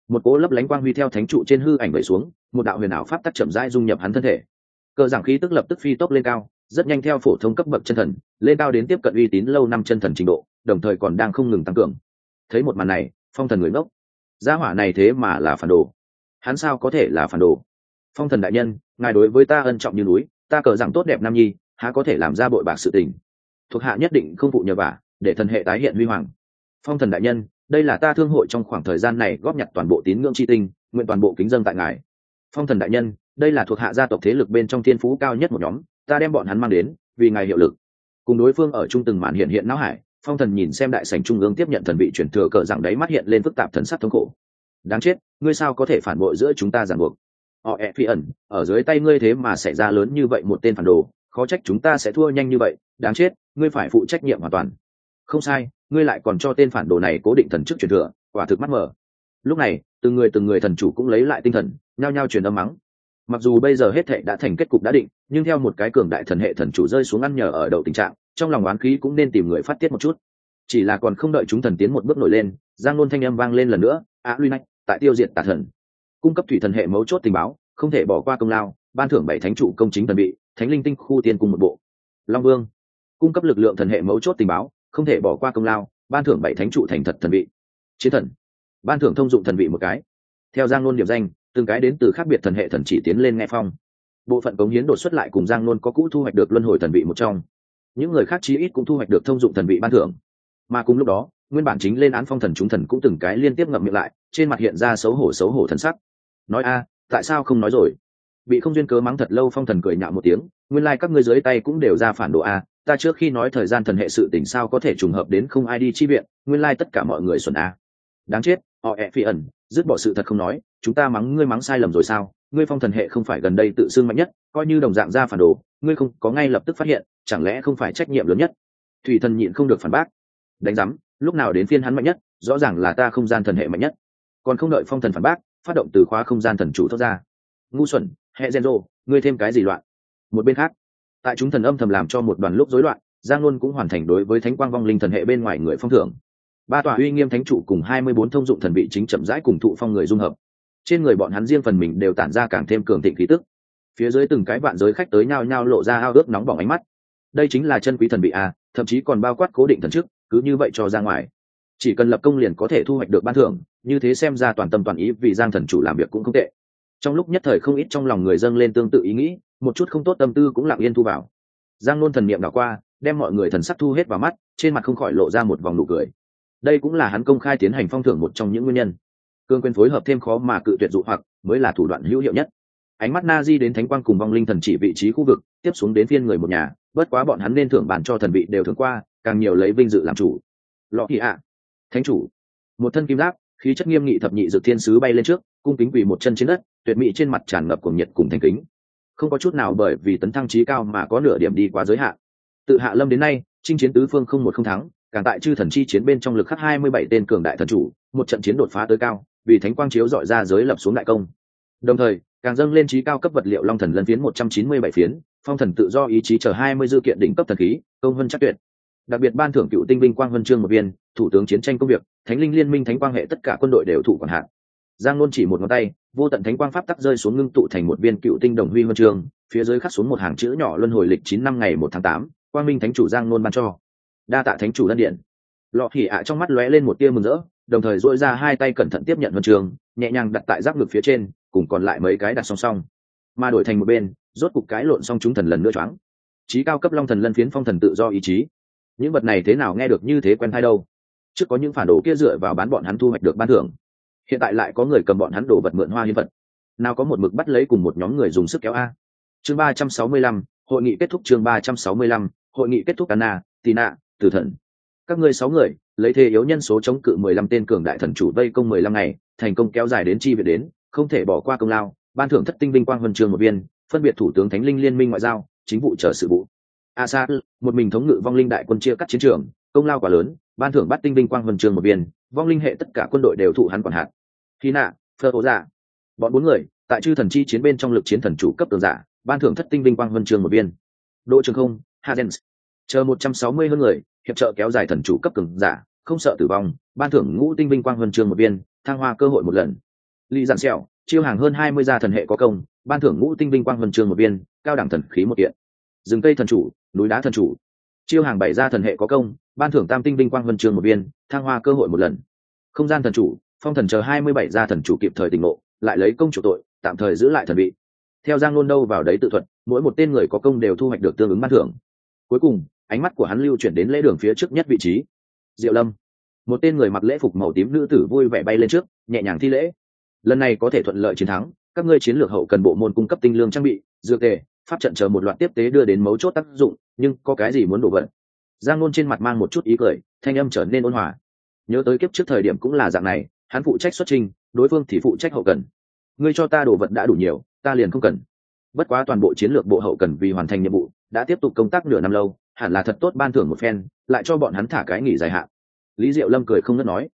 một cỗ lấp lánh quang huy theo thánh trụ trên hư ảnh vẩy xuống, một đạo huyền ảo pháp tắc chậm rãi dung nhập hắn thân thể. Cờ giảng khí tức lập tức phi tốc lên cao, rất nhanh theo phổ thông cấp bậc chân thần lên cao đến tiếp cận uy tín lâu năm chân thần trình độ, đồng thời còn đang không ngừng tăng cường. Thấy một màn này, phong thần người ngốc, gia hỏa này thế mà là phản đồ. Hắn sao có thể là phản đồ? Phong thần đại nhân, ngài đối với ta ân trọng như núi, ta cờ giảng tốt đẹp nam nhi, há có thể làm ra bội bạc sự tình. Thuộc hạ nhất định không phụ nhờ vả, để thần hệ tái hiện huy hoàng. Phong thần đại nhân, đây là ta thương hội trong khoảng thời gian này góp nhặt toàn bộ tín ngưỡng chi tinh, nguyện toàn bộ kính dâng tại ngài. Phong thần đại nhân, đây là thuộc hạ gia tộc thế lực bên trong thiên phú cao nhất một nhóm, ta đem bọn hắn mang đến vì ngài hiệu lực. Cùng đối phương ở trung từng màn hiện não hải, phong thần nhìn xem đại sảnh trung ương tiếp nhận thần vị chuyển thừa cờ rằng đáy mắt hiện lên phức tạp thần sắc thống khổ. Đáng chết, ngươi sao có thể phản bội giữa chúng ta ràng buộc? Họ ẹ phi ẩn, ở dưới tay ngươi thế mà xảy ra lớn như vậy một tên phản đồ, khó trách chúng ta sẽ thua nhanh như vậy. Đáng chết, ngươi phải phụ trách nhiệm hoàn toàn. Không sai, ngươi lại còn cho tên phản đồ này cố định thần chức truyền thừa, quả thực mắt mờ. Lúc này, từng người thần chủ cũng lấy lại tinh thần, nhao nhao truyền âm mắng. Mặc dù bây giờ hết thệ đã thành kết cục đã định, nhưng theo một cái cường đại thần hệ thần chủ rơi xuống ăn nhờ ở đậu tình trạng, trong lòng oán khí cũng nên tìm người phát tiết một chút. Chỉ là còn không đợi chúng thần tiến một bước nổi lên, Giang Nôn thanh âm vang lên lần nữa, Luy Nách, tại tiêu diệt tà thần, cung cấp thủy thần hệ mấu chốt tình báo, không thể bỏ qua công lao, ban thưởng 7 thánh trụ công chính thần vị, thánh linh tinh khu tiên cùng một bộ. Long Vương, cung cấp lực lượng thần hệ mấu chốt tình báo, không thể bỏ qua công lao, ban thưởng 7 thánh trụ thành thật thần vị. Chiến thần, ban thưởng thông dụng thần vị một cái. Theo Giang Nôn điểm danh, từng cái đến từ khác biệt thần hệ thần chỉ tiến lên nghe phong. Bộ phận cống hiến đột xuất lại cùng Giang Nôn có cũ thu hoạch được luân hồi thần vị một trong. Những người khác chí ít cũng thu hoạch được thông dụng thần vị ban thưởng. Mà cùng lúc đó, nguyên bản chính lên án phong thần chúng thần cũng từng cái liên tiếp ngậm miệng lại, trên mặt hiện ra xấu hổ thần sắc. Nói tại sao không nói rồi? Bị không duyên cớ mắng thật lâu, phong thần cười nhạo một tiếng, nguyên lai các ngươi dưới tay cũng đều ra phản đồ ta trước khi nói thời gian thần hệ sự tình sao có thể trùng hợp đến không ai đi chi viện, nguyên lai tất cả mọi người xuẩn Đáng chết, họ ẹ phi ẩn, dứt bỏ sự thật không nói, chúng ta mắng ngươi mắng sai lầm rồi sao? Ngươi phong thần hệ không phải gần đây tự xưng mạnh nhất, coi như đồng dạng ra phản đồ, ngươi không có ngay lập tức phát hiện, chẳng lẽ không phải trách nhiệm lớn nhất? Thủy thần nhịn không được phản bác. Đánh rắm, lúc nào đến phiên hắn mạnh nhất, rõ ràng là ta không gian thần hệ mạnh nhất. Còn không đợi phong thần phản bác, phát động từ khóa không gian thần chủ thoát ra. Ngu xuẩn, hệ Genzo, ngươi thêm cái gì loạn? Một bên khác, tại chúng thần âm thầm làm cho một đoàn lúc rối loạn, Giang Luân cũng hoàn thành đối với thánh quang vong linh thần hệ bên ngoài người phong thưởng. 3 tòa uy nghiêm thánh trụ cùng 24 thông dụng thần vị chính chậm rãi cùng thụ phong người dung hợp. Trên người bọn hắn riêng phần mình đều tản ra càng thêm cường thịnh khí tức. Phía dưới từng cái vạn giới khách tới nhao nhao lộ ra ao ước nóng bỏng ánh mắt. Đây chính là chân quý thần vị thậm chí còn bao quát cố định thần chức, cứ như vậy cho ra ngoài. Chỉ cần lập công liền có thể thu hoạch được ban thưởng, như thế xem ra toàn tâm toàn ý vì Giang thần chủ làm việc cũng không tệ. Trong lúc nhất thời không ít trong lòng người dâng lên tương tự ý nghĩ, một chút không tốt tâm tư cũng lặng yên thu vào. Giang Luân thần niệm đảo qua, đem mọi người thần sắc thu hết vào mắt, trên mặt không khỏi lộ ra một vòng nụ cười. Đây cũng là hắn công khai tiến hành phong thưởng một trong những nguyên nhân. Cương quyền phối hợp thêm khó mà cự tuyệt dụ hoặc, mới là thủ đoạn hữu hiệu nhất. Ánh mắt Nazi đến thánh quang cùng vong linh thần chỉ vị trí khu vực, tiếp xuống đến phiên người một nhà, bất quá bọn hắn nên thưởng bàn cho thần vị đều thưởng qua, càng nhiều lấy vinh dự làm chủ. Lọ thì thánh chủ, một thân kim giáp, khí chất nghiêm nghị thập nhị dược thiên sứ bay lên trước, cung kính quỳ một chân trên đất, tuyệt mỹ trên mặt tràn ngập cuồng nhiệt cùng thành kính, không có chút nào bởi vì tấn thăng trí cao mà có nửa điểm đi quá giới hạn. Tự hạ lâm đến nay, chinh chiến tứ phương không một không thắng, càng tại chư thần chi chiến bên trong lực khắc 27 tên cường đại thần chủ, một trận chiến đột phá tới cao, vì thánh quang chiếu dọi ra giới lập xuống đại công. Đồng thời, càng dâng lên trí cao cấp vật liệu long thần lân phiến 197 phiến, phong thần tự do ý chí chờ 20 dư kiện đỉnh cấp thần khí, công vân chắc tuyệt. Đặc biệt ban thưởng cựu tinh vinh quang huân chương một viên, thủ tướng chiến tranh công việc, thánh linh liên minh thánh quang hệ tất cả quân đội đều thủ quản hạt. Giang Luân chỉ một ngón tay, vô tận thánh quang pháp tắc rơi xuống ngưng tụ thành một viên cựu tinh đồng huy huân chương, phía dưới khắc xuống một hàng chữ nhỏ luân hồi lịch 9 năm ngày 1 tháng 8, quang minh thánh chủ Giang Luân ban cho. Đa tạ thánh chủ lân điện. Lọ Hỉ trong mắt lóe lên một tia mừng rỡ, đồng thời duỗi ra hai tay cẩn thận tiếp nhận huân chương, nhẹ nhàng đặt tại giáp ngực phía trên, cùng còn lại mấy cái đặt song song. Mà đổi thành một bên, rốt cục cái lộn xong chúng thần lần nữa choáng. Chí cao cấp long thần lân phiến phong thần tự do ý chí. Những vật này thế nào nghe được như thế quen tai đâu? Trước có những phản đồ kia dựa vào bán bọn hắn thu hoạch được ban thưởng, hiện tại lại có người cầm bọn hắn đồ vật mượn hoa hiến vật, nào có một mực bắt lấy cùng một nhóm người dùng sức kéo chương 365, hội nghị kết thúc. chương 365, hội nghị kết thúc. Anna, Tina, Tử Thần, các ngươi 6 người lấy thế yếu nhân số chống cự 15 tên cường đại thần chủ vây công 15 ngày, thành công kéo dài đến chi viện đến, không thể bỏ qua công lao, ban thưởng thất tinh vinh quang huân chương một viên, phân biệt thủ tướng thánh linh liên minh ngoại giao, chính vụ chờ sự vụ. Asad, một mình thống ngự vong linh đại quân chia cắt chiến trường, công lao quá lớn, ban thưởng bát tinh vinh quang huân chương một viên, vong linh hệ tất cả quân đội đều thụ hắn quản hạt. Hina, Phơ, bọn 4 người tại chư thần chi chiến bên trong lực chiến thần chủ cấp tường giả, ban thưởng thất tinh vinh quang huân chương một viên. Đỗ Trường Không, Hadens, chờ 160 hơn người hiệp trợ kéo dài thần chủ cấp cường giả, không sợ tử vong, ban thưởng ngũ tinh vinh quang huân chương một viên, thăng hoa cơ hội một lần. Lý Giản Sẹo, chiêu hàng hơn 20 gia thần hệ có công, ban thưởng ngũ tinh vinh quang huân chương một viên, cao đẳng thần khí một kiện. Rừng cây thần chủ, núi đá thần chủ, chiêu hàng 7 gia thần hệ có công, ban thưởng tam tinh vinh quang huân chương một viên, thăng hoa cơ hội một lần. Không gian thần chủ, phong thần chờ 27 gia thần chủ kịp thời tỉnh ngộ, lại lấy công chủ tội, tạm thời giữ lại thần vị. Theo Giang Nôn đâu vào đấy tự thuật, mỗi một tên người có công đều thu hoạch được tương ứng ban thưởng. Cuối cùng, ánh mắt của hắn lưu chuyển đến lễ đường phía trước nhất vị trí. Diệu Lâm, một tên người mặc lễ phục màu tím nữ tử vui vẻ bay lên trước, nhẹ nhàng thi lễ. Lần này có thể thuận lợi chiến thắng, các ngươi chiến lược hậu cần bộ môn cung cấp tinh lương trang bị, dược tề, pháp trận chờ một loạt tiếp tế đưa đến mấu chốt tác dụng, nhưng có cái gì muốn đổ vận? Giang Nôn trên mặt mang một chút ý cười, thanh âm trở nên ôn hòa. Nhớ tới kiếp trước thời điểm cũng là dạng này, hắn phụ trách xuất trình, đối phương thì phụ trách hậu cần. Ngươi cho ta đồ vật đã đủ nhiều, ta liền không cần. Bất quá toàn bộ chiến lược bộ hậu cần vì hoàn thành nhiệm vụ, đã tiếp tục công tác nửa năm lâu, hẳn là thật tốt ban thưởng một phen, lại cho bọn hắn thả cái nghỉ dài hạn. Lý Diệu Lâm cười không ngớt nói,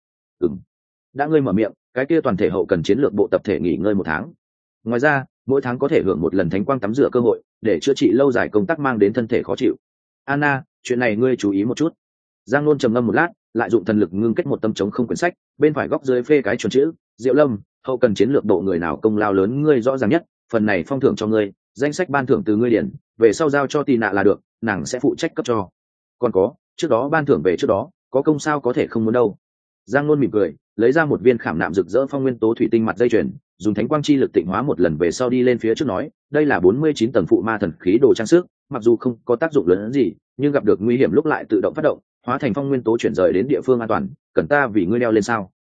đã ngươi mở miệng, cái kia toàn thể hậu cần chiến lược bộ tập thể nghỉ ngơi 1 tháng. Ngoài ra, mỗi tháng có thể hưởng một lần thánh quang tắm rửa cơ hội, để chữa trị lâu dài công tác mang đến thân thể khó chịu. Anna, chuyện này ngươi chú ý một chút. Giang Nôn trầm ngâm một lát, lại dụng thần lực ngưng kết một tấm chống không quyển sách, bên phải góc dưới phê cái chuẩn chữ, Diệu Lâm, hậu cần chiến lược bộ người nào công lao lớn ngươi rõ ràng nhất, phần này phong thưởng cho ngươi, danh sách ban thưởng từ ngươi điển, về sau giao cho Tì Nạ là được, nàng sẽ phụ trách cấp cho. Còn có, trước đó ban thưởng về trước đó, có công sao có thể không muốn đâu. Giang Nôn mỉm cười, lấy ra một viên khảm nạm rực rỡ phong nguyên tố thủy tinh mặt dây chuyền, dùng thánh quang chi lực tịnh hóa một lần về sau đi lên phía trước nói, đây là 49 tầng phụ ma thần khí đồ trang sức, mặc dù không có tác dụng lớn hơn gì, nhưng gặp được nguy hiểm lúc lại tự động phát động, hóa thành phong nguyên tố chuyển rời đến địa phương an toàn, cần ta vì ngươi đeo lên sao?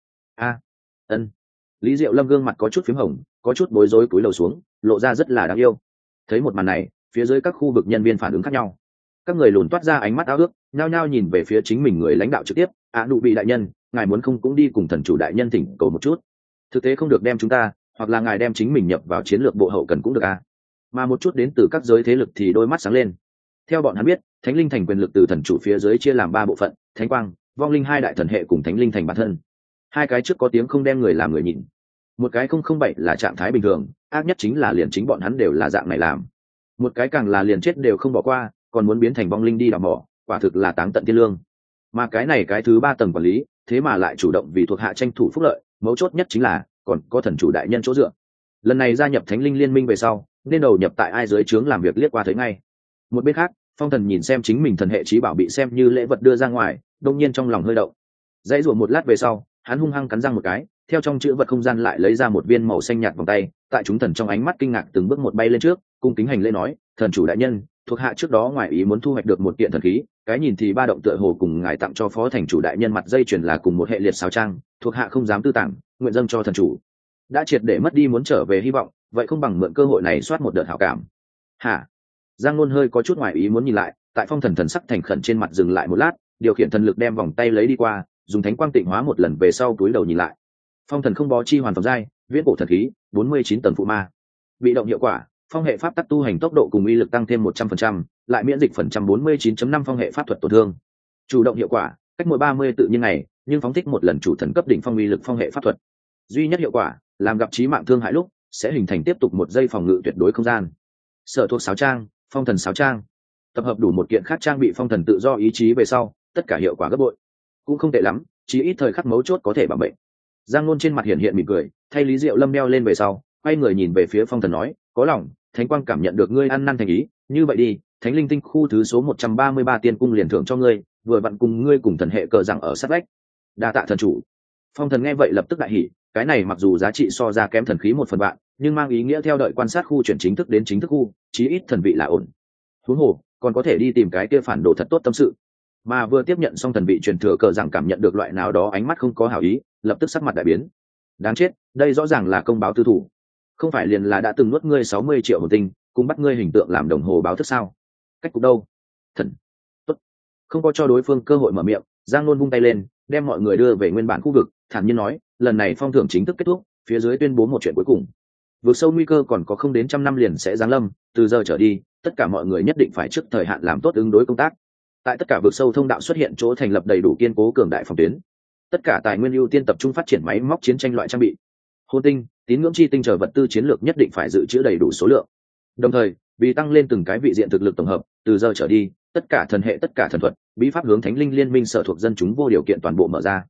Ân. Lý Diệu Lâm gương mặt có chút phím hồng, có chút bối rối cúi đầu xuống, lộ ra rất là đáng yêu. Thấy một màn này, phía dưới các khu vực nhân viên phản ứng khác nhau. Các người lùn toát ra ánh mắt ao ước, nhao nhao nhìn về phía chính mình người lãnh đạo trực tiếp, Nụ Bị đại nhân, ngài muốn không cũng đi cùng thần chủ đại nhân thỉnh cầu một chút. Thực tế không được đem chúng ta, hoặc là ngài đem chính mình nhập vào chiến lược bộ hậu cần cũng được à. Mà một chút đến từ các giới thế lực thì đôi mắt sáng lên. Theo bọn hắn biết, Thánh Linh Thành quyền lực từ thần chủ phía dưới chia làm 3 bộ phận, Thánh Quang, Vong Linh 2 đại thần hệ cùng Thánh Linh Thành bản thân. 2 cái trước có tiếng không đem người làm người nhìn. Một cái 007 là trạng thái bình thường, ác nhất chính là liền chính bọn hắn đều là dạng này làm. Một cái càng là liền chết đều không bỏ qua, còn muốn biến thành vong linh đi đào mỏ, quả thực là táng tận thiên lương. Mà cái này cái thứ 3 tầng quản lý, thế mà lại chủ động vì thuộc hạ tranh thủ phúc lợi, mấu chốt nhất chính là còn có thần chủ đại nhân chỗ dựa. Lần này gia nhập Thánh Linh Liên Minh về sau, nên đầu nhập tại ai dưới trướng làm việc liếc qua thấy ngay. Một bên khác, Phong Thần nhìn xem chính mình thần hệ chí bảo bị xem như lễ vật đưa ra ngoài, đột nhiên trong lòng hơi động. Dãy rủa một lát về sau, hắn hung hăng cắn răng một cái, theo trong chữ vật không gian lại lấy ra một viên màu xanh nhạt vòng tay, tại chúng thần trong ánh mắt kinh ngạc từng bước một bay lên trước, cung kính hành lễ nói, thần chủ đại nhân, thuộc hạ trước đó ngoài ý muốn thu hoạch được một kiện thần khí, cái nhìn thì ba động tựa hồ cùng ngài tặng cho phó thành chủ đại nhân mặt dây chuyền là cùng một hệ liệt sáo trang, thuộc hạ không dám tư tàng, nguyện dâng cho thần chủ. Đã triệt để mất đi muốn trở về hy vọng, vậy không bằng mượn cơ hội này soát một đợt hảo cảm. Hả? Giang Nôn hơi có chút ngoài ý muốn nhìn lại, tại Phong Thần thần sắc thành khẩn trên mặt dừng lại một lát, điều khiển thần lực đem vòng tay lấy đi qua, dùng thánh quang tịnh hóa một lần về sau túi đầu nhìn lại. Phong Thần không bó chi hoàn phẩm giai, viễn cổ thần khí, 49 tầng phụ ma. Bị động hiệu quả, phong hệ pháp tắc tu hành tốc độ cùng uy lực tăng thêm 100%, lại miễn dịch phần trăm 49.5 phong hệ pháp thuật tổn thương. Chủ động hiệu quả, cách mỗi 30 tự nhiên ngày, nhưng phóng thích một lần chủ thần cấp đỉnh phong uy lực phong hệ pháp thuật. Duy nhất hiệu quả, làm gặp chí mạng thương hại lúc, sẽ hình thành tiếp tục một giây phòng ngự tuyệt đối không gian. Sở thuộc sáo trang, Phong Thần sáo trang. Tập hợp đủ một kiện khác trang bị Phong Thần tự do ý chí về sau, tất cả hiệu quả gấp bội. Cũng không tệ lắm, chí ít thời khắc mấu chốt có thể bảo mệnh. Giang Nôn trên mặt hiện mỉm cười, thay Lý Diệu Lâm đeo lên về sau, quay người nhìn về phía Phong Thần nói, có lòng, Thánh Quang cảm nhận được ngươi ăn năn thành ý, như vậy đi, Thánh Linh Tinh khu thứ số 133 tiên cung liền thưởng cho ngươi, vừa vặn cùng ngươi cùng thần hệ cờ rằng ở sát vách. Đa tạ thần chủ. Phong Thần nghe vậy lập tức đại hỉ, cái này mặc dù giá trị so ra kém thần khí 1/3, nhưng mang ý nghĩa theo đợi quan sát khu chuyển chính thức đến chính thức khu, chí ít thần vị là ổn. Huống hồ, còn có thể đi tìm cái kia phản đồ thật tốt tâm sự. Mà vừa tiếp nhận xong thần vị truyền thừa cờ rằng cảm nhận được loại nào đó ánh mắt không có hảo ý, lập tức sắc mặt đại biến. Đáng chết, đây rõ ràng là công báo tư thủ. Không phải liền là đã từng nuốt ngươi 60 triệu hồn tinh, cùng bắt ngươi hình tượng làm đồng hồ báo thức sao? Cách cục đâu? Thần. Tốt. Không có cho đối phương cơ hội mở miệng, Giang Nôn vung tay lên, đem mọi người đưa về nguyên bản khu vực, thản nhiên nói, lần này phong thưởng chính thức kết thúc, phía dưới tuyên bố một chuyện cuối cùng. Vượt sâu nguy cơ còn có không đến 100 năm liền sẽ giáng lâm, từ giờ trở đi, tất cả mọi người nhất định phải trước thời hạn làm tốt ứng đối công tác. Tại tất cả vượt sâu thông đạo xuất hiện chỗ thành lập đầy đủ kiên cố cường đại phòng tuyến. Tất cả tài nguyên ưu tiên tập trung phát triển máy móc chiến tranh loại trang bị. Hồn tinh, tín ngưỡng chi tinh chờ vật tư chiến lược nhất định phải dự trữ đầy đủ số lượng. Đồng thời, vì tăng lên từng cái vị diện thực lực tổng hợp, từ giờ trở đi, tất cả thần hệ tất cả thần thuật, bí pháp hướng Thánh Linh Liên Minh sở thuộc dân chúng vô điều kiện toàn bộ mở ra.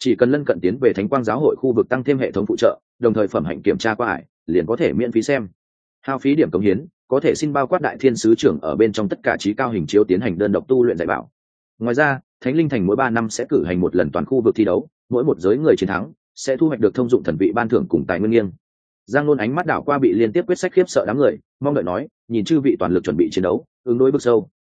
chỉ cần lân cận tiến về thánh quang giáo hội khu vực tăng thêm hệ thống phụ trợ, đồng thời phẩm hạnh kiểm tra qua ải liền có thể miễn phí xem. Hao phí điểm cống hiến có thể xin bao quát đại thiên sứ trưởng ở bên trong tất cả trí cao hình chiếu tiến hành đơn độc tu luyện dạy bảo. Ngoài ra thánh linh thành mỗi 3 năm sẽ cử hành một lần toàn khu vực thi đấu, mỗi một giới người chiến thắng sẽ thu hoạch được thông dụng thần vị ban thưởng cùng tài nguyên nghiêng. Giang Nôn ánh mắt đảo qua bị liên tiếp quyết sách khiếp sợ đám người, mong đợi nói, nhìn chư vị toàn lực chuẩn bị chiến đấu, ứng đối bước sâu,